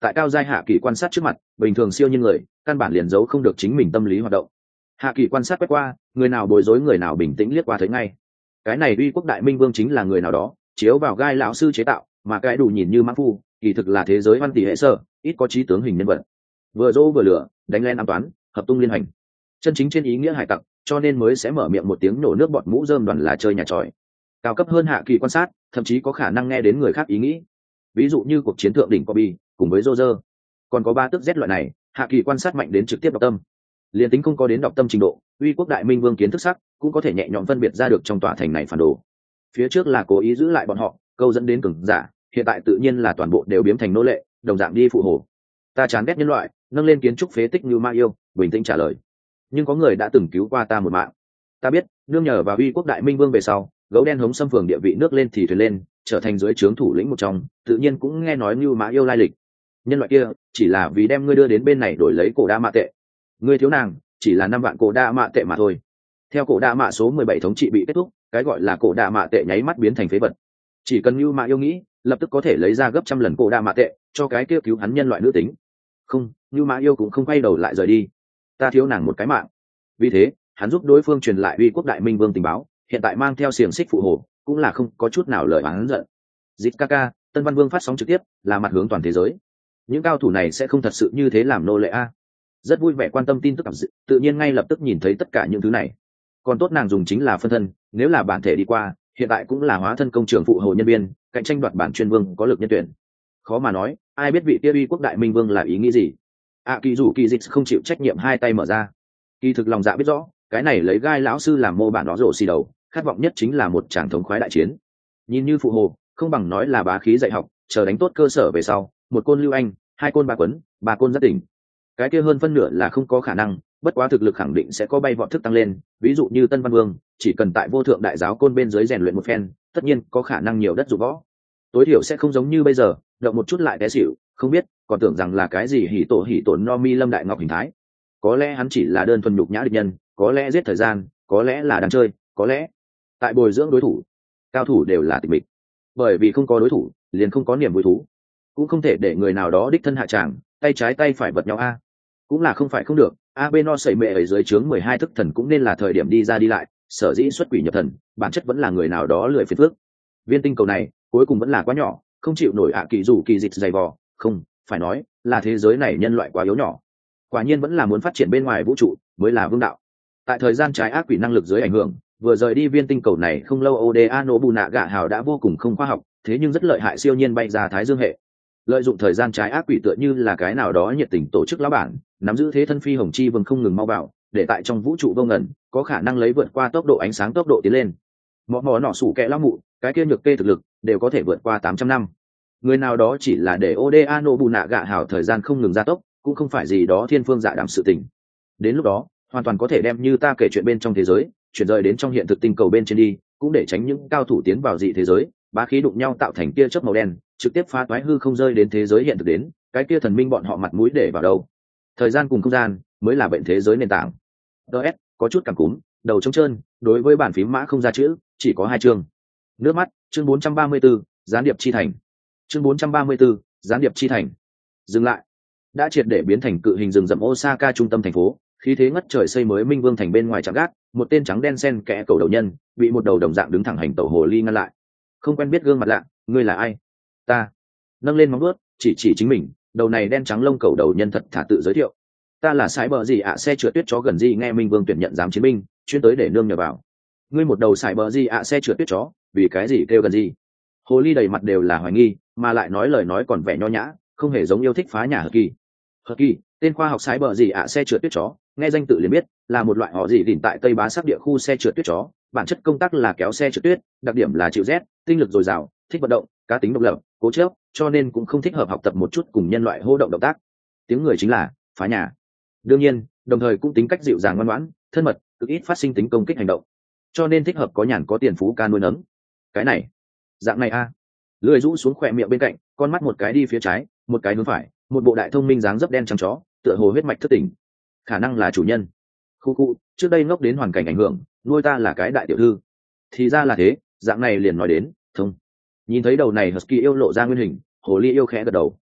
tại cao giai hạ kỳ quan sát trước mặt bình thường siêu nhiên người căn bản liền giấu không được chính mình tâm lý hoạt động. Hạ kỳ quan sát quét qua, người nào bối rối người nào bình tĩnh liếc qua thấy ngay. Cái này uy quốc đại minh vương chính là người nào đó chiếu vào gai lão sư chế tạo, mà cái đủ nhìn như mãng phu kỳ thực là thế giới văn tỷ hệ sơ, ít có trí tướng hình nhân vật, vừa dỗ vừa lửa, đánh lên an toán, hợp tung liên hành, chân chính trên ý nghĩa hải tặc, cho nên mới sẽ mở miệng một tiếng nổ nước bọt mũ rơm đoàn là chơi nhà tròi. Cao cấp hơn hạ kỳ quan sát, thậm chí có khả năng nghe đến người khác ý nghĩ, ví dụ như cuộc chiến thượng đỉnh Kobe cùng với Roger. Còn có ba tức Z loại này, hạ kỳ quan sát mạnh đến trực tiếp đọc tâm. Liên tính không có đến đọc tâm trình độ, uy quốc đại minh vương kiến thức sắc cũng có thể nhẹ nhõm phân biệt ra được trong tòa thành này phản đồ. Phía trước là cố ý giữ lại bọn họ, câu dẫn đến cường giả, hiện tại tự nhiên là toàn bộ đều biến thành nô lệ, đồng dạng đi phụ hồ. Ta chán ghét nhân loại, nâng lên kiến trúc phế tích như ma yêu, bình tĩnh trả lời. Nhưng có người đã từng cứu qua ta một mạng. Ta biết, nương nhờ vào uy quốc đại minh vương về sau, gấu đen hống xâm phường địa vị nước lên thì thuyền lên, trở thành dưới trướng thủ lĩnh một trong, tự nhiên cũng nghe nói như ma yêu lai lịch. Nhân loại kia chỉ là vì đem ngươi đưa đến bên này đổi lấy cổ đa mạ tệ. Ngươi thiếu nàng chỉ là năm vạn cổ đa mạ tệ mà thôi. Theo cổ đa mạ số mười bảy thống trị bị kết thúc, cái gọi là cổ đa mạ tệ nháy mắt biến thành phế vật. Chỉ cần như mạ yêu nghĩ, lập tức có thể lấy ra gấp trăm lần cổ đa mạ tệ cho cái kia cứu hắn nhân loại nữ tính. Không, như mạ yêu cũng không quay đầu lại rời đi. Ta thiếu nàng một cái mạng. Vì thế hắn giúp đối phương truyền lại uy quốc đại minh vương tình báo, hiện tại mang theo xiềng xích phụ hồ, cũng là không có chút nào lời oán giận. Dịch Kaka, Tân Văn Vương phát sóng trực tiếp, là mặt hướng toàn thế giới. Những cao thủ này sẽ không thật sự như thế làm nô lệ a. Rất vui vẻ quan tâm tin tức, tự nhiên ngay lập tức nhìn thấy tất cả những thứ này. Còn tốt nàng dùng chính là phân thân, nếu là bản thể đi qua, hiện tại cũng là hóa thân công trường phụ hồ nhân viên, cạnh tranh đoạt bản chuyên vương có lực nhân tuyển. Khó mà nói, ai biết vị kia uy quốc đại minh vương là ý nghĩ gì. À, kỳ dù kỳ dịch không chịu trách nhiệm, hai tay mở ra. Kỳ thực lòng dạ biết rõ, cái này lấy gai lão sư làm mô bản đó rổ xì đầu, khát vọng nhất chính là một tràng thống khoái đại chiến. Nhìn như phụ hồ, không bằng nói là bá khí dạy học, chờ đánh tốt cơ sở về sau, một côn lưu anh, hai côn ba quấn, ba côn rất đỉnh. Cái kia hơn phân nửa là không có khả năng, bất quá thực lực khẳng định sẽ có bay vọt thức tăng lên, ví dụ như Tân Văn Vương, chỉ cần tại vô thượng đại giáo côn bên dưới rèn luyện một phen, tất nhiên có khả năng nhiều đất dụng võ. Tối thiểu sẽ không giống như bây giờ, động một chút lại té xỉu, không biết, còn tưởng rằng là cái gì hỉ tổ hỉ tổn no mi lâm đại ngọc hình thái. Có lẽ hắn chỉ là đơn thuần nhục nhã địch nhân, có lẽ giết thời gian, có lẽ là đang chơi, có lẽ tại bồi dưỡng đối thủ. Cao thủ đều là tịch mịch, bởi vì không có đối thủ, liền không có niềm vui thú, cũng không thể để người nào đó đích thân hạ tràng, tay trái tay phải vật nhau a. Cũng là không phải không được, a b no sẩy mệ ở dưới trướng mười hai thức thần cũng nên là thời điểm đi ra đi lại, sở dĩ xuất quỷ nhập thần, bản chất vẫn là người nào đó lười phiền phước. Viên tinh cầu này cuối cùng vẫn là quá nhỏ, không chịu nổi ạ kỳ dù kỳ dịch dày vò, không phải nói là thế giới này nhân loại quá yếu nhỏ. Quả nhiên vẫn là muốn phát triển bên ngoài vũ trụ mới là vương đạo. Tại thời gian trái ác quỷ năng lực dưới ảnh hưởng, vừa rời đi viên tinh cầu này không lâu, Oda Nobunaga hào đã vô cùng không khoa học, thế nhưng rất lợi hại siêu nhiên bay ra thái dương hệ. Lợi dụng thời gian trái ác quỷ tựa như là cái nào đó nhiệt tình tổ chức lão bản, nắm giữ thế thân phi hồng chi vương không ngừng mau vào, để tại trong vũ trụ vô ngần có khả năng lấy vượt qua tốc độ ánh sáng tốc độ tiến lên. Mọ mọ nọ sủ kẹ lão mụ, cái kia nhược kê thực lực đều có thể vượt qua tám trăm năm. Người nào đó chỉ là để Oda Nobunaga hào thời gian không ngừng gia tốc, cũng không phải gì đó thiên phương dạ đảm sự tình. Đến lúc đó, hoàn toàn có thể đem như ta kể chuyện bên trong thế giới, chuyển rời đến trong hiện thực tinh cầu bên trên đi, cũng để tránh những cao thủ tiến vào dị thế giới, bá khí đụng nhau tạo thành tia chớp màu đen, trực tiếp phá toái hư không rơi đến thế giới hiện thực đến, cái kia thần minh bọn họ mặt mũi để vào đâu? Thời gian cùng không gian mới là bệnh thế giới nền tảng. ds có chút cảm cúm, đầu trống trơn, đối với bản phím mã không ra chữ, chỉ có hai chương. Nước mắt, chương bốn trăm ba mươi 4, gián điệp chi thành. Chương bốn trăm ba mươi 4, gián điệp chi thành. Dừng lại. Đã triệt để biến thành cự hình rừng rậm Osaka trung tâm thành phố, khí thế ngất trời xây mới minh vương thành bên ngoài trạm gác, một tên trắng đen sen kẽ cầu đầu nhân, bị một đầu đồng dạng đứng thẳng hành tẩu hồ ly ngăn lại. Không quen biết gương mặt lạ, ngươi là ai? Ta. Nâng lên móng vuốt, chỉ chỉ chính mình, đầu này đen trắng lông cầu đầu nhân thật thà tự giới thiệu. Ta là sải bờ gì ạ xe trượt tuyết chó gần gì nghe minh vương tuyển nhận giám chiến binh, chuyên tới để nương nhờ vào. Ngươi một đầu sải bờ gì ạ xe trượt tuyết chó, vì cái gì kêu gần gì? Hồ ly đầy mặt đều là hoài nghi, mà lại nói lời nói còn vẻ nho nhã, không hề giống yêu thích phá nhà hờ kỳ. Hờ kỳ, tên khoa học sải bờ gì ạ xe trượt tuyết chó, nghe danh tự liền biết là một loại họ gì đỉnh tại tây bá sắc địa khu xe trượt tuyết chó, bản chất công tác là kéo xe trượt tuyết, đặc điểm là chịu rét, tinh lực dồi dào, thích vận động, cá tính độc lập, cố chấp, cho nên cũng không thích hợp học tập một chút cùng nhân loại hô động động tác. Tiếng người chính là phá nhà. Đương nhiên, đồng thời cũng tính cách dịu dàng ngoan ngoãn, thân mật, cực ít phát sinh tính công kích hành động, cho nên thích hợp có nhàn có tiền phú ca nuôi nấng. Cái này, dạng này a. À. Lưỡi rũ xuống khỏe miệng bên cạnh, con mắt một cái đi phía trái, một cái hướng phải, một bộ đại thông minh dáng dấp đen trắng chó, tựa hồ huyết mạch thất tình. Khả năng là chủ nhân. Khu khu, trước đây ngốc đến hoàn cảnh ảnh hưởng, nuôi ta là cái đại tiểu thư. Thì ra là thế, dạng này liền nói đến, thông. Nhìn thấy đầu này husky yêu lộ ra nguyên hình, hồ ly yêu khẽ gật đầu.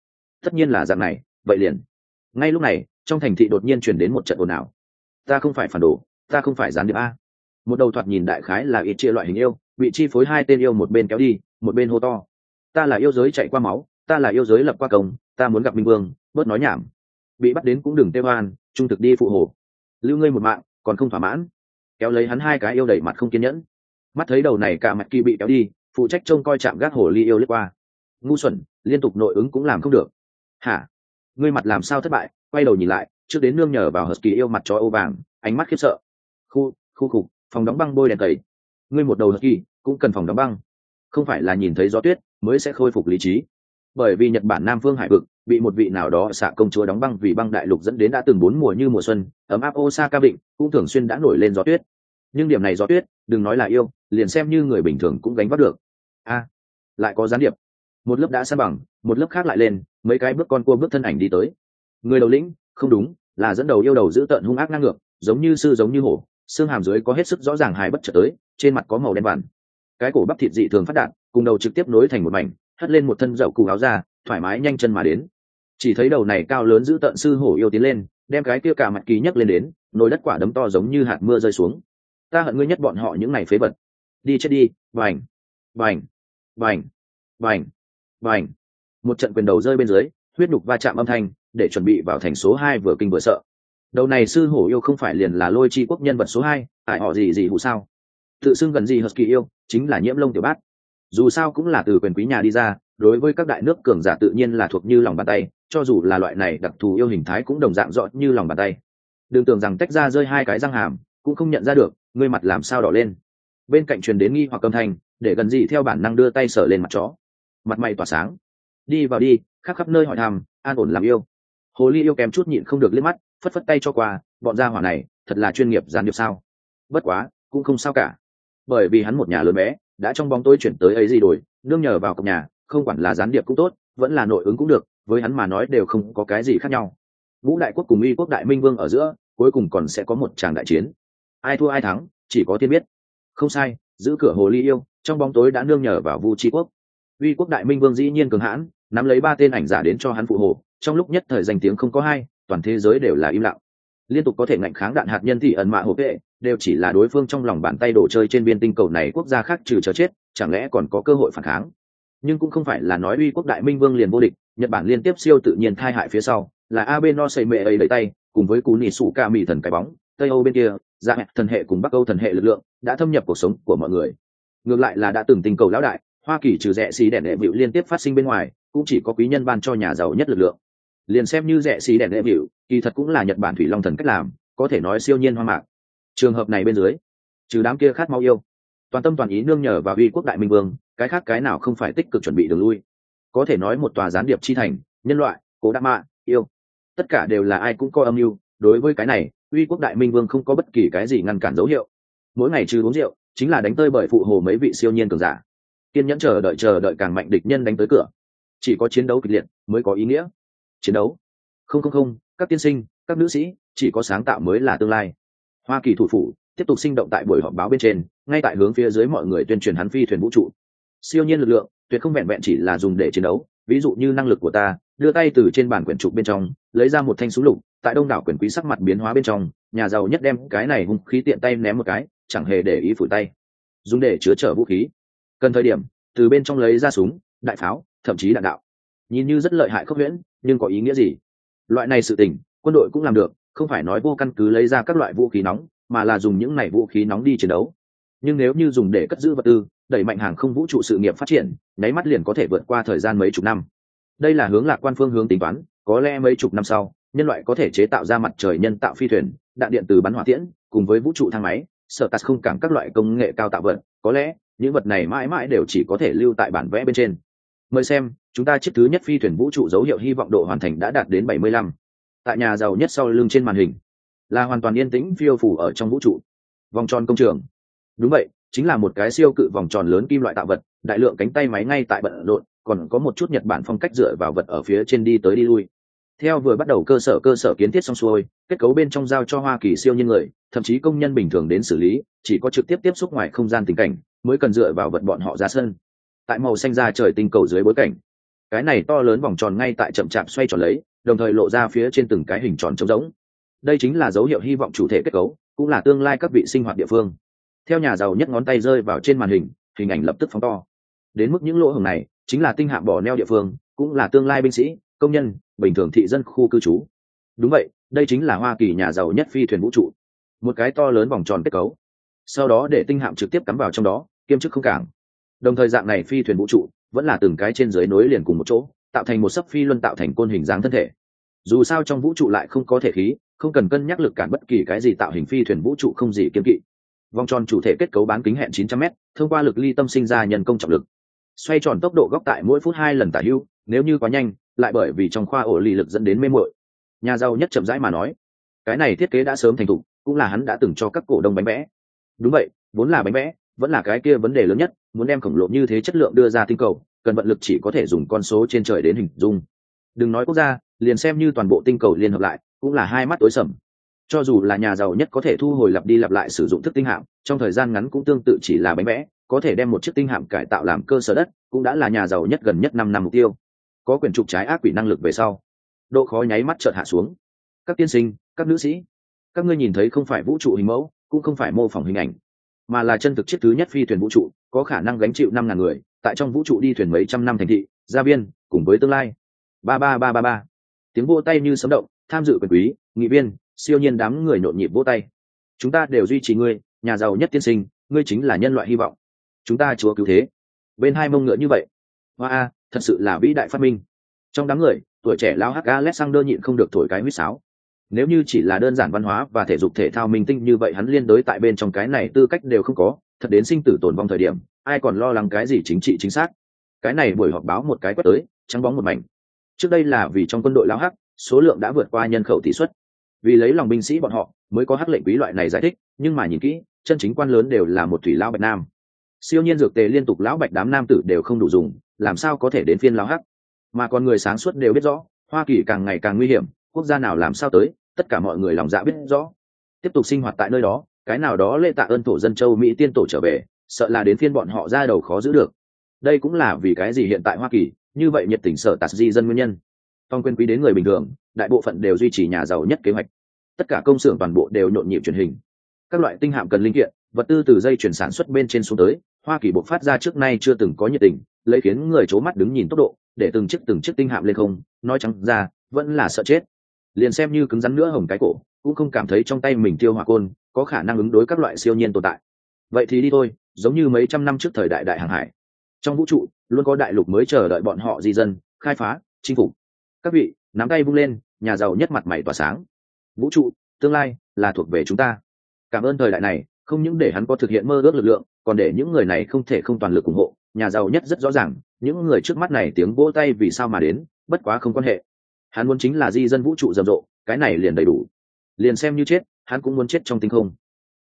tất nhiên là dạng này, vậy liền. Ngay lúc này, trong thành thị đột nhiên truyền đến một trận ồn ào. Ta không phải phản đồ, ta không phải gián điệp a. Một đầu thoạt nhìn đại khái là ít chia loại hình yêu, bị chi phối hai tên yêu một bên kéo đi, một bên hô to. Ta là yêu giới chạy qua máu, ta là yêu giới lập qua công, ta muốn gặp minh vương, bớt nói nhảm. Bị bắt đến cũng đừng tê oan, trung thực đi phụ hồ. Lưu ngươi một mạng, còn không thỏa mãn. Kéo lấy hắn hai cái yêu đẩy mặt không kiên nhẫn. Mắt thấy đầu này cả mặt kỳ bị kéo đi, phụ trách trông coi chạm gác hồ ly yêu lướt qua. Ngu xuẩn, liên tục nội ứng cũng làm không được. Hả? Ngươi mặt làm sao thất bại? Quay đầu nhìn lại, trước đến nương nhờ vào Husky yêu mặt chó ô vàng, ánh mắt khiếp sợ. Khu, khu khục, phòng đóng băng bôi đèn tẩy. Ngươi một đầu Husky cũng cần phòng đóng băng. Không phải là nhìn thấy gió tuyết mới sẽ khôi phục lý trí. Bởi vì Nhật Bản Nam Phương hải vực bị một vị nào đó xạ công chúa đóng băng vì băng đại lục dẫn đến đã từng bốn mùa như mùa xuân, ấm áp Osaka Vịnh cũng thường xuyên đã nổi lên gió tuyết. Nhưng điểm này gió tuyết, đừng nói là yêu, liền xem như người bình thường cũng gánh vác được. A, lại có gián điệp. Một lớp đã san bằng, một lớp khác lại lên, mấy cái bước con cua bước thân ảnh đi tới. Người đầu lĩnh, không đúng, là dẫn đầu yêu đầu giữ tợn hung ác ngang ngược, giống như sư giống như hổ, xương hàm dưới có hết sức rõ ràng hài bất chợt tới, trên mặt có màu đen vằn. Cái cổ bắp thịt dị thường phát đạt, cùng đầu trực tiếp nối thành một mảnh, hất lên một thân dậu cù áo ra, thoải mái nhanh chân mà đến. Chỉ thấy đầu này cao lớn giữ tợn sư hổ yêu tiến lên, đem cái kia cả mặt kỳ nhấc lên đến, nồi đất quả đấm to giống như hạt mưa rơi xuống. Ta hận ngươi nhất bọn họ những này phế vật. Đi chết đi, vành, vành, vành, vành, vành. Một trận quyền đầu rơi bên dưới, huyết nhục va chạm âm thanh, để chuẩn bị vào thành số hai vừa kinh vừa sợ. Đầu này sư hổ yêu không phải liền là lôi chi quốc nhân vật số hai, ải họ gì gì hụ sao? Tự xưng gần gì Husky yêu, chính là nhiễm lông tiểu bát. Dù sao cũng là từ quyền quý nhà đi ra, đối với các đại nước cường giả tự nhiên là thuộc như lòng bàn tay, cho dù là loại này đặc thù yêu hình thái cũng đồng dạng rõ như lòng bàn tay. Đừng tưởng rằng tách ra rơi hai cái răng hàm, cũng không nhận ra được, ngươi mặt làm sao đỏ lên. Bên cạnh truyền đến nghi hoặc âm thanh, để gần gì theo bản năng đưa tay sờ lên mặt chó. Mặt mày tỏa sáng. Đi vào đi, khắp khắp nơi hỏi thăm, an ổn làm yêu. Hồ ly yêu kèm chút nhịn không được liếc mắt, phất phất tay cho qua, bọn gia hỏa này, thật là chuyên nghiệp gián điệp sao? Bất quá, cũng không sao cả. Bởi vì hắn một nhà lớn bé, đã trong bóng tối chuyển tới ấy gì đổi, nương nhờ vào cọc nhà, không quản là gián điệp cũng tốt, vẫn là nội ứng cũng được, với hắn mà nói đều không có cái gì khác nhau. Vũ đại quốc cùng uy quốc đại minh vương ở giữa, cuối cùng còn sẽ có một tràng đại chiến. Ai thua ai thắng, chỉ có tiên biết. Không sai, giữ cửa hồ ly yêu, trong bóng tối đã nương nhờ vào Vu Chi quốc. Uy quốc đại minh vương dĩ nhiên cường hãn, nắm lấy ba tên ảnh giả đến cho hắn phụ hộ, trong lúc nhất thời danh tiếng không có hai, toàn thế giới đều là im lặng. Liên tục có thể ngạnh kháng đạn hạt nhân thì ẩn mạ hổ vệ, đều chỉ là đối phương trong lòng bàn tay đồ chơi trên biên tinh cầu này quốc gia khác trừ chờ chết, chẳng lẽ còn có cơ hội phản kháng. Nhưng cũng không phải là nói uy quốc đại minh vương liền vô địch, Nhật Bản liên tiếp siêu tự nhiên thai hại phía sau, là Abe no Seimei ấy đẩy tay, cùng với cú nỉ sủ ca mì thần cái bóng, Tây Âu bên kia, dạ thần hệ cùng Bắc Âu thần hệ lực lượng đã thâm nhập cuộc sống của mọi người. Ngược lại là đã từng tinh cầu lão đại, Hoa Kỳ trừ rẻ xí đèn đệ bịu liên tiếp phát sinh bên ngoài, cũng chỉ có quý nhân ban cho nhà giàu nhất lực lượng. Liền xem như rẻ xí đèn đệ bịu, kỳ thật cũng là Nhật Bản thủy long thần cách làm, có thể nói siêu nhiên hoa mạc. Trường hợp này bên dưới, trừ đám kia khát máu yêu, toàn tâm toàn ý nương nhờ vào uy quốc đại minh vương, cái khác cái nào không phải tích cực chuẩn bị đường lui. Có thể nói một tòa gián điệp chi thành, nhân loại, cố đa mạ, yêu, tất cả đều là ai cũng có âm mưu. Đối với cái này, uy quốc đại minh vương không có bất kỳ cái gì ngăn cản dấu hiệu. Mỗi ngày trừ uống rượu, chính là đánh tơi bởi phụ hồ mấy vị siêu nhiên cường giả, kiên nhẫn chờ đợi chờ đợi càng mạnh địch nhân đánh tới cửa. Chỉ có chiến đấu kịch liệt mới có ý nghĩa. Chiến đấu, không không không, các tiên sinh, các nữ sĩ, chỉ có sáng tạo mới là tương lai. Hoa Kỳ thủ phủ tiếp tục sinh động tại buổi họp báo bên trên, ngay tại hướng phía dưới mọi người tuyên truyền hắn phi thuyền vũ trụ. Siêu nhiên lực lượng tuyệt không vẹn vẹn chỉ là dùng để chiến đấu, ví dụ như năng lực của ta, đưa tay từ trên bàn quyển trục bên trong lấy ra một thanh súng lục, tại đông đảo quyền quý sắc mặt biến hóa bên trong, nhà giàu nhất đem cái này hung khí tiện tay ném một cái, chẳng hề để ý phủi tay, dùng để chứa chở vũ khí. Cần thời điểm, từ bên trong lấy ra súng, đại pháo, thậm chí đạn đạo. Nhìn như rất lợi hại khốc huyễn, nhưng có ý nghĩa gì? Loại này sự tình, quân đội cũng làm được, không phải nói vô căn cứ lấy ra các loại vũ khí nóng, mà là dùng những này vũ khí nóng đi chiến đấu. Nhưng nếu như dùng để cất giữ vật tư, đẩy mạnh hàng không vũ trụ sự nghiệp phát triển, nháy mắt liền có thể vượt qua thời gian mấy chục năm. Đây là hướng lạc quan phương hướng tính toán, có lẽ mấy chục năm sau, nhân loại có thể chế tạo ra mặt trời nhân tạo phi thuyền, đạn điện từ bắn hỏa tiễn, cùng với vũ trụ thang máy, sở tạt không cảng các loại công nghệ cao tạo vật, có lẽ những vật này mãi mãi đều chỉ có thể lưu tại bản vẽ bên trên. Mời xem, chúng ta chiếc thứ nhất phi thuyền vũ trụ dấu hiệu hy vọng độ hoàn thành đã đạt đến bảy mươi lăm. Tại nhà giàu nhất sau lưng trên màn hình, là hoàn toàn yên tĩnh phiêu phù ở trong vũ trụ. Vòng tròn công trường. Đúng vậy, chính là một cái siêu cự vòng tròn lớn kim loại tạo vật, đại lượng cánh tay máy ngay tại bận rộn, còn có một chút Nhật Bản phong cách dựa vào vật ở phía trên đi tới đi lui. Theo vừa bắt đầu cơ sở cơ sở kiến thiết xong xuôi, kết cấu bên trong giao cho Hoa Kỳ siêu nhiên người, thậm chí công nhân bình thường đến xử lý, chỉ có trực tiếp tiếp xúc ngoài không gian tình cảnh mới cần dựa vào vật bọn họ ra sân. Tại màu xanh da trời tinh cầu dưới bối cảnh, cái này to lớn vòng tròn ngay tại chậm chạp xoay tròn lấy, đồng thời lộ ra phía trên từng cái hình tròn trống rỗng. Đây chính là dấu hiệu hy vọng chủ thể kết cấu, cũng là tương lai các vị sinh hoạt địa phương. Theo nhà giàu nhất ngón tay rơi vào trên màn hình, hình ảnh lập tức phóng to. Đến mức những lỗ hổng này chính là tinh hạm bỏ neo địa phương, cũng là tương lai binh sĩ, công nhân, bình thường thị dân khu cư trú. Đúng vậy, đây chính là Hoa Kỳ nhà giàu nhất phi thuyền vũ trụ, một cái to lớn vòng tròn kết cấu. Sau đó để tinh hạm trực tiếp cắm vào trong đó, kiêm chức không cảng. Đồng thời dạng này phi thuyền vũ trụ vẫn là từng cái trên dưới nối liền cùng một chỗ, tạo thành một sấp phi luân, tạo thành côn hình dáng thân thể. Dù sao trong vũ trụ lại không có thể khí, không cần cân nhắc lực cản bất kỳ cái gì, tạo hình phi thuyền vũ trụ không gì kiêng kỵ. Vòng tròn chủ thể kết cấu bán kính hẹn chín trăm mét, thông qua lực ly tâm sinh ra nhân công trọng lực, xoay tròn tốc độ góc tại mỗi phút hai lần tả hữu, nếu như quá nhanh lại bởi vì trong khoa ổ lì lực dẫn đến mê muội. Nhà giàu nhất chậm rãi mà nói, cái này thiết kế đã sớm thành thục, cũng là hắn đã từng cho các cổ đông bánh vẽ. Đúng vậy, vốn là bánh vẽ, vẫn là cái kia vấn đề lớn nhất, muốn đem khổng lồ như thế chất lượng đưa ra tinh cầu, cần vận lực chỉ có thể dùng con số trên trời đến hình dung. Đừng nói quốc gia, liền xem như toàn bộ tinh cầu liên hợp lại, cũng là hai mắt tối sầm. Cho dù là nhà giàu nhất có thể thu hồi lặp đi lặp lại sử dụng thức tinh hạm, trong thời gian ngắn cũng tương tự chỉ là bánh vẽ, có thể đem một chiếc tinh hạm cải tạo làm cơ sở đất, cũng đã là nhà giàu nhất gần nhất năm năm mục tiêu. Có quyển trục trái ác quỷ năng lực về sau, độ khó nháy mắt chợt hạ xuống. Các tiên sinh, các nữ sĩ, các ngươi nhìn thấy không phải vũ trụ hình mẫu, cũng không phải mô phỏng hình ảnh, mà là chân thực chiếc thứ nhất phi thuyền vũ trụ, có khả năng gánh chịu năm ngàn người, tại trong vũ trụ đi thuyền mấy trăm năm thành thị, gia viên, cùng với tương lai. Ba ba ba ba ba. Tiếng vỗ tay như sấm động, tham dự quyền quý, nghị viên, siêu nhiên đám người nhộn nhịp vỗ tay. Chúng ta đều duy trì ngươi, nhà giàu nhất tiên sinh, ngươi chính là nhân loại hy vọng. Chúng ta chúa cứu thế. Bên hai mông ngựa như vậy. Hoa a, thật sự là vĩ đại phát minh. Trong đám người, tuổi trẻ lão hắc Alexander nhịn không được thổi cái huýt sáo. Nếu như chỉ là đơn giản văn hóa và thể dục thể thao minh tinh như vậy, hắn liên đối tại bên trong cái này tư cách đều không có, thật đến sinh tử tồn vong thời điểm, ai còn lo lắng cái gì chính trị chính xác. Cái này buổi họp báo một cái quét tới, trắng bóng một mảnh. Trước đây là vì trong quân đội lão hắc, số lượng đã vượt qua nhân khẩu tỷ suất, vì lấy lòng binh sĩ bọn họ mới có hắc lệnh quý loại này giải thích, nhưng mà nhìn kỹ, chân chính quan lớn đều là một thủy lão bạch nam. Siêu nhiên dược tề liên tục lão bạch đám nam tử đều không đủ dùng, làm sao có thể đến phiên lão hắc. Mà con người sáng suốt đều biết rõ, Hoa Kỳ càng ngày càng nguy hiểm, quốc gia nào làm sao tới, tất cả mọi người lòng dạ biết rõ. Tiếp tục sinh hoạt tại nơi đó, cái nào đó lễ tạ ơn tổ dân châu Mỹ tiên tổ trở về, sợ là đến phiên bọn họ ra đầu khó giữ được. Đây cũng là vì cái gì hiện tại Hoa Kỳ như vậy nhiệt tình sở tạt di dân nguyên nhân. Phong quyền quý đến người bình thường, đại bộ phận đều duy trì nhà giàu nhất kế hoạch. Tất cả công xưởng toàn bộ đều nhộn nhịp truyền hình. Các loại tinh hạm cần linh kiện, vật tư từ dây chuyển sản xuất bên trên xuống tới, Hoa Kỳ bộc phát ra trước nay chưa từng có nhiệt tình, lấy khiến người chố mắt đứng nhìn tốc độ, để từng chiếc từng chiếc tinh hạm lên không, nói trắng ra, vẫn là sợ chết. Liền xem như cứng rắn nữa hồng cái cổ, cũng không cảm thấy trong tay mình tiêu hỏa côn có khả năng ứng đối các loại siêu nhiên tồn tại. Vậy thì đi thôi, giống như mấy trăm năm trước thời đại đại hàng hải, trong vũ trụ luôn có đại lục mới chờ đợi bọn họ di dân, khai phá, chinh phục. Các vị, nắm tay vung lên, nhà giàu nhất mặt mày tỏa sáng. Vũ trụ, tương lai là thuộc về chúng ta. Cảm ơn thời đại này, không những để hắn có thực hiện mơ ước lực lượng, còn để những người này không thể không toàn lực ủng hộ. Nhà giàu nhất rất rõ ràng, những người trước mắt này tiếng vỗ tay vì sao mà đến, bất quá không quan hệ. Hắn muốn chính là di dân vũ trụ rầm rộ, cái này liền đầy đủ. Liền xem như chết, hắn cũng muốn chết trong tinh không.